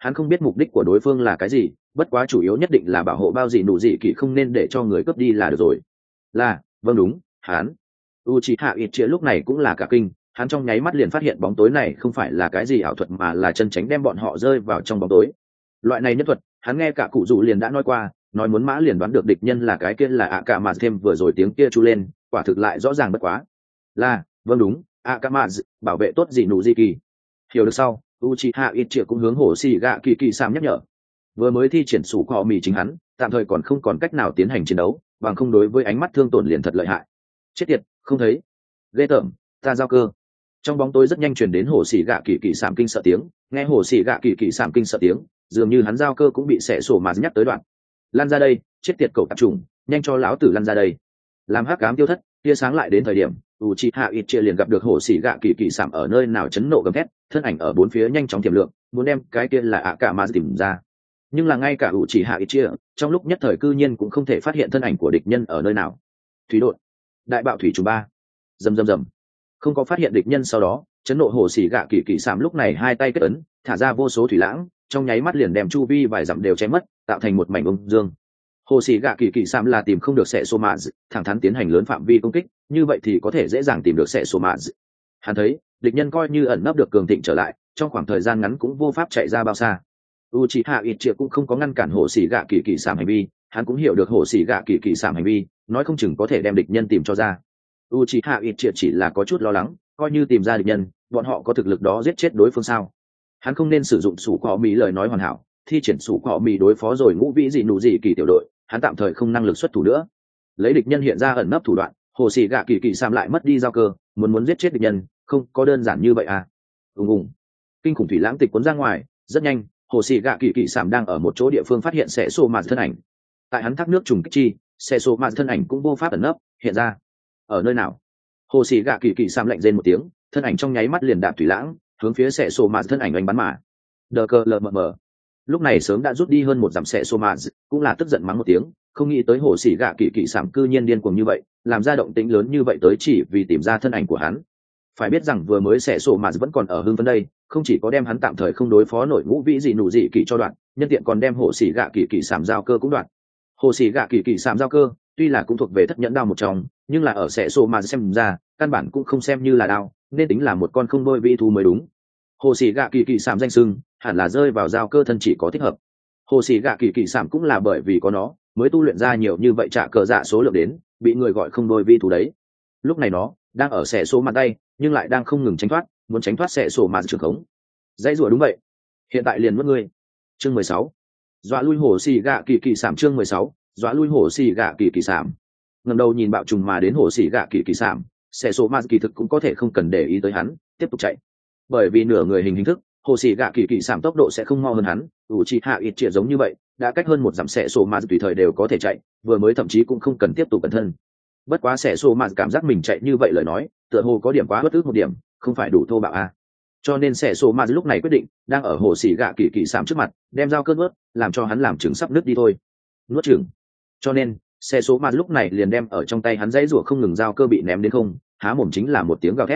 hắn không biết mục đích của đối phương là cái gì, bất quá chủ yếu nhất định là bảo hộ bao gì nụ gì kỳ, không nên để cho người cướp đi là được rồi. Là, vâng đúng, hắn. Uchiha Itchia lúc này cũng là cả kinh, hắn trong nháy mắt liền phát hiện bóng tối này không phải là cái gì ảo thuật mà là chân tránh đem bọn họ rơi vào trong bóng tối. Loại này nhân thuật, hắn nghe cả cụ rủ liền đã nói qua, nói muốn mã liền đoán được địch nhân là cái kia là ạ cả mà thêm vừa rồi tiếng kia chu lên, quả thực lại rõ ràng bất quá. Là, vâng đúng, ạ cả mà bảo vệ tốt gì nụ gì kỳ. Hiểu được sau, Uchiha Itchia cũng hướng Hồ Sĩ Gạ Kỳ Kỳ Sam nhắc nhở. Vừa mới thi triển sủ cọ mì chính hắn, tạm thời còn không còn cách nào tiến hành chiến đấu, bằng không đối với ánh mắt thương tổn liền thật lợi hại. Chết tiệt, không thấy. Ghê tởm, ta giao cơ. Trong bóng tối rất nhanh truyền đến Hồ Sĩ Gạ Kỳ Kỳ Sam kinh sợ tiếng, nghe Hồ Sĩ Gạ Kỳ Kỳ Sam kinh sợ tiếng, dường như hắn giao cơ cũng bị xẻ sổ mà nhắc tới đoạn. Lăn ra đây, chết tiệt cậu tạp trùng, nhanh cho lão tử lăn ra đây. Làm hắc ám tiêu thất, tia sáng lại đến thời điểm, Uchiha Itchia liền gặp được Hồ Sĩ Gạ Kỳ Kỳ Sam ở nơi nào chấn nộ gầm thét, thân ảnh ở bốn phía nhanh chóng tiềm lượng, muốn đem cái kia là ạ cả mà tìm ra. Nhưng là ngay cả Uchiha Itchia, trong lúc nhất thời cư nhiên cũng không thể phát hiện thân ảnh của địch nhân ở nơi nào. Thủy đột, đại bạo thủy trùng ba, rầm rầm rầm. Không có phát hiện địch nhân sau đó, chấn nộ Hồ Sĩ Gạ Kỳ Kỳ Sam lúc này hai tay kết ấn, thả ra vô số thủy lãng, trong nháy mắt liền đem chu vi vài dặm đều chém mất, tạo thành một mảnh ung dương. Hồ Sĩ Gạ Kỳ Kỳ Sam là tìm không được sẽ số mạ, thẳng thắn tiến hành lớn phạm vi công kích, như vậy thì có thể dễ dàng tìm được sẽ số mạ. Hắn thấy, địch nhân coi như ẩn nấp được cường thịnh trở lại, trong khoảng thời gian ngắn cũng vô pháp chạy ra bao xa. Uchiha Itchia cũng không có ngăn cản Hồ Sĩ Gạ Kỳ Kỳ Sam hành vi, hắn cũng hiểu được Hồ Sĩ Gạ Kỳ Kỳ Sam hành vi, nói không chừng có thể đem địch nhân tìm cho ra. Uchiha Itchia chỉ là có chút lo lắng, coi như tìm ra địch nhân, bọn họ có thực lực đó giết chết đối phương sao? Hắn không nên sử dụng sủ cọ mì lời nói hoàn hảo, thi triển sủ cọ mì đối phó rồi ngũ vĩ dị nụ dị kỳ tiểu đội, hắn tạm thời không năng lực xuất thủ nữa. Lấy địch nhân hiện ra ẩn nấp thủ đoạn, Hồ Sĩ Gạ Kỳ Kỳ Sam lại mất đi giao cơ, muốn giết chết địch nhân, không có đơn giản như vậy à? Ùng. Kinh khủng thủy lãng tịch cuốn ra ngoài, rất nhanh, Hồ Sĩ Gạ Kỳ Kỳ Sam đang ở một chỗ địa phương phát hiện sẽ sô mạt thân ảnh. Tại hắn thác nước trùng kích chi, sẽ sô mạt thân ảnh cũng vô pháp ẩn nấp, hiện ra. Ở nơi nào? Hồ Sĩ Gạ Kỳ Kỳ Sam lạnh rên một tiếng, thân ảnh trong nháy mắt liền đạp thủy lãng, hướng phía sẽ sô mạt thân ảnh anh bắn mà. Đờ cờ lờ mờ. Lúc này sớm đã rút đi hơn một dặm sẽ sô mạt, cũng là tức giận mắng một tiếng, không nghĩ tới Hồ Sĩ Gạ Kỳ Kỳ Sam cư nhiên điên cuồng như vậy, làm ra động tĩnh lớn như vậy tới chỉ vì tìm ra thân ảnh của hắn. Phải biết rằng vừa mới sẽ sô mạt vẫn còn ở hưng phấn đây, không chỉ có đem hắn tạm thời không đối phó nổi ngũ vĩ dị nụ dị kỳ cho đoạn, nhân tiện còn đem Hồ Sĩ Gạ Kỳ Kỳ Sam giao cơ cũng đoạn. Hồ Sĩ Gạ Kỳ Kỳ Sam giao cơ, tuy là cũng thuộc về thất nhẫn đao một trong, nhưng là ở sẽ sô mạt xem ra, căn bản cũng không xem như là đao, nên tính là một con không đôi vĩ thú mới đúng. Hồ Sĩ Gạ Kỳ Kỳ Sam danh xưng hẳn là rơi vào giao cơ thân chỉ có thích hợp. Hồ Sĩ Gạ Kỳ Kỳ Sam cũng là bởi vì có nó mới tu luyện ra nhiều như vậy trả cờ dạ số lượng đến, bị người gọi không đôi vi thú đấy. Lúc này nó đang ở xẻ số mặt tay, nhưng lại đang không ngừng tránh thoát, muốn tránh thoát xẻ số mặt trường khống. Dãy rủa đúng vậy. Hiện tại liền mất ngươi. Chương 16. Dọa lui Hồ Sĩ Gạ Kỳ Kỳ Sam chương 16. Dọa lui Hồ Sĩ Gạ Kỳ Kỳ Sam. Ngẩng đầu nhìn bạo trùng mà đến Hồ Sĩ Gạ Kỳ Kỳ Sam, xẻ số mặt kỳ thực cũng có thể không cần để ý tới hắn, tiếp tục chạy. Bởi vì nửa người hình thức, Hồ Sĩ Gạ Kỳ Kỳ Sam tốc độ sẽ không mau hơn hắn, Uchiha Itchia giống như vậy, đã cách hơn một dặm xẻ số mà tùy thời đều có thể chạy, vừa mới thậm chí cũng không cần tiếp tục cẩn thân. Bất quá xẻ số mà cảm giác mình chạy như vậy lời nói, tựa hồ có điểm quá bất ức một điểm, không phải đủ thô bạo a. Cho nên xẻ số mà lúc này quyết định, đang ở Hồ Sĩ Gạ Kỳ Kỳ Sam trước mặt, đem dao cơn nuốt, làm cho hắn làm trứng sắp nứt đi thôi. Nuốt chửng. Cho nên, xẻ số mà lúc này liền đem ở trong tay hắn dãy rủa không ngừng dao cơ bị ném đến không, há mồm chính là một tiếng gào thét.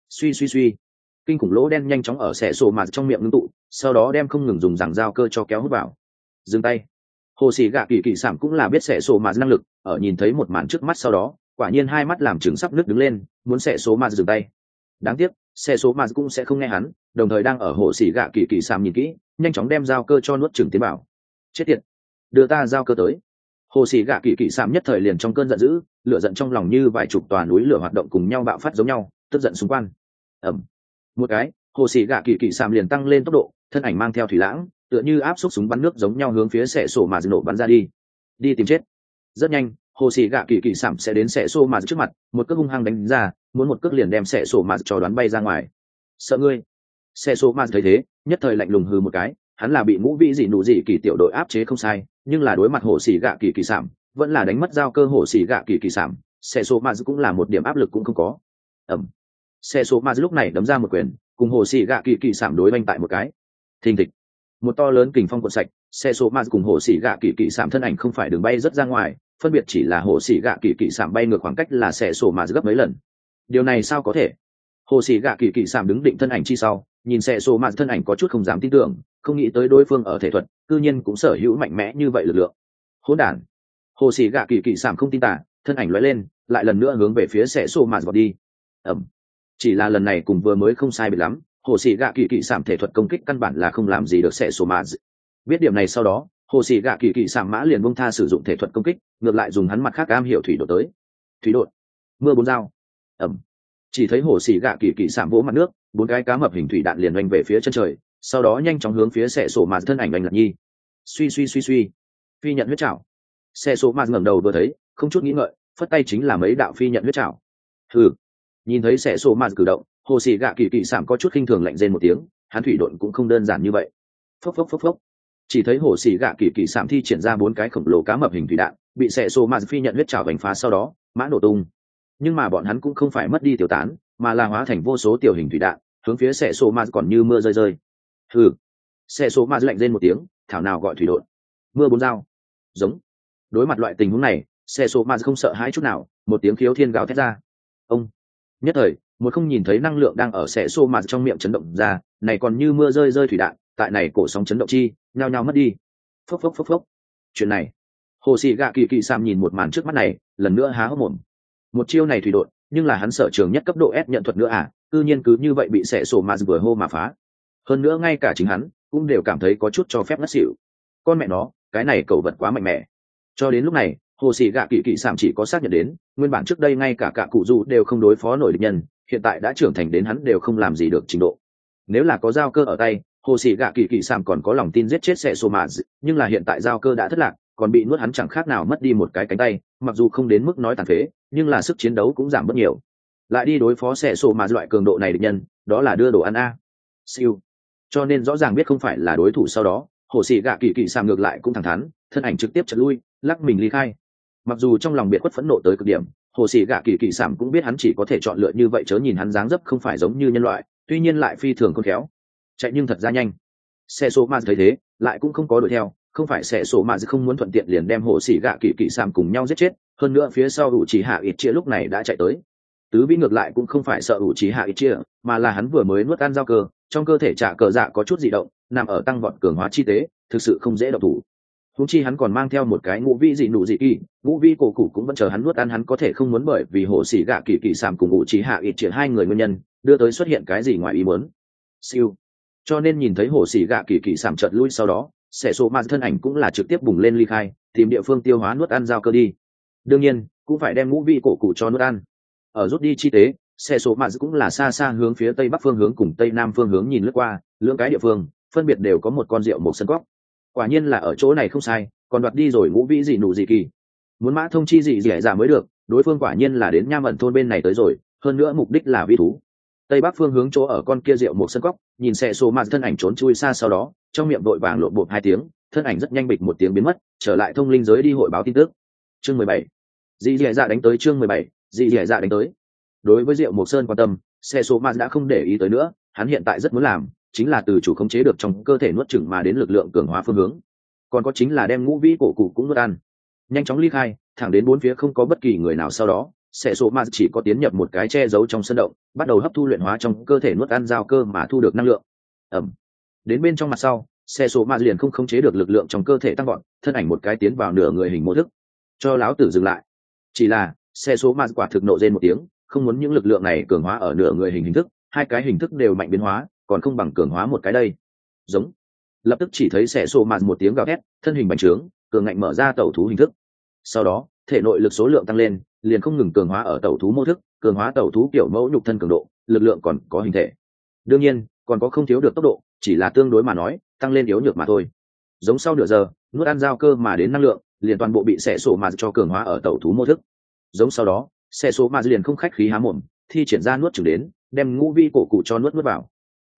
Suy. Kinh khủng lỗ đen nhanh chóng ở xẻ sổ mà trong miệng ngưng tụ, sau đó đem không ngừng dùng giằng dao cơ cho kéo hút vào. Dừng tay. Hồ Sĩ Gạ Kỳ Kỳ Sam cũng là biết xẻ sổ mà năng lực, ở nhìn thấy một màn trước mắt sau đó, quả nhiên hai mắt làm trứng sắp nứt đứng lên, muốn xẻ số mà dừng tay. Đáng tiếc, xẻ số mà cũng sẽ không nghe hắn, đồng thời đang ở Hồ Sĩ Gạ Kỳ Kỳ Sam nhìn kỹ, nhanh chóng đem dao cơ cho nuốt chửng tiến vào. Chết tiệt, đưa ta dao cơ tới. Hồ Sĩ Gạ Kỳ Kỳ Sam nhất thời liền trong cơn giận dữ, lửa giận trong lòng như vài chục tòa núi lửa hoạt động cùng nhau bạo phát giống nhau, tức giận xung quanh. Ầm. Một cái, Hồ Sĩ Gạ Kỳ Kỳ Sam liền tăng lên tốc độ, thân ảnh mang theo thủy lãng, tựa như áp xúc súng bắn nước giống nhau hướng phía xẻ sổ mà nổ bắn ra đi tìm chết. Rất nhanh, Hồ Sĩ Gạ Kỳ Kỳ Sam sẽ đến xẻ sổ mà trước mặt, một cước hung hăng đánh ra, muốn một cước liền đem xẻ sổ mà cho đoán bay ra ngoài. Sợ ngươi. Xẻ sổ mà thấy thế, nhất thời lạnh lùng hừ một cái, hắn là bị ngũ vĩ dị nụ dị kỳ tiểu đội áp chế không sai, nhưng là đối mặt Hồ Sĩ Gạ Kỳ Kỳ Sam, vẫn là đánh mất giao cơ Hồ Sĩ Gạ Kỳ Kỳ Sam, xẻ sổ mà cũng là một điểm áp lực cũng không có. Xẻ sổ mà lúc này đấm ra một quyền, cùng Hồ Sĩ Gạ Kỳ Kỳ Sam đối oanh tại một cái. Thình thịch. Một to lớn kình phong cuộn sạch, xe số ma cùng Hồ Sĩ Gạ Kỳ Kỳ Sam thân ảnh không phải đường bay rất ra ngoài, phân biệt chỉ là Hồ Sĩ Gạ Kỳ Kỳ Sam bay ngược khoảng cách là xe số ma gấp mấy lần. Điều này sao có thể? Hồ Sĩ Gạ Kỳ Kỳ Sam đứng định thân ảnh chi sau, nhìn xe số ma thân ảnh có chút không dám tin tưởng, không nghĩ tới đối phương ở thể thuật cư nhiên cũng sở hữu mạnh mẽ như vậy lực lượng. Hỗn đản. Hồ Sĩ Gạ Kỳ Kỳ Sảm không tin tả, thân ảnh lóe lên, lại lần nữa hướng về phía Sẻ Sô Mạt vọt đi. Ầm. Chỉ là lần này cùng vừa mới không sai biệt lắm, Hồ Sĩ Gạ Kỳ Kỳ Sảm thể thuật công kích căn bản là không làm gì được Sẻ Sô Mạt. Biết điểm này sau đó, Hồ Sĩ Gạ Kỳ Kỳ Sảm mã liền buông tha sử dụng thể thuật công kích, ngược lại dùng hắn mặt khác am hiểu thủy đột tới. Thủy đột. Mưa bốn dao. Ầm. Chỉ thấy Hồ Sĩ Gạ Kỳ Kỳ Sảm vỗ mặt nước, bốn cái cá mập hình thủy đạn liền oanh về phía chân trời, sau đó nhanh chóng hướng phía Sẻ Sô Mạt thân ảnh oanh lật nhi. Suy suy suy suy. Phi nhận huyết trảo. Xe số mà ngẩng đầu vừa thấy, không chút nghĩ ngợi, phất tay chính là mấy đạo phi nhận huyết trảo. Hừ. Nhìn thấy xe số mà cử động, Hồ Sĩ Gạ Kỳ Kỳ Sảm có chút khinh thường lạnh rên một tiếng, hắn thủy độn cũng không đơn giản như vậy. Phốc phốc phốc phốc. Chỉ thấy Hồ Sĩ Gạ Kỳ Kỳ Sảm thi triển ra bốn cái khổng lồ cá mập hình thủy đạn, bị xe số mà phi nhận huyết trảo đánh phá sau đó, mã nổ tung. Nhưng mà bọn hắn cũng không phải mất đi tiêu tán, mà là hóa thành vô số tiểu hình thủy đạn, hướng phía xe số mà còn như mưa rơi rơi. Hừ. Xe số mà lạnh rên một tiếng, thảo nào gọi thủy độn. Mưa bốn dao. Giống. Đối mặt loại tình huống này, xe số mà không sợ hãi chút nào, một tiếng khiếu thiên gào thét ra. Ông. Nhất thời, một không nhìn thấy năng lượng đang ở xe số mà trong miệng chấn động ra, này còn như mưa rơi rơi thủy đạn, tại này cổ sóng chấn động chi, nhao nhao mất đi. Phốc phốc phốc phốc. Chuyện này, Hồ Sĩ Gạ Kỳ Kỳ Sảm nhìn một màn trước mắt này, lần nữa há hốc mồm. Một chiêu này thủy độn, nhưng là hắn sở trường nhất cấp độ S nhận thuật nữa à, cư nhiên cứ như vậy bị xe số mà vừa hô mà phá. Hơn nữa ngay cả chính hắn cũng đều cảm thấy có chút cho phép ngất xỉu. Con mẹ nó, cái này cầu vật quá mạnh mẽ. Cho đến lúc này, Hồ Sĩ Gạ Kỳ Kỳ Sảm chỉ có xác nhận đến, nguyên bản trước đây ngay cả cụ dù đều không đối phó nổi địch nhân, hiện tại đã trưởng thành đến hắn đều không làm gì được trình độ. Nếu là có giao cơ ở tay, Hồ Sĩ Gạ Kỳ Kỳ Sảm còn có lòng tin giết chết Sẻ Sô Mạt, nhưng là hiện tại giao cơ đã thất lạc, còn bị nuốt hắn chẳng khác nào mất đi một cái cánh tay, mặc dù không đến mức nói tàn phế, nhưng là sức chiến đấu cũng giảm bớt nhiều. Lại đi đối phó Sẻ Sô Mạt loại cường độ này địch nhân, đó là đưa đồ ăn a. Siêu. Cho nên rõ ràng biết không phải là đối thủ sau đó, Hồ Sĩ Gạ Kỳ Kỳ Sảm ngược lại cũng thẳng thắn, thân ảnh trực tiếp chợt lui, lắc mình ly khai. Mặc dù trong lòng biệt khuất phẫn nộ tới cực điểm, Hồ Sĩ Gạ Kỳ Kỳ Sảm cũng biết hắn chỉ có thể chọn lựa như vậy, chớ nhìn hắn dáng dấp không phải giống như nhân loại, tuy nhiên lại phi thường khôn khéo, chạy nhưng thật ra nhanh. Xe số mà thấy thế, lại cũng không có đuổi theo, không phải xe số mà không muốn thuận tiện liền đem Hồ Sĩ Gạ Kỳ Kỳ Sảm cùng nhau giết chết, hơn nữa phía sau ủ chỉ hạ ít chia lúc này đã chạy tới. Tứ vĩ ngược lại cũng không phải sợ ủ chỉ hạ ít chia, mà là hắn vừa mới nuốt ăn giao cơ, trong cơ thể trả cờ dạ có chút dị động, nằm ở tăng vọt cường hóa chi tế, thực sự không dễ động thủ. Huống chi hắn còn mang theo một cái ngũ vi dị nụ dị kỳ, ngũ vi cổ cụ cũng vẫn chờ hắn nuốt ăn, hắn có thể không muốn bởi vì Hồ Sĩ Gạ Kỳ Kỳ Sảm cùng ủ chỉ hạ ít chia hai người nguyên nhân đưa tới xuất hiện cái gì ngoài ý muốn. Siêu. Cho nên nhìn thấy Hồ Sĩ Gạ Kỳ Kỳ Sảm chợt lui sau đó, Sẻ Sô Mạt thân ảnh cũng là trực tiếp bùng lên ly khai, tìm địa phương tiêu hóa nuốt ăn giao cơ đi. Đương nhiên cũng phải đem ngũ vi cổ cụ cho nuốt ăn. Ở rút đi chi tế, Sẻ Sô Mạt cũng là xa xa hướng phía tây bắc phương hướng cùng tây nam phương hướng nhìn lướt qua, lưỡng cái địa phương phân biệt đều có một con rượu một sân góc. Quả nhiên là ở chỗ này không sai, còn đoạt đi rồi ngũ vĩ dị nụ dị kỳ. Muốn mã thông chi dị dẻ giả mới được, đối phương quả nhiên là đến Nham ẩn thôn bên này tới rồi, hơn nữa mục đích là vi thú. Tây bắc phương hướng chỗ ở con kia rượu một sân góc, nhìn Sẻ Sô Mạt thân ảnh trốn chui xa, sau đó trong miệng vội vàng lộn bộp hai tiếng, thân ảnh rất nhanh bịch một tiếng biến mất, trở lại thông linh giới đi hội báo tin tức. Chương 17. Dị dẻ dạ đánh tới. Chương 17. Dị dẻ dạ đánh tới. Đối với rượu một sơn quan tâm, Sẻ Sô Mạt đã không để ý tới nữa, hắn hiện tại rất muốn làm chính là từ chủ khống chế được trong cơ thể nuốt chửng mà đến lực lượng cường hóa phương hướng, còn có chính là đem ngũ vĩ cổ cụ cũng nuốt ăn, nhanh chóng ly khai thẳng đến bốn phía không có bất kỳ người nào. Sau đó Sẻ Sô Mạt chỉ có tiến nhập một cái che giấu trong sân động, bắt đầu hấp thu luyện hóa trong cơ thể nuốt ăn giao cơ mà thu được năng lượng. Đến bên trong mặt sau, Sẻ Sô Mạt liền không khống chế được lực lượng trong cơ thể tăng vọt, thân ảnh một cái tiến vào nửa người hình mô thức. Cho láo tử dừng lại. Chỉ là Sẻ Sô Mạt quả thực nộ rên một tiếng, không muốn những lực lượng này cường hóa ở nửa người hình thức, hai cái hình thức đều mạnh biến hóa, còn không bằng cường hóa một cái đây. Giống. Lập tức chỉ thấy Sẻ Sô Mạt một tiếng gào thét, thân hình bành trướng, cường ngạnh mở ra tẩu thú hình thức. Sau đó thể nội lực số lượng tăng lên, liền không ngừng cường hóa ở tẩu thú mô thức, cường hóa tẩu thú kiểu mẫu nhục thân cường độ, lực lượng còn có hình thể. Đương nhiên còn có không thiếu được tốc độ, chỉ là tương đối mà nói tăng lên yếu nhược mà thôi. Giống sau nửa giờ nuốt ăn giao cơ mà đến năng lượng, liền toàn bộ bị Sẻ Sô Mạt cho cường hóa ở tẩu thú mô thức. Giống sau đó Sẻ Sô Mạt liền không khách khí há mồm, thi triển ra nuốt chửng đến, đem ngũ vi cổ cụ cho nuốt vào.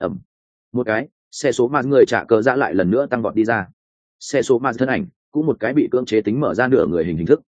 Một cái Sẻ Sô Mạt người trả cờ dạ lại lần nữa tăng vọt đi ra. Sẻ Sô Mạt thân ảnh cũng một cái bị cưỡng chế tính mở ra nửa người hình thức.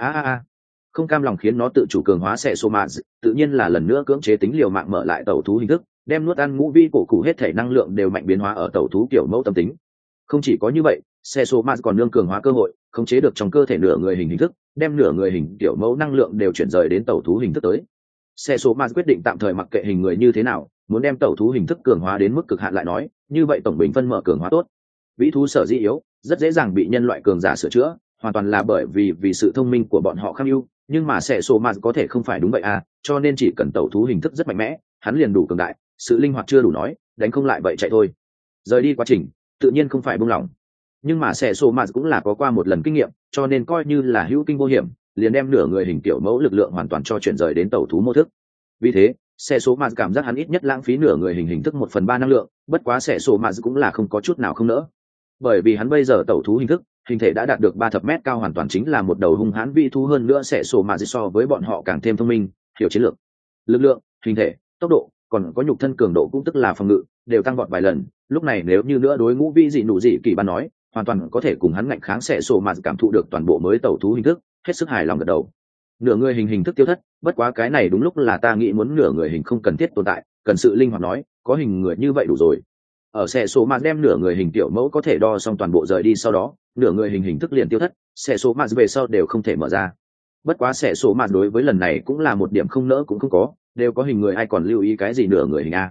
Không cam lòng khiến nó tự chủ cường hóa Sẻ Sô Mạt, tự nhiên là lần nữa cưỡng chế tính liều mạng mở lại tẩu thú hình thức, đem nuốt ăn ngũ vi cổ cụ hết thể năng lượng đều mạnh biến hóa ở tẩu thú kiểu mẫu tâm tính. Không chỉ có như vậy, Sẻ Sô Mạt còn nương cường hóa cơ hội, khống chế được trong cơ thể nửa người hình thức, đem nửa người hình kiểu mẫu năng lượng đều chuyển rời đến tẩu thú hình thức tới. Sẻ Sô Mạt quyết định tạm thời mặc kệ hình người như thế nào, muốn đem tẩu thú hình thức cường hóa đến mức cực hạn lại nói, như vậy tổng bình phân mở cường hóa tốt. Vĩ thú sở dĩ yếu, rất dễ dàng bị nhân loại cường giả sửa chữa, hoàn toàn là bởi vì sự thông minh của bọn họ kham ưu, nhưng mà sẽ số mà có thể không phải đúng vậy à, cho nên chỉ cần tẩu thú hình thức rất mạnh mẽ, hắn liền đủ cường đại, sự linh hoạt chưa đủ nói, đánh không lại vậy chạy thôi. Rời đi quá trình, tự nhiên không phải buông lỏng. Nhưng mà sẽ số mà cũng là có qua một lần kinh nghiệm, cho nên coi như là hữu kinh vô hiểm, liền đem nửa người hình tiểu mẫu lực lượng hoàn toàn cho chuyển rời đến tẩu thú mô thức. Vì thế, sẽ số mà cảm giác hắn ít nhất lãng phí nửa người hình thức 1/3 năng lượng, bất quá sẽ số mà cũng là không có chút nào không nỡ. Bởi vì hắn bây giờ tẩu thú hình thức, hình thể đã đạt được 3 thập mét cao, hoàn toàn chính là một đầu hung hãn vĩ thú, hơn nữa sẽ số mà so với bọn họ càng thêm thông minh, hiểu chiến lược, lực lượng, hình thể, tốc độ, còn có nhục thân cường độ cũng tức là phòng ngự, đều tăng vọt vài lần. Lúc này nếu như nữa đối ngũ vĩ dị nụ dị kỳ ban nói, hoàn toàn có thể cùng hắn ngạnh kháng, sẽ số mà cảm thụ được toàn bộ mới tẩu thú hình thức, hết sức hài lòng gật đầu. Nửa người hình thức tiêu thất, bất quá cái này đúng lúc là ta nghĩ muốn nửa người hình không cần thiết tồn tại, cần sự linh hoạt nói, có hình người như vậy đủ rồi. Ở xe số mà đem nửa người hình tiểu mẫu có thể đo xong toàn bộ rời đi, sau đó nửa người hình thức liền tiêu thất, xe số mà về sau đều không thể mở ra. Bất quá xe số mà đối với lần này cũng là một điểm không nỡ cũng không có, đều có hình người, ai còn lưu ý cái gì nửa người hình a.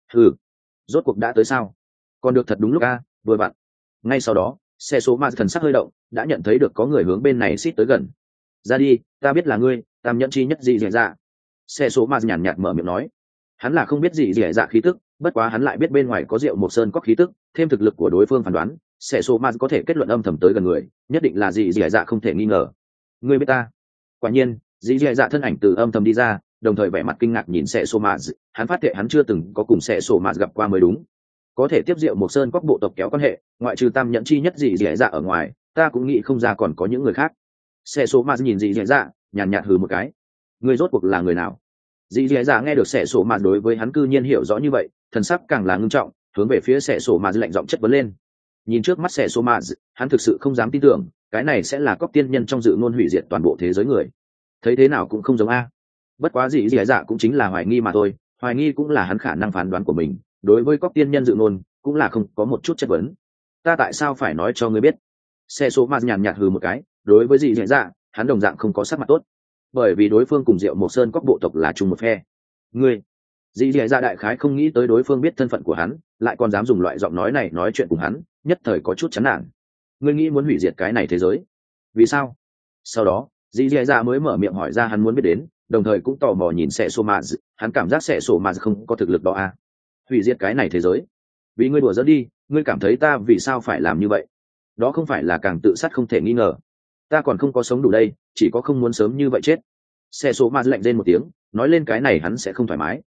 Rốt cuộc đã tới sao? Còn được thật đúng lúc a, vừa vặn. Ngay sau đó, xe số mà thần sắc hơi động, đã nhận thấy được có người hướng bên này xít tới gần. Ra đi, ta biết là ngươi, tam nhẫn chi nhất dị dẻ dạ. Xe số mà nhàn nhạt mở miệng nói. Hắn là không biết dị dẻ dạ khí tức, bất quá hắn lại biết bên ngoài có rượu một sơn có khí tức, thêm thực lực của đối phương phán đoán, sẽ số ma có thể kết luận âm thầm tới gần người, nhất định là dị dẻ dạ không thể nghi ngờ. Ngươi biết ta? Quả nhiên, dị dẻ dạ thân ảnh từ âm thầm đi ra, đồng thời vẻ mặt kinh ngạc nhìn sẽ số ma, hắn phát hiện hắn chưa từng có cùng sẽ số ma gặp qua mới đúng. Có thể tiếp rượu một sơn các bộ tộc kéo quan hệ, ngoại trừ tam nhẫn chi nhất dị dẻ dạ ở ngoài, ta cũng nghĩ không ra còn có những người khác. Sẽ số ma nhìn dị dẻ dạ, nhàn nhạt hừ một cái. Ngươi rốt cuộc là người nào? Dị dẻ dạ nghe được sẽ số ma đối với hắn cư nhiên hiểu rõ như vậy, thần sắc càng là ngưng trọng, hướng về phía sẽ sổ mà lạnh giọng chất vấn lên. Nhìn trước mắt sẽ sổ mà, hắn thực sự không dám tin tưởng cái này sẽ là cóc tiên nhân trong dự ngôn hủy diệt toàn bộ thế giới người. Thấy thế nào cũng không giống a. Bất quá gì dạ cũng chính là hoài nghi mà thôi, hoài nghi cũng là hắn khả năng phán đoán của mình, đối với cóc tiên nhân dự ngôn cũng là không có một chút chất vấn. Ta tại sao phải nói cho ngươi biết? Sẽ sổ mà nhàn nhạt hừ một cái, đối với gì dạ, hắn đồng dạng không có sắc mặt tốt, bởi vì đối phương cùng Diệu Mộc Sơn cóc bộ tộc là chung một phe. Ngươi dì dì dạ đại khái không nghĩ tới đối phương biết thân phận của hắn, lại còn dám dùng loại giọng nói này nói chuyện cùng hắn, nhất thời có chút chán nản. Ngươi nghĩ muốn hủy diệt cái này thế giới? Vì sao? Sau đó dì dì dạ mới mở miệng hỏi ra hắn muốn biết đến, đồng thời cũng tò mò nhìn sẽ sổ mà, hắn cảm giác sẽ sổ mà không có thực lực đó à? Hủy diệt cái này thế giới? Vì ngươi đùa dẫn đi, ngươi cảm thấy ta vì sao phải làm như vậy? Đó không phải là càng tự sát không thể nghi ngờ. Ta còn không có sống đủ đây, chỉ có không muốn sớm như vậy chết. Sẽ sổ mà lạnh lên một tiếng, nói lên cái này hắn sẽ không thoải mái.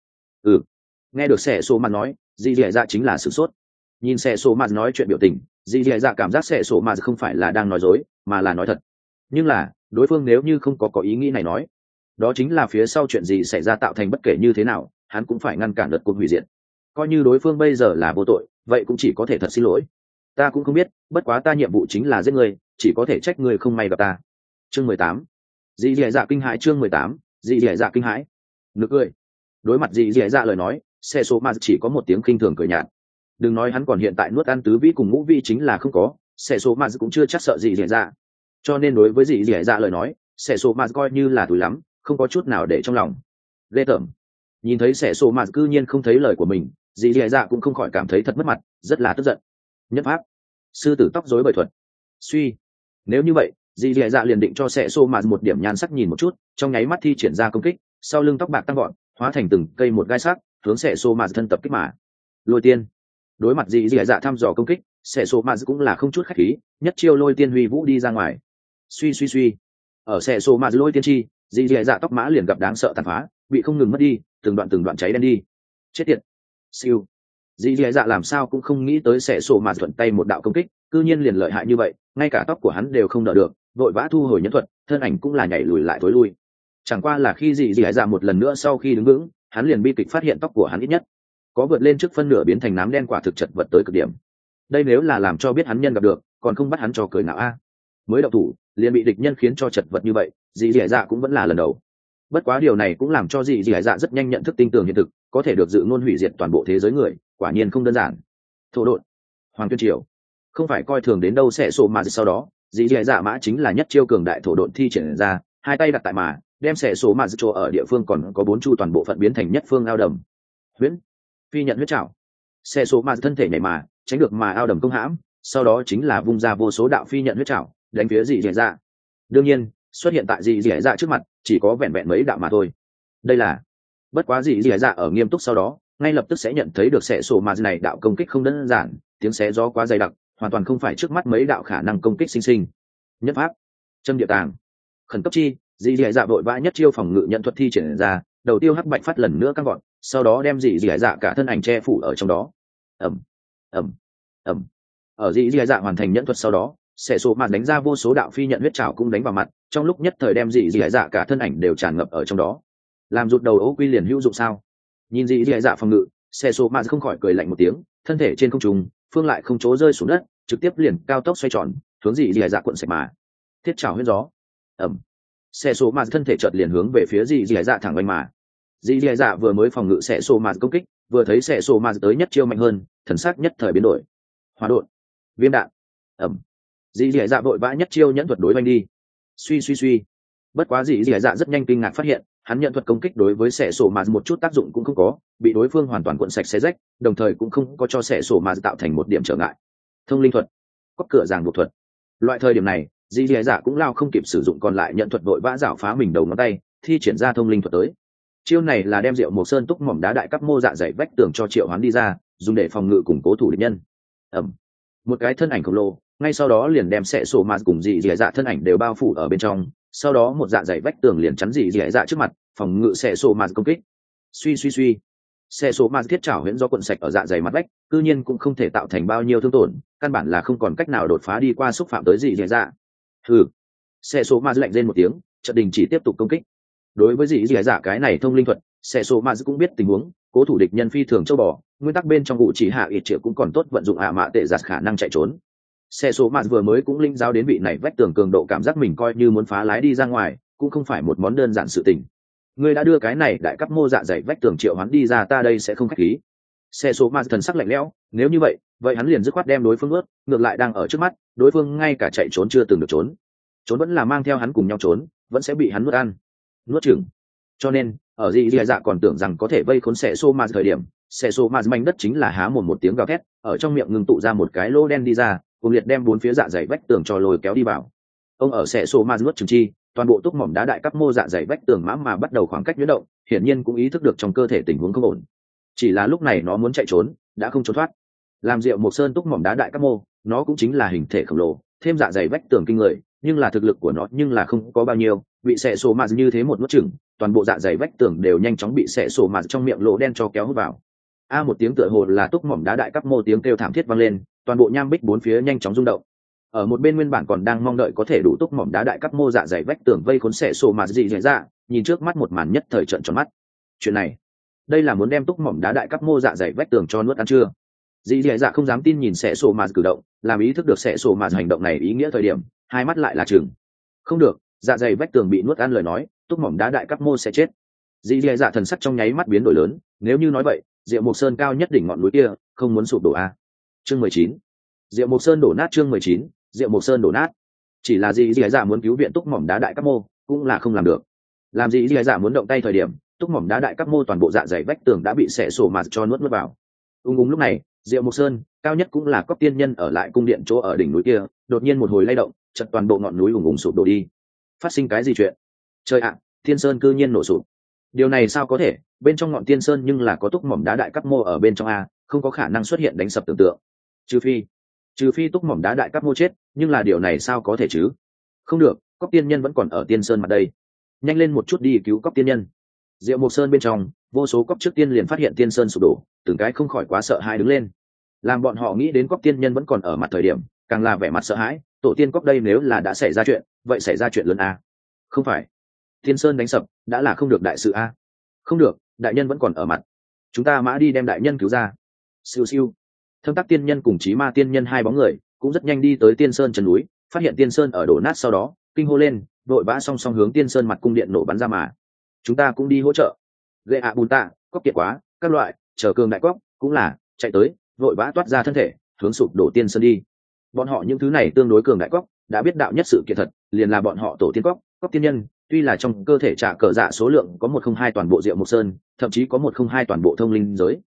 Nghe được sẽ số mặt nói, dì dì dạ chính là sửng sốt. Nhìn sẽ số mặt nói chuyện biểu tình, dì dì dạ cảm giác sẽ số mặt không phải là đang nói dối, mà là nói thật. Nhưng là đối phương nếu như không có ý nghĩ này nói, đó chính là phía sau chuyện gì xảy ra tạo thành bất kể như thế nào, hắn cũng phải ngăn cản đợt cuộc hủy diệt. Coi như đối phương bây giờ là vô tội, vậy cũng chỉ có thể thật xin lỗi. Ta cũng không biết, bất quá ta nhiệm vụ chính là giết người, chỉ có thể trách người không may gặp ta. Chương 18. Dì dì dạ kinh hãi. Chương 18. Dì dì dạ kinh hãi. Nực cười. Đối mặt dì dì dạ lời nói, xe số mà chỉ có một tiếng khinh thường cười nhạt. Đừng nói hắn còn hiện tại nuốt ăn tứ vĩ cùng ngũ vĩ chính là không có, xe số mà cũng chưa chắc sợ dì dì dạ. Cho nên đối với dì dì dạ lời nói, xe số mà coi như là tủi lắm, không có chút nào để trong lòng. Ghê tởm. Nhìn thấy xe số mà cư nhiên không thấy lời của mình, dì dì dạ cũng không khỏi cảm thấy thật mất mặt, rất là tức giận. Nhất pháp, sư tử tóc rối bời thuật. Suy. Nếu như vậy, dì dì dạ liền định cho xe số mà một điểm nhan sắc nhìn một chút, trong nháy mắt thi triển ra công kích, sau lưng tóc bạc tăng gọn, hóa thành từng cây một gai sắc, hướng sẽ số mà thân tập kích mà. Lôi tiên. Đối mặt dì dì dạ thăm dò công kích, sẽ số mà cũng là không chút khách khí, nhất chiêu lôi tiên huy vũ đi ra ngoài. Suy. Ở sẽ số mà lôi tiên chi, dì dì dạ tóc mã liền gặp đáng sợ tàn phá, bị không ngừng mất đi, từng đoạn cháy đen đi. Chết tiệt. Siêu. Dì dì dạ làm sao cũng không nghĩ tới sẽ số mà thuận tay một đạo công kích, cư nhiên liền lợi hại như vậy, ngay cả tóc của hắn đều không đỡ được, vội vã thu hồi nhẫn thuật, thân ảnh cũng là nhảy lùi lại tối lui. Chẳng qua là khi dì dì dạ một lần nữa sau khi đứng vững, hắn liền bi kịch phát hiện tóc của hắn ít nhất có vượt lên trước phân nửa biến thành nám đen, quả thực chật vật tới cực điểm. Đây nếu là làm cho biết hắn nhân gặp được, còn không bắt hắn cho cười nào a. Mới động thủ liền bị địch nhân khiến cho chật vật như vậy, dì dì dạ cũng vẫn là lần đầu. Bất quá điều này cũng làm cho dì dì dạ rất nhanh nhận thức tinh tường hiện thực, có thể được dự ngôn hủy diệt toàn bộ thế giới người, quả nhiên không đơn giản. Thổ độn, Hoàng Tuyên Triều, không phải coi thường đến đâu sẽ sổ mà sau đó, dì dì dạ mã chính là nhất chiêu cường đại thổ độn thi triển ra, hai tay đặt tại mà đem xẻ số mà chỗ ở địa phương còn có 4 chu toàn bộ phận biến thành nhất phương ao đầm huyễn. phi nhận huyết trảo. Xe số ma thân thể nhảy mà tránh được mà ao đầm công hãm, sau đó chính là vung ra vô số đạo phi nhận huyết trảo đánh phía dị dẻ dạ. Đương nhiên xuất hiện tại dị dẻ dạ trước mặt chỉ có vẹn vẹn mấy đạo mà thôi. Đây là bất quá dị dẻ dạ ở nghiêm túc sau đó ngay lập tức sẽ nhận thấy được xe số ma này đạo công kích không đơn giản, tiếng xé gió quá dày đặc, hoàn toàn không phải trước mắt mấy đạo khả năng công kích sinh sinh. Nhất pháp châm địa tàng khẩn cấp chi, dị dẻ dạ vội vã nhất chiêu phòng ngự nhận thuật thi triển ra, đầu tiêu hắc bạch phát lần nữa căng gọn, sau đó đem dị dẻ dạ cả thân ảnh che phủ ở trong đó. ầm ầm ầm. Ở dị dẻ dạ hoàn thành nhận thuật sau đó, sẽ số mạn đánh ra vô số đạo phi nhận huyết trảo cũng đánh vào mặt, trong lúc nhất thời đem dị dẻ dạ cả thân ảnh đều tràn ngập ở trong đó. Làm rụt đầu ấu quy liền hữu dụng sao? Nhìn dị dẻ dạ phòng ngự, sẽ số mạn không khỏi cười lạnh một tiếng, thân thể trên không trung phương lại không chỗ rơi xuống đất, trực tiếp liền cao tốc xoay tròn hướng dị dẻ dạ cuộn sạch mà. Thiết trảo huyết gió. ầm. Xe số mạt thân thể chợt liền hướng về phía dị dẻ dạ thẳng oanh mà. Dị dẻ dạ vừa mới phòng ngự xe số mạt công kích, vừa thấy xe số mạt tới nhất chiêu mạnh hơn, thần sắc nhất thời biến đổi. Hỏa độn, viêm đạn. ầm. Dị dẻ dạ vội vã nhất chiêu nhẫn thuật đối oanh đi. Suy. Bất quá dị dẻ dạ rất nhanh kinh ngạc phát hiện, hắn nhận thuật công kích đối với xe số mạt một chút tác dụng cũng không có, bị đối phương hoàn toàn cuộn sạch xé rách, đồng thời cũng không có cho xe số mạt tạo thành một điểm trở ngại. Thông linh thuật, có cửa giảng buộc thuật. Loại thời điểm này dì dì dạ cũng lao không kịp sử dụng còn lại nhận thuật vội vã rảo phá mình đầu ngón tay thi triển ra thông linh thuật tới. Chiêu này là đem rượu mộc sơn túc mỏm đá đại cấp mô dạ dày vách tường cho triệu hoán đi ra, dùng để phòng ngự củng cố thủ địch nhân. ẩm Một cái thân ảnh khổng lồ ngay sau đó liền đem xẻ sổ mạt cùng dì dì dạ thân ảnh đều bao phủ ở bên trong, sau đó một dạ dày vách tường liền chắn dì dì dạ trước mặt phòng ngự xẻ sổ mạt công kích. Suy xe số ma thiết trảo huyễn do cuộn sạch ở dạ dày mặt vách, cư nhiên cũng không thể tạo thành bao nhiêu thương tổn, căn bản là không còn cách nào đột phá đi qua xúc phạm tới dị dẻ dạ. Xe số ma lạnh lên một tiếng, trận đình chỉ tiếp tục công kích. Đối với dị dẻ dạ cái này thông linh thuật, xe số ma cũng biết tình huống, cố thủ địch nhân phi thường châu bò, nguyên tắc bên trong vụ chỉ hạ ít triệu cũng còn tốt vận dụng mạ tệ giặt khả năng chạy trốn. Xe số ma vừa mới cũng linh giáo đến vị này vách tường cường độ, cảm giác mình coi như muốn phá lái đi ra ngoài cũng không phải một món đơn giản sự tình. Ngươi đã đưa cái này đại cấp mô dạ dày vách tường triệu hoán đi ra, ta đây sẽ không khách khí. Xe số ma thần sắc lạnh lẽo, nếu như vậy hắn liền dứt khoát đem đối phương ướt, ngược lại đang ở trước mắt, đối phương ngay cả chạy trốn chưa từng được trốn vẫn là mang theo hắn cùng nhau trốn, vẫn sẽ bị hắn nuốt chửng. Cho nên ở dị dạ còn tưởng rằng có thể vây khốn xe số ma thời điểm, xe số ma mảnh đất chính là há mồm một tiếng gào thét, ở trong miệng ngừng tụ ra một cái lỗ đen đi ra, cùng liệt đem bốn phía dạ dày vách tường cho lôi kéo đi vào. Ông ở xe số ma nuốt chửng chi, toàn bộ túc mỏm đá đại cấp mô dạ dày vách tường mà bắt đầu khoảng cách nhuyễn động, hiển nhiên cũng ý thức được trong cơ thể tình huống không ổn. Chỉ là lúc này nó muốn chạy trốn đã không trốn thoát. Làm rượu mộc sơn túc mỏm đá đại cấp mô, nó cũng chính là hình thể khổng lồ, thêm dạ dày vách tường kinh người, nhưng là thực lực của nó nhưng là không có bao nhiêu, bị xẻ sổ mạt như thế một nuốt chửng, toàn bộ dạ dày vách tường đều nhanh chóng bị xẻ sổ mạt trong miệng lỗ đen cho kéo hút vào. Một tiếng tựa hồ là túc mỏm đá đại cấp mô tiếng kêu thảm thiết vang lên, toàn bộ nham bích bốn phía nhanh chóng rung động. Ở một bên nguyên bản còn đang mong đợi có thể đủ túc mỏm đá đại cấp mô dạ dày vách tường vây khốn xẻ sổ mạt dị dẻ dạ, nhìn trước mắt một màn nhất thời trợn tròn mắt. Chuyện này, đây là muốn đem túc mỏm đá đại cấp mô dạ dày vách tường cho nuốt ăn chưa? Dị dẻ dạ không dám tin nhìn xẻ sổ mạt cử động, làm ý thức được xẻ sổ mạt hành động này ý nghĩa thời điểm, hai mắt lại là chừng. Không được, dạ dày vách tường bị nuốt ăn lời nói, túc mỏm đá đại cấp mô sẽ chết. Dị dẻ dạ thần sắc trong nháy mắt biến đổi lớn, nếu như nói vậy, Diệu Mộc Sơn cao nhất đỉnh ngọn núi kia, không muốn sụp đổ a. Chương 19. Diệu Mộc Sơn đổ nát. Chương 19. Diệu Mộc Sơn đổ nát. Chỉ là dị dẻ dạ muốn cứu viện túc mỏm đá đại cấp mô, cũng là không làm được. Làm dị dẻ dạ muốn động tay thời điểm, túc mỏm đá đại cấp mô toàn bộ dạ dày vách tường đã bị xẻ sổ mạt cho nuốt vào. Lúc này, Diệu Mộc Sơn cao nhất cũng là Cóc Tiên Nhân ở lại cung điện chỗ ở đỉnh núi kia, đột nhiên một hồi lay động, chợt toàn bộ ngọn núi sụp đổ đi. Phát sinh cái gì chuyện? Trời ạ, Thiên Sơn cư nhiên nổ sụp. Điều này sao có thể? Bên trong ngọn Tiên Sơn nhưng là có túc mỏm đá đại cấp mô ở bên trong a, không có khả năng xuất hiện đánh sập tưởng tượng. Trừ phi túc mỏm đá đại cấp mô chết, nhưng là điều này sao có thể chứ? Không được, Cóc Tiên Nhân vẫn còn ở Tiên Sơn mặt đây. Nhanh lên một chút đi cứu Cóc Tiên Nhân. Diệu Mộc Sơn bên trong, vô số cóc trước tiên liền phát hiện Tiên Sơn sụp đổ, từng cái không khỏi quá sợ hãi đứng lên. Làm bọn họ nghĩ đến Cóc Tiên Nhân vẫn còn ở mặt thời điểm, càng là vẻ mặt sợ hãi, tổ tiên cóc đây nếu là đã xảy ra chuyện, vậy xảy ra chuyện lớn a. Không phải, Tiên Sơn đánh sập, đã là không được đại sự a. Không được, đại nhân vẫn còn ở mặt. Chúng ta mã đi đem đại nhân cứu ra. Siêu siêu. Thâm Tắc Tiên Nhân cùng Chí Ma Tiên Nhân hai bóng người, cũng rất nhanh đi tới Tiên Sơn chân núi, phát hiện Tiên Sơn ở đổ nát sau đó, kinh hô lên, vội vã song song hướng Tiên Sơn mặt cung điện nổ bắn ra mà. Chúng ta cũng đi hỗ trợ. Lệ ạ bùn tạ, cóc kiệt quá, các loại, chờ cường đại cóc, cũng là chạy tới, vội vã toát ra thân thể, hướng sụp đổ Tiên Sơn đi. Bọn họ những thứ này tương đối cường đại cóc, đã biết đạo nhất sự kiện thật, liền là bọn họ tổ tiên cóc, Cóc Tiên Nhân, tuy là trong cơ thể trả cờ dạ số lượng có 102 toàn bộ Diệu Mộc Sơn, thậm chí có 102 toàn bộ thông linh giới.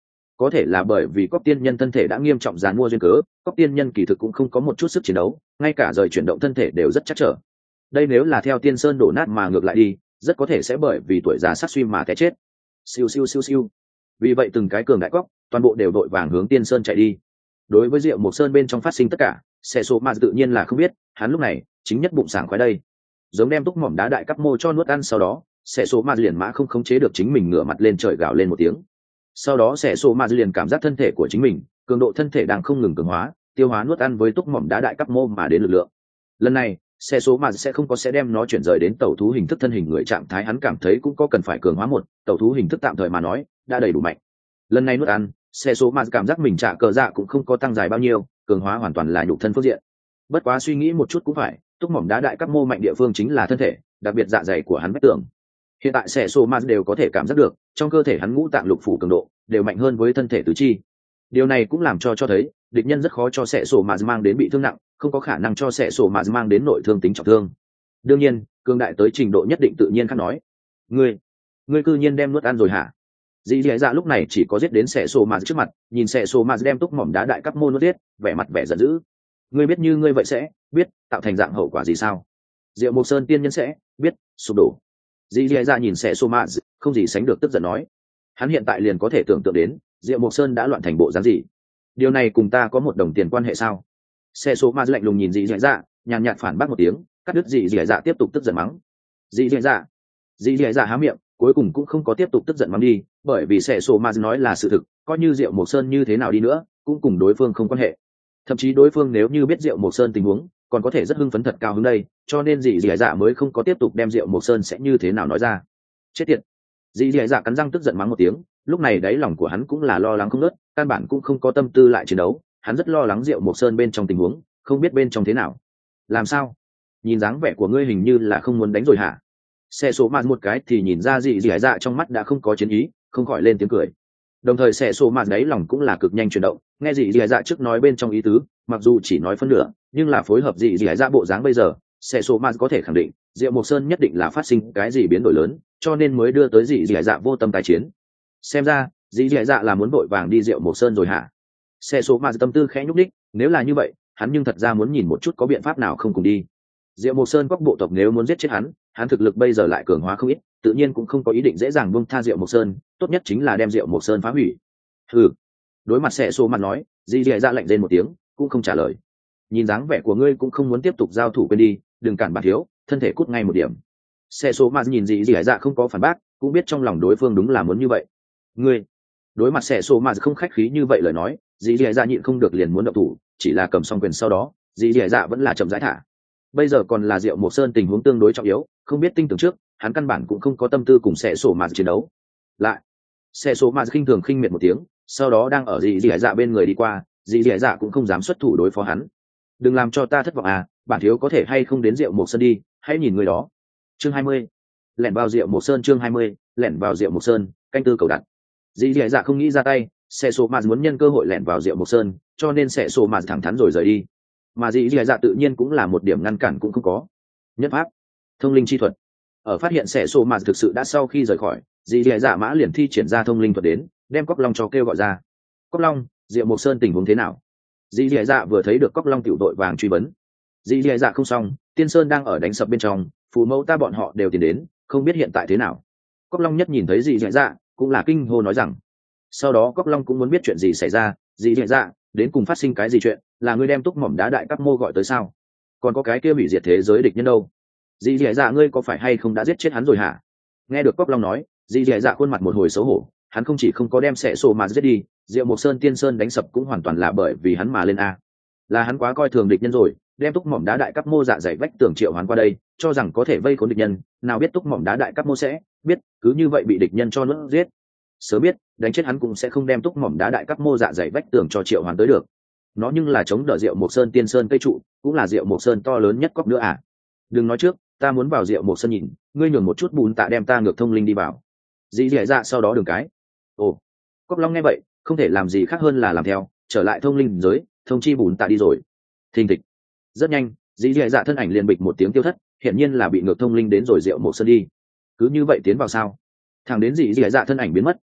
có thể là bởi vì cóc tiên nhân thân thể đã nghiêm trọng giàn mua duyên cớ, cóc tiên nhân kỳ thực cũng không có một chút sức chiến đấu, ngay cả rời chuyển động thân thể đều rất chắc trở. Đây nếu là theo tiên sơn đổ nát mà ngược lại đi, rất có thể sẽ bởi vì tuổi già sát suy mà té chết. Siêu siêu siêu siêu. Vì vậy từng cái cường đại cóc, toàn bộ đều đội vàng hướng tiên sơn chạy đi. Đối với Diệu Mộc Sơn bên trong phát sinh tất cả, Sẻ Sổ Mạt tự nhiên là không biết, hắn lúc này chính nhất bụng sảng khoái đây. Giống đem túc mỏm đá đại cấp mô cho nuốt ăn, sau đó Sẻ Sổ Mạt liền mã không khống chế được chính mình, ngửa mặt lên trời gào lên một tiếng. Sau đó Sẻ Sổ Mạt liền cảm giác thân thể của chính mình, cường độ thân thể đang không ngừng cường hóa, tiêu hóa nuốt ăn với túc mỏm đá đại cấp mô mà đến lực lượng. Lần này Sẻ Sổ Mạt sẽ không có sẽ đem nó chuyển rời đến tẩu thú hình thức thân hình người trạng thái, hắn cảm thấy cũng có cần phải cường hóa một tẩu thú hình thức tạm thời mà nói đã đầy đủ mạnh. Lần này nuốt ăn, Sẻ Sổ Mạt cảm giác mình trả cờ dạ cũng không có tăng dài bao nhiêu, cường hóa hoàn toàn là nhục thân phương diện. Bất quá suy nghĩ một chút cũng phải, túc mỏm đá đại cấp mô mạnh địa phương chính là thân thể, đặc biệt dạ dày của hắn vách tường. Hiện tại Sẻ Sổ Mạt đều có thể cảm giác được, trong cơ thể hắn ngũ tạng lục phủ cường độ đều mạnh hơn với thân thể tứ chi. Điều này cũng làm cho thấy địch nhân rất khó cho Sẻ Sổ Mạt mang đến bị thương nặng, không có khả năng cho Sẻ Sổ Mạt mang đến nội thương tính trọng thương. Đương nhiên, cường đại tới trình độ nhất định tự nhiên khác nói. Ngươi cư nhiên đem nuốt ăn rồi hả? Dì dì dạ lúc này chỉ có giết đến Sẻ Sổ Mạt trước mặt, nhìn Sẻ Sổ Mạt đem túc mỏm đá đại cấp mô nuốt giết, vẻ mặt vẻ giận dữ. Ngươi biết như ngươi vậy sẽ biết tạo thành dạng hậu quả gì sao? Diệu Mộc Sơn tiên nhân sẽ biết sụp đổ. Dì dì dạ nhìn Sẻ Sổ Mạt không gì sánh được tức giận nói, hắn hiện tại liền có thể tưởng tượng đến Diệu Mộc Sơn đã loạn thành bộ dáng gì. Điều này cùng ta có một đồng tiền quan hệ sao? Sẻ Sổ Mạt lạnh lùng nhìn dì dì dạ, nhàn nhạt phản bác một tiếng, cắt đứt dì dì dạ tiếp tục tức giận mắng. Dì dì dạ há miệng, cuối cùng cũng không có tiếp tục tức giận mắng đi, bởi vì Sẻ Sổ Mạt nói là sự thực, coi như Diệu Mộc Sơn như thế nào đi nữa cũng cùng đối phương không quan hệ. Thậm chí đối phương nếu như biết Diệu Mộc Sơn tình huống, còn có thể rất hưng phấn thật cao hứng đây, cho nên dì dì dạ mới không có tiếp tục đem Diệu Mộc Sơn sẽ như thế nào nói ra. Chết tiệt. Dì dì dạ cắn răng tức giận mắng một tiếng, lúc này đáy lòng của hắn cũng là lo lắng không ngớt, căn bản cũng không có tâm tư lại chiến đấu, hắn rất lo lắng Diệu Mộc Sơn bên trong tình huống, không biết bên trong thế nào. Làm sao? Nhìn dáng vẻ của ngươi hình như là không muốn đánh rồi hả? Sẻ Sổ Mạt một cái thì nhìn ra dì dì dạ trong mắt đã không có chiến ý, không khỏi lên tiếng cười. Đồng thời Sẻ Sổ Mạt đáy lòng cũng là cực nhanh chuyển động, nghe dì dì dạ trước nói bên trong ý tứ, mặc dù chỉ nói phân nửa, nhưng là phối hợp dì dì dạ bộ dáng bây giờ, Sẻ Sổ Mạt có thể khẳng định Diệu Mộc Sơn nhất định là phát sinh cái gì biến đổi lớn, cho nên mới đưa tới dì dì dạ vô tâm tái chiến. Xem ra dì dì dạ là muốn vội vàng đi Diệu Mộc Sơn rồi hả? Sẻ Sổ Mạt tâm tư khẽ nhúc đích, nếu là như vậy hắn nhưng thật ra muốn nhìn một chút có biện pháp nào không cùng đi. Diệu Mộc Sơn các bộ tộc nếu muốn giết chết hắn thực lực bây giờ lại cường hóa không ít, tự nhiên cũng không có ý định dễ dàng buông tha Diệu Mộc Sơn, tốt nhất chính là đem Diệu Mộc Sơn phá hủy. Đối mặt Sẻ Sổ Mạt nói, dì dì dạ lạnh lên một tiếng, cũng không trả lời. Nhìn dáng vẻ của ngươi cũng không muốn tiếp tục giao thủ, quên đi, đừng cản bản thiếu, thân thể cút ngay một điểm. Sẻ Sổ Mạt nhìn dì dì dạ không có phản bác, cũng biết trong lòng đối phương đúng là muốn như vậy. Ngươi đối mặt Sẻ Sổ Mạt không khách khí như vậy lời nói, dì dì dạ nhịn không được liền muốn động thủ, chỉ là cầm xong quyền sau đó dì dì dạ vẫn là chậm rãi thả. Bây giờ còn là Diệu Mộc Sơn tình huống tương đối trọng yếu, không biết tinh tưởng trước, hắn căn bản cũng không có tâm tư cùng Sẻ Sổ Mạt chiến đấu. Lại Sẻ Sổ Mạt khinh thường khinh miệt một tiếng, sau đó đang ở dì dì dạ bên người đi qua, dì dì dạ cũng không dám xuất thủ đối phó hắn. Đừng làm cho ta thất vọng à, bản thiếu có thể hay không đến Diệu Mộc Sơn đi, hãy nhìn người đó. Chương 20. Lẻn vào Diệu Mộc Sơn. Chương 20. Lẻn vào Diệu Mộc Sơn, canh tư cầu đặt. Dì dì dạ không nghĩ ra tay, Sẻ Sổ Mạt muốn nhân cơ hội lẻn vào Diệu Mộc Sơn, cho nên Sẻ Sổ Mạt thẳng thắn rồi rời đi. Mà dì dì dạ tự nhiên cũng là một điểm ngăn cản cũng không có. Nhất pháp thông linh chi thuật. Ở phát hiện Sẻ Sổ Mạt thực sự đã sau khi rời khỏi, dì dì dạ mã liền thi triển ra thông linh thuật đến, đem Cóc Long cho kêu gọi ra. Cóc Long, Diệu Mộc Sơn tình huống thế nào? Dì dì dạ vừa thấy được Cóc Long tiểu đội vàng truy vấn. Dì dì dạ không xong, Tiên Sơn đang ở đánh sập bên trong, phù mẫu ta bọn họ đều tiến đến, không biết hiện tại thế nào. Cóc Long nhất nhìn thấy dì dì dạ cũng là kinh hô nói rằng. Sau đó Cóc Long cũng muốn biết chuyện gì xảy ra. Dì dì dạ, đến cùng phát sinh cái gì chuyện, là ngươi đem túc mỏm đá đại cấp mô gọi tới sao? Còn có cái kia hủy diệt thế giới địch nhân đâu? Dì dì dạ ngươi có phải hay không đã giết chết hắn rồi hả? Nghe được Cóc Long nói, dì dì dạ khuôn mặt một hồi xấu hổ, hắn không chỉ không có đem Sẻ Sổ Mạt giết đi, Diệu Mộc Sơn Tiên Sơn đánh sập cũng hoàn toàn là bởi vì hắn mà lên a. Là hắn quá coi thường địch nhân rồi, đem túc mỏm đá đại cấp mô dạ dày vách tường triệu hoán qua đây, cho rằng có thể vây khốn địch nhân, nào biết túc mỏm đá đại cấp mô sẽ biết, cứ như vậy bị địch nhân cho nuốt giết. Sớm biết, đánh chết hắn cũng sẽ không đem túc mỏm đá đại cấp mô dạ dày vách tường cho triệu hoán tới được. Nó nhưng là chống đỡ Diệu Mộc Sơn Tiên Sơn cây trụ, cũng là Diệu Mộc Sơn to lớn nhất cóc nữa à. Đừng nói trước, ta muốn vào Diệu Mộc Sơn nhìn, ngươi nhường một chút bùn tạ đem ta ngược thông linh đi vào. Dì dì dạ sau đó đường cái. Ồ, Cóc Long nghe vậy không thể làm gì khác hơn là làm theo, trở lại thông linh giới, thông chi bùn tạ đi rồi. Thình thịch. Rất nhanh, dì dì dạ thân ảnh liền bịch một tiếng tiêu thất, hiển nhiên là bị ngược thông linh đến rồi Diệu Mộc Sơn đi. Cứ như vậy tiến vào sao? Thẳng đến dì dì dạ thân ảnh biến mất,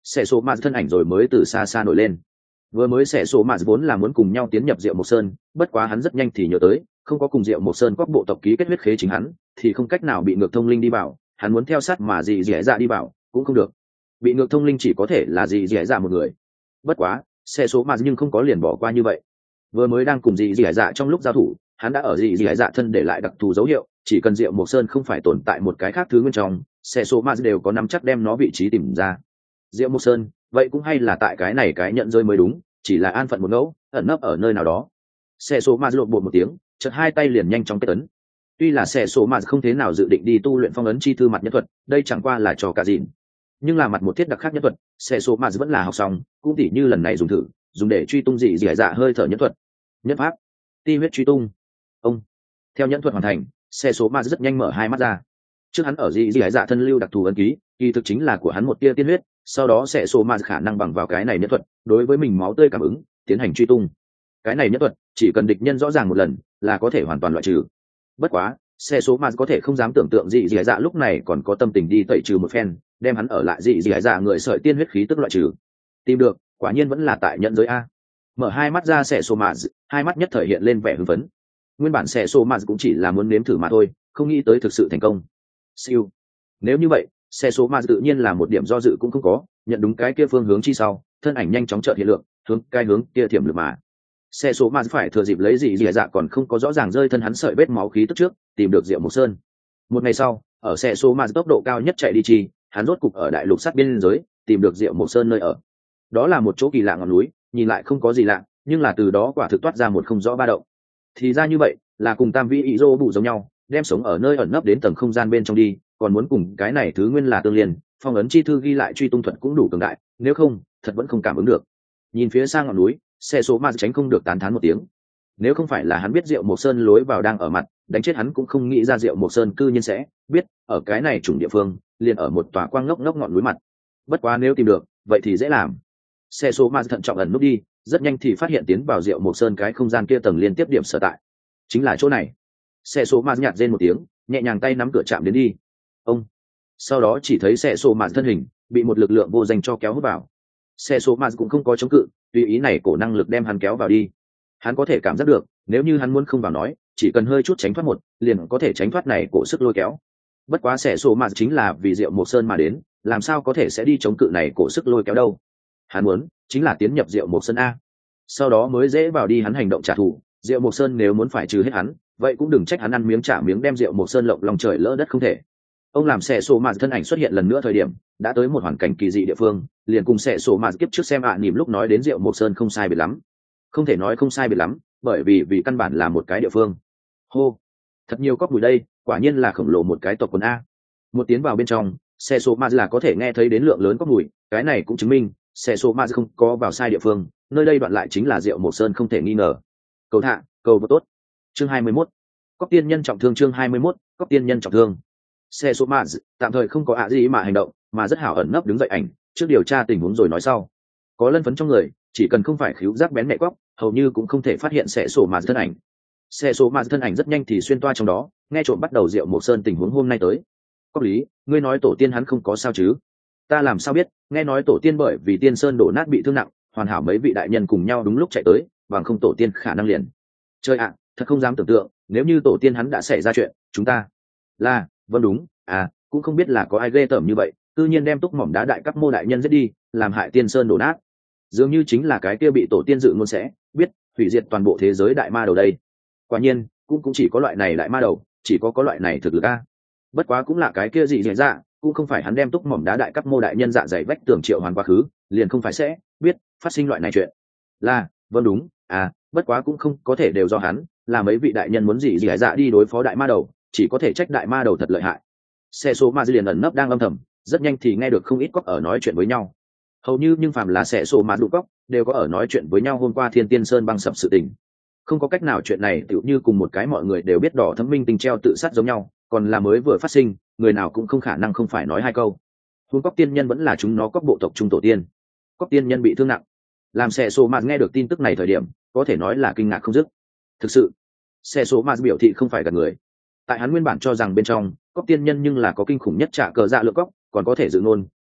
Sẽ số mà thân ảnh rồi mới từ xa xa nổi lên. Vừa mới Sẽ số mà vốn là muốn cùng nhau tiến nhập Diệu Mộc Sơn, bất quá hắn rất nhanh thì nhớ tới, không có cùng Diệu Mộc Sơn các bộ tộc ký kết huyết khế chính hắn, thì không cách nào bị ngược thông linh đi vào, hắn muốn theo sát mà gì dẻ dạ đi vào, cũng không được. Bị ngược thông linh chỉ có thể là gì dẻ dạ một người. Bất quá, Sẽ số mà nhưng không có liền bỏ qua như vậy. Vừa mới đang cùng gì dẻ dạ trong lúc giao thủ, hắn đã ở gì dẻ dạ thân để lại đặc thù dấu hiệu, chỉ cần Diệu Mộc Sơn không phải tồn tại một cái khác thứ bên trong, Sẽ số mà đều có nắm chắc đem nó vị trí tìm ra. Diệu Mộc Sơn, vậy cũng hay là tại cái này cái nhận rơi mới đúng, chỉ là an phận một ngẫu, ẩn nấp ở nơi nào đó. Xe số ma lộn bột một tiếng, chợt hai tay liền nhanh chóng kết ấn. Tuy là xe số ma không thế nào dự định đi tu luyện phong ấn chi thư mặt nhất thuật, đây chẳng qua là trò cả dịn. Nhưng là mặt một thiết đặc khác nhất thuật, xe số ma vẫn là học xong, cũng tỉ như lần này dùng thử, dùng để truy tung dị dạ hơi thở nhất thuật. Nhất pháp, ti huyết truy tung. Ông, theo nhất thuật hoàn thành, xe số ma rất nhanh mở hai mắt ra. Trước hắn ở dị dạ thân lưu đặc thù ấn ký, kỳ thực chính là của hắn một tia tiên huyết, sau đó sẽ số ma khả năng bằng vào cái này nhất thuật đối với mình máu tươi cảm ứng tiến hành truy tung. Cái này nhất thuật chỉ cần địch nhân rõ ràng một lần là có thể hoàn toàn loại trừ. Bất quá sẽ số ma có thể không dám tưởng tượng dị dạ lúc này còn có tâm tình đi tẩy trừ một phen, đem hắn ở lại dị dạ người sợi tiên huyết khí tức loại trừ. Tìm được, quả nhiên vẫn là tại nhận giới a. Mở hai mắt ra sẽ số ma, hai mắt nhất thời hiện lên vẻ hưng phấn. Nguyên bản sẽ số ma cũng chỉ là muốn nếm thử mà thôi, không nghĩ tới thực sự thành công. Siêu. Nếu như vậy, xe số ma tự nhiên là một điểm do dự cũng không có, nhận đúng cái kia phương hướng chi sau, thân ảnh nhanh chóng chợt hiện lượng, hướng cái hướng kia thiểm lực mà. Xe số ma phải thừa dịp lấy gì dạ còn không có rõ ràng rơi thân hắn sợi vết máu khí tức trước, tìm được Diệu Mộc Sơn. Một ngày sau, ở xe số ma tốc độ cao nhất chạy đi chi, hắn rốt cục ở đại lục sát biên giới, tìm được Diệu Mộc Sơn nơi ở. Đó là một chỗ kỳ lạ ngọn núi, nhìn lại không có gì lạ, nhưng là từ đó quả thực toát ra một không rõ ba động. Thì ra như vậy, là cùng Tam Vi Ý Dô bụ giống nhau, đem sống ở nơi ẩn nấp đến tầng không gian bên trong đi, còn muốn cùng cái này thứ nguyên là tương liên, phong ấn chi thư ghi lại truy tung thuật cũng đủ cường đại, nếu không thật vẫn không cảm ứng được. Nhìn phía xa ngọn núi, xe số ma tránh không được tán thán một tiếng. Nếu không phải là hắn biết Diệu Mộc Sơn lối vào đang ở mặt, đánh chết hắn cũng không nghĩ ra Diệu Mộc Sơn cư nhiên sẽ biết ở cái này chủng địa phương, liền ở một tòa quang ngốc ngốc ngọn núi mặt. Bất quá nếu tìm được, vậy thì dễ làm. Xe số ma thận trọng ẩn núp đi, rất nhanh thì phát hiện tiến vào Diệu Mộc Sơn cái không gian kia tầng liên tiếp điểm sở tại, chính là chỗ này. Xe số ma nhạt rên một tiếng, nhẹ nhàng tay nắm cửa chạm đến đi. Ông, sau đó chỉ thấy xe số ma thân hình bị một lực lượng vô danh cho kéo hút vào. Xe số ma cũng không có chống cự, tùy ý này cổ năng lực đem hắn kéo vào đi. Hắn có thể cảm giác được, nếu như hắn muốn không vào nói, chỉ cần hơi chút tránh thoát một, liền có thể tránh thoát này cổ sức lôi kéo. Bất quá xe số ma chính là vì Diệu Mộc Sơn mà đến, làm sao có thể sẽ đi chống cự này cổ sức lôi kéo đâu. Hắn muốn chính là tiến nhập Diệu Mộc Sơn a, sau đó mới dễ vào đi hắn hành động trả thù. Diệu Mộc Sơn nếu muốn phải trừ hết hắn, vậy cũng đừng trách hắn ăn miếng trả miếng đem Diệu Mộc Sơn lộng lòng trời lỡ đất không thể. Ông làm xe sổ mạt thân ảnh xuất hiện lần nữa thời điểm, đã tới một hoàn cảnh kỳ dị địa phương, liền cùng xe sổ mạt kiếp trước xem nỉm lúc nói đến Diệu Mộc Sơn không sai biệt lắm. Không thể nói không sai biệt lắm, bởi vì căn bản là một cái địa phương. Hô, thật nhiều cóc mùi đây, quả nhiên là khổng lồ một cái tộc quần a. Một tiến vào bên trong, xe sổ mạt là có thể nghe thấy đến lượng lớn cóc mùi, cái này cũng chứng minh xe sổ mạt không có vào sai địa phương, nơi đây đoạn lại chính là Diệu Mộc Sơn không thể nghi ngờ. Cầu thạ, cầu vô tốt. Chương 21. Cóc tiên nhân trọng thương. Chương 21. Cóc tiên nhân trọng thương. Xe số ma tạm thời không có gì mà hành động, mà rất hảo ẩn nấp đứng dậy ảnh, trước điều tra tình huống rồi nói sau. Có lân phấn trong người, chỉ cần không phải khíu giác bén mẹ cóc, hầu như cũng không thể phát hiện xe số ma thân ảnh. Xe số ma thân ảnh rất nhanh thì xuyên toa trong đó, nghe trộm bắt đầu Diệu Mộc Sơn tình huống hôm nay tới. Cóc lý, ngươi nói tổ tiên hắn không có sao chứ? Ta làm sao biết? Nghe nói tổ tiên bởi vì tiên sơn đổ nát bị thương nặng, hoàn hảo mấy vị đại nhân cùng nhau đúng lúc chạy tới, bằng không tổ tiên khả năng liền. Chơi ạ, thật không dám tưởng tượng, nếu như tổ tiên hắn đã xảy ra chuyện, chúng ta là, vâng đúng, cũng không biết là có ai ghê tởm như vậy, tự nhiên đem túc mỏm đá đại các mô đại nhân giết đi, làm hại tiên sơn đổ nát. Dường như chính là cái kia bị tổ tiên dự ngôn sẽ biết hủy diệt toàn bộ thế giới đại ma đầu đây. Quả nhiên, cũng chỉ có loại này đại ma đầu, chỉ có loại này thực lực a. Bất quá cũng là cái kia gì dễ dạ, cũng không phải hắn đem túc mỏm đá đại các mô đại nhân dạ dày vách tường triệu hoàn quá khứ, liền không phải sẽ biết phát sinh loại này chuyện. Là, vâng đúng, bất quá cũng không có thể đều do hắn, là mấy vị đại nhân muốn gì dạ đi đối phó đại ma đầu, chỉ có thể trách đại ma đầu thật lợi hại. Xe số ma liền ẩn nấp đang âm thầm, rất nhanh thì nghe được không ít cóc ở nói chuyện với nhau. Hầu như nhưng phàm là xe số ma đủ cóc đều có ở nói chuyện với nhau hôm qua Thiên Tiên Sơn băng sập sự tình. Không có cách nào, chuyện này tựu như cùng một cái mọi người đều biết đỏ thấm minh tình treo tự sát giống nhau, còn là mới vừa phát sinh, người nào cũng không khả năng không phải nói hai câu. Huống cóc tiên nhân vẫn là chúng nó cóc bộ tộc trung tổ tiên. Cóc tiên nhân bị thương nặng, làm xe số ma nghe được tin tức này thời điểm, có thể nói là kinh ngạc không dứt. Thực sự, xe số ma biểu thị không phải gạt người. Tại hắn nguyên bản cho rằng bên trong cóc tiên nhân nhưng là có kinh khủng nhất trả cờ dạ lượng cóc, còn có thể dự ngôn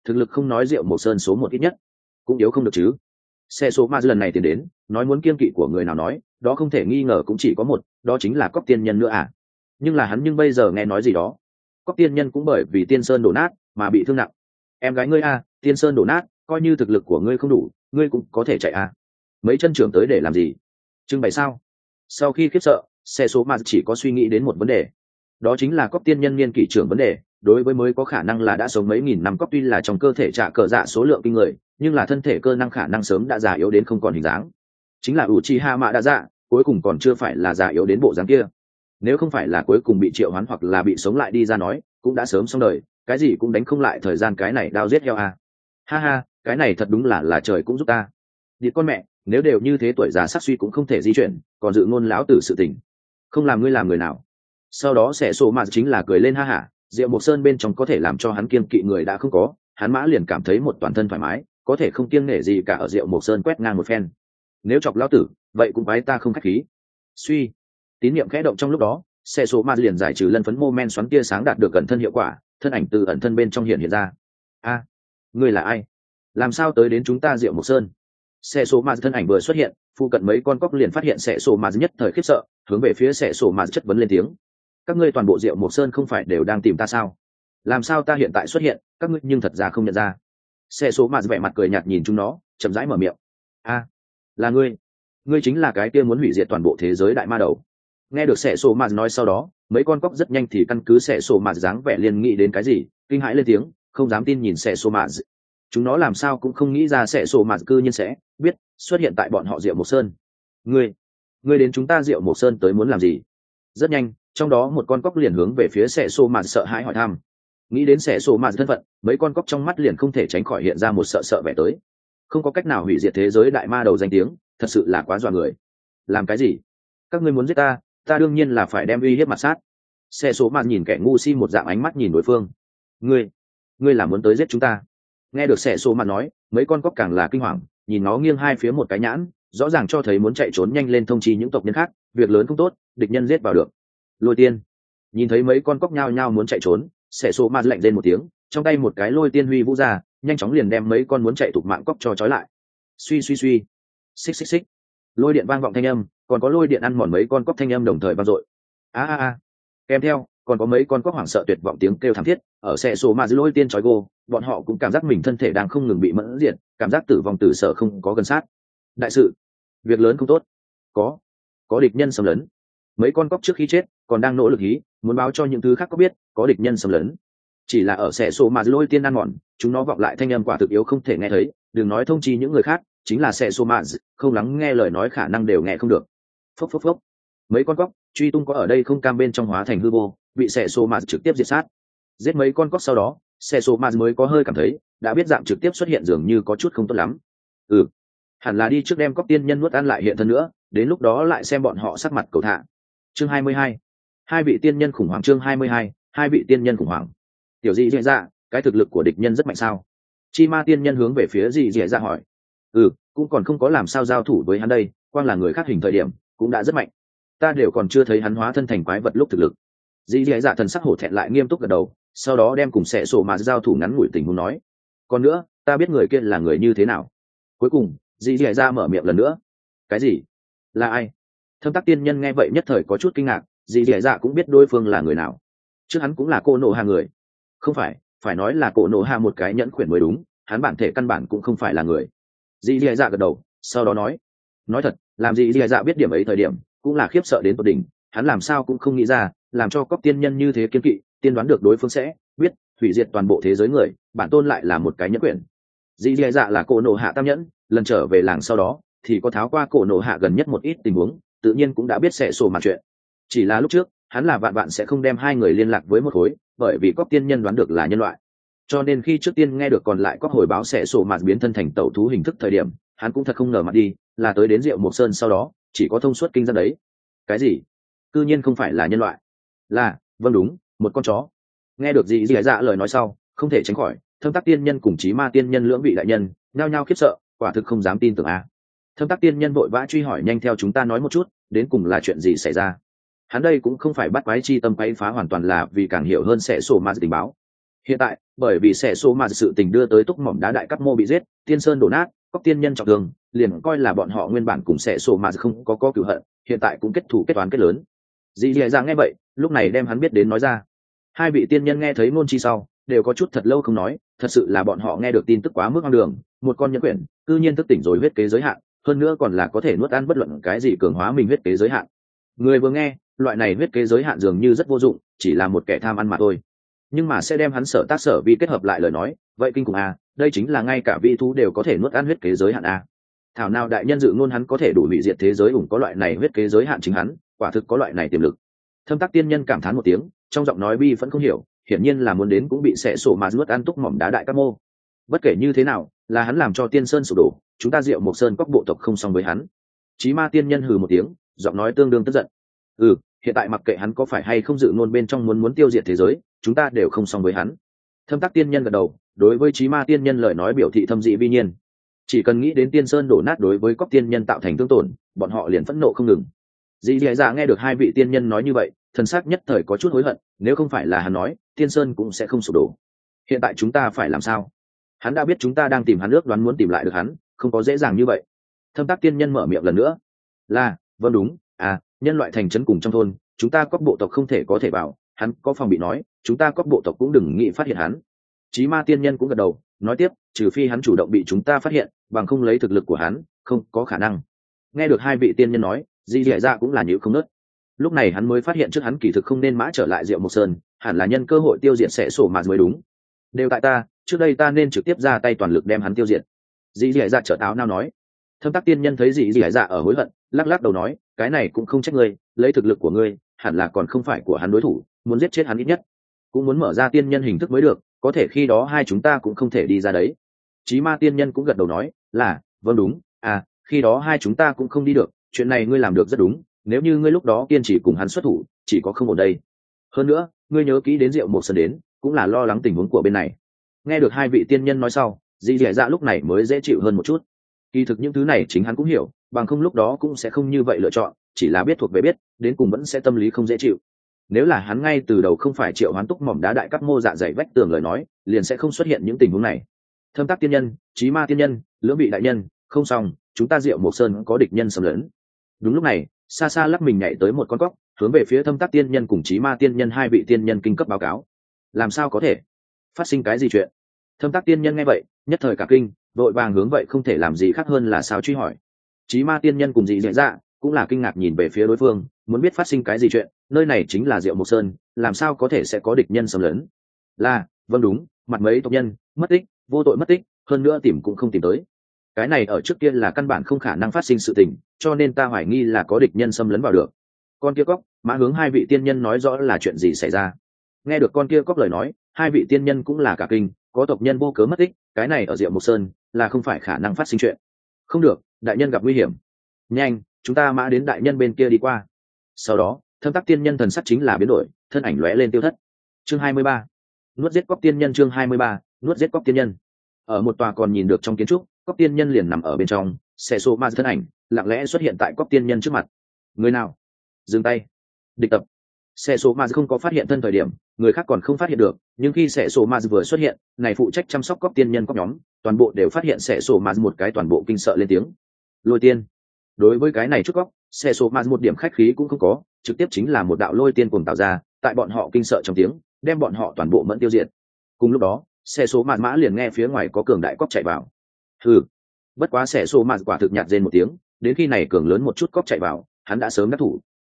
thực lực không nói Diệu Mộc Sơn số một ít nhất cũng yếu không được chứ. Xe số ma lần này tiến đến nói muốn kiên kỵ của người nào nói đó không thể nghi ngờ cũng chỉ có một, đó chính là Cóc Tiên Nhân nữa à. Nhưng là hắn bây giờ nghe nói gì đó Cóc Tiên Nhân cũng bởi vì Tiên Sơn đổ nát mà bị thương nặng. Em gái ngươi à, Tiên Sơn đổ nát coi như thực lực của ngươi không đủ ngươi cũng có thể chạy à. Mấy chân trưởng tới để làm gì, trưng bày sao? Sau khi khiếp sợ, xe số ma chỉ có suy nghĩ đến một vấn đề, đó chính là Cóc Tiên Nhân niên kỷ trưởng vấn đề. Đối với mới có khả năng là đã sống mấy nghìn năm Cóc, tuy là trong cơ thể trả cờ dạ số lượng kinh người, nhưng là thân thể cơ năng khả năng sớm đã già yếu đến không còn hình dáng. Chính là Uchiha Mạ dạ cuối cùng còn chưa phải là già yếu đến bộ dáng kia. Nếu không phải là cuối cùng bị triệu hoán hoặc là bị sống lại đi ra nói, cũng đã sớm xong đời, cái gì cũng đánh không lại thời gian cái này đao giết heo à. Ha ha, cái này thật đúng là trời cũng giúp ta. Địt con mẹ, nếu đều như thế tuổi già sắc suy cũng không thể di chuyển, còn dự ngôn lão tử sự tình, không làm ngươi làm người nào. Sau đó sẽ sổ mạt chính là cười lên ha hả, Diệu Mộc Sơn bên trong có thể làm cho hắn kiêng kỵ người đã không có, hắn mã liền cảm thấy một toàn thân thoải mái, có thể không kiêng nể gì cả ở Diệu Mộc Sơn quét ngang một phen. Nếu chọc lão tử, vậy cũng quái ta không khách khí. Suy, tín niệm khẽ động trong lúc đó, sẽ sổ mạt liền giải trừ lân phấn mô men xoắn tia sáng đạt được ẩn thân hiệu quả, thân ảnh từ ẩn thân bên trong hiện ra. A, ngươi là ai? Làm sao tới đến chúng ta Diệu Mộc Sơn? Xe số mà thân ảnh vừa xuất hiện, phụ cận mấy con cóc liền phát hiện xe số mà nhất thời khiếp sợ, hướng về phía xe số mà chất vấn lên tiếng. Các ngươi toàn bộ Diệu Mộc Sơn không phải đều đang tìm ta sao? Làm sao ta hiện tại xuất hiện, các ngươi nhưng thật ra không nhận ra? Xe số mà vẻ mặt cười nhạt nhìn chúng nó, chậm rãi mở miệng. A, là ngươi chính là cái kia muốn hủy diệt toàn bộ thế giới đại ma đầu. Nghe được xe số mà nói sau đó, mấy con cóc rất nhanh thì căn cứ xe số mà dáng vẻ liền nghĩ đến cái gì, kinh hãi lên tiếng, không dám tin nhìn xe số mà. Chúng nó làm sao cũng không nghĩ ra sẽ sổ mạt cư nhiên sẽ biết xuất hiện tại bọn họ Diệu Mộc Sơn. Ngươi đến chúng ta Diệu Mộc Sơn tới muốn làm gì? Rất nhanh, trong đó một con cóc liền hướng về phía sẽ sổ mạt sợ hãi hỏi thăm. Nghĩ đến sẽ sổ mạt thân phận, mấy con cóc trong mắt liền không thể tránh khỏi hiện ra một sợ sợ vẻ tới. Không có cách nào hủy diệt thế giới đại ma đầu danh tiếng, thật sự là quá dọa người. Làm cái gì? Các ngươi muốn giết ta, ta đương nhiên là phải đem uy hiếp mặt sát. Sẽ sổ mạt nhìn kẻ ngu si một dạng ánh mắt nhìn đối phương. Ngươi là muốn tới giết chúng ta? Nghe được xẻ xô mặt nói, mấy con cóc càng là kinh hoàng, nhìn nó nghiêng hai phía một cái nhãn, rõ ràng cho thấy muốn chạy trốn nhanh lên thông chi những tộc nhân khác, việc lớn không tốt, địch nhân giết vào được. Lôi tiên. Nhìn thấy mấy con cóc nhao nhao muốn chạy trốn, xẻ xô mặt lạnh lên một tiếng, trong tay một cái lôi tiên huy vũ ra, nhanh chóng liền đem mấy con muốn chạy thục mạng cóc cho trói lại. Suy, xích xích xích. Lôi điện vang vọng thanh âm, còn có lôi điện ăn mòn mấy con cóc thanh âm đồng thời vang dội. A. Kèm theo, còn có mấy con cóc hoảng sợ tuyệt vọng tiếng kêu thảm thiết ở xe số mà dưới lôi tiên trói gô, bọn họ cũng cảm giác mình thân thể đang không ngừng bị mẫn diệt, cảm giác tử vong từ sợ không có gần sát. Đại sự, việc lớn không tốt, có địch nhân xâm lấn. Mấy con cóc trước khi chết còn đang nỗ lực hí muốn báo cho những thứ khác có biết có địch nhân xâm lấn. Chỉ là ở xe số mà dưới lôi tiên ăn mòn, chúng nó vọng lại thanh âm quả thực yếu không thể nghe thấy, đừng nói thông chi những người khác, chính là xe số mà không lắng nghe lời nói khả năng đều nghe không được. Phốc. Mấy con cóc truy tung có ở đây không cam bên trong hóa thành hư vô, bị xe số mà trực tiếp diệt sát. Giết mấy con cóc sau đó, xe số mà mới có hơi cảm thấy đã biết dạng trực tiếp xuất hiện dường như có chút không tốt lắm. Hẳn là đi trước đem Cóc Tiên Nhân nuốt ăn lại hiện thân nữa, đến lúc đó lại xem bọn họ sắc mặt cầu thả. Chương 22. Hai vị tiên nhân khủng hoảng. Chương 22. Hai vị tiên nhân khủng hoảng. Tiểu Dị Dị Dạ, cái thực lực của địch nhân rất mạnh sao? Chi Ma tiên nhân hướng về phía Dị Dị Dạ hỏi. Cũng còn không có làm sao giao thủ với hắn đây, quang là người khác hình thời điểm cũng đã rất mạnh, ta đều còn chưa thấy hắn hóa thân thành quái vật lúc thực lực. Dị Dị Dạ thần sắc hổ thẹn lại nghiêm túc gật đầu, sau đó đem cùng xẻ sổ mà giao thủ ngắn ngủi tình huống nói. Còn nữa, ta biết người kia là người như thế nào. Cuối cùng, Dị Dị Dạ mở miệng lần nữa. Cái gì? Là ai? Thâm Tắc tiên nhân nghe vậy nhất thời có chút kinh ngạc, Dị Dị Dạ cũng biết đối phương là người nào. Trước hắn cũng là cô nộ hạ người. Không phải nói là cô nộ hạ một cái nhẫn khuyển mới đúng, hắn bản thể căn bản cũng không phải là người. Dị Dị Dạ gật đầu, sau đó nói thật, làm Dị Dị Dạ biết điểm ấy thời điểm cũng là khiếp sợ đến tột đỉnh, hắn làm sao cũng không nghĩ ra, làm cho Cóc tiên nhân như thế kiên kỵ, tiên đoán được đối phương sẽ biết hủy diệt toàn bộ thế giới người, bản tôn lại là một cái nhẫn quyển. Dị Dị Dạ là cổ nộ hạ tam nhẫn, lần trở về làng sau đó thì có tháo qua cổ nộ hạ gần nhất một ít tình huống, tự nhiên cũng đã biết sẽ sổ mặt chuyện. Chỉ là lúc trước hắn là vạn sẽ không đem hai người liên lạc với một khối, bởi vì Cóc tiên nhân đoán được là nhân loại, cho nên khi trước tiên nghe được còn lại Cóc hồi báo sẽ sổ mặt biến thân thành tẩu thú hình thức thời điểm, hắn cũng thật không ngờ mặt đi là tới đến Diệu Mộc Sơn sau đó chỉ có thông suốt kinh giác đấy. Cái gì? Cư nhiên không phải là nhân loại? Vâng đúng, một con chó. Nghe được Dị Dị Dạ lời nói sau, không thể tránh khỏi Thâm Tắc tiên nhân cùng Chí Ma tiên nhân lưỡng vị đại nhân nhao nhao khiếp sợ, quả thực không dám tin tưởng a. Thâm Tắc tiên nhân vội vã truy hỏi, nhanh theo chúng ta nói một chút, đến cùng là chuyện gì xảy ra. Hắn đây cũng không phải bắt quái chi tâm quấy phá, hoàn toàn là vì càng hiểu hơn sẽ sổ ma tình báo. Hiện tại bởi vì sẽ số mà sự tình đưa tới túc mỏm đá đại cấp mô bị giết, tiên sơn đổ nát, cóc tiên nhân trọng thương, liền coi là bọn họ nguyên bản cùng sẽ số mà không có cửu hận, hiện tại cũng kết thù kết toán kết lớn. Dì dì ra nghe vậy, lúc này đem hắn biết đến nói ra. Hai vị tiên nhân nghe thấy ngôn chi sau, đều có chút thật lâu không nói, thật sự là bọn họ nghe được tin tức quá mức hoang đường, một con nhẫn quyển, cư nhiên thức tỉnh rồi huyết kế giới hạn, hơn nữa còn là có thể nuốt ăn bất luận cái gì cường hóa mình huyết kế giới hạn. Người vừa nghe, loại này huyết kế giới hạn dường như rất vô dụng, chỉ là một kẻ tham ăn mà thôi. Nhưng mà sẽ đem hắn sở tác sở vi kết hợp lại lời nói, vậy kinh khủng a, đây chính là ngay cả vi thú đều có thể nuốt ăn huyết kế giới hạn a. Thảo nào đại nhân dự ngôn hắn có thể đủ hủy diệt thế giới ủng có loại này huyết kế giới hạn chính hắn, quả thực có loại này tiềm lực. Thâm Tác tiên nhân cảm thán một tiếng, trong giọng nói bi vẫn không hiểu, hiển nhiên là muốn đến cũng bị xẻ sổ mà nuốt ăn túc mỏm đá đại các mô. Bất kể như thế nào, là hắn làm cho tiên sơn sụp đổ, chúng ta Diệu Mộc Sơn các bộ tộc không xong với hắn. Chí Ma tiên nhân hừ một tiếng, giọng nói tương đương tức giận. Hiện tại mặc kệ hắn có phải hay không dự ngôn bên trong muốn tiêu diệt thế giới, chúng ta đều không xong với hắn. Thâm Tác tiên nhân gật đầu, đối với Chí Ma tiên nhân lời nói biểu thị thâm dị vi nhiên. Chỉ cần nghĩ đến tiên sơn đổ nát đối với cóc tiên nhân tạo thành thương tổn, bọn họ liền phẫn nộ không ngừng. Dì dì dạ nghe được hai vị tiên nhân nói như vậy, thần sắc nhất thời có chút hối hận, nếu không phải là hắn nói, tiên sơn cũng sẽ không sụp đổ. Hiện tại chúng ta phải làm sao? Hắn đã biết chúng ta đang tìm hắn, ước đoán muốn tìm lại được hắn, không có dễ dàng như vậy. Thâm Tác tiên nhân mở miệng lần nữa. Vâng đúng, nhân loại thành trấn cùng trong thôn, chúng ta có bộ tộc không thể có thể vào, hắn có phòng bị nói, chúng ta có bộ tộc cũng đừng nghĩ phát hiện hắn. Chí Ma tiên nhân cũng gật đầu, nói tiếp, trừ phi hắn chủ động bị chúng ta phát hiện, bằng không lấy thực lực của hắn, không có khả năng. Nghe được hai vị tiên nhân nói, Di Dẻ Dạ cũng là nhíu không nớt. Lúc này hắn mới phát hiện trước hắn kỳ thực không nên mã trở lại Diệu Mộc Sơn, hẳn là nhân cơ hội tiêu diệt sẽ sổ mà mới đúng. Đều tại ta, trước đây ta nên trực tiếp ra tay toàn lực đem hắn tiêu diệt. Di Dẻ Dạ trở táo nao nói. Thâm Tác tiên nhân thấy Di Dẻ Dạ ở hối hận, lắc lắc đầu nói, cái này cũng không trách ngươi, lấy thực lực của ngươi, hẳn là còn không phải của hắn đối thủ, muốn giết chết hắn ít nhất cũng muốn mở ra tiên nhân hình thức mới được, có thể khi đó hai chúng ta cũng không thể đi ra đấy. Chí Ma tiên nhân cũng gật đầu nói, vâng đúng, khi đó hai chúng ta cũng không đi được, chuyện này ngươi làm được rất đúng, nếu như ngươi lúc đó kiên trì cùng hắn xuất thủ, chỉ có không ở đây. Hơn nữa, ngươi nhớ kỹ đến Diệu Mộc Sơn đến, cũng là lo lắng tình huống của bên này. Nghe được hai vị tiên nhân nói sau, Di Dẻ Dạ lúc này mới dễ chịu hơn một chút. Kỳ thực những thứ này chính hắn cũng hiểu, bằng không lúc đó cũng sẽ không như vậy lựa chọn, chỉ là biết thuộc về biết, đến cùng vẫn sẽ tâm lý không dễ chịu. Nếu là hắn ngay từ đầu không phải triệu hoán túc mỏm đá đại cấp mô dạ dày vách tường lời nói, liền sẽ không xuất hiện những tình huống này. Thâm Tác tiên nhân, Chí Ma tiên nhân, Lưỡng vị đại nhân, không xong, chúng ta Diệu Mộc Sơn có địch nhân xâm lấn. Đúng lúc này, xa xa lắc mình nhảy tới một con cóc, hướng về phía Thâm Tác tiên nhân cùng Chí Ma tiên nhân hai vị tiên nhân kinh cấp báo cáo. Làm sao có thể? Phát sinh cái gì chuyện? Thâm Tác tiên nhân nghe vậy, nhất thời cả kinh, vội vàng hướng vậy không thể làm gì khác hơn là sao truy hỏi. Chí Ma tiên nhân cùng Dị Dạ cũng là kinh ngạc nhìn về phía đối phương, muốn biết phát sinh cái gì chuyện, nơi này chính là Diệu Mộc Sơn, làm sao có thể sẽ có địch nhân xâm lấn? Vâng đúng, mặt mấy tộc nhân mất tích, vô tội mất tích, hơn nữa tìm cũng không tìm tới. Cái này ở trước kia là căn bản không khả năng phát sinh sự tình, cho nên ta hoài nghi là có địch nhân xâm lấn vào được. Con kia cóc, mã hướng hai vị tiên nhân nói rõ là chuyện gì xảy ra. Nghe được con kia cóc lời nói, hai vị tiên nhân cũng là cả kinh, có tộc nhân vô cớ mất tích, cái này ở Diệu Mộc Sơn là không phải khả năng phát sinh chuyện. Không được, đại nhân gặp nguy hiểm. Nhanh, chúng ta mã đến đại nhân bên kia đi qua. Sau đó, Thâm Tác tiên nhân thần sắc chính là biến đổi, thân ảnh lóe lên tiêu thất. Chương 23. Nuốt giết cóc tiên nhân. Chương 23. Nuốt giết cóc tiên nhân. Ở một tòa còn nhìn được trong kiến trúc, cóc tiên nhân liền nằm ở bên trong, xẻ xô ma thân ảnh lặng lẽ xuất hiện tại cóc tiên nhân trước mặt. Người nào? Dừng tay. Địch tập. Xẻ xô ma không có phát hiện thân thời điểm, người khác còn không phát hiện được, nhưng khi xẻ xô ma vừa xuất hiện, này phụ trách chăm sóc cóc tiên nhân cóc nhóm, toàn bộ đều phát hiện xẻ xô ma một cái toàn bộ kinh sợ lên tiếng. Lôi tiên. Đối với cái này chút cóc, xẻ xô ma một điểm khách khí cũng không có, trực tiếp chính là một đạo lôi tiên cùng tạo ra, tại bọn họ kinh sợ trong tiếng, đem bọn họ toàn bộ mẫn tiêu diệt. Cùng lúc đó, xe số mạt mã liền nghe phía ngoài có cường đại cóc chạy vào. Bất quá xe số mạt quả thực nhạt rên một tiếng, đến khi này cường lớn một chút cóc chạy vào, hắn đã sớm đắc thủ.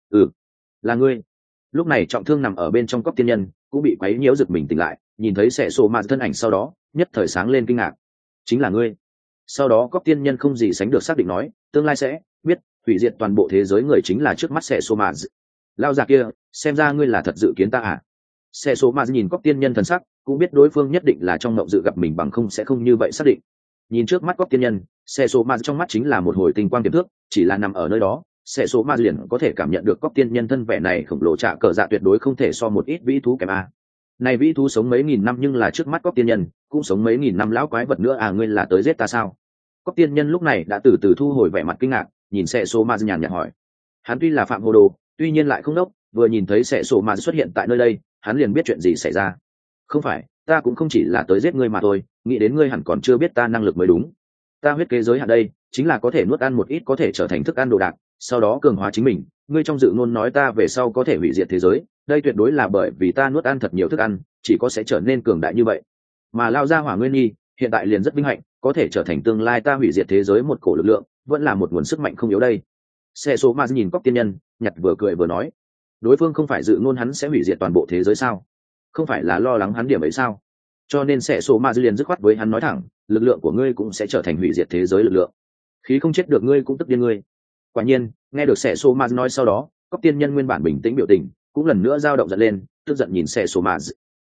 Là ngươi. Lúc này trọng thương nằm ở bên trong cóc tiên nhân cũng bị quấy nhiễu giật mình tỉnh lại, nhìn thấy xe số mạt thân ảnh sau đó, nhất thời sáng lên kinh ngạc. Chính là ngươi. Sau đó cóc tiên nhân không gì sánh được xác định nói, tương lai sẽ biết hủy diệt toàn bộ thế giới người chính là trước mắt xe số mạt. Lao già kia, xem ra ngươi là thật dự kiến ta à? Xe số mạt nhìn cóc tiên nhân thần sắc, cũng biết đối phương nhất định là trong mộng dự gặp mình, bằng không sẽ không như vậy xác định. Nhìn trước mắt cóc tiên nhân, xe số mạt trong mắt chính là một hồi tinh quang tiềm thức, chỉ là nằm ở nơi đó, xe số mạt liền có thể cảm nhận được cóc tiên nhân thân vẻ này khổng lồ trạ cờ dạ tuyệt đối không thể so một ít vĩ thú kém a. Này vĩ thú sống mấy nghìn năm nhưng là trước mắt cóc tiên nhân cũng sống mấy nghìn năm lão quái vật nữa à, ngươi là tới giết ta sao? Cóc tiên nhân lúc này đã từ từ thu hồi vẻ mặt kinh ngạc, nhìn xe số mạt nhàn nhạt hỏi. Hắn tuy là phạm hồ đồ, tuy nhiên lại không đốc, vừa nhìn thấy xe số mạt xuất hiện tại nơi đây, hắn liền biết chuyện gì xảy ra. Không phải, ta cũng không chỉ là tới giết ngươi mà thôi, nghĩ đến ngươi hẳn còn chưa biết ta năng lực mới đúng. Ta huyết kế giới hạn đây chính là có thể nuốt ăn một ít có thể trở thành thức ăn đồ đạc, sau đó cường hóa chính mình. Ngươi trong dự ngôn nói ta về sau có thể hủy diệt thế giới, đây tuyệt đối là bởi vì ta nuốt ăn thật nhiều thức ăn, chỉ có sẽ trở nên cường đại như vậy. Mà lao ra hỏa nguyên nhi hiện tại liền rất vinh hạnh có thể trở thành tương lai ta hủy diệt thế giới một cổ lực lượng, vẫn là một nguồn sức mạnh không yếu đây. Xe số ma nhìn cóc tiên nhân, nhặt vừa cười vừa nói, đối phương không phải dự ngôn hắn sẽ hủy diệt toàn bộ thế giới sao? Không phải là lo lắng hắn điểm ấy sao? Cho nên sẽ số ma liền dứt khoát với hắn nói thẳng, lực lượng của ngươi cũng sẽ trở thành hủy diệt thế giới lực lượng, khí không chết được ngươi cũng tức điên ngươi. Quả nhiên nghe được sẽ số ma nói sau đó, cóc tiên nhân nguyên bản bình tĩnh biểu tình cũng lần nữa dao động giận lên, tức giận nhìn sẽ số ma.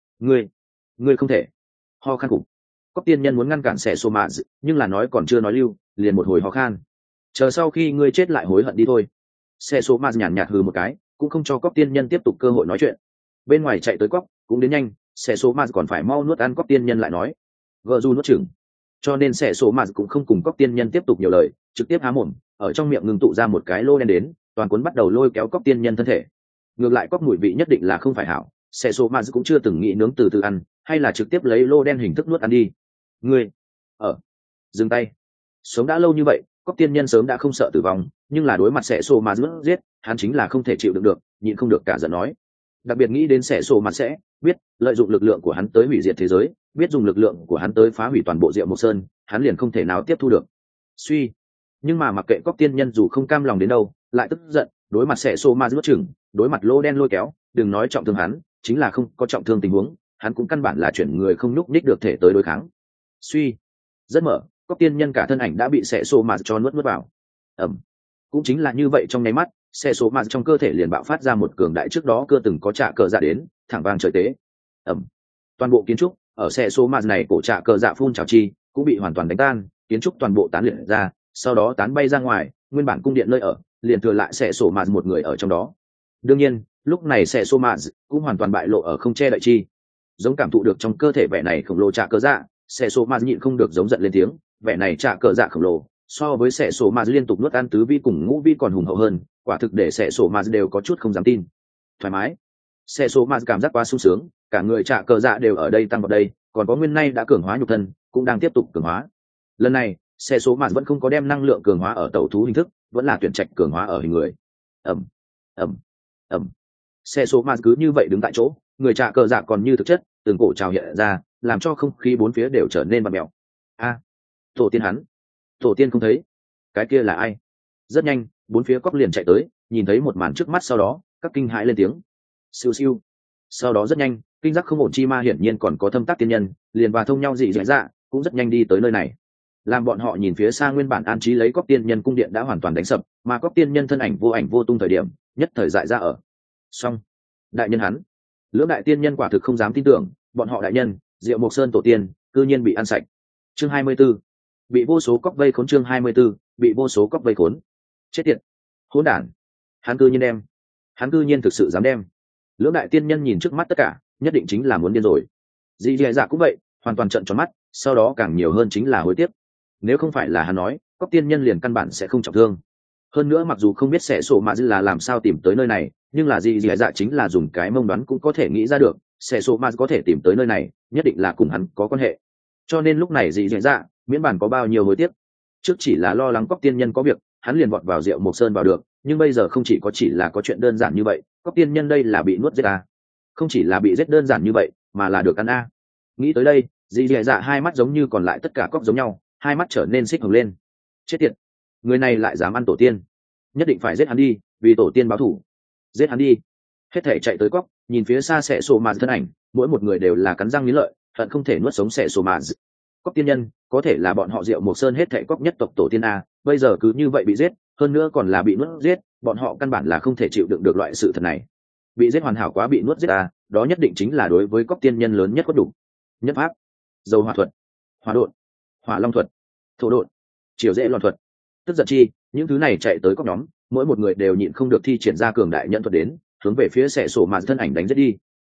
Ngươi không thể. Ho khan cục. Cóc tiên nhân muốn ngăn cản sẽ số ma, nhưng là nói còn chưa nói lưu, liền một hồi ho khan. Chờ sau khi ngươi chết lại hối hận đi thôi. Sẽ số ma nhàn nhạt hừ một cái, cũng không cho cóc tiên nhân tiếp tục cơ hội nói chuyện. Bên ngoài chạy tới cóc cũng đến nhanh, sẽ số ma còn phải mau nuốt ăn cóc tiên nhân lại nói, gờ du nuốt chừng. Cho nên sẽ số ma cũng không cùng cóc tiên nhân tiếp tục nhiều lời, trực tiếp há mồm, ở trong miệng ngừng tụ ra một cái lô đen đến, toàn cuốn bắt đầu lôi kéo cóc tiên nhân thân thể. Ngược lại cóc mùi vị nhất định là không phải hảo, sẽ số ma cũng chưa từng nghĩ nướng từ từ ăn, hay là trực tiếp lấy lô đen hình thức nuốt ăn đi. Ngươi dừng tay. Sống đã lâu như vậy, cóc tiên nhân sớm đã không sợ tử vong, nhưng là đối mặt sẽ số ma giết, hắn chính là không thể chịu đựng được, nhịn không được cả giận nói. Đặc biệt nghĩ đến sẽ số ma sẽ biết lợi dụng lực lượng của hắn tới hủy diệt thế giới, biết dùng lực lượng của hắn tới phá hủy toàn bộ Diệu Mộc Sơn, hắn liền không thể nào tiếp thu được. Suy, nhưng mà mặc kệ cóc tiên nhân dù không cam lòng đến đâu, lại tức giận, đối mặt sẽ số ma nuốt chửng, đối mặt lô đen lôi kéo, đừng nói trọng thương hắn, chính là không có trọng thương tình huống, hắn cũng căn bản là chuyển người không nhúc nhích được thể tới đối kháng. Suy, rất mở, cóc tiên nhân cả thân ảnh đã bị sẽ số ma cho nuốt vào. Cũng chính là như vậy, trong nháy mắt xe số ma trong cơ thể liền bạo phát ra một cường đại trước đó cơ từng có trả cờ dạ đến, thẳng vang trời tế. Toàn bộ kiến trúc ở xe số ma này cổ trả cờ dạ phun trào chi cũng bị hoàn toàn đánh tan, kiến trúc toàn bộ tán liệt ra, sau đó tán bay ra ngoài, nguyên bản cung điện nơi ở liền thừa lại xe số ma một người ở trong đó. Đương nhiên lúc này xe số ma cũng hoàn toàn bại lộ ở không che đậy chi, giống cảm thụ được trong cơ thể vẻ này khổng lồ trả cờ dạ, xe số ma nhịn không được giống giận lên tiếng, vẻ này trả cờ dạ khổng lồ so với sẻ sổ mà liên tục nuốt ăn tứ vi cùng ngũ vi còn hùng hậu hơn, quả thực để sẻ sổ mà đều có chút không dám tin. Thoải mái, sẻ sổ mà cảm giác quá sung sướng, cả người trả cờ dạ đều ở đây tăng vào đây, còn có nguyên nay đã cường hóa nhục thân cũng đang tiếp tục cường hóa. Lần này sẻ sổ mà vẫn không có đem năng lượng cường hóa ở tẩu thú hình thức, vẫn là tuyển trạch cường hóa ở hình người. Sẻ sổ mà cứ như vậy đứng tại chỗ, người trả cờ dạ còn như thực chất từng cổ trào hiện ra, làm cho không khí bốn phía đều trở nên bặm mèo. Tổ tiên hắn, tổ tiên không thấy, cái kia là ai? Rất nhanh bốn phía cóc liền chạy tới, nhìn thấy một màn trước mắt sau đó các kinh hãi lên tiếng, siêu siêu. Sau đó rất nhanh kinh giác không ổn chi ma hiển nhiên còn có thâm tác tiên nhân liền và thông nhau dị dạy dạ cũng rất nhanh đi tới nơi này. Làm bọn họ nhìn phía xa nguyên bản an trí lấy cóc tiên nhân cung điện đã hoàn toàn đánh sập, mà cóc tiên nhân thân ảnh vô tung thời điểm nhất thời dại ra ở xong. Đại nhân hắn, lưỡng đại tiên nhân quả thực không dám tin tưởng, bọn họ đại nhân Diệu Mộc Sơn tổ tiên cư nhiên bị ăn sạch. Chương 24, bị vô số cóc vây khốn. Chương 24, bị vô số cóc vây khốn. Chết tiệt, hỗn đản, hắn cư nhiên thực sự dám đem. Lưỡng đại tiên nhân nhìn trước mắt tất cả, nhất định chính là muốn điên rồi. Dị dẻ dạ cũng vậy, hoàn toàn trợn tròn mắt, sau đó càng nhiều hơn chính là hối tiếc. Nếu không phải là hắn nói, cóc tiên nhân liền căn bản sẽ không trọng thương. Hơn nữa mặc dù không biết sẽ sổ mạ dư là làm sao tìm tới nơi này, nhưng là dị dẻ dạ chính là dùng cái mông đoán cũng có thể nghĩ ra được, sẽ sổ mạ có thể tìm tới nơi này, nhất định là cùng hắn có quan hệ. Cho nên lúc này dị dẻ dạ miễn bản có bao nhiêu hối tiếc. Trước chỉ là lo lắng cóc tiên nhân có việc, hắn liền vọt vào Diệu Mộc Sơn vào được, nhưng bây giờ không chỉ là có chuyện đơn giản như vậy, cóc tiên nhân đây là bị nuốt giết à. Không chỉ là bị giết đơn giản như vậy, mà là được ăn a. Nghĩ tới đây, dị dẻ dạ hai mắt giống như còn lại tất cả cóc giống nhau, hai mắt trở nên xích hồng lên. Chết tiệt, người này lại dám ăn tổ tiên, nhất định phải giết hắn đi, vì tổ tiên báo thù. Giết hắn đi. Hết thể chạy tới cóc, nhìn phía xa sẽ sổ mạt thân ảnh, mỗi một người đều là cắn răng nghiến lợi, hận không thể nuốt sống sẽ sổ mạt. Cóc tiên nhân có thể là bọn họ Diệu Mộc Sơn hết thảy cóc nhất tộc tổ tiên a, bây giờ cứ như vậy bị giết, hơn nữa còn là bị nuốt giết, bọn họ căn bản là không thể chịu đựng được loại sự thật này. Bị giết hoàn hảo quá, bị nuốt giết a, đó nhất định chính là đối với cóc tiên nhân lớn nhất có đủ. Nhất pháp, dầu hỏa thuật, hỏa độn, hỏa long thuật, thổ độn, chiều dễ loạn thuật. Tức giận chi, những thứ này chạy tới cóc nhóm, mỗi một người đều nhịn không được thi triển ra cường đại nhận thuật đến, hướng về phía xẻ sổ màn thân ảnh đánh giết đi.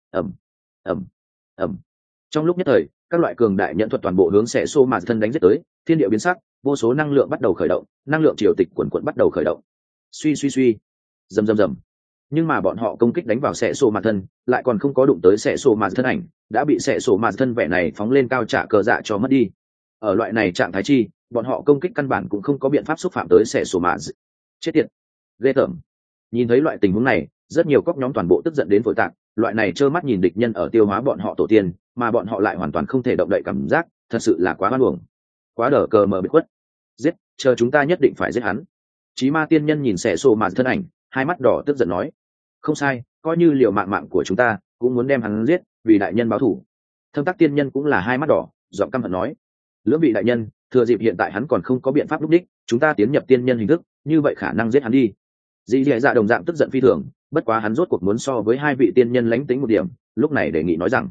ầm. Trong lúc nhất thời, các loại cường đại nhận thuật toàn bộ hướng xẻ sổ màn thân đánh giết tới, thiên địa biến sắc, vô số năng lượng bắt đầu khởi động, năng lượng triều tịch quần quần bắt đầu khởi động. Suy, rầm. Nhưng mà bọn họ công kích đánh vào xẻ sổ màn thân, lại còn không có đụng tới xẻ sổ màn thân ảnh, đã bị xẻ sổ mà thân vẻ này phóng lên cao trả cờ dạ cho mất đi. Ở loại này trạng thái chi, bọn họ công kích căn bản cũng không có biện pháp xúc phạm tới xẻ sổ mà. Chết tiệt, ghê tởm. Nhìn thấy loại tình huống này, rất nhiều cóc nhóm toàn bộ tức giận đến vội tạc, loại này trơ mắt nhìn địch nhân ở tiêu hóa bọn họ tổ tiên, mà bọn họ lại hoàn toàn không thể động đậy cảm giác, thật sự là quá oan uổng, quá đờ cờ mờ bị khuất. Giết, chờ chúng ta nhất định phải giết hắn. Chí ma tiên nhân nhìn xẻ sổ mà thân ảnh, hai mắt đỏ tức giận nói, không sai, coi như liều mạng của chúng ta cũng muốn đem hắn giết, vì đại nhân báo thù. Thâm Tắc tiên nhân cũng là hai mắt đỏ, giọng căm hận nói, lưỡng vị đại nhân, thừa dịp hiện tại hắn còn không có biện pháp lúc đích, chúng ta tiến nhập tiên nhân hình thức, như vậy khả năng giết hắn đi. Dĩ dạ đồng dạng tức giận phi thường, bất quá hắn rốt cuộc muốn so với hai vị tiên nhân lãnh tính một điểm, lúc này đề nghị nói rằng,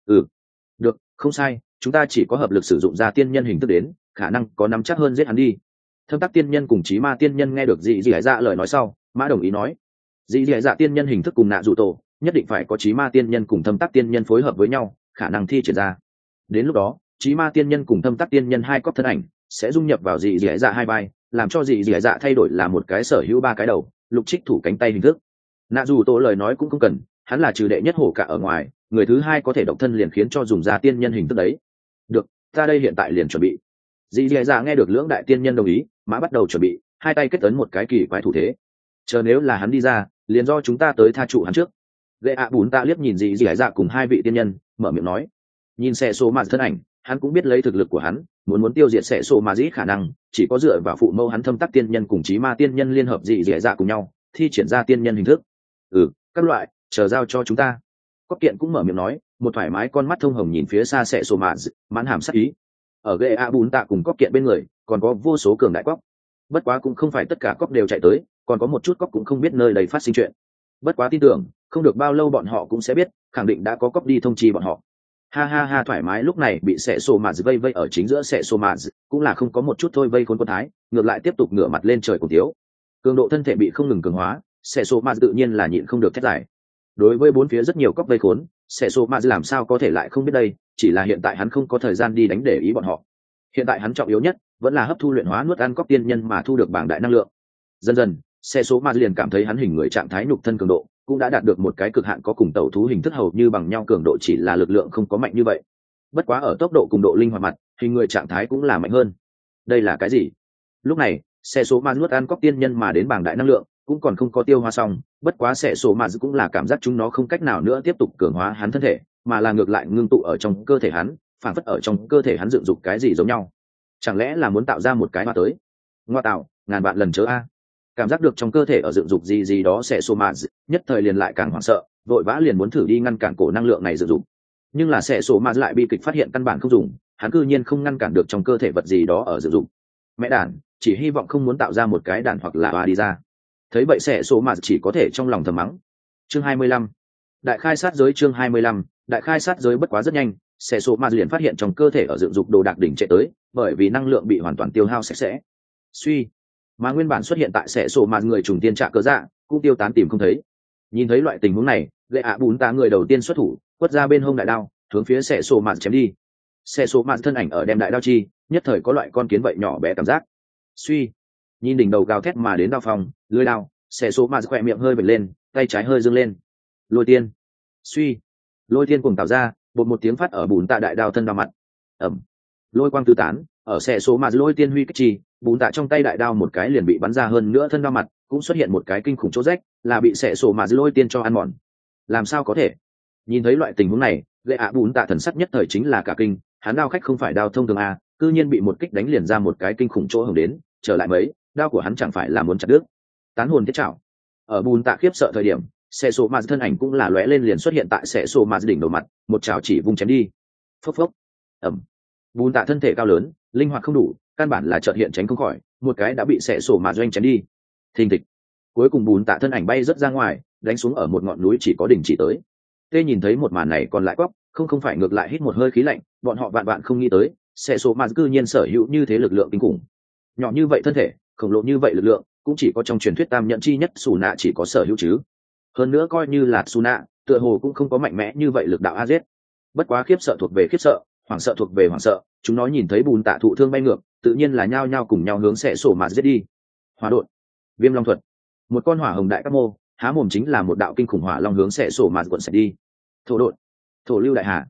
được, không sai, chúng ta chỉ có hợp lực sử dụng ra tiên nhân hình thức đến, khả năng có nắm chắc hơn giết hắn đi. Thâm Tắc tiên nhân cùng Chí ma tiên nhân nghe được dĩ dạ lời nói sau, mã đồng ý nói, dĩ dạ tiên nhân hình thức cùng nạ dụ tổ, nhất định phải có Chí ma tiên nhân cùng Thâm Tắc tiên nhân phối hợp với nhau, khả năng thi triển ra. Đến lúc đó, Chí ma tiên nhân cùng Thâm Tắc tiên nhân hai cóc thân ảnh sẽ dung nhập vào dĩ dạ hai vai, làm cho dĩ dạ thay đổi là một cái sở hữu ba cái đầu, lục trích thủ cánh tay hình thức. Nạ dù tổ lời nói cũng không cần, hắn là trừ đệ nhất hổ cả ở ngoài, người thứ hai có thể độc thân liền khiến cho dùng ra tiên nhân hình thức đấy. Được, ta đây hiện tại liền chuẩn bị. Dĩ dạ nghe được lưỡng đại tiên nhân đồng ý, mã bắt đầu chuẩn bị, hai tay kết ấn một cái kỳ quái thủ thế. Chờ nếu là hắn đi ra, liền do chúng ta tới tha trụ hắn trước. Lệ ạ bún ta liếc nhìn dĩ dạ cùng hai vị tiên nhân, mở miệng nói, nhìn xe số mà thân ảnh, hắn cũng biết lấy thực lực của hắn, muốn tiêu diệt xe số mà dĩ khả năng chỉ có dựa vào phụ mẫu hắn Thâm Tắc tiên nhân cùng Chí ma tiên nhân liên hợp dĩ dạ cùng nhau thi triển ra tiên nhân hình thức. Các loại, chờ giao cho chúng ta. Cóc kiện cũng mở miệng nói, một thoải mái con mắt thông hồng nhìn phía xa xe số mà mãn hàm sắc ý. Ở ghệ ạ bún tạ cùng cóc kiện bên người còn có vô số cường đại cóc, bất quá cũng không phải tất cả cóc đều chạy tới, còn có một chút cóc cũng không biết nơi đây phát sinh chuyện. Bất quá tin tưởng không được bao lâu bọn họ cũng sẽ biết, khẳng định đã có cóc đi thông chi bọn họ. Ha thoải mái. Lúc này bị xẻ xô mà vây ở chính giữa xẻ xô mà cũng là không có một chút thôi vây khốn quân thái, ngược lại tiếp tục ngửa mặt lên trời cùng tiếu. Cường độ thân thể bị không ngừng cường hóa, xẻ xô mà tự nhiên là nhịn không được thét giải. Đối với bốn phía rất nhiều cóc vây khốn, xẻ xô mà làm sao có thể lại không biết đây, chỉ là hiện tại hắn không có thời gian đi đánh để ý bọn họ. Hiện tại hắn trọng yếu nhất vẫn là hấp thu luyện hóa nuốt ăn cóc tiên nhân mà thu được bảng đại năng lượng. Dần dần xẻ xô mà liền cảm thấy hắn hình người trạng thái nhục thân cường độ cũng đã đạt được một cái cực hạn, có cùng tẩu thú hình thức hầu như bằng nhau cường độ, chỉ là lực lượng không có mạnh như vậy. Bất quá ở tốc độ cùng độ linh hoạt mặt, hình người trạng thái cũng là mạnh hơn. Đây là cái gì? Lúc này xe số ma nuốt ăn cóc tiên nhân mà đến bảng đại năng lượng cũng còn không có tiêu hóa xong, bất quá xe số ma cũng là cảm giác chúng nó không cách nào nữa tiếp tục cường hóa hắn thân thể, mà là ngược lại ngưng tụ ở trong cơ thể hắn, phản phất ở trong cơ thể hắn dựng dục cái gì giống nhau. Chẳng lẽ là muốn tạo ra một cái hoa tới? Ngoa tạo, ngàn vạn lần chớ a. Cảm giác được trong cơ thể ở dựng dục gì đó sẽ xô mạt, nhất thời liền lại càng hoảng sợ, vội vã liền muốn thử đi ngăn cản cổ năng lượng này dựng dục. Nhưng là sẽ xô mạt lại bi kịch phát hiện căn bản không dùng, hắn cư nhiên không ngăn cản được trong cơ thể vật gì đó ở dựng dục. Mẹ đản, chỉ hy vọng không muốn tạo ra một cái đản hoặc là hoa đi ra. Thấy vậy sẽ xô mạt chỉ có thể trong lòng thầm mắng. Chương 25. Đại khai sát giới. Chương 25. Đại khai sát giới. Bất quá rất nhanh, sẽ xô mạt liền phát hiện trong cơ thể ở dựng dục đồ đạc đỉnh trệ tới, bởi vì năng lượng bị hoàn toàn tiêu hao sạch sẽ. Suy, mà nguyên bản xuất hiện tại xẻ sổ mà người trùng tiên trạ cớ dạ cũng tiêu tán tìm không thấy. Nhìn thấy loại tình huống này, lệ ạ bún tá người đầu tiên xuất thủ, quất ra bên hông đại đao hướng phía xẻ sổ mà chém đi. Xẻ sổ mà thân ảnh ở đem đại đao chi, nhất thời có loại con kiến vậy nhỏ bé cảm giác. Suy, nhìn đỉnh đầu gào thét mà đến đao phòng lưỡi đao, xẻ sổ mà khỏe miệng hơi vệt lên, tay trái hơi dương lên. Lôi tiên. Suy, lôi tiên cùng tạo ra bột một tiếng phát ở bùn tạ đại đao thân đao mặt. Ẩm, lôi quang tứ tán ở xẻ số mà lôi tiên huy kích chi, bùn tạ trong tay đại đao một cái liền bị bắn ra, hơn nữa thân đao mặt cũng xuất hiện một cái kinh khủng chỗ rách, là bị xẻ sổ mà lôi tiên cho ăn mòn. Làm sao có thể? Nhìn thấy loại tình huống này, lệ ạ bùn tạ thần sắc nhất thời chính là cả kinh, hắn đao khách không phải đao thông thường a, cư nhiên bị một kích đánh liền ra một cái kinh khủng chỗ hồng đến, trở lại mấy đao của hắn chẳng phải là muốn chặt đứt. Tán hồn thiết trảo. Ở bùn tạ khiếp sợ thời điểm, xẻ sổ mà thân ảnh cũng là lóe lên liền xuất hiện tại xẻ sổ mà đỉnh đầu mặt, một chảo chỉ vung chém đi. Phốc phốc. Ẩm. Bùn tạ thân thể cao lớn, linh hoạt không đủ, căn bản là chợt hiện tránh không khỏi, một cái đã bị xẻ sổ mà doanh chém đi. Thình thịch. Cuối cùng bùn tạ thân ảnh bay rất ra ngoài, đánh xuống ở một ngọn núi chỉ có đỉnh chỉ tới. Tê nhìn thấy một màn này còn lại quắp, không phải ngược lại hít một hơi khí lạnh, bọn họ vạn vạn không nghĩ tới, xẻ sổ mà cư nhiên sở hữu như thế lực lượng kinh khủng. Nhỏ như vậy thân thể, khổng lồ như vậy lực lượng, cũng chỉ có trong truyền thuyết tam nhận chi nhất Sù Nạ chỉ có sở hữu chứ. Hơn nữa coi như là Sù Nạ, tựa hồ cũng không có mạnh mẽ như vậy lực đạo AZ. Bất quá khiếp sợ thuộc về khiếp sợ, hoảng sợ thuộc về hoảng sợ, chúng nó nhìn thấy bùn tạ thụ thương bay ngược, tự nhiên là nhao nhao cùng nhau hướng xẻ sổ mà giết đi. Hỏa đột, viêm long thuật, một con hỏa hồng đại các mô há mồm chính là một đạo kinh khủng hỏa long hướng xẻ sổ mà quận sẽ đi. Thổ đột, thổ lưu đại hà,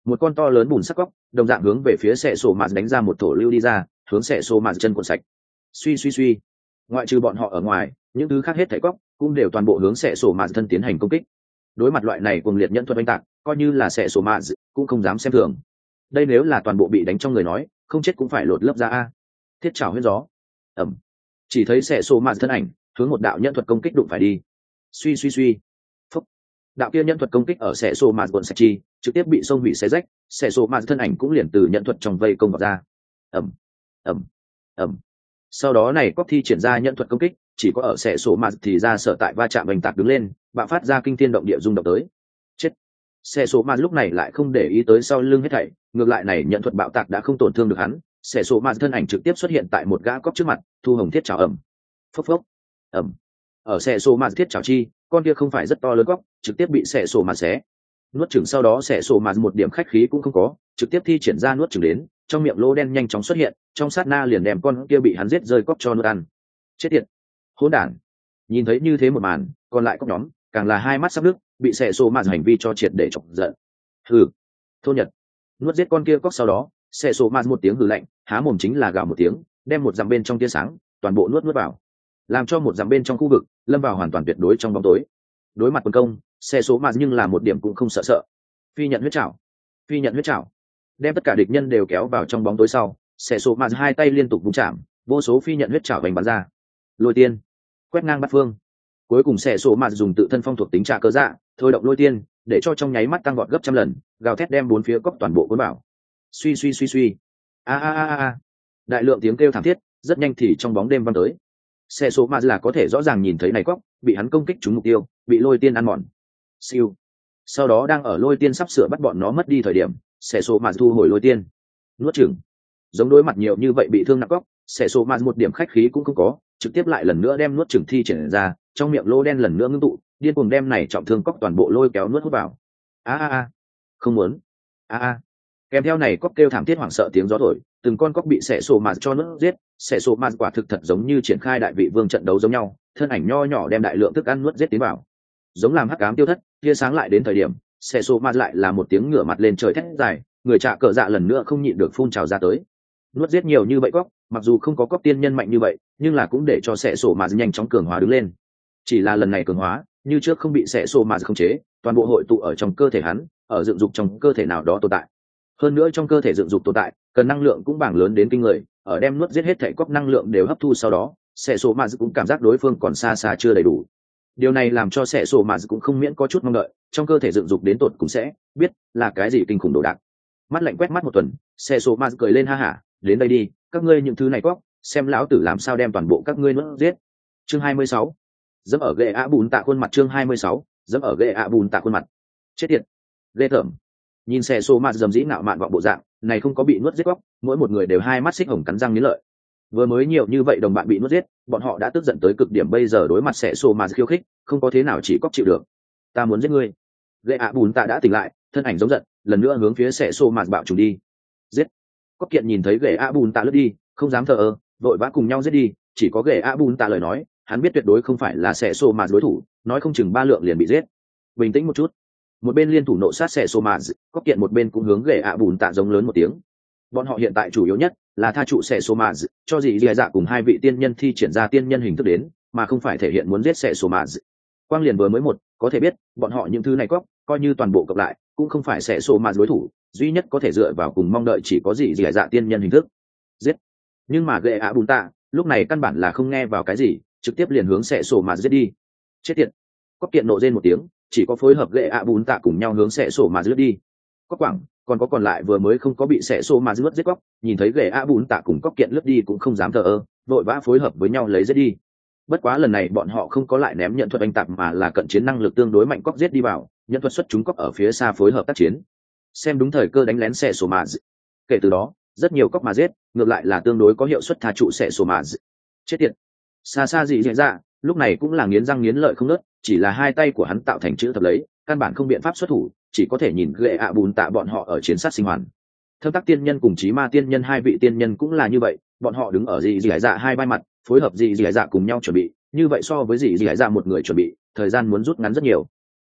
một con to lớn bùn sắc cóc đồng dạng hướng về phía xẻ sổ mạt đánh ra một thổ lưu đi ra, hướng xẻ sổ mạt chân cuộn sạch. Suy suy suy, ngoại trừ bọn họ ở ngoài, những thứ khác hết thảy cóc cũng đều toàn bộ hướng xẻ sổ mạt thân tiến hành công kích. Đối mặt loại này cuồng liệt nhẫn thuật oanh tạc, coi như là xẻ sổ mạt cũng không dám xem thường. Đây nếu là toàn bộ bị đánh trong người nói, không chết cũng phải lột lớp ra a. Thiết trảo huyết gió. Ẩm. Chỉ thấy xẻ sổ mạt thân ảnh hướng một đạo nhẫn thuật công kích đụng phải đi. Suy suy suy. Phúc. Đạo kia nhẫn thuật công kích ở xẻ sổ mạt cuộn sạch chi, trực tiếp bị xông hủy xé rách, xẻ sổ mạt thân ảnh cũng liền từ nhẫn thuật trong vây công vào ra. Ẩm. Ẩm. Ẩm. Sau đó này cóc thi triển ra nhẫn thuật công kích, chỉ có ở xẻ sổ mạt thì ra sở tại va chạm oanh tạc đứng lên, bạo phát ra kinh thiên động địa rung động tới. Chết. Xẻ sổ mạt lúc này lại không để ý tới sau lưng hết thảy, ngược lại này nhẫn thuật bạo tạc đã không tổn thương được hắn. Xẻ sổ mạt thân ảnh trực tiếp xuất hiện tại một gã cóc trước mặt, thu hồng thiết trảo ẩm. Phốc phốc. Ẩm. Ở xẻ sổ mạt thiết trảo chi, con kia không phải rất to lớn cóc, trực tiếp bị xẻ sổ mạt xé. Nuốt chửng sau đó xẻ sổ mạt một điểm khách khí cũng không có, trực tiếp thi triển ra nuốt chửng đến, trong miệng lỗ đen nhanh chóng xuất hiện, trong sát na liền đem con kia bị hắn giết rơi cóc cho nuốt ăn. Chết tiệt, hỗn đản. Nhìn thấy như thế một màn, còn lại cóc nhóm càng là hai mắt sắp nước, bị xẻ sổ mạt hành vi cho triệt để chọc giận. Hừ, thôn nhật. Nuốt giết con kia cóc sau đó, xẻ sổ mạt một tiếng hừ lạnh, há mồm chính là gào một tiếng, đem một dặm bên trong tia sáng toàn bộ nuốt vào, làm cho một dặm bên trong khu vực lâm vào hoàn toàn tuyệt đối trong bóng tối. Đối mặt quần công, xẻ sổ mạt nhưng là một điểm cũng không sợ. Phi nhận huyết trảo, phi nhận huyết trảo, đem tất cả địch nhân đều kéo vào trong bóng tối sau, xẻ sổ mạt hai tay liên tục vung chạm, vô số phi nhận huyết trảo vành bắn ra. Lôi tiên, quét ngang bát phương. Cuối cùng xẻ sổ mạt dùng tự thân phong thuộc tính trả cơ dạ, thôi động lôi tiên, để cho trong nháy mắt tăng vọt gấp trăm lần, gào thét đem bốn phía cốc toàn bộ cuốn vào. Suy suy suy suy, a a a a, đại lượng tiếng kêu thảm thiết rất nhanh thì trong bóng đêm vang tới. Xẻ sổ mạt là có thể rõ ràng nhìn thấy này cốc bị hắn công kích trúng mục tiêu, bị lôi tiên ăn mòn. Siêu. Sau đó đang ở lôi tiên sắp sửa bắt bọn nó mất đi thời điểm, xẻ sổ mạt thu hồi lôi tiên, nuốt chửng. Giống đối mặt nhiều như vậy bị thương nặng cóc, xẻ sổ mạt một điểm khách khí cũng không có, trực tiếp lại lần nữa đem nuốt chửng thi triển ra, trong miệng lô đen lần nữa ngưng tụ, điên cuồng đem này trọng thương cóc toàn bộ lôi kéo nuốt hút vào. A a a, không muốn. A a. Kèm theo này cóc kêu thảm thiết hoảng sợ tiếng gió thổi, từng con cóc bị xẻ sổ mạt cho nuốt giết, xẻ sổ mạt quả thực thật giống như triển khai đại vị vương trận đấu giống nhau, thân ảnh nho nhỏ đem đại lượng thức ăn nuốt giết tiến vào. Giống làm hắc ám tiêu thất, tia sáng lại đến thời điểm, xẻ sổ mạt lại là một tiếng ngửa mặt lên trời thét dài, người trạ cờ dạ lần nữa không nhịn được phun trào ra tới. Nuốt giết nhiều như vậy cóc, mặc dù không có cóc tiên nhân mạnh như vậy, nhưng là cũng để cho xẻ sổ mạt nhanh chóng cường hóa đứng lên. Chỉ là lần này cường hóa, như trước không bị xẻ sổ mạt khống chế, toàn bộ hội tụ ở trong cơ thể hắn, ở dựng dục trong cơ thể nào đó tồn tại. Hơn nữa trong cơ thể dựng dục tồn tại, cần năng lượng cũng bảng lớn đến kinh người, ở đem nuốt giết hết thảy cóc năng lượng đều hấp thu sau đó, xẻ sổ mạt cũng cảm giác đối phương còn xa xa chưa đầy đủ. Điều này làm cho xẻ sổ mạt cũng không miễn có chút mong đợi, trong cơ thể dựng dục đến tột cũng sẽ biết là cái gì kinh khủng đồ đạc. Mắt lạnh quét mắt một tuần, xẻ sổ mạt cười lên ha hả, đến đây đi, các ngươi những thứ này cóc, xem lão tử làm sao đem toàn bộ các ngươi nuốt giết. Chương 26. Dẫm ở ghệ ạ bùn tạ khuôn mặt. Chương 26. Dẫm ở ghệ ạ bùn tạ khuôn mặt. Chết tiệt, ghê tởm. Nhìn xẻ sổ mạt dầm dĩ ngạo mạn vọng bộ dạng này, không có bị nuốt giết cóc, mỗi một người đều hai mắt xích hồng cắn răng nghiến lợi. Vừa mới nhiều như vậy đồng bạn bị nuốt giết, bọn họ đã tức giận tới cực điểm, bây giờ đối mặt xẻ sổ mạt khiêu khích, không có thế nào chỉ cóc chịu được. Ta muốn giết ngươi. Ghệ ạ bùn tạ đã tỉnh lại, thân ảnh giống giận, lần nữa hướng phía xẻ sổ mạt bạo trùng đi. Giết. Cóc kiện nhìn thấy ghệ ạ bùn tạ lướt đi, không dám thờ ơ, vội vã cùng nhau giết đi. Chỉ có ghệ ạ bùn tạ lời nói, hắn biết tuyệt đối không phải là xẻ sổ mạt đối thủ, nói không chừng ba lượng liền bị giết. Bình tĩnh một chút. Một bên liên thủ nộ sát xẻ sổ mạt, Cóc kiện một bên cũng hướng ghệ ạ bùn tạ giống lớn một tiếng. Bọn họ hiện tại chủ yếu nhất là tha trụ xẻ sổ mạt, cho gì dì dạ cùng hai vị tiên nhân thi triển ra tiên nhân hình thức đến, mà không phải thể hiện muốn giết xẻ sổ mạt. Quang liền vừa mới một, có thể biết bọn họ những thứ này cóc, coi như toàn bộ cộng lại cũng không phải xẻ sổ mạt đối thủ, duy nhất có thể dựa vào cùng mong đợi chỉ có gì dì dạ tiên nhân hình thức giết. Nhưng mà ghệ ạ bùn tạ lúc này căn bản là không nghe vào cái gì, trực tiếp liền hướng xẻ sổ mạt giết đi. Chết tiệt. Cóc kiện nộ rên một tiếng, chỉ có phối hợp ghệ ạ bùn tạ cùng nhau hướng xẻ sổ mạt giết đi. Cóc quảng còn có còn lại vừa mới không có bị xẻ sổ mạt giết cóc, nhìn thấy ghệ ạ bùn tạ cùng cóc kiện lướt đi cũng không dám thờ ơ, vội vã phối hợp với nhau lấy giết đi. Bất quá lần này bọn họ không có lại ném nhận thuật oanh tạc, mà là cận chiến năng lực tương đối mạnh cóc giết đi vào, nhận thuật xuất chúng cóc ở phía xa phối hợp tác chiến, xem đúng thời cơ đánh lén xẻ sổ mạt. Kể từ đó rất nhiều cóc mà giết ngược lại là tương đối có hiệu suất tha trụ xẻ sổ mạt. Chết tiệt. Xa xa dị diễn ra lúc này cũng là nghiến răng nghiến lợi không nớt, chỉ là hai tay của hắn tạo thành chữ thập lấy, căn bản không biện pháp xuất thủ, chỉ có thể nhìn ghệ ạ bùn tạ bọn họ ở chiến sát sinh hoàn. Thâm tác tiên nhân cùng chí ma tiên nhân hai vị tiên nhân cũng là như vậy, bọn họ đứng ở dị dạ hai vai mặt, phối hợp dị dạ cùng nhau chuẩn bị, như vậy so với dị dạ một người chuẩn bị, thời gian muốn rút ngắn rất nhiều.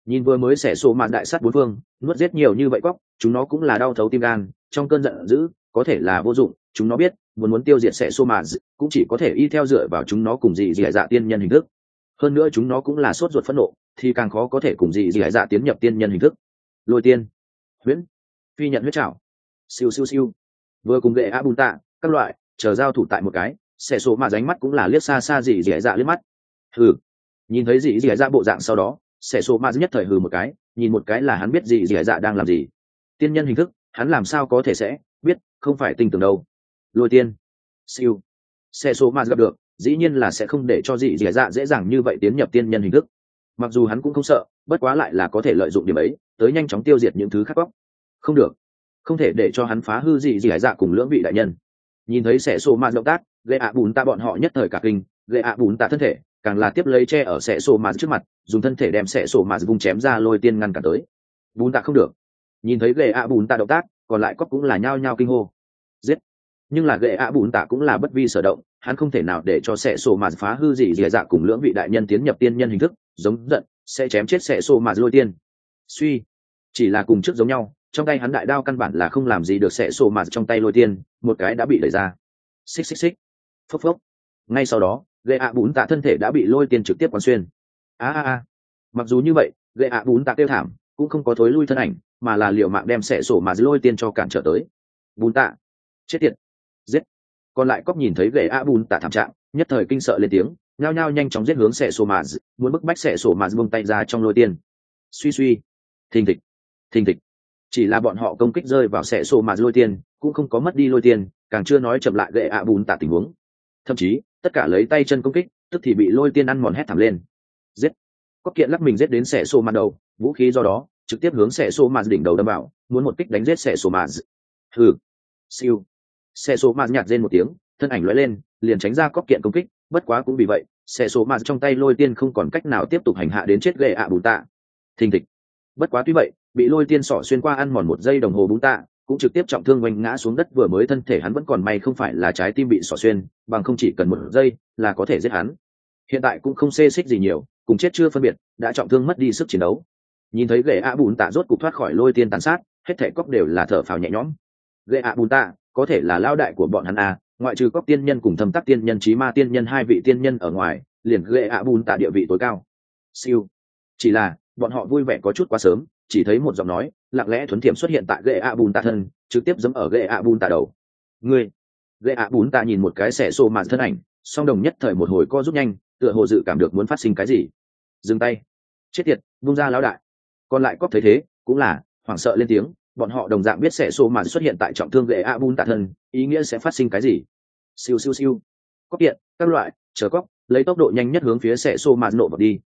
Nhìn vừa mới xẻ sổ mạt đại sát bốn phương, nuốt giết nhiều như vậy cóc, chúng nó cũng là đau thấu tim gan, trong cơn giận dữ có thể là vô dụng, chúng nó biết muốn tiêu diệt xẻ sổ mạt cũng chỉ có thể y theo dựa vào chúng nó cùng dị dị dạ tiên nhân hình thức. Hơn nữa chúng nó cũng là sốt ruột phẫn nộ, thì càng khó có thể cùng dị dị dạ tiến nhập tiên nhân hình thức. Lôi tiên, huyễn, phi nhận huyết trảo, siêu siêu siêu, vừa cùng gệ a bùn tạ các loại chờ giao thủ tại một cái, xẻ sổ mạt ránh mắt cũng là liếc xa xa dị dị dạ liếc mắt. Hừ, nhìn thấy dị dị dạ bộ dạng sau đó, xẻ sổ mạt nhất thời hừ một cái, nhìn một cái là hắn biết dị dị dạ đang làm gì. Tiên nhân hình thức hắn làm sao có thể sẽ biết, không phải tinh tưởng đâu. Lôi tiên, siêu, xẻ sổ mạt gặp được dĩ nhiên là sẽ không để cho dị dị dạ dễ dàng như vậy tiến nhập tiên nhân hình thức. Mặc dù hắn cũng không sợ, bất quá lại là có thể lợi dụng điểm ấy tới nhanh chóng tiêu diệt những thứ khác góc. Không được, không thể để cho hắn phá hư dị dị dạ cùng lưỡng vị đại nhân. Nhìn thấy xẻ sổ mạt động tác, gậy ạ bùn tạ bọn họ nhất thời cả kinh, gậy ạ bùn tạ thân thể càng là tiếp lấy che ở xẻ sổ mạt trước mặt, dùng thân thể đem xẻ sổ mạt vung chém ra lôi tiên ngăn cản tới. Bùn tạ không được. Nhìn thấy gậy ạ bùn tạ động tác, còn lại cóc cũng là nhao nhao kinh hô. Giết. Nhưng là gậy ạ bùn tạ cũng là bất vi sở động, hắn không thể nào để cho xẻ sổ mạt phá hư dị dị dạ cùng lưỡng vị đại nhân tiến nhập tiên nhân hình thức, giống giận sẽ chém chết xẻ sổ mạt lôi tiên. Suy, chỉ là cùng trước giống nhau, trong tay hắn đại đao căn bản là không làm gì được xẻ sổ mạt trong tay lôi tiên, một cái đã bị đẩy ra. Xích xích xích, phốc phốc. Ngay sau đó gậy ạ bùn tạ thân thể đã bị lôi tiên trực tiếp quán xuyên. Mặc dù như vậy, gậy ạ bùn tạ kêu thảm cũng không có thối lui thân ảnh, mà là liều mạng đem xẻ sổ mạt lôi tiên cho cản trở tới. Bùn tạ, chết tiệt, giết. Còn lại cóc nhìn thấy gậy ạ bùn tạ thảm trạng, nhất thời kinh sợ lên tiếng, nhao nhao nhanh chóng giết hướng xẻ sổ mạt, muốn bức bách xẻ sổ mạt buông tay ra trong lôi tiên. Suy suy, thình thịch, thình thịch. Chỉ là bọn họ công kích rơi vào xẻ sổ mạt lôi tiên, cũng không có mất đi lôi tiên, càng chưa nói chậm lại gậy ạ bùn tạ tình huống. Thậm chí tất cả lấy tay chân công kích tức thì bị lôi tiên ăn mòn hét thảm lên. Giết. Cóc kiện lắc mình giết đến xẻ sổ mạt đầu, vũ khí do đó trực tiếp hướng xẻ sổ mạt đỉnh đầu đâm vào, muốn một kích đánh giết xẻ sổ mạt. Hừ. Siêu. Xẻ sổ mạt nhạt rên một tiếng, thân ảnh lóe lên liền tránh ra cóc kiện công kích, bất quá cũng vì vậy xẻ sổ mạt trong tay lôi tiên không còn cách nào tiếp tục hành hạ đến chết gậy ạ bùn tạ. Thình thịch. Bất quá tuy vậy, bị lôi tiên sọ xuyên qua ăn mòn một giây đồng hồ bùn tạ cũng trực tiếp trọng thương oanh ngã xuống đất, vừa mới thân thể hắn vẫn còn may không phải là trái tim bị xỏ xuyên, bằng không chỉ cần một giây là có thể giết hắn. Hiện tại cũng không xê xích gì nhiều, cùng chết chưa phân biệt, đã trọng thương mất đi sức chiến đấu. Nhìn thấy gậy ạ bùn tạ rốt cục thoát khỏi lôi tiên tàn sát, hết thảy cóc đều là thở phào nhẹ nhõm. Gậy ạ bùn tạ có thể là lao đại của bọn hắn à, ngoại trừ cóc tiên nhân cùng thâm tắc tiên nhân chí ma tiên nhân hai vị tiên nhân ở ngoài, liền gậy ạ bùn tạ địa vị tối cao. Siêu. Chỉ là bọn họ vui vẻ có chút quá sớm, chỉ thấy một giọng nói lặng lẽ thuấn thiểm xuất hiện tại gậy ạ bùn tạ thân, trực tiếp giẫm ở gậy ạ bùn tạ đầu. Ngươi. Gậy ạ bùn tạ nhìn một cái xẻ xô mạt thân ảnh, song đồng nhất thời một hồi co rút nhanh, tựa hồ dự cảm được muốn phát sinh cái gì. Dừng tay. Chết tiệt, vung ra lão đại. Còn lại cóc thấy thế cũng là hoảng sợ lên tiếng, bọn họ đồng dạng biết xẻ xô mạt xuất hiện tại trọng thương gậy ạ bùn tạ thân, ý nghĩa sẽ phát sinh cái gì. Siêu siêu siêu. Cóc điện các loại chờ cóc lấy tốc độ nhanh nhất hướng phía xẻ xô mạt nổ vào đi.